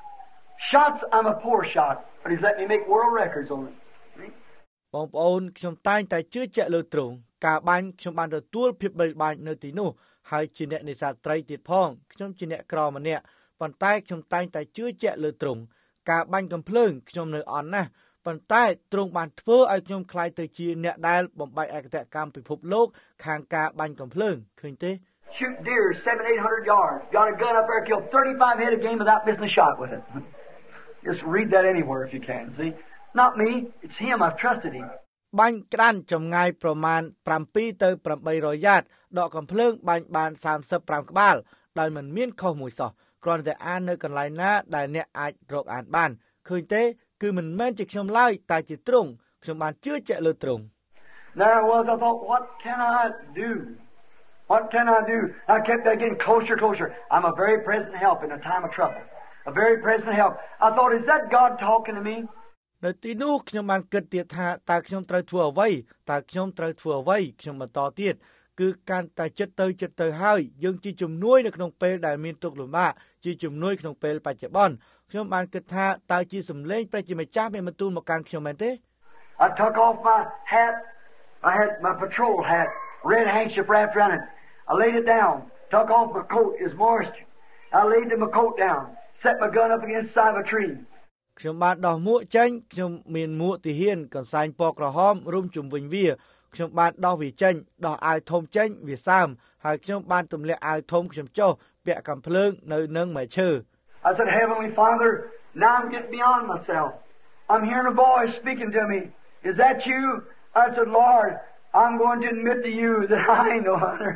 Shots, I'm a poor shot, but he's let me make world records on it. បងប្អូនខ្ញុំតែងតែជឿជាក់លើទ្រង់ការបាញ់ខ្ញុំបានទទួលភាពបីបាញ់នៅទីនោះហើយជាអ្នកនេសាទត្រីទៀតផងខ្ញុំជាអ្នកក្រម្នាក់ប៉ុន្តែខ្ញុំតែងតែជឿជាក់លើទ្រង់ការបាញ់កំភ្លើងខ្ញុំនៅអន់ណាស់ប៉ុន្តែទ្រង់បានធ្វើឲ្យខ្ញុំក្លាយទៅជាអ្នកដែលបំបែកឯកតកម្មពិភពលោកខាងការបាញ់កំភ្លើងឃើញទេ Shoot deer 700-800 yards. Got a gun up there, killed 35 head a game without missing a shot with it. Just read that anywhere if you can. See, not me, it's him. I've trusted him. បាញ់ក្តាន់ចម្ងាយប្រមាណ7ទៅ800យ៉ាតដកកំភ្លើងបាញ់បាន35ក្បាលដោយមិនមានខុសមួយសោះគ្រាន់តែអាននៅកន្លែងណាដែលអ្នកអាចរកអានបានឃើញទេគឺមិនមែនជាខ្ញុំឡើយតែជាទ្រង់ខ្ញុំបានជឿជាក់លើទ្រង់ There I was I thought what can I do What can I do I kept getting closer I'm a very present help in a time of trouble A very present help I thought is that God talking to me នៅទីនោះខ្ញុំបានគិតទៀតថាតើខ្ញុំត្រូវធ្វើអ្វីខ្ញុំបន្តទៀតគឺកាន់តែចិត្តទៅហើយយើងជាជំនួយនៅក្នុងពេលដែលមានទុក្ខលំបាកជាជំនួយក្នុងពេលបច្ចុប្បន្នខ្ញុំបានគិតថាតើជាសម្លេងព្រះជាម្ចាស់មានបន្ទូលមកកាន់ខ្ញុំមែនទេ I took off my hat I had my patrol hat red handkerchief wrapped around it I laid it down took off my coat is moist I laid my coat down set my gun up against the side of a tree ខ្ញុំបានដោះមួកចេញខ្ញុំមានមួកទាហានកន្សែងពណ៌ក្រហមរុំជុំវិញវាខ្ញុំបានដោះវាចេញដោះអាវធំចេញវាសើមហើយខ្ញុំបានទម្លាក់អាវធំខ្ញុំចុះពាក់កាំភ្លើងនៅនឹងមែកឈើ I said Heavenly Father now I'm getting beyond myself I'm hearing a voice speaking to me is that you I said Lord I'm going to admit to you that I ain't no hunter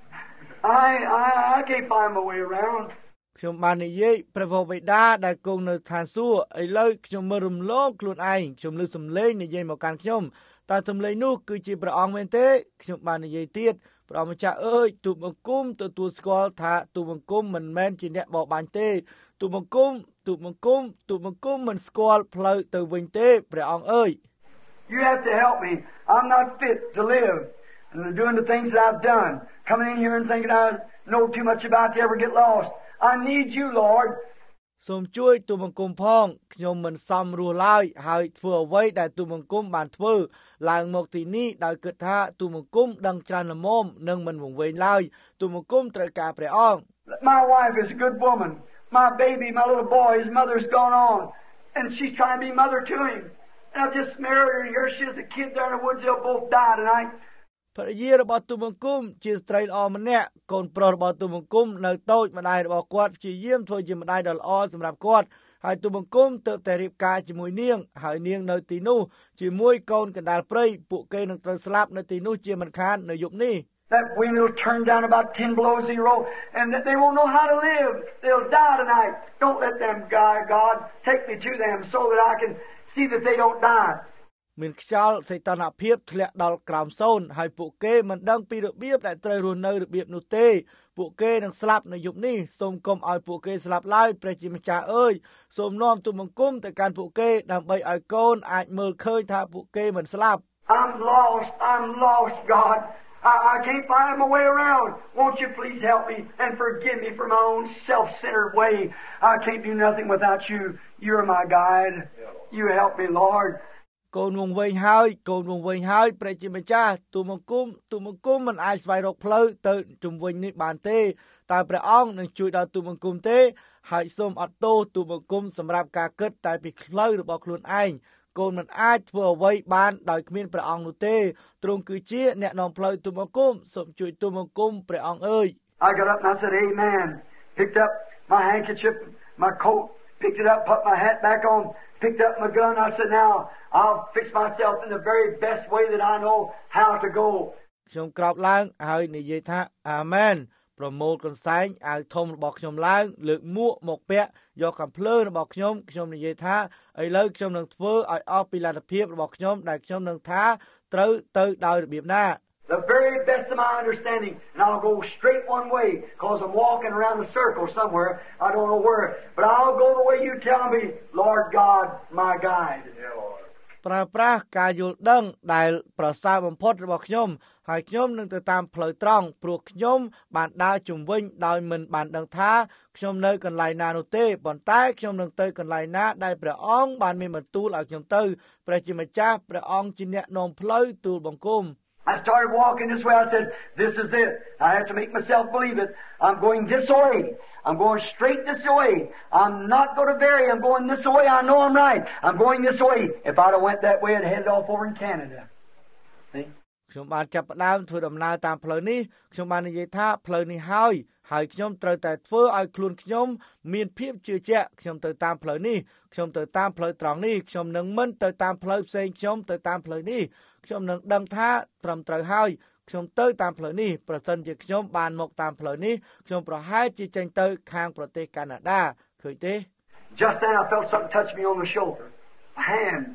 I can't find my way around ខ្ញុំបាននិយាយព្រះវរបិតាដែលគង់នៅឋានសួគ៌ឥឡូវខ្ញុំមើលរំលងខ្លួនឯងខ្ញុំឮសំឡេងនិយាយមកកាន់ខ្ញុំតើសំឡេងនោះគឺជាព្រះអង្គមែនទេខ្ញុំបាននិយាយទៀតព្រះអង្គម្ចាស់អើយទូលបង្គំទទួលស្គាល់ថាទូលបង្គំមិនមែនជាអ្នកបរបាញ់ទេទូលបង្គំមិនស្គាល់ផ្លូវទៅវិញទេព្រះអង្គអើយ You have to help me I'm not fit to live and doing the things that I've done coming in here and thinking I know too much about to ever get lost I need you Lord សូមជួយទូលបង្គំផងខ្ញុំមិនសមរស់ឡើយហើយធ្វើអ្វីដែលទូលបង្គំបានធ្វើឡើងមកទីនេះដោយគិតថាទូលបង្គំដឹងច្រើនល្មមនិងមិនវង្វេងឡើយទូលបង្គំត្រូវការព្រះអង្គ My wife is a good woman my baby my little boy his mother's gone on and she's trying to be mother to him and I've just married her and here she is a kid there in the woods they'll both die tonight ភរិយារបស់ទូលបង្គំជាស្ត្រីល្អម្នាក់កូនប្រុសរបស់ទូលបង្គំនៅតូចម្ដាយរបស់គាត់ព្យាយាមធ្វើជាម្ដាយដ៏ល្អសម្រាប់គាត់ហើយទូបង្គំទើបតែរៀបការជាមួយនាងហើយនាងនៅទីនោះជាមួយកូនកណ្ដាលព្រៃពួកគេនឹងត្រូវស្លាប់នៅទីនោះជាមិនខាននៅយប់នេះ That wind will turn down about 10 below zero, and that they won't know how to live. They'll die tonight. Don't let them die, God. Take me to them so that I can see that they don't die. មានខ្យល់សីតុណ្ហភាពធ្លាក់ដល់ក្រោមសូន្យហើយពួកគេមិនដឹងពីរបៀបដែលត្រូវរស់នៅរបៀបនោះទេពួកគេនឹងស្លាប់នៅយប់នេះសូមកុំឲ្យពួកគេស្លាប់ឡើយព្រះជាម្ចាស់អើយសូមនាំទូលបង្គំទៅកាន់ពួកគេដើម្បីឲ្យកូនអាចមើលឃើញថាពួកគេមិនស្លាប់ I'm lost, God. I can't find my way around. Won't you please help me and forgive me for my own self-centered way? I can't do nothing without you. You're my guide. You help me, Lord. កូនវង្វេងហើយព្រះជាម្ចាស់ទូលបង្គំមិនអាចស្វែងរកផ្លូវទៅជុំវិញនេះបានទេតើព្រះអង្គនឹងជួយដល់ទូលបង្គំទេហើយសូមអត់ទោសទូលបង្គំសម្រាប់ការគិតតែពីផ្លូវរបស់ខ្លួនឯងកូនមិនអាចធ្វើអ្វីបានដោយគ្មានព្រះអង្គនោះទេទ្រង់គឺជាអ្នកនាំផ្លូវទូលបង្គំសូមជួយទូលបង្គំព្រះអង្គអើយ I got up and I said amen picked up my handkerchief my coat picked it up put my hat back on picked up my gun I said now I'll fix myself in the very best way that I know how to go ខ្ញុំក្រោកឡើងហើយនិយាយថាអាមែនប្រមូលកន្សែងអាវធំរបស់ខ្ញុំឡើងលើកមួកមកពាក់យកកាំភ្លើងរបស់ខ្ញុំនិយាយថាឥឡូវខ្ញុំនឹងធ្វើឲ្យអស់ពីលទ្ធភាពរបស់ខ្ញុំដែលខ្ញុំនឹងថាត្រូវទៅដោយរបៀបណា The very best of my understanding and I'll go straight one way because I'm walking around the circle somewhere I don't know where but I'll go the way you tell me Lord God my guide ប្រើប្រាស់ការយល់ដឹងដែលប្រសើរបំផុតរបស់ខ្ញុំហើយខ្ញុំនឹងទៅតាមផ្លូវត្រង់ព្រោះខ្ញុំបានដើរជុំវិញដោយមិនបានដឹងថាខ្ញុំនៅកន្លែងណានោះទេប៉ុន្តែខ្ញុំនឹងទៅកន្លែងណាដែលព្រះអង្គបានមានបន្ទូលឲ្យខ្ញុំទៅព្រះជាម្ចាស់ព្រះអង្គជាអ្នកនាំផ្លូវទូលបង្គំ I started walking this way I said this is it I have to make myself believe it I'm going this way I'm going straight this way I'm not going to vary I'm going this way I know I'm right I'm going this way if I'd have went that way I'd headed off over in Canada see ខ្ញុំបានចាប់ផ្ដើមធ្វើដំណើរតាមផ្លូវនេះខ្ញុំបាននិយាយថាផ្លូវនេះហើយខ្ញុំត្រូវតែធ្វើឲ្យខ្លួនខ្ញុំមានភាពជឿជាក់ខ្ញុំទៅតាមផ្លូវនេះខ្ញុំទៅតាមផ្លូវត្រង់នេះខ្ញុំនឹងមិនទៅតាមផ្លូវផ្សេងខ្ញុំទៅតាមផ្លូវនេះខ្ញុំនឹងដឹងថាត្រឹមត្រូវហើយខ្ញុំទៅតាមផ្លូវនេះប្រសិនជាខ្ញុំបានមកតាមផ្លូវនេះខ្ញុំប្រហែលជាចេញទៅខាងប្រទេសកាណាដាឃើញទេ Just then I felt something touch me on the shoulder a hand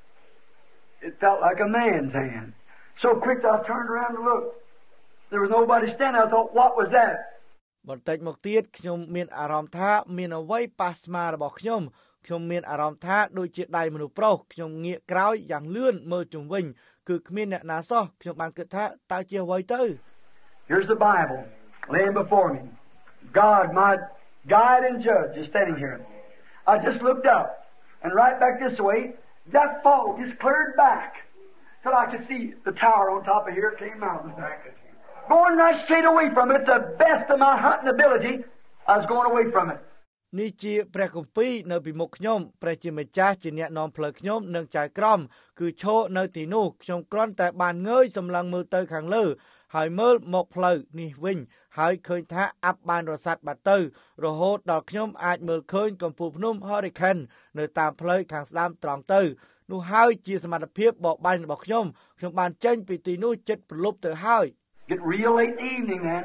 it felt like a man's hand So quick I turned around to look. There was nobody standing. I thought, what was that? បន្តិចមកទៀតខ្ញុំមានអារម្មណ៍ថាមានអ្វីប៉ះស្មារបស់ខ្ញុំមានអារម្មណ៍ថាដូចជាដៃមនុស្សប្រុសខ្ញុំងាកក្រោយយ៉ាងលឿនមើលជុំវិញគឺគ្មានអ្នកណាសោះខ្ញុំបានគិតថាតើជាអ្វីទៅ Here's the Bible laying before me. God, my guide and judge, is standing here. I just looked up and right back this way, that fog is cleared back.So I could see the tower on top of here, King Mountain. Going right straight away from it, the best of my hunting ability, I was going away from it. នេះជាព្រះគម្ពីរនៅពីមុខខ្ញុំព្រះជាម្ចាស់ជាអ្នកនាំផ្លូវខ្ញុំនឹងចៅក្រមគឺឈរនៅទីនោះខ្ញុំគ្រាន់តែបានងើយសម្លឹងមើលទៅខាងលើហើយមើលមកផ្លូវនេះវិញហើយឃើញថាអាប់បានរសាត់បាត់ទៅរហូតដល់ខ្ញុំអាចមើលឃើញកំពូលភ្នំ Hurricane នៅតាមផ្លូវខាងស្ដាំត្រង់ទៅនោះហើយជាសមត្ថភាពបបាញ់របស់ខ្ញុំបានចេញពីទីនោះចិត្តប្រលប់ទៅហើយ Get real late in the evening then.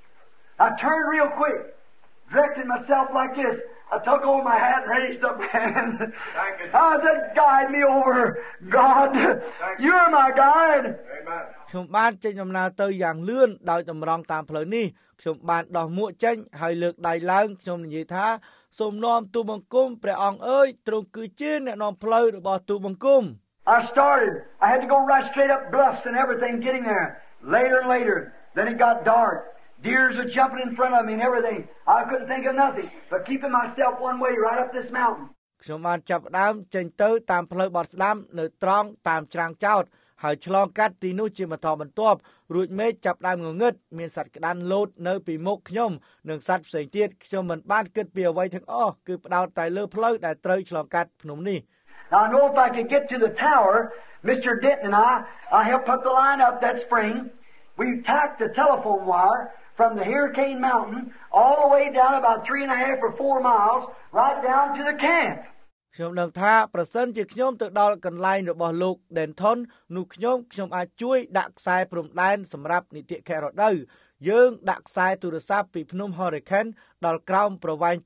I turned real quick, directed myself like this. I took over my hat and raised up hand. I said, guide me over, God. You're my guide. Amen. ខ្ញុំបានចេញដំណើរទៅយ៉ាងលឿនដោយតម្រង់តាមផ្លូវនេះខ្ញុំបានដោះមួកចេញហើយលើកដៃឡើងខ្ញុំនិយាយថាសូមនាំទូលបង្គំព្រះអង្គអើយទ្រង់គឺជាអ្នកនាំផ្លូវរបស់ទូលបង្គំ I started. I had to go right straight up bluffs and everything getting there. Later and later. Then it got dark. Deers are jumping in front of me and everything. I couldn't think of nothing but keeping myself one way right up this mountain. ខ្ញុំបានចាប់ផ្ដើមចេញទៅតាមផ្លូវបត់ស្ដាំនៅត្រង់តាមច្រាំងចោតហើយឆ្លងកាត់ទីនោះជាបន្តបន្ទាប់រួចមេឃចាប់ផ្ដើមងងឹតមានសត្វក្តាន់លោតនៅពីមុខខ្ញុំនិងសត្វផ្សេងទៀតខ្ញុំមិនបានគិតពីអ្វីទាំងអស់គឺផ្ដោតតែលើផ្លូវដែលត្រូវឆ្លងកាត់ភ្នំនេះ Now I know if I could get to the tower, Mr. Denton and I helped put the line up that spring. We tacked the telephone wire from the Hurricane Mountain all the way down about 3.5 or 4 miles, right down to the camp. ខ្ញុំដឹងថាប្រសិនជាខ្ញុំទៅដល់កន្លែងរបស់លោក Denton នោះខ្ញុំអាចជួយដាក់ខ្សែព្រំដែនសម្រាប់នីតិខៈរដូវយើងដាក់ខ្សែទូរស័ព្ទពីភ្នំ Hurricane ដល់ក្រោមប្រវែង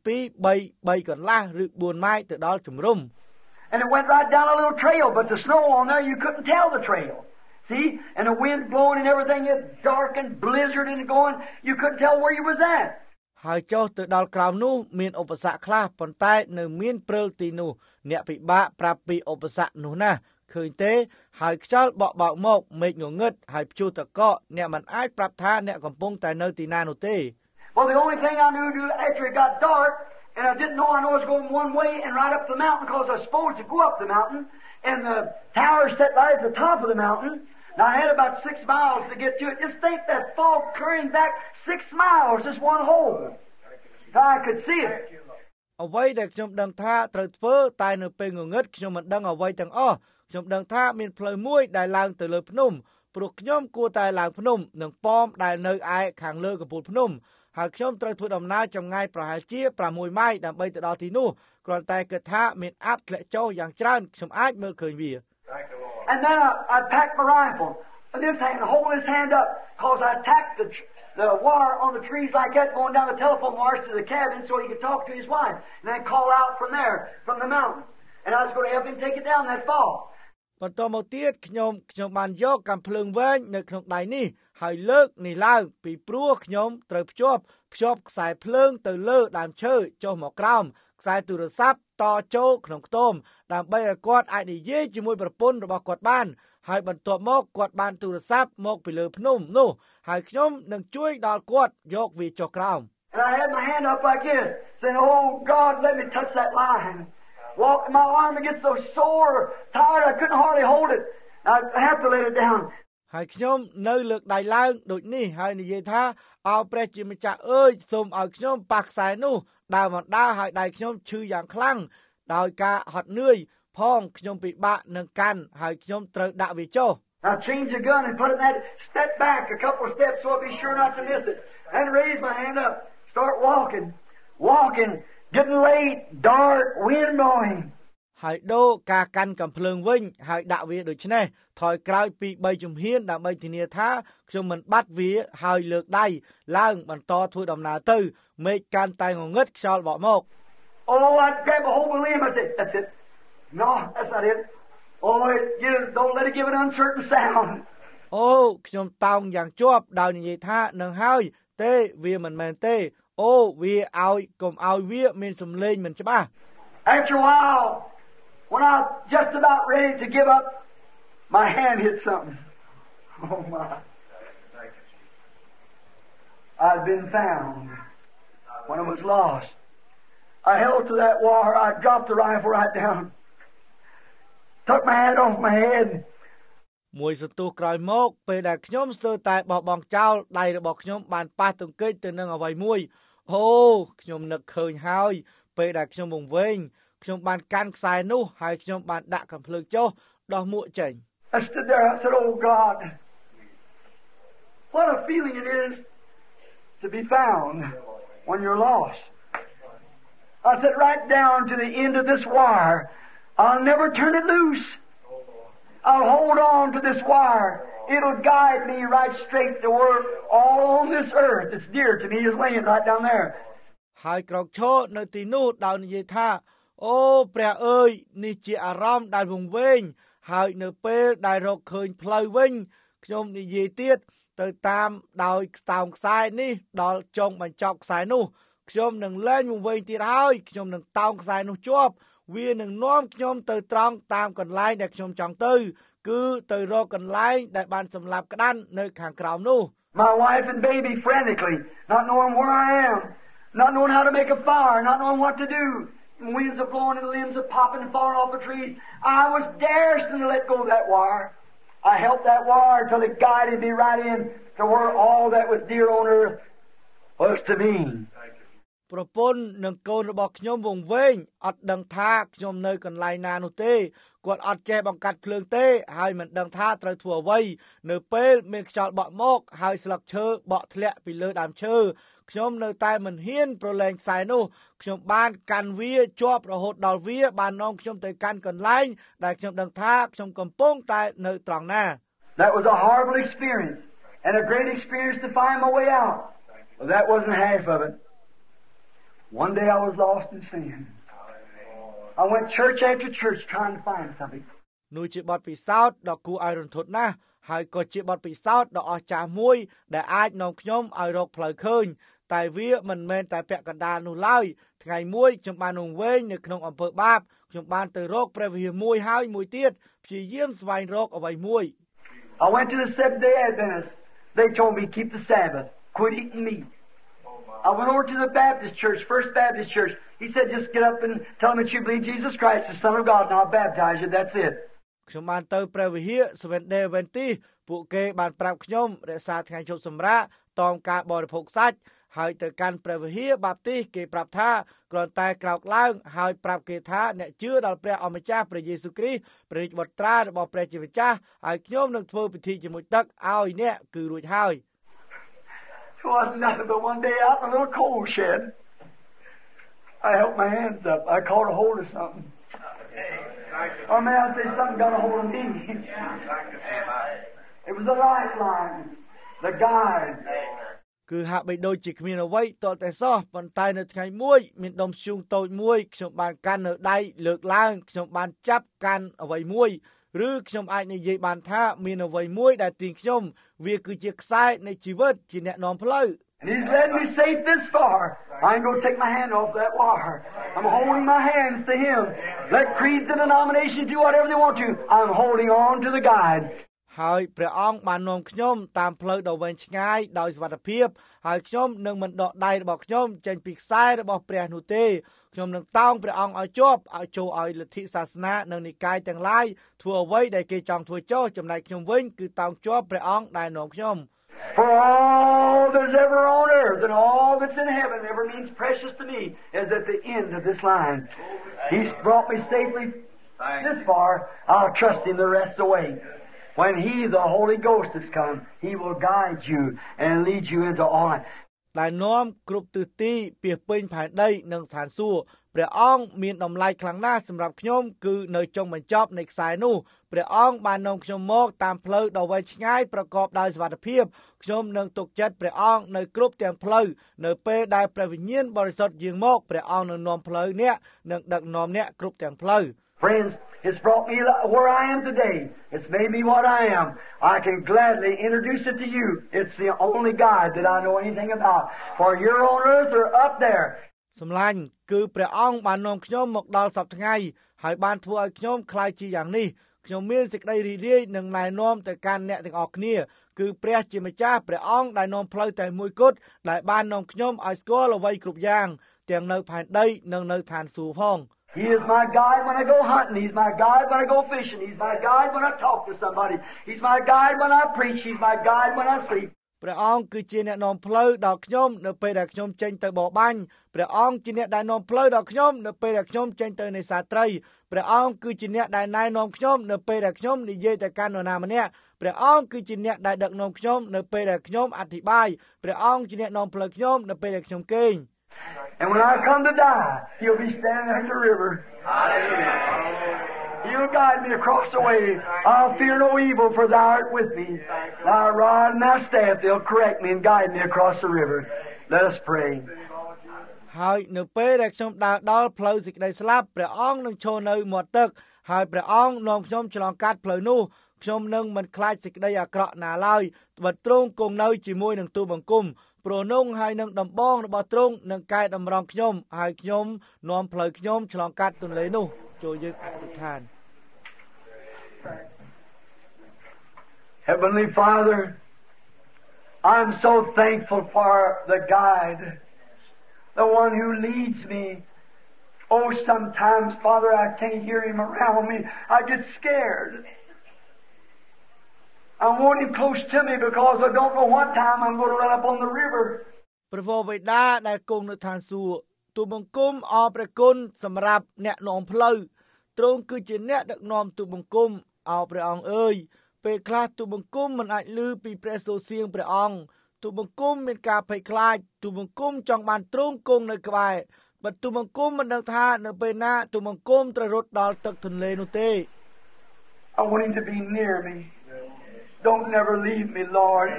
3កន្លះឬ4ម៉ាយទៅដល់ជំរុំ And it went right down a little trail, but the snow on there, you couldn't tell the trail. See? And the wind blowing and everything, it's dark and blizzard and going, you couldn't tell where you was at. ហើយចុះទៅដល់ក្រោមនោះមានឧបសគ្គខ្លះប៉ុន្តែនៅមានព្រិលទីនោះអ្នកពិបាកប្រាប់ពីឧបសគ្គនោះណាឃើញទេហើយខ្យល់បក់បោកមកមេឃងងឹតហើយព្យុះតកកអ្នកមិនអាចប្រាប់ថាអ្នកកំពុងតែនៅទីណានោះទេ Well, the only thing I knew to do after it got dark, and I didn't know I was going one way and right up the mountain because I was supposed to go up the mountain, and the tower set right at the top of the mountain. Now I had about 6 miles to get to it. Just think that fog clearing back 6 miles, just one hole. I could see it. អ្វីដែលខ្ញុំដឹងថាត្រូវធ្វើតែនៅពេលងងឹតខ្ញុំមិនដឹងអ្វីទាំងអស់ខ្ញុំដឹងថាមានផ្លូវមួយដែលឡើងទៅលើភ្នំព្រោះខ្ញុំគួរតែឡើងភ្នំនិងប៉មដែលនៅឯខាងលើកំពូលភ្នំហើយខ្ញុំត្រូវធ្វើដំណើរចម្ងាយប្រហែលជា6ម៉ាយដើម្បីទៅដល់ទីនោះគ្រាន់តែគិតថាមានអាប់ធ្លាក់ចុះយ៉ាងច្រើនខ្ញុំអាចមើលឃើញវា And then I packed my rifle. And this hand, hold this hand up, because I tacked the wire on the trees like that, going down the telephone wires to the cabin so he could talk to his wife. And then call out from there, from the mountain. And I was going to help him take it down that fall. បន្តមកទៀតខ្ញុំបានយកកាំភ្លើងវែងនៅក្នុងដៃនេះហើយលើកនេះឡើងពីព្រោះខ្ញុំត្រូវភ្ជាប់ខ្សែភ្លើងទៅលើដើមឈើចុះមកក្រោមខ្សែទូរស័ព្ទតចូលក្នុងខ្ទមដើម្បីឲ្យគាត់អាចនិយាយជាមួយប្រពន្ធរបស់គាត់បានហើយបន្ទាប់មកគាត់បានទូរស័ព្ទមកពីលើភ្នំនោះហើយខ្ញុំនឹងជួយដល់គាត់យកវាចុះក្រោម And I had my hand up like this, saying, "Oh God, let me touch that line." My arm gets so sore, tired, I couldn't hardly hold it. I have to let it down. ហើយខ្ញុំនៅលើកដៃឡើងដូចនេះហើយនិយាយថាអោព្រះជាម្ចាស់អើយសូមឲ្យខ្ញុំប៉ះខ្សែនោះដើរមកដើរហើយដៃខ្ញុំឈឺយ៉ាងខ្លាំងដោយការហត់នឿយផងខ្ញុំពិបាកនឹងកាន់ហើយខ្ញុំត្រូវដាក់វាចុះ I changed the gun and put it in that, step back a couple of steps so I'd be sure not to miss it. And raise my hand up, start walking, getting late, dark, wind blowing. ហើយដូរការកាន់កំភ្លើងវិញហើយដាក់វាដូចនេះថយក្រោយពី3ជំហានដើម្បីធានាថាខ្ញុំមិនបាត់វាហើយលើកដៃឡើងបន្តធ្វើដំណើរទៅមេឃកាន់តែងងឹតខ្យល់បក់មក Oh, I'd grab a hold of the limb. I said, "That's it. No, that's not it. Oh, don't let it give an uncertain sound." អូខ្ញុំតោងយ៉ាងជាប់ដោយនិយាយថានឹងហើយទេវាមិនមែនទេអូវាឲ្យកុំឲ្យវាមានសំឡេងមិនច្បាស់ After a while, when I was just about ready to give up, my hand hit something. Oh my. I'd been found when I was lost. I held to that wire. I dropped the rifle right down. Took my hat off my head. មួយសន្ទុះក្រោយមកពេលដែលខ្ញុំស្ទើរតែបោះបង់ចោលដៃរបស់ខ្ញុំបានប៉ះទង្គិចទៅនឹងអ្វីមួយអូខ្ញុំនឹកឃើញហើយពេលដែលខ្ញុំវង្វេងខ្ញុំបានកាន់ខ្សែនោះហើយខ្ញុំបានដាក់កាំភ្លើងចុះដោះមួកចេញ I stood there. I said, "Oh God, what a feeling it is to be found when you're lost." I said, "Right down to the end of this wire. I'll never turn it loose. I'll hold on to this wire. It'll guide me right straight to where all on this earth that's dear to me is laying right down there." ហើយក្រោកឈរនៅទីនោះដោយនិយាយថាអូព្រះអើយនេះជាអារម្មណ៍ដែលវង្វេងហើយនៅពេលដែលរកឃើញផ្លូវវិញខ្ញុំនិយាយទៀតទៅតាមដោយស្តោងខ្សែនេះដល់ចុងបញ្ចប់ខ្សែនោះខ្ញុំនឹងលែងវង្វេងទៀតហើយខ្ញុំនឹងតោងខ្សែនោះជាប់វានឹងនាំខ្ញុំទៅត្រង់តាមកន្លែងដែលខ្ញុំចង់ទៅគឺទៅរកកន្លែងដែលបានសម្លាប់ក្តាន់នៅខាងក្រោមនោះ My wife and baby frantically, not knowing where I am, not knowing how to make a fire, not knowing what to do. Winds are blowing and limbs are popping and falling off the trees. I was daring to let go of that wire. I held that wire till it guided me right in to where all that was dear on earth was to me. ប្រពន្ធនិងកូនរបស់ខ្ញុំវង្វេងអត់ដឹងថាខ្ញុំនៅកន្លែងណានោះទេគាត់អត់ចេះបង្កាត់ភ្លើងទេហើយមិនដឹងថាត្រូវធ្វើអ្វីនៅពេលមានខ្យល់បក់មកហើយស្លឹកឈើបក់ធ្លាក់ពីលើដើមឈើខ្ញុំនៅតែមិនហ៊ានប្រឡែងខ្សែនោះខ្ញុំបានកាន់វាជាប់រហូតដល់វាបាននាំខ្ញុំទៅកាន់កន្លែងដែលខ្ញុំដឹងថាខ្ញុំកំពុងតែនៅត្រង់ណា That was a horrible experience and a great experience to find my way out. Well, that wasn't half of it. One day I was lost in sin. I went church after church trying to find something. នោះជាបទពិសោធន៍ដ៏គួរឲ្យរន្ធត់ណាស់ហើយក៏ជាបទពិសោធន៍ដ៏អស្ចារ្យមួយដែលអាចនាំខ្ញុំឲ្យរកផ្លូវឃើញតែវាមិនមែនតែពាក់កណ្ដាលនោះឡើយថ្ងៃមួយខ្ញុំបានវង្វេងនៅក្នុងអំពើបាបខ្ញុំបានទៅរកព្រះវិហារមួយហើយមួយទៀតព្យាយាមស្វែងរកអ្វីមួយ I went to the Seventh-day Adventists. They told me keep the Sabbath, quit eating meat. I went over to the Baptist church, First Baptist church. He said just get up and tell them that you believe Jesus Christ, the Son of God, and I'll baptize you. That's it. ខ្ញុំបានទៅព្រះវិហារ Seventh-day Adventist ពួកគេបានប្រាប់ខ្ញុំរក្សាថ្ងៃជប់សម្រាកតមការបរិភោគសាច់ហើយទៅកាន់ព្រះវិហារបាបទីសគេប្រាប់ថាគ្រាន់តែក្រោកឡើងហើយប្រាប់គេថាអ្នកជឿដល់ព្រះអម្ចាស់ព្រះយេស៊ូវគ្រីស្ទព្រះរាជបុត្រារបស់ព្រះជាម្ចាស់ហើយខ្ញុំនឹងធ្វើពិធីជាមួយទឹកឲ្យអ្នកគឺរួចហើយ It wasn't nothing but one day out in a little coal shed. I held my hands up. I caught a hold of something. Or may I say something got a hold of me. It was a lifeline, the guide. គឺហាក់បីដូចជាគ្មានអ្វីតតែសោះប៉ុន្តែនៅថ្ងៃមួយមានដុំធ្យូងតូចមួយខ្ញុំបានកាន់នៅដៃលើកឡើងខ្ញុំបានចាប់កាន់អ្វីមួយឬខ្ញុំអាចនិយាយបានថាមានអ្វីមួយដែលទាញខ្ញុំវាគឺជាខ្សែនៃជីវិតជាអ្នកនាំផ្លូវ And he's led me safe this far. I ain't going to take my hand off that wire. I'm holding my hands to him. Let creeds and denominations do whatever they want to. I'm holding on to the guide. ហើយព្រះអង្គបាននាំខ្ញុំតាមផ្លូវដ៏វែងឆ្ងាយដោយសុវត្ថិភាពហើយខ្ញុំនឹងមិនដកដៃរបស់ខ្ញុំចេញពីខ្សែរបស់ព្រះនោះទេខ្ញុំនឹងតោងព្រះអង្គឲ្យជាប់ឲ្យចូលឲ្យលទ្ធិសាសនានិងនិកាយទាំងឡាយធ្វើអ្វីដែលគេចង់ធ្វើចោលចំណែកខ្ញុំវិញគឺតោងជាប់ព្រះអង្គដែលនាំខ្ញុំ For all that's ever on earth and all that's in heaven ever means precious to me is at the end of this line. He's brought me safely this far. I'll trust him the rest of the way. When he, the Holy Ghost, has come, he will guide you and lead you into all. ដែលនាំគ្រប់ទិសទីពាសពេញផែនដីនិងស្ថានសួគ៌ព្រះអង្គមានតម្លៃខ្លាំងណាស់សម្រាប់ខ្ញុំគឺនៅចុងបញ្ចប់នៃខ្សែនោះព្រះអង្គបាននាំខ្ញុំមកតាមផ្លូវដ៏វែងឆ្ងាយប្រកបដោយសុវត្ថិភាពខ្ញុំនឹងទុកចិត្តព្រះអង្គនៅគ្រប់ទាំងផ្លូវនៅពេលដែលព្រះវិញ្ញាណបរិសុទ្ធយាងមកព្រះអង្គនឹងនាំផ្លូវអ្នកនិងដឹកនាំអ្នកគ្រប់ទាំងផ្លូវ Friends, it's brought me where I am today. It's made me what I am. I can gladly introduce it to you. It's the only guide that I know anything about. For you're on earth or up there. សម្លាញ់គឺព្រះអង្គបាននាំខ្ញុំមកដល់សប្តាហ៍ថ្ងៃហើយបានធ្វើឲ្យខ្ញុំក្លាយជាយ៉ាងនេះខ្ញុំមានសេចក្តីរីករាយនឹងណែនាំទៅកាន់អ្នកទាំងអស់គ្នាគឺព្រះជាម្ចាស់ព្រះអង្គដែលនាំផ្លូវតែមួយគត់ដែលបាននាំខ្ញុំឲ្យស្គាល់អ្វីគ្រប់យ៉ាងទាំងនៅផែនដីនិងនៅឋានសួគ៌ផង He is my guide when I go hunting. He's my guide when I go fishing. He's my guide when I talk to somebody. He's my guide when I preach. He's my guide when I sleep. ព្រះអង្គគឺជាអ្នកនាំផ្លូវដល់ខ្ញុំនៅពេលដែលខ្ញុំចេញទៅបរបាញ់ព្រះអង្គជាអ្នកដែលនាំផ្លូវដល់ខ្ញុំនៅពេលដែលខ្ញុំចេញទៅនេសាទត្រីព្រះអង្គគឺជាអ្នកដែលណែនាំខ្ញុំនៅពេលដែលខ្ញុំនិយាយទៅកាន់នរណាម្នាក់ព្រះអង្គគឺជាអ្នកដែលដឹកនាំខ្ញុំនៅពេលដែលខ្ញុំអធិប្បាយព្រះអង្គជាអ្នកនាំផ្លូវខ្ញុំនៅពេលដែលខ្ញុំគេង And when I come to die, he'll be standing at the river. Hallelujah. He'll guide me across the way. I'll fear no evil, for thou art with me. Thy rod and thy staff, they'll correct me and guide me across the river. Let us pray. ហើយនៅពេលដែលខ្ញុំដើរដល់ផ្លូវសេចក្តីស្លាប់ព្រះអង្គនឹងឈរនៅមាត់ទឹកហើយព្រះអង្គនាំខ្ញុំឆ្លងកាត់ផ្លូវនោះខ្ញុំនឹងមិនខ្លាចសេចក្តីអាក្រក់ណាឡើយបើទ្រង់គង់នៅជាមួយនឹងទូបង្គំព្រោះនោះហើយនឹងដំបងរបស់ទ្រង់នឹងកែតម្រង់ខ្ញុំហើយខ្ញុំនាំផ្លូវខ្ញុំឆ្លងកាត់ទន្លេនោះចូលយើងអធិដ្ឋាន Heavenly Father, I'm so thankful for the guide, the one who leads me. Oh, sometimes, Father, I can't hear him around me. I get scared. I want him close to me because I don't know what time I'm going to run up on the river. ព្រះវរបិតាដែលគង់នៅឋានសួគ៌ទូលបង្គំអរព្រះគុណសម្រាប់អ្នកនាំផ្លូវទ្រង់គឺជាអ្នកដឹកនាំទូលបង្គំអរព្រះអង្គអើយពេលខ្លះទូលបង្គំមិនអាចឮពីព្រះសូរសៀងព្រះអង្គទូលបង្គំមានការភ័យខ្លាចទូលបង្គំចង់បានទ្រង់គង់នៅក្បែរបើទូលបង្គំមិនដឹងថានៅពេលណាទូលបង្គំត្រូវរត់ដល់ទឹកទន្លេនោះទេ I want him to be near me. Don't never leave me, Lord.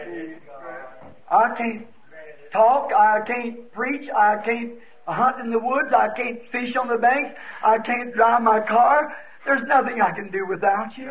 I can't talk, I can't preach, I can't hunt in the woods, I can't fish on the banks, I can't drive my car. There's nothing I can do without you.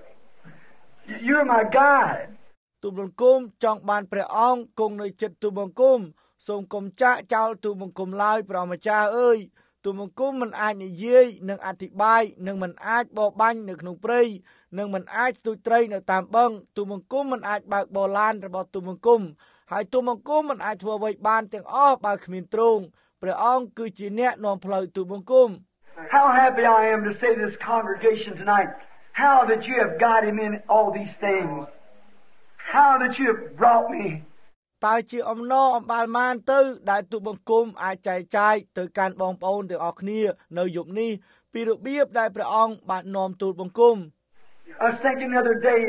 You're my guide. ទូលបង្គំចង់បានព្រះអង្គគង់នៅចិត្តទូលបង្គំសូមកុំចាក់ចោលទូលបង្គំឡើយព្រះម្ចាស់អើយទូលបង្គំមិនអាចនិយាយនិងអធិប្បាយនិងមិនអាចបរបាញ់នៅក្នុងព្រៃនិងមិនអាចស្ទូចត្រីនៅតាមបឹងទូលបង្គំមិនអាចបើកបរឡានរបស់ទូលបង្គំហើយទូលបង្គំមិនអាចធ្វើអ្វីបានទាំងអស់បើគ្មានទ្រង់ព្រះអង្គគឺជាអ្នកនាំផ្លូវទូលបង្គំ How happy I am to say to this congregation tonight, how that you have guided him in all these things. How that you have brought me. តើជាអំណរអំបាលម៉ានទៅដែលទូលបង្គំអាចចែកចាយទៅកាន់បងប្អូនទាំងអស់គ្នានៅយប់នេះពីរបៀបដែលព្រះអង្គបាននាំទូលបង្គំ I was thinking the other day,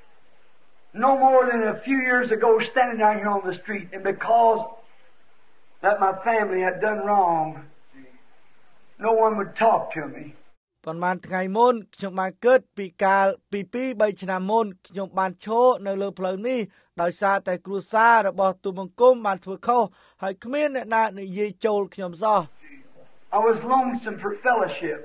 no more than a few years ago, standing down here on the street, and because that my family had done wrong, no one would talk to me. ប៉ុន្មានថ្ងៃមុនខ្ញុំបានគិតពីកាលពី 2-3 ឆ្នាំមុនខ្ញុំបានឈរនៅលើផ្លូវនេះដោយសារតែគ្រួសាររបស់ទូលបង្គំបានធ្វើខុសហើយគ្មានអ្នកណានិយាយចូលខ្ញុំសោះ I was lonesome for fellowship.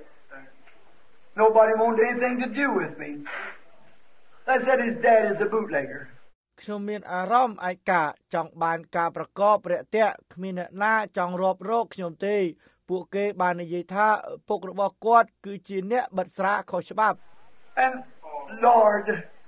Nobody wanted anything to do with me. They said his dad is a bootlegger. ខ្ញុំមានអារម្មណ៍ឯកាចង់បានការប្រកបរាក់ទាក់គ្មានអ្នកណាចង់រាប់រកខ្ញុំទេពួកគេបាននិយាយថាពុករបស់គាត់គឺជាអ្នកបិទស្រាខុសច្បាប់ And Lord,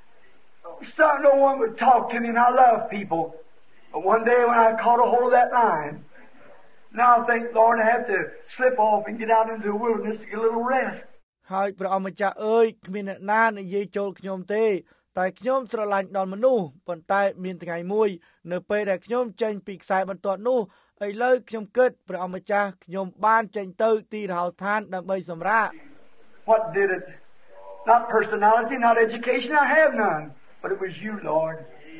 no one would talk to me and I love people. But one day when I caught a hold of that line, now I think, Lord, I have to slip off and get out into the wilderness to get a little rest. ហើយព្រះអម្ចាស់អើយគ្មានអ្នកណានិយាយចូលខ្ញុំទេតែខ្ញុំស្រឡាញ់ដល់មនុស្សប៉ុន្តែមានថ្ងៃមួយនៅពេលដែលខ្ញុំចេញពីខ្សែបន្ទាត់នោះឥឡូវខ្ញុំគិតព្រះអម្ចាស់ខ្ញុំបានចេញទៅទីរហោឋានដើម្បីសម្រាក What did it? Not personality, not education, I have none, but it was you, Lord.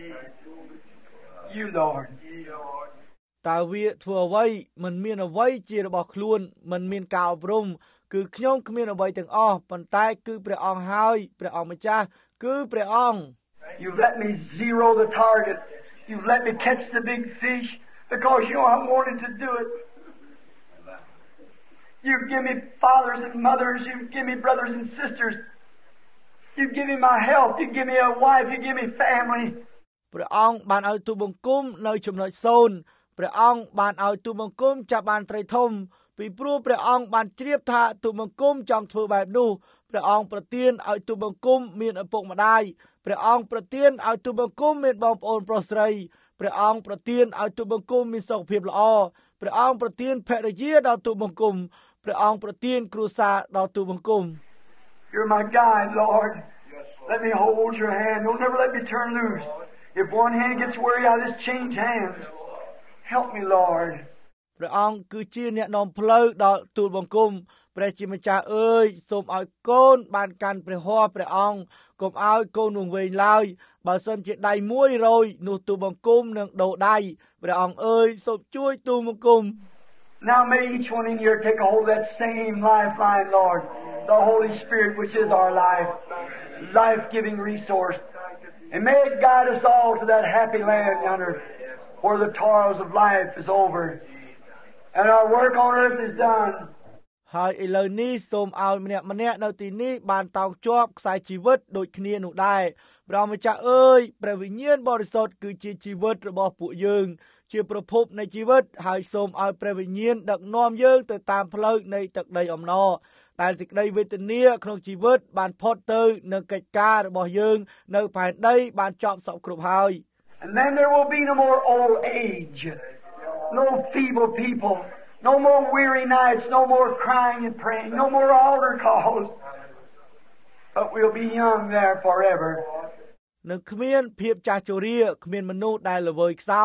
You, Lord. តើវាធ្វើអ្វីមិនមានអ្វីជារបស់ខ្លួនមិនមានការអប់រំគឺខ្ញុំគ្មានអ្វីទាំងអស់ប៉ុន្តែគឺព្រះអង្គហើយព្រះអម្ចាស់គឺព្រះអង្គ You let me zero the target. You let me catch the big fish because you know I wanted to do it. You give me fathers and mothers, you give me brothers and sisters. You give me my health, you give me a wife, you give me family. ព្រះអង្គបានឲ្យទូលបង្គំនៅចំណុច0ព្រះអង្គបានឲ្យទូលបង្គំចាប់បានត្រីធំពីព្រោះព្រះអង្គបានជ្រាបថាទូលបង្គំចង់ធ្វើបែបនោះព្រះអង្គប្រទានឲ្យទូលបង្គំមានឪពុកម្ដាយព្រះអង្គប្រទានឲ្យទូលបង្គំមានបងប្អូនប្រុសស្រីព្រះអង្គប្រទានឲ្យទូលបង្គំមានសុខភាពល្អព្រះអង្គប្រទានភរិយាដល់ទូលបង្គំព្រះអង្គប្រទានគ្រួសារដល់ទូលបង្គំ You're my guide, Lord. Let me hold your hand. Don't never let me turn loose. If one hand gets weary, I'll just change hands. Help me, Lord. ព្រះអង្គគឺជាអ្នកនាំផ្លូវដល់ទូលបង្គំព្រះជាម្ចាស់អើយសូមឲ្យកូនបានកាន់ព្រះហស្ថព្រះអង្គកុំឲ្យកូនវង្វេងឡើយបើសិនជាដៃមួយរយនោះទូលបង្គំនឹងដូរដៃព្រះអង្គអើយសូមជួយទូលបង្គំ Now may each one in here take a hold of that same lifeline, Lord, the Holy Spirit which is our life, life-giving resource. And may it guide us all to that happy land yonder where the toils of life is over and our work on earth is done. ហើយឥឡូវនេះសូមឲ្យម្នាក់នៅទីនេះបានតោងជាប់ខ្សែជីវិតដូចគ្នានោះដែរព្រះម្ចាស់អើយព្រះវិញ្ញាណបរិសុទ្ធគឺជាជីវិតរបស់ពួកយើងជាប្រភពនៃជីវិតហើយសូមឲ្យព្រះវិញ្ញាណដឹកនាំយើងទៅតាមផ្លូវនៃទឹកដីអំណរដែលសេចក្តីវេទនាក្នុងជីវិតបានផុតទៅនឹងកិច្ចការរបស់យើងនៅផែនដីបានចប់សពគ្រប់ហើយ And then there will be no more old age, no feeble people, no more weary nights, no more crying and praying, no more altar calls, but we'll be young there forever. នឹងគ្មានភាពចាស់ជរាគ្មានមនុស្សដែលល្វើយខ្សោយ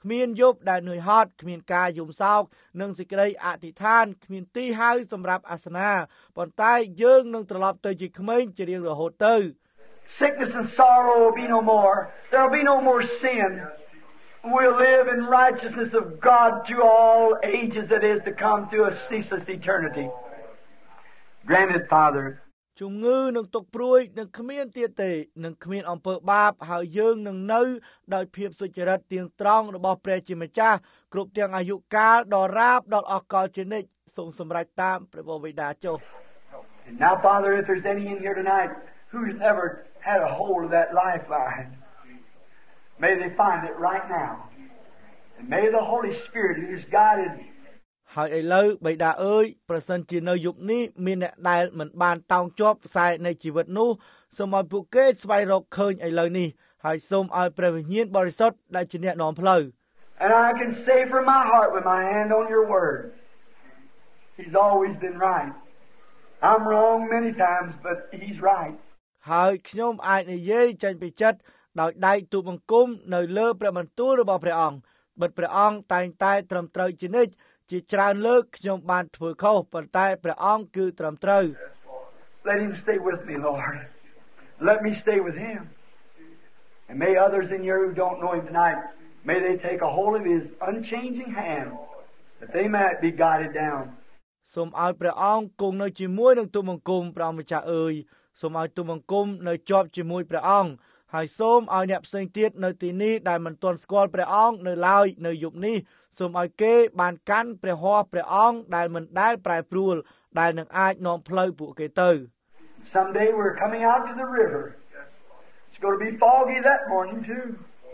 គ្មានយប់ដែលនឿយហត់គ្មានការយំសោកនិងសេចក្តីអធិដ្ឋានគ្មានទីហៅសម្រាប់អាសនាប៉ុន្តែយើងនឹងត្រឡប់ទៅជាក្មេងជារៀងរហូតទៅ Sickness and sorrow will be no more. There will be no more sin. We'll live in righteousness of God to all ages that is to come to a ceaseless eternity. Granted, Father. ជំងឺនឹងទុក្ខព្រួយនឹងគ្មានទៀតទេនឹងគ្មានអំពើបាបហើយយើងនឹងនៅដោយភាពសុចរិតទៀងត្រង់របស់ព្រះជាម្ចាស់គ្រប់ទាំងអាយុកាលដ៏រាបដល់អកលជានិច្ចសូមសម្រេចតាមព្រះបិតាចុះ Now, Father, if there's any in here tonight who's never had a hold of that lifeline, may they find it right now. And may the Holy Spirit who is guided ហើយឥឡូវបិតាអើយប្រសិនជានៅយប់នេះមានអ្នកដែលមិនបានតោងជាប់ខ្សែនៃជីវិតនោះសូមឲ្យពួកគេស្វែងរកឃើញឥឡូវនេះហើយសូមឲ្យព្រះវិញ្ញាណបរិសុទ្ធដែលជាអ្នកនាំផ្លូវ And I can say from my heart with my hand on your word, He's always been right. I'm wrong many times, but He's right. ហើយខ្ញុំអាចនិយាយចេញពីចិត្តដោយដៃទូលបង្គំនៅលើព្រះបន្ទូលរបស់ព្រះអង្គបិទព្រះអង្គតែងតែត្រឹមត្រូវជានិច្ចជាច្រើនលើកខ្ញុំបានធ្វើខុសប៉ុន្តែព្រះអង្គគឺត្រឹមត្រូវ Let Him stay with me, Lord. Let me stay with Him. And may others in here who don't know Him tonight, may they take a hold of His unchanging hand, that they might be guided down. សូមឲ្យព្រះអង្គគង់នៅជាមួយនឹងទូលបង្គំព្រះម្ចាស់អើយសូមឲ្យទូលបង្គំនៅជាប់ជាមួយព្រះអង្គហើយសូមឲ្យអ្នកផ្សេងទៀតនៅទីនេះដែលមិនទាន់ស្គាល់ព្រះអង្គនៅឡើយនៅយប់នេះសូមឲ្យគេបានកាន់ព្រះហស្ថព្រះអង្គដែលមិនដែលប្រែប្រួលដែលនឹងអាចនាំផ្លូវពួកគេទៅ Someday we're coming out to the river. It's going to be foggy that morning too.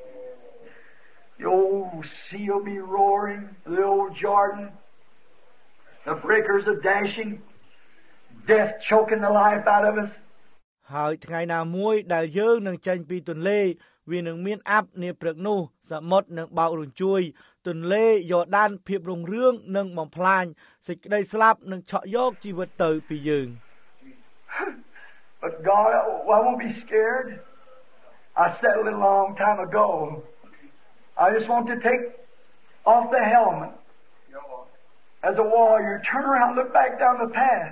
The old sea will be roaring, the old Jordan. The breakers are dashing, death choking the life out of us. ហើយថ្ងៃណាមួយដែលយើងនឹងចេញពីទន្លេវានឹងមានអាប់នាព្រឹកនោះសមុទ្រនឹងបោករញ្ជួយទន្លេយ៉ូដានភាពរុងរឿងនឹងបំផ្លាញសេចក្តីស្លាប់នឹងឆក់យកជីវិតទៅពីយើង But God, I won't be scared. I settled it a long time ago. I just want to take off the helmet. As a warrior, turn around, look back down the path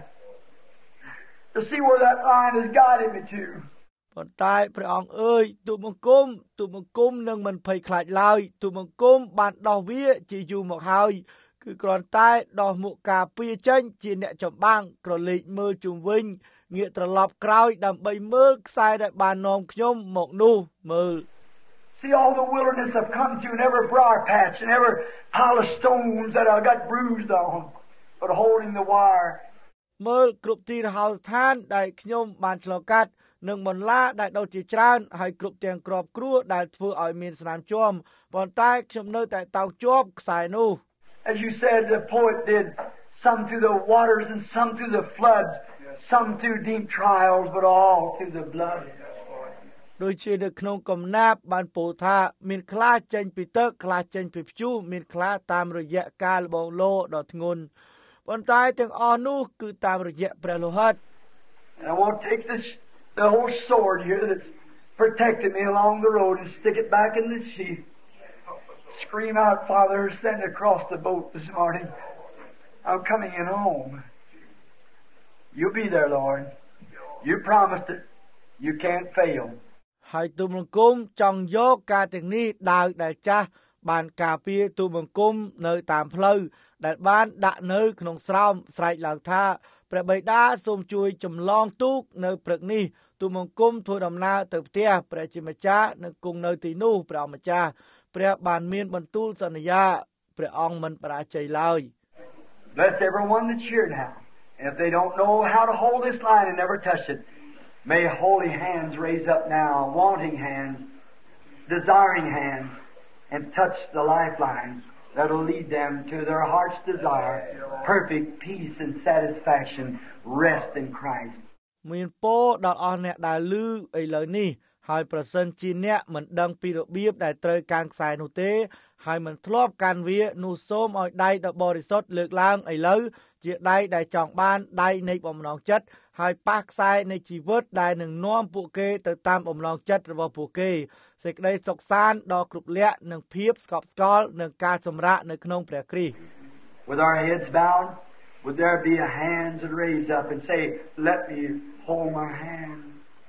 to see where that line has guided me to. ប៉ុន្តែព្រះអង្គអើយទូលបង្គំនឹងមិនភ័យខ្លាចឡើយទូលបង្គំបានដោះវាជាយូរមកហើយគឺគ្រាន់តែដោះមុខការពារចេញជាអ្នកចម្បាំងក្រឡេកមើលជុំវិញងាកត្រឡប់ក្រោយដើម្បីមើលខ្សែដែលបាននាំខ្ញុំមកនោះមើល See all the wilderness I've come to, and every briar patch, and every pile of stones that I got bruised on, but holding the wire. មើលគ្រប់ទីរហោស្ថានដែលខ្ញុំបានឆ្លងកាត់និងបន្លាដែលដុតជាច្រើនហើយគ្រប់ទាំងក្របគ្រួដែលធ្វើឲ្យមានស្នាមជាំប៉ុន្តែខ្ញុំនៅតែតោងជាប់ខ្សែនោះ As you said, the poet did, some through the waters and some through the floods, some through deep trials, but all through the blood. ដូចជានៅក្នុងកំណាព្យបានពោលថាមានខ្លះចេញពីទឹកខ្លះចេញពីព្យុះមានខ្លះតាមរយៈការលបងលោដ៏ធ្ងន់ប៉ុន្តែទាំងអស់នោះគឺតាមរយៈព្រះលោហិត I want to take the whole sword here that's protected me along the road and stick it back in the sheath. Scream out, Father, send across the boat this morning. I'm coming in home. You'll be there, Lord. You promised it. You can't fail. ហើយទូលបង្គំចង់យកការទាំងនេះដាវដែលចាស់បានការពារទូលបង្គំនៅតាមផ្លូវដែលបានដាក់នៅក្នុងស្រោមស្រែកឡើងថាព្រះបិតាសូមជួយចម្លងទូកនៅព្រឹកនេះទូលបង្គំធ្វើដំណើរទៅផ្ទះព្រះជាម្ចាស់នឹងគង់នៅទីនោះព្រះម្ចាស់ព្រះបានមានបន្ទូលសន្យាព្រះអង្គមិនបរាជ័យឡើយ Bless everyone that's here now. And if they don't know how to hold this line and never touch it, may holy hands raise up now, wanting hands, desiring hands, and touch the lifelines that will lead them to their heart's desire, perfect peace and satisfaction, rest in Christ. មានពរដល់អស់អ្នកដែលឮឥឡូវនេះហើយប្រសិនជាអ្នកមិនដឹងពីរបៀបដែលត្រូវកាន់ខ្សែនោះទេហើយមិនធ្លាប់កាន់វានោះសូមឲ្យដៃដ៏បរិសុទ្ធលើកឡើងឥឡូវជាដៃដែលចង់បានដៃនៃបំណងចិត្តហើយប៉ះខ្សែនៃជីវិតដែលនឹងនាំពួកគេទៅតាមបំណងចិត្តរបស់ពួកគេសេចក្តីសុខសាន្តដ៏គ្រប់លក្ខនិងភាពស្កប់ស្កល់និងការសម្រាកនៅក្នុងព្រះគ្រីស្ទ With our heads bowed, would there be a hands and raise up and say, let me hold my hand.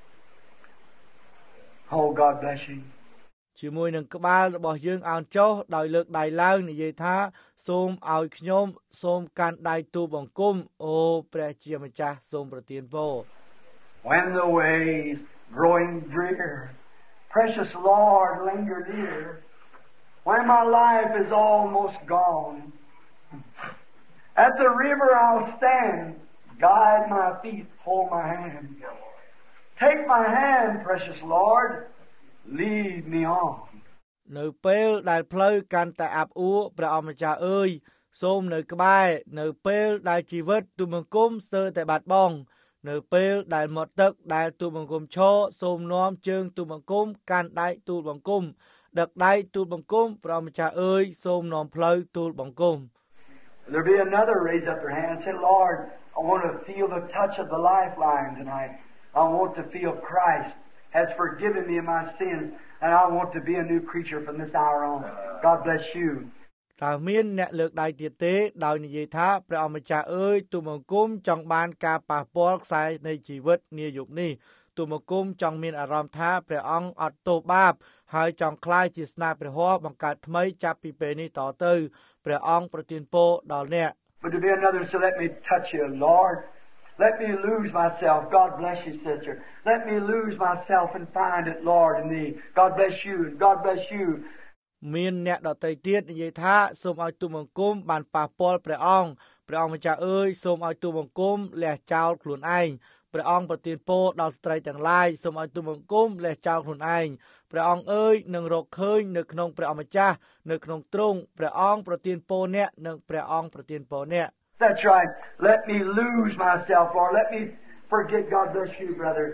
Oh, God bless you. ជាមួយនឹងក្បាលរបស់យើងអោនចុះដោយលើកដៃឡើងនិយាយថាសូមឲ្យខ្ញុំសូមកាន់ដៃទូលបង្គំអូព្រះជាម្ចាស់សូមប្រទានពរ When the way is growing drear, precious Lord, linger near. When my life is almost gone, at the river I'll stand, guide my feet, hold my hand. Take my hand, precious Lord, lead me on. នៅពេលដែលផ្លូវកាន់តែអាប់អួរព្រះអម្ចាស់អើយសូមនៅក្បែរនៅពេលដែលជីវិតទូលបង្គំស្ទើរតែបាត់បង់នៅពេលដែលមាត់ទឹកដែលទូលបង្គំឈរសូមនាំជើងទូលបង្គំកាន់ដៃទូលបង្គំដឹកដៃទូលបង្គំព្រះអម្ចាស់អើយសូមនាំផ្លូវទូលបង្គំ There'll be another raise up their hand and say, Lord, I want to feel the touch of the lifeline tonight. I want to feel Christ has forgiven me of my sins, and I want to be a new creature from this hour on. God bless you. តើមានអ្នកលើកដៃទៀតទេដោយនិយាយថាព្រះអម្ចាស់អើយទូលបង្គំចង់បានការប៉ះពាល់ខ្សែនៃជីវិតនាយប់នេះទូលបង្គំចង់មានអារម្មណ៍ថាព្រះអង្គអត់ទោសបាបហើយចង់ក្លាយជាស្នាព្រះហស្ថបង្កើតថ្មីចាប់ពីពេលនេះតទៅព្រះអង្គប្រទានពរដល់អ្នក But to be another, so let me touch you, Lord. Let me lose myself. God bless you, sister. Let me lose myself and find it, Lord, in thee. God bless you. God bless you. មានអ្នកដទៃទៀតនិយាយថាសូមឲ្យទូលបង្គំបានប៉ះពាល់ព្រះអង្គម្ចាស់អើយសូមឲ្យទូលបង្គំលះចោលខ្លួនឯងព្រះអង្គប្រទានពរដល់ស្ត្រីទាំងឡាយសូមឲ្យទូលបង្គំលះចោលខ្លួនឯងព្រះអង្គអើយនឹងរកឃើញនៅក្នុងព្រះអម្ចាស់នៅក្នុងទ្រង់ព្រះអង្គប្រទានពរអ្នកនិងព្រះអង្គប្រទានពរអ្នក That's right. Let me lose myself, Lord. Let me forget. God bless you, brother.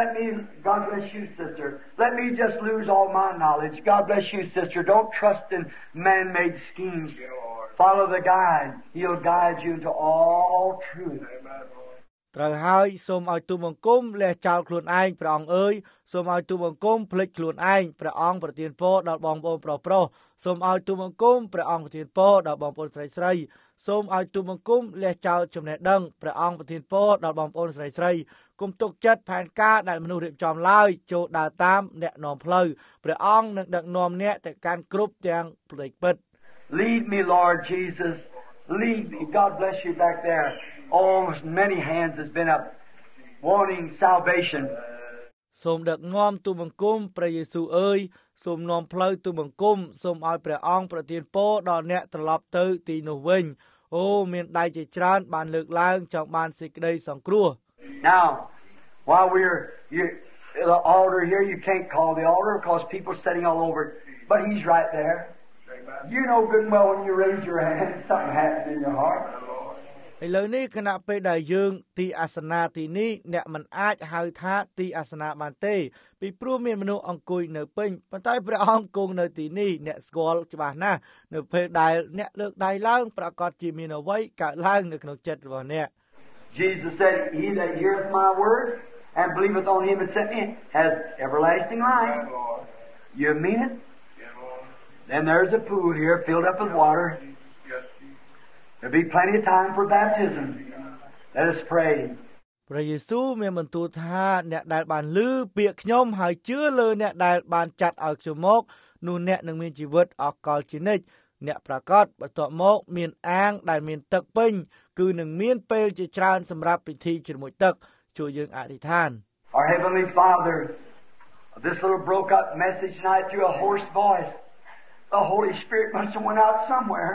God bless you, sister. Let me just lose all my knowledge. God bless you, sister. Don't trust in man-made schemes. Follow the guide. He'll guide you into all truth. ត្រូវហើយសូមឲ្យទូលបង្គំលះចោលខ្លួនឯងព្រះអង្គអើយសូមឲ្យទូលបង្គំភ្លេចខ្លួនឯងព្រះអង្គប្រទានពរដល់បងប្អូនប្រុសសូមឲ្យទូលបង្គំព្រះអង្គប្រទានពរដល់បងប្អូនស្រីសូមឲ្យទូលបង្គំលះចោលចំណេះដឹងព្រះអង្គប្រទានពរដល់បងប្អូនស្រីគុំទុកចិត្តផែនការដែលមនុស្សរៀបចំឡើយចូលដើរតាមអ្នកនាំផ្លូវព្រះអង្គនឹងដឹកនាំអ្នកទៅកាន់គ្រប់ទាំងផ្លូវពិត Lead me, Lord Jesus. Lead me. God bless you back there. Oh, many hands has been up wanting salvation. សូមដឹកនាំទូលបង្គំព្រះយេស៊ូវអើយសូមនាំផ្លូវទូលបង្គំសូមឲ្យព្រះអង្គប្រទានពរដល់អ្នកត្រឡប់ទៅទីនោះវិញអូមានដៃជាច្រើនបានលើកឡើងចង់បានសេចក្តីសង្គ្រោះ Now, while the altar here, you can't call the altar because people are sitting all over it, but he's right there. You know good and well when you raise your hand, something happens in your heart. ឥឡូវនេះគណៈពេលដែលយើងទីអាសនាទីនេះអ្នកមិនអាចហៅថាទីអាសនាបានទេពីព្រោះមានមនុស្សអង្គុយនៅពេញប៉ុន្តែព្រះអង្គគង់នៅទីនេះអ្នកស្គាល់ច្បាស់ណាស់នៅពេលដែលអ្នកលើកដៃឡើងប្រកាសជាមានអ្វីកើតឡើងនៅក្នុងចិត្តរបស់អ្នក Jesus said, He that heareth my words and believeth on him that sent me has everlasting life. You mean it? Then there's a pool here filled up with water. There'll be plenty of time for baptism. Let us pray. ព្រះយេស៊ូវមានបន្ទូលថាអ្នកដែលបានឮពាក្យខ្ញុំហើយជឿលើអ្នកដែលបានចាត់ឲ្យខ្ញុំមកនោះអ្នកនឹងមានជីវិតអកលជានិច្ចអ្នកប្រកាសបន្ទាប់មកមានអាងដែលមានទឹកពេញគឺនឹងមានពេលជាច្រើនសម្រាប់ពិធីជ្រមុជទឹកជួយយើងអធិដ្ឋាន Our Heavenly Father, this little broke up message tonight through a hoarse voice. The Holy Spirit must have went out somewhere.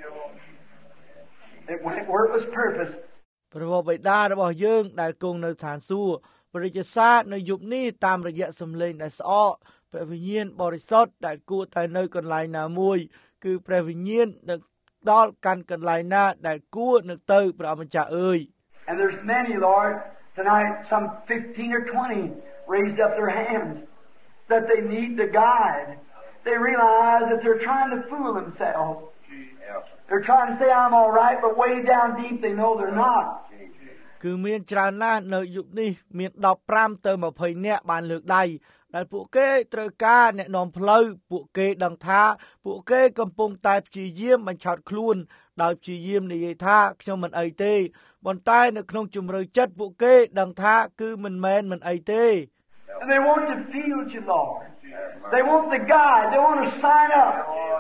It went where it was purposed. ព្រះបិតារបស់យើងដែលគង់នៅឋានសួគ៌ព្រះរាជសារនៅយប់នេះតាមរយៈសំឡេងដែលស្អកព្រះវិញ្ញាណបរិសុទ្ធដែលគួរតែនៅកន្លែងណាមួយគឺព្រះវិញ្ញាណនឹងដល់កាន់កន្លែងណាដែលគួរនឹងទៅព្រះម្ចាស់អើយ And there's many, Lord, tonight some 15 or 20 raised up their hands. that they need the guide. They realize that they're trying to fool themselves. They're trying to say I'm all right, but way down deep they know they're not. គឺមានច្រើនណាស់នៅយុគនេះមាន15ទៅ20នាក់បានលើកដៃដែលពួកគេត្រូវការអ្នកនាំផ្លូវពួកគេដឹងថាពួកគេកំពុងតែព្យាយាមបញ្ឆោតខ្លួនដោយព្យាយាមនិយាយថាខ្ញុំមិនអីទេប៉ុន្តែនៅក្នុងជំរឿចិត្តពួកគេដឹងថាគឺមិនមែនមិនអីទេ And they want to feel you, Lord. They want the guide. They want to sign up.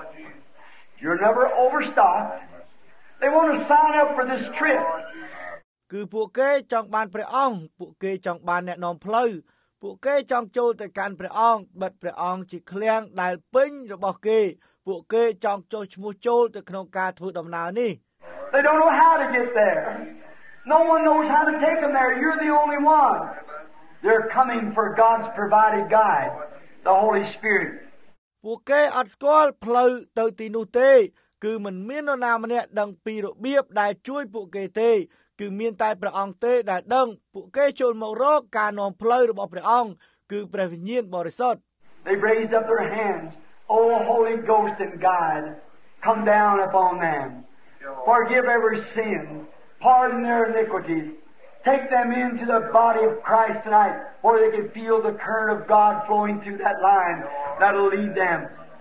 You're never overstocked. They want to sign up for this trip. គឺពួកគេចង់បានព្រះអង្គពួកគេចង់បានអ្នកនាំផ្លូវពួកគេចង់ចូលទៅកាន់ព្រះអង្គបិទព្រះអង្គជាឃ្លាំងដែលពេញរបស់គេពួកគេចង់ចុះឈ្មោះចូលទៅក្នុងការធ្វើដំណើរនេះ They don't know how to get there. No one knows how to take them there. You're the only one. They're coming for God's provided guide, the Holy Spirit. ពួកគេអត់ស្គាល់ផ្លូវទៅទីនោះទេគឺមិនមាននរណាម្នាក់ដឹងពីរបៀបដែលជួយពួកគេទេគឺមានតែព្រះអង្គទេដែលដឹងពួកគេចូលមករកការនាំផ្លូវរបស់ព្រះអង្គគឺព្រះវិញ្ញាណបរិសុទ្ធ They've raised up their hands. Oh, Holy Ghost and guide, come down upon them. Forgive every sin. Pardon their iniquities. Take them into the body of Christ tonight where they can feel the current of God flowing through that line that'll lead them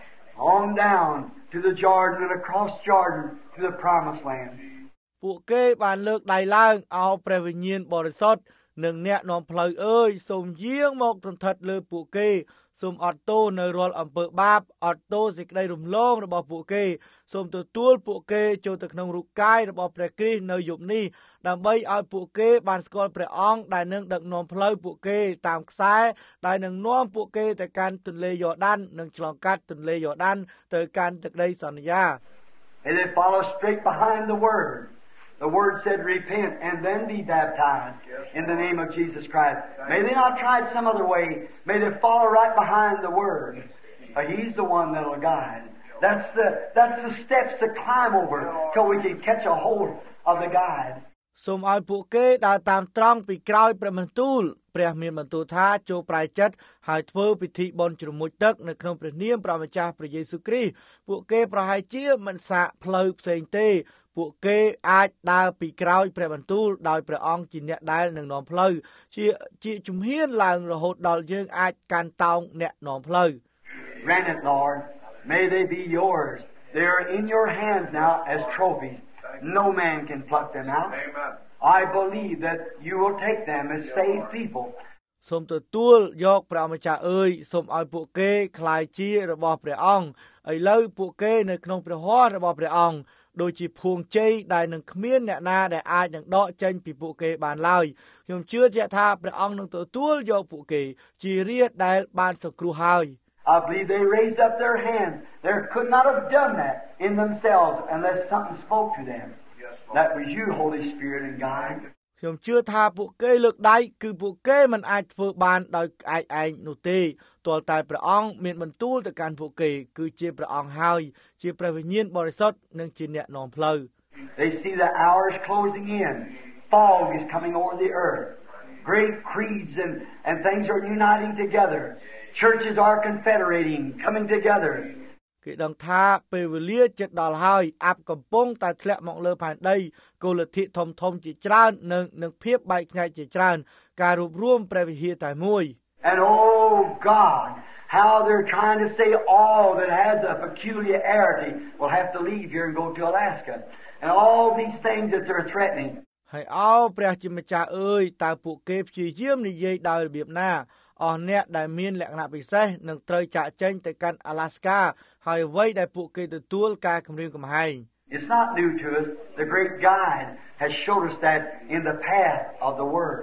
on down to the Jordan and across Jordan to the promised land. ពួកគេបានលើកដៃឡើងអោបព្រះវិញ្ញាណបរិសុទ្ធនិងអ្នកនាំផ្លូវអើយសូមយាងមកសន្ធិដ្ឋលើពួកគេសូមអត់ទោសនៅរាល់អំពើបាបអត់ទោសសេចក្តីរំលងរបស់ពួកគេសូមទទួលពួកគេចូលទៅក្នុងរូបកាយរបស់ព្រះគ្រីស្ទនៅយប់នេះដើម្បីឲ្យពួកគេបានស្គាល់ព្រះអង្គដែលនឹងដឹកនាំផ្លូវពួកគេតាមខ្សែដែលនឹងនាំពួកគេទៅកាន់ទន្លេយ៉ូដាននិងឆ្លងកាត់ទន្លេយ៉ូដានទៅកាន់ទឹកដីសន្យា And they follow straight behind the Word. The Word said, repent and then be baptized in the name of Jesus Christ. May they not try it some other way. May they follow right behind the Word. He's the one that will guide. That's the steps to climb over till we can catch a hold of the guide. សូមឲ្យពួកគេដើរតាមត្រង់ពីក្រោយព្រះបន្ទូលព្រះមានបន្ទូលថាចូលប្រែចិត្តហើយធ្វើពិធីបុណ្យជ្រមុជទឹកនៅក្នុងព្រះនាមព្រះម្ចាស់ព្រះយេស៊ូវគ្រីស្ទពួកគេប្រហែលជាមិនសាកផ្លូវផ្សេងទេពួកគេអាចដើរពីក្រោយព្រះបន្ទូលដោយព្រះអង្គជាអ្នកដែលនឹងនាំផ្លូវជាជំហានឡើងរហូតដល់យើងអាចកាន់តោងអ្នកនាំផ្លូវ Grant it, Lord. May they be yours. They are in your hands now as trophies. No man can pluck them out. Amen. I believe that you will take them as saved people. សូមទទួលយកព្រះម្ចាស់អើយសូមឲ្យពួកគេក្លាយជារបស់ព្រះអង្គឥឡូវពួកគេនៅក្នុងព្រះហស្ថរបស់ព្រះអង្គដូចជាភួងជ័យដែលនឹងគ្មានអ្នកណាដែលអាចនឹងដកចេញពីពួកគេបានឡើយខ្ញុំជឿជាក់ថាព្រះអង្គនឹងទទួលយកពួកគេជារាជដែលបានសង្គ្រោះហើយ I believe they raised up their hands. They could not have done that in themselves unless something spoke to them. That was you, Holy Spirit and God. ខ្ញុំជឿថាពួកគេលើកដៃគឺពួកគេមិនអាចធ្វើបានដោយឯងនោះទេទាល់តែព្រះអង្គមានបន្ទូលទៅកាន់ពួកគេគឺជាព្រះអង្គហើយជាព្រះវិញ្ញាណបរិសុទ្ធនិងជាអ្នកនាំផ្លូវ They see the hours closing in. Fog is coming over the earth. Great creeds and things are uniting together. Churches are confederating, coming together. គេដឹងថាពេលវេលាជិតដល់ហើយអាប់កំពុងតែធ្លាក់មកលើផែនដីគោលលទ្ធិធំជាច្រើននិងភាពបែកខ្ញែកជាច្រើនការរួបរวมព្រះវិហារតែមួយ And oh God, how they're trying to say all that has a peculiarity will have to leave here and go to Alaska. And all these things that they're threatening. ហើយអោព្រះជាម្ចាស់អើយតើពួកគេព្យាយាមនិយាយដោយរបៀបណាអស់អ្នកដែលមានលក្ខណៈពិសេសនឹងត្រូវចាក់ចែងទៅកាន់ Alaska ហើយអ្វីដែលពួកគេទទួលការគំរាមកំហែង It's not new to us. The great guide has showed us that in the path of the Word.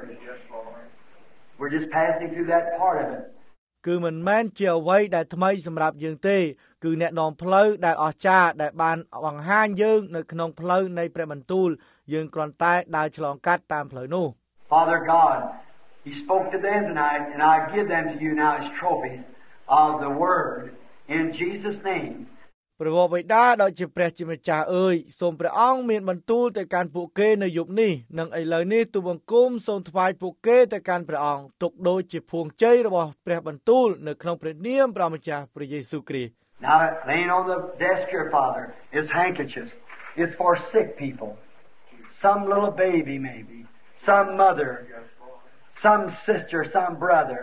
We're just passing through that part of it. គឺមិនមែនជាអ្វីដែលថ្មីសម្រាប់យើងទេគឺអ្នកនាំផ្លូវដែលអស្ចារ្យដែលបានបង្ហាញយើងនៅក្នុងផ្លូវនៃព្រះបន្ទូលយើងគ្រាន់តែដើរឆ្លងកាត់តាមផ្លូវនោះ Father God, He spoke to them tonight, and I give them to you now as trophies of the Word in Jesus' name. ព្រះវរបិតាដ៏ជាព្រះជាម្ចាស់អើយសូមព្រះអង្គមានបន្ទូលទៅកាន់ពួកគេនៅយប់នេះនិងឥឡូវនេះទូលបង្គំសូមថ្វាយពួកគេទៅកាន់ព្រះអង្គទុកដូចជាភួងជ័យរបស់ព្រះបន្ទូលនៅក្នុងព្រះនាមព្រះម្ចាស់ព្រះយេស៊ូវគ្រីស្ទ Now, laying on the desk here, Father, is handkerchiefs. It's for sick people. Some little baby, maybe. Some mother. Some sister, some brother.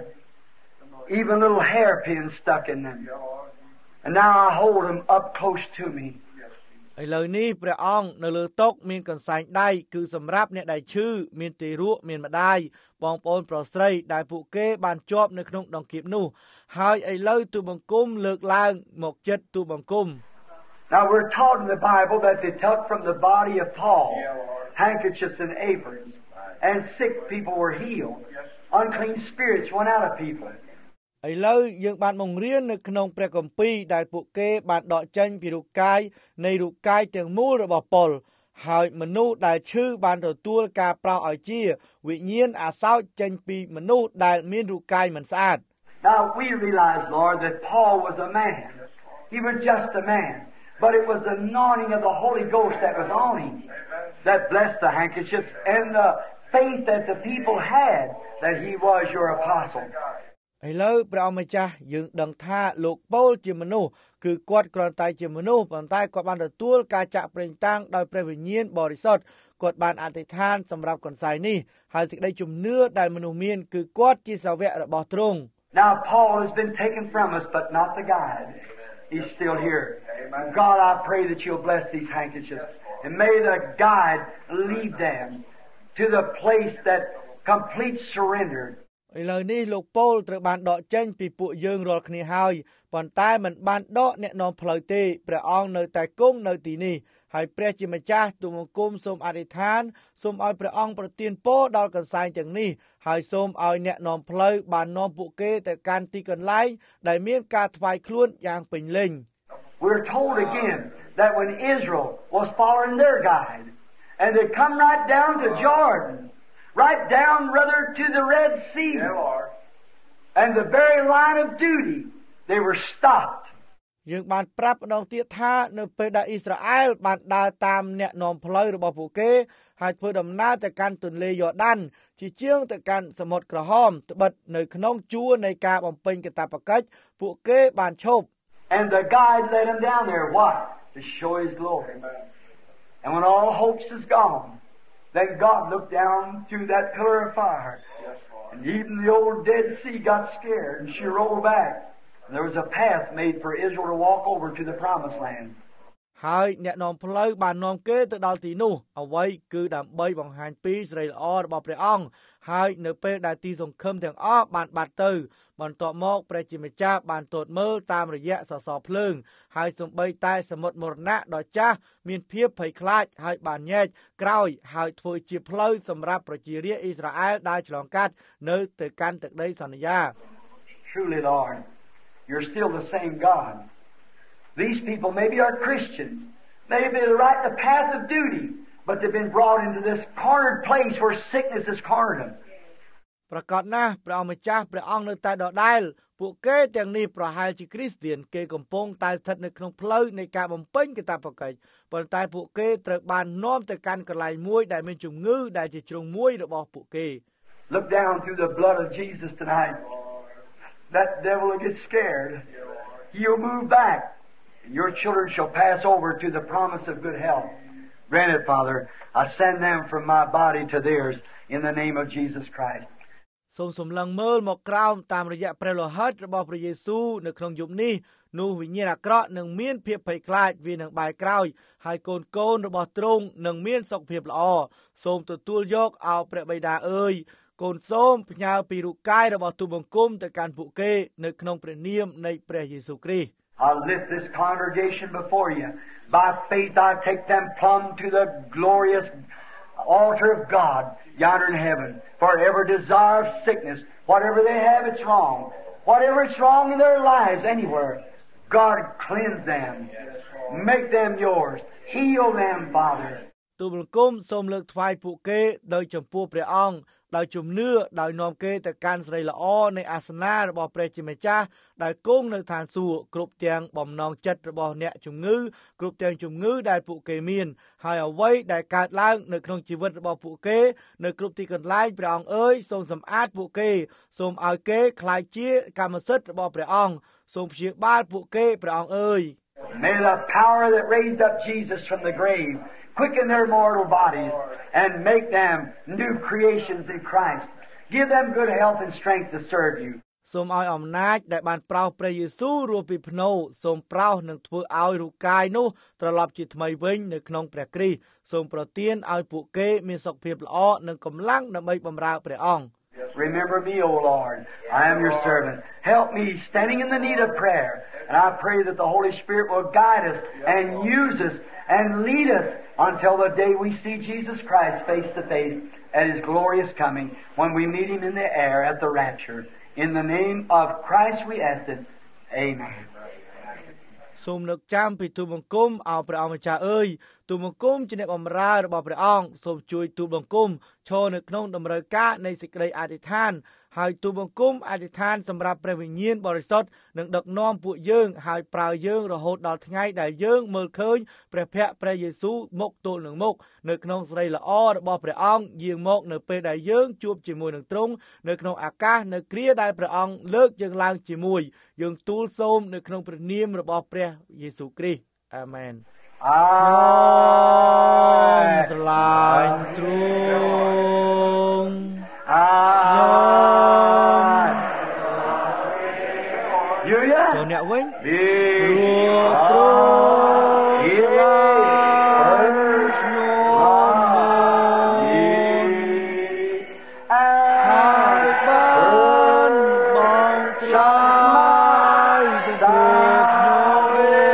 Even little hairpins stuck in them. And now I hold them up close to me. ឥឡូវនេះព្រះអង្គនៅលើតុមានកន្សែងដៃគឺសម្រាប់អ្នកដែលឈឺមានទារកមានម្ដាយបងប្អូនប្រុសស្រីដែលពួកគេបានជាប់នៅក្នុងដង្កៀបនោះហើយឥឡូវទូលបង្គំលើកឡើងមកចិត្តទូលបង្គំ Now we're taught in the Bible that they took from the body of Paul handkerchiefs and aprons, and sick people were healed. Unclean spirits went out of people. ឥឡូវយើងបានបង្រៀននៅក្នុងព្រះគម្ពីរដែលពួកគេបានដកចេញពីរូបកាយនៃរូបកាយទាំងមូលរបស់ប៉ុលហើយមនុស្សដែលឈឺបានទទួលការប្រោសឲ្យជាវិញ្ញាណអាសោចចេញពីមនុស្សដែលមានរូបកាយមិនស្អាត Now we realize, Lord, that Paul was a man. He was just a man. But it was the anointing of the Holy Ghost that was on him that blessed the handkerchiefs and the faith that the people had that he was your apostle. ឥឡូវព្រះអង្គម្ចាស់យើងដឹងថាលោកប៉ូលជាមនុស្សគឺគាត់គ្រាន់តែជាមនុស្សប៉ុន្តែគាត់បានទទួលការចាក់ប្រេងតាំងដោយព្រះវិញ្ញាណបរិសុទ្ធគាត់បានអធិដ្ឋានសម្រាប់កន្សែងនេះហើយសេចក្តីជំនឿដែលមនុស្សមានគឺគាត់ជាសាវករបស់ទ្រង់ Now Paul has been taken from us but not the guide. He's still here. God, I pray that you'll bless these handkerchiefs and may the guide lead them to the place that complete surrender. ឥឡូវនេះលោកប៉ូលត្រូវបានដកចេញពីពួកយើងរាល់គ្នាហើយប៉ុន្តែមិនបានដកអ្នកនាំផ្លូវទេព្រះអង្គនៅតែគង់នៅទីនេះហើយព្រះជាម្ចាស់ទូលបង្គំសូមអធិដ្ឋានសូមឲ្យព្រះអង្គប្រទានពរដល់កន្សែងទាំងនេះហើយសូមឲ្យអ្នកនាំផ្លូវបាននាំពួកគេទៅកាន់ទីកន្លែងដែលមានការថ្វាយខ្លួនយ៉ាងពេញលេញ We're told again that when Israel was following their guide and they come right down to Jordan, right down, brother, to the Red Sea, and the very line of duty, they were stopped. យើងបានប្រាប់ម្ដងទៀតថានៅពេលដែលអ៊ីស្រាអែលបានដើរតាមអ្នកនាំផ្លូវរបស់ពួកគេហើយធ្វើដំណើរទៅកាន់ទន្លេយ៉ូដានជាជាងទៅកាន់សមុទ្រក្រហមត្បិតនៅក្នុងជួរនៃការបំពេញកាតព្វកិច្ចពួកគេបានឈប់ And the guide led them down there. Why? To show His glory. And when all hopes is gone, then God looked down through that pillar of fire. And even the old Dead Sea got scared and she rolled back. And there was a path made for Israel to walk over to the Promised Land. ហើយអ្នកនាំផ្លូវបាននាំគេទៅដល់ទីនោះអ្វីគឺដើម្បីបង្ហាញពីសេរីល្អរបស់ព្រះអង្គហើយនៅពេលដែលទីសង្ឃឹមទាំងអស់បានបាត់ទៅបន្ទាប់មកព្រះជាម្ចាស់បានទតមើលតាមរយៈសសរភ្លើងហើយសូម្បីតែសមុទ្រមរណៈដ៏ចាស់មានភាពភ័យខ្លាចហើយបានញែកក្រោយហើយធ្វើជាផ្លូវសម្រាប់ប្រជារាស្ត្រអ៊ីស្រាអែលដើរឆ្លងកាត់នៅទៅកាន់ទឹកដីសន្យា Truly, Lord, you're still the same God. These people maybe are Christians. Maybe they're right in the path of duty, but they've been brought into this cornered place where sickness has cornered them. ប្រកាសណាស់ព្រះអង្គម្ចាស់ព្រះអង្គនៅតែដដែលពួកគេទាំងនេះប្រហែលជាគ្រីស្ទានគេកំពុងតែស្ថិតនៅក្នុងផ្លូវនៃការបំពេញកាតព្វកិច្ចប៉ុន្តែពួកគេត្រូវបាននាំទៅកាន់កន្លែងមួយដែលមានជំងឺដែលជាជ្រុងមួយរបស់ពួកគេ Look down through the blood of Jesus tonight. That devil will get scared. He'll move back. Your children shall pass over to the promise of good health. Granted, Father, I send them from my body to theirs in the name of Jesus Christ. សូមសម្លឹងមើលមកក្រោមតាមរយៈព្រះលោហិតរបស់ព្រះយេស៊ូវនៅក្នុងយប់នេះនោះវិញ្ញាណអាក្រក់នឹងមានភាពភ័យខ្លាចវានឹងបែរក្រោយហើយកូនរបស់ទ្រង់នឹងមានសុខភាពល្អសូមទទួលយកអោព្រះបិតាអើយកូនសូមផ្ញើពីរូបកាយរបស់ទូលបង្គំទៅកាន់ពួកគេនៅក្នុងព្រះនាមនៃព្រះយេស៊ូវគ្រីស្ទ I lift this congregation before you. By faith I take them plumb to the glorious altar of God yonder in heaven. For every desire of sickness, whatever they have, it's wrong. Whatever is wrong in their lives anywhere, God cleanse them. Make them yours. Heal them, Father. ទូលបង្គំសូមលើកថ្វាយពួកគេដោយចំពោះព្រះអង្គដោយជំនឿដោយនាំគេទៅកាន់សេរីល្អនៃអាសនារបស់ព្រះជាម្ចាស់ដែលគង់នៅឋានសួគ៌គ្រប់ទាំងបំណងចិត្តរបស់អ្នកជំងឺគ្រប់ទាំងជំងឺដែលពួកគេមានហើយអ្វីដែលកើតឡើងនៅក្នុងជីវិតរបស់ពួកគេនៅគ្រប់ទីកន្លែងព្រះអង្គអើយសូមសម្អាតពួកគេសូមឲ្យគេក្លាយជាកម្មសិទ្ធិរបស់ព្រះអង្គសូមព្យាបាលពួកគេព្រះអង្គអើយ May the power that raised up Jesus from the grave quicken their mortal bodies and make them new creations in Christ. Give them good health and strength to serve you. សូមឲ្យអំណាចដែលបានប្រោសព្រះយេស៊ូវរស់ពីភ្នោសូមប្រោសនិងធ្វើឲ្យរូបកាយនោះត្រឡប់ជាថ្មីវិញនៅក្នុងព្រះគ្រីស្ទសូមប្រទានឲ្យពួកគេមានសុខភាពល្អនិងកម្លាំងដើម្បីបម្រើព្រះអង្គ Remember me, O Lord. I am your servant. Help me standing in the need of prayer. And I pray that the Holy Spirit will guide us and use us and lead us until the day we see Jesus Christ face to face at His glorious coming when we meet Him in the air at the rapture. In the name of Christ we ask it. Amen. សូមនឹកចាំពីទូលបង្គំអោព្រះអង្គម្ចាស់អើយទូលបង្គំជាអ្នកបម្រើរបស់ព្រះអង្គសូមជួយទូលបង្គំឈរនៅក្នុងតម្រូវការនៃសេចក្តីអធិដ្ឋានហើយទូលបង្គំអធិដ្ឋានសម្រាប់ព្រះវិញ្ញាណបរិសុទ្ធនឹងដឹកនាំពួកយើងហើយប្រើយើងរហូតដល់ថ្ងៃដែលយើងមើលឃើញព្រះភ័ក្ត្រព្រះយេស៊ូវមុខទល់នឹងមុខនៅក្នុងសេរីល្អរបស់ព្រះអង្គយាងមកនៅពេលដែលយើងជួបជាមួយនឹងទ្រង់នៅក្នុងអាកាសនៅគ្រាដែលព្រះអង្គលើកយើងឡើងជាមួយយើងទូលសូមនៅក្នុងព្រះនាមរបស់ព្រះយេស៊ូវគ្រីស្ទអាមែនស្រឡាញ់ទ្រង់ចូលអ្នកវិញព្រោះទ្រង់ស្រឡាញ់ខ្ញុំហើយបានបងថ្លៃសង្គ្រោះខ្ញុំ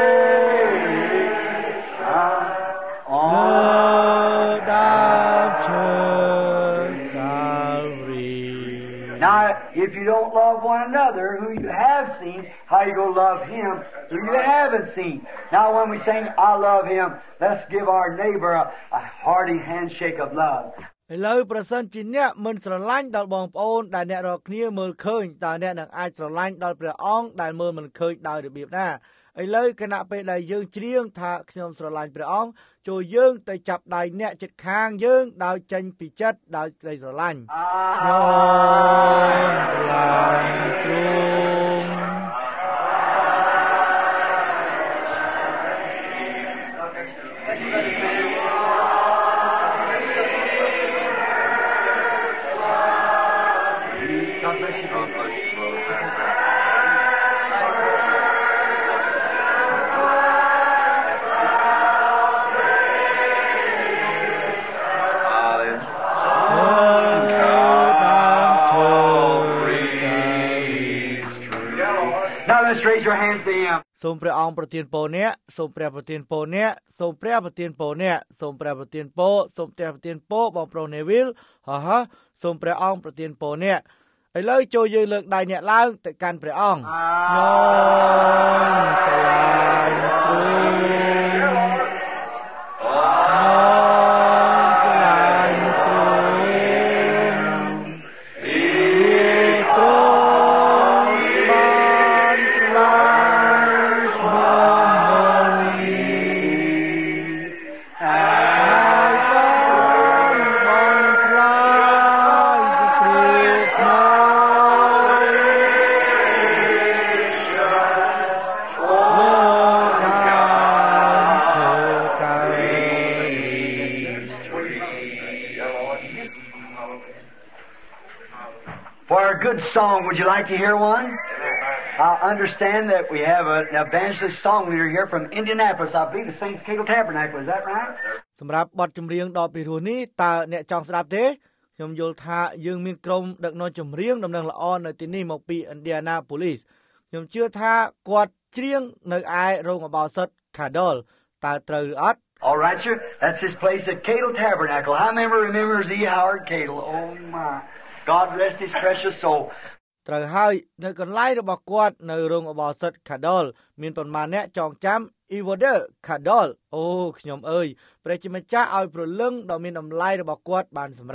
ដើមឈើកាល់វរី Now, if you don't love one another who you have seen, how you going to love Him who you haven't seen? Now, when we sing, I love Him, let's give our neighbor a hearty handshake of love. ឥឡូវប្រសិនជាអ្នកមិនស្រឡាញ់ដល់បងប្អូនដែលអ្នករាល់គ្នាមើលឃើញតើអ្នកនឹងអាចស្រឡាញ់ដល់ព្រះអង្គដែលមើលមិនឃើញដោយរបៀបណាឥឡូវគណៈពេលដែលយើងច្រៀងថាខ្ញុំស្រឡាញ់ព្រះអង្គចូលយើងទៅចាប់ដៃអ្នកជិតខាងយើងដោយចេញពីចិត្តដោយសេចក្តីស្រឡាញ់ខ្ញុំស្រឡាញ់ទ្រង់ Raise your hands to Him. សូមព្រះអង្គប្រទានពរអ្នកសូមព្រះប្រទានពរអ្នកសូមព្រះប្រទានពរអ្នកសូមព្រះប្រទានពរសូមព្រះប្រទានពរបងប្រុសនេវីលសូមព្រះអង្គប្រទានពរអ្នកឥឡូវចូលយើងលើកដៃអ្នកឡើងទៅកាន់ព្រះអង្គខ្ញុំស្រឡាញ់ទ្រង់ Song. Would you like to hear one? I understand that we have an evangelist song leader here from Indianapolis. I believe the Saints Cagle Tabernacle. Is that right? សម្រាប់បទចម្រៀងដ៏ពិរោះនេះតើអ្នកចង់ស្ដាប់ទេខ្ញុំយល់ថាយើងមានក្រុមដឹកនាំចម្រៀងដំណឹងល្អនៅទីនេះមកពី Indianapolis ខ្ញុំជឿថាគាត់ច្រៀងនៅឯរោងអបោសិទ្ធ Cadol តើត្រូវឬអត់ All right, sir. That's his place at Cagle Tabernacle. How many remembers E. Howard Cagle? Oh my. God rest his precious soul. ត្រូវហើយនៅកន្លែងរបស់គាត់នៅរោងអបោសិទ្ធ Cadol មានប៉ុន្មានអ្នកចងចាំ Evoder Cadol អូខ្ញុំអើយព្រះជាម្ចាស់ឲ្យព្រលឹងដ៏មានតម្លៃរបស់គាត់បានសម្រាក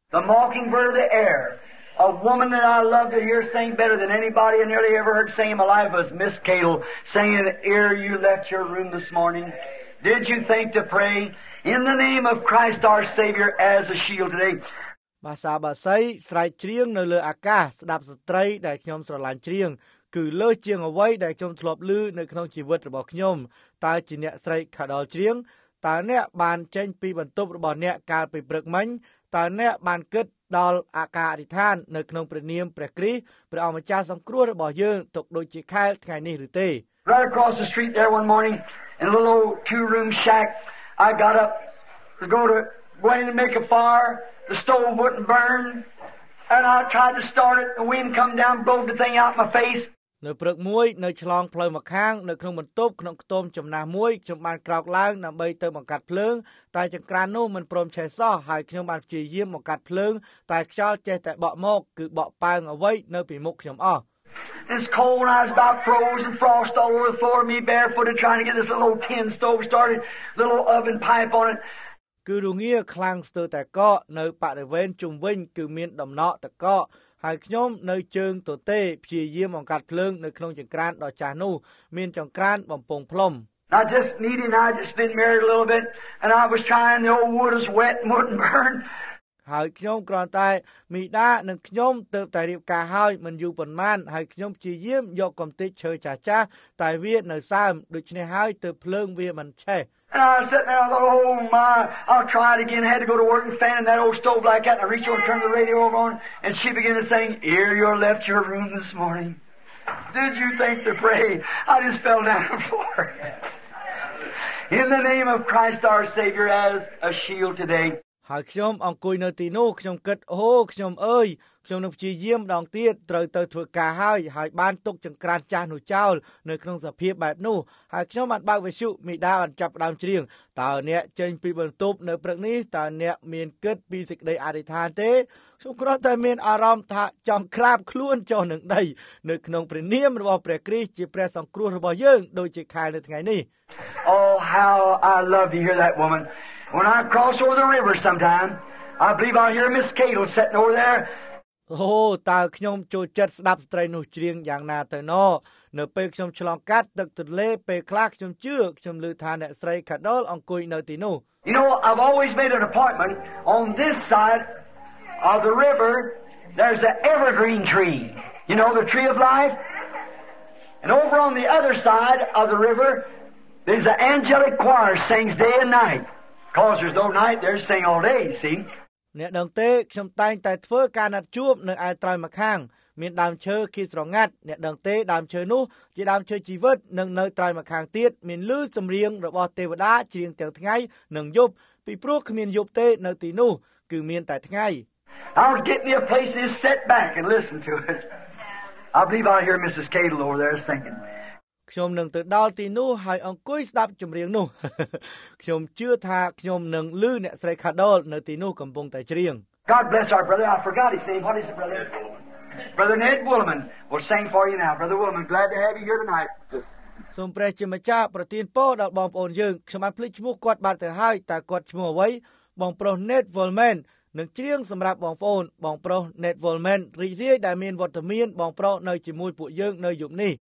The mockingbird of the air. A woman that I love to hear sing better than anybody I nearly ever heard sing in my life was Miss Cadle singing, "Ere you left your room this morning, did you think to pray in the name of Christ our Savior as a shield today?" ភាសាបាសីស្រែកច្រៀងនៅលើអាកាសស្ដាប់ស្ត្រីដែលខ្ញុំស្រឡាញ់ច្រៀងគឺលើសជាងអ្វីដែលខ្ញុំធ្លាប់ឮនៅក្នុងជីវិតរបស់ខ្ញុំតើជាអ្នកស្រីខាដលច្រៀងតើអ្នកបានចេញពីបន្ទប់របស់អ្នកកាលពីព្រឹកមិញតើអ្នកបានគិតដល់អាការអធិដ្ឋាននៅក្នុងព្រះនាមព្រះគ្រីស្ទព្រះអង្គម្ចាស់សង្គ្រោះរបស់យើងទុកដូចជាខែលថ្ងៃនេះឬទេ Right across the street there one morning in a little old 2-room shack I got up to go in and make a fire. The stove wouldn't burn and I tried to start it. The wind come down, blew the thing out my face. នៅព្រឹកមួយនៅឆ្លងផ្លូវម្ខាងនៅក្នុងបន្ទប់ក្នុងខ្ទមចំណាស់មួយខ្ញុំបានក្រោកឡើងដើម្បីទៅបង្កាត់ភ្លើងតែចង្ក្រាននោះមិនព្រមឆេះសោះហើយខ្ញុំបានព្យាយាមបង្កាត់ភ្លើងតែខ្យល់ចេះតែបក់មកគឺបក់ប៉ើងអ្វីនៅពីមុខខ្ញុំអស់ It's cold and I was about froze and frost all over the floor, me barefooted trying to get this little old tin stove started, little oven pipe on it. គឺរងាខ្លាំងស្ទើរតែកកនៅបរិវេណជុំវិញគឺមានដំណក់តកកហើយខ្ញុំនៅជើងទទេព្យាយាមបង្កាត់ភ្លើងនៅក្នុងចង្ក្រានដ៏ចាស់នោះមានចង្ក្រានបំពង់ផ្លុំ I just been married a little bit and I was trying, the old wood was wet and wouldn't burn. ហើយខ្ញុំគ្រាន់តែមីដានិងខ្ញុំទៅតែរៀបការហើយមិនយូរប៉ុន្មានហើយខ្ញុំព្យាយាមយកកំទេចឈើចាស់ៗតែវានៅសើមដូច្នេះហើយទើបភ្លើងវាមិនឆេះ And I was sitting there, I thought, oh my, I'll try it again. I had to go to work and fan in that old stove like that. And I reached over and turned the radio over on, and she began to sing, "Ere you left your room this morning, did you think to pray?" I just fell down on the floor. In the name of Christ our Savior as a shield today. ហើយខ្ញុំអង្គុយនៅទីនោះខ្ញុំគិតអូខ្ញុំអើយខ្ញុំនឹងព្យាយាមម្ដងទៀតត្រូវទៅធ្វើការហើយបានទុកចង្ក្រានចាស់នោះចោលនៅក្នុងសភាពបែបនោះហើយខ្ញុំបានបើកវិទ្យុមីដាបានចាប់ផ្ដើមច្រៀងតើអ្នកចេញពីបន្ទប់នៅព្រឹកនេះតើអ្នកមានគិតពីសេចក្តីអធិដ្ឋានទេខ្ញុំគ្រាន់តែមានអារម្មណ៍ថាចង់ក្រាបខ្លួនចុះនឹងដីនៅក្នុងព្រះនាមរបស់ព្រះគ្រីស្ទជាព្រះសង្គ្រោះរបស់យើងដូចជាខែនៅថ្ងៃនេះ Oh how I love to hear that woman. When I cross over the river sometime, I believe I'll hear Miss Cadle sitting over there. អូតើខ្ញុំចូលចិត្តស្ដាប់ស្ត្រីនោះច្រៀងយ៉ាងណាទៅណនៅពេលខ្ញុំឆ្លងកាត់ទឹកទន្លេពេលខ្លះខ្ញុំជឿខ្ញុំឮថាអ្នកស្រីខាដលអង្គុយនៅទីនោះ You know, I've always made an appointment on this side of the river. There's an evergreen tree. You know, the tree of life. And over on the other side of the river, there's an angelic choir sings day and night. Because there's no night, they sing all day, see? អ្នកដឹងទេខ្ញុំតែងតែធ្វើការណាត់ជួបនៅឯត្រើយម្ខាងមានដើមឈើខៀវស្រងាត់អ្នកដឹងទេដើមឈើនោះជាដើមឈើជីវិតនិងនៅត្រើយម្ខាងទៀតមានឮចម្រៀងរបស់ទេវតាច្រៀងទាំងថ្ងៃនិងយប់ពីព្រោះគ្មានយប់ទេនៅទីនោះគឺមានតែថ្ងៃ I'll get me a place to sit back and listen to it. I believe I'll hear Mrs. Cadle over there singing. ខ្ញុំនឹងទៅដល់ទីនោះហើយអង្គុយស្ដាប់ចម្រៀងនោះ ខ្ញុំជឿថាខ្ញុំនឹងឮអ្នកស្រីខាដលនៅទីនោះកំពុងតែច្រៀង God bless our brother. I forgot his name. What is it, brother? Brother Ned Woolman will sing for you now. Brother Woolman, glad to have you here tonight. សូមព្រះជាម្ចាស់ប្រទានពរដល់បងប្អូនយើងខ្ញុំបានភ្លេចឈ្មោះគាត់បាត់ទៅហើយតើគាត់ឈ្មោះអ្វីបងប្រុស Ned Woolman នឹងច្រៀងសម្រាប់បងប្អូនបងប្រុស Ned Woolman រីករាយដែលមានវត្តមានបងប្រុសនៅជាមួយពួកយើងនៅយប់នេះ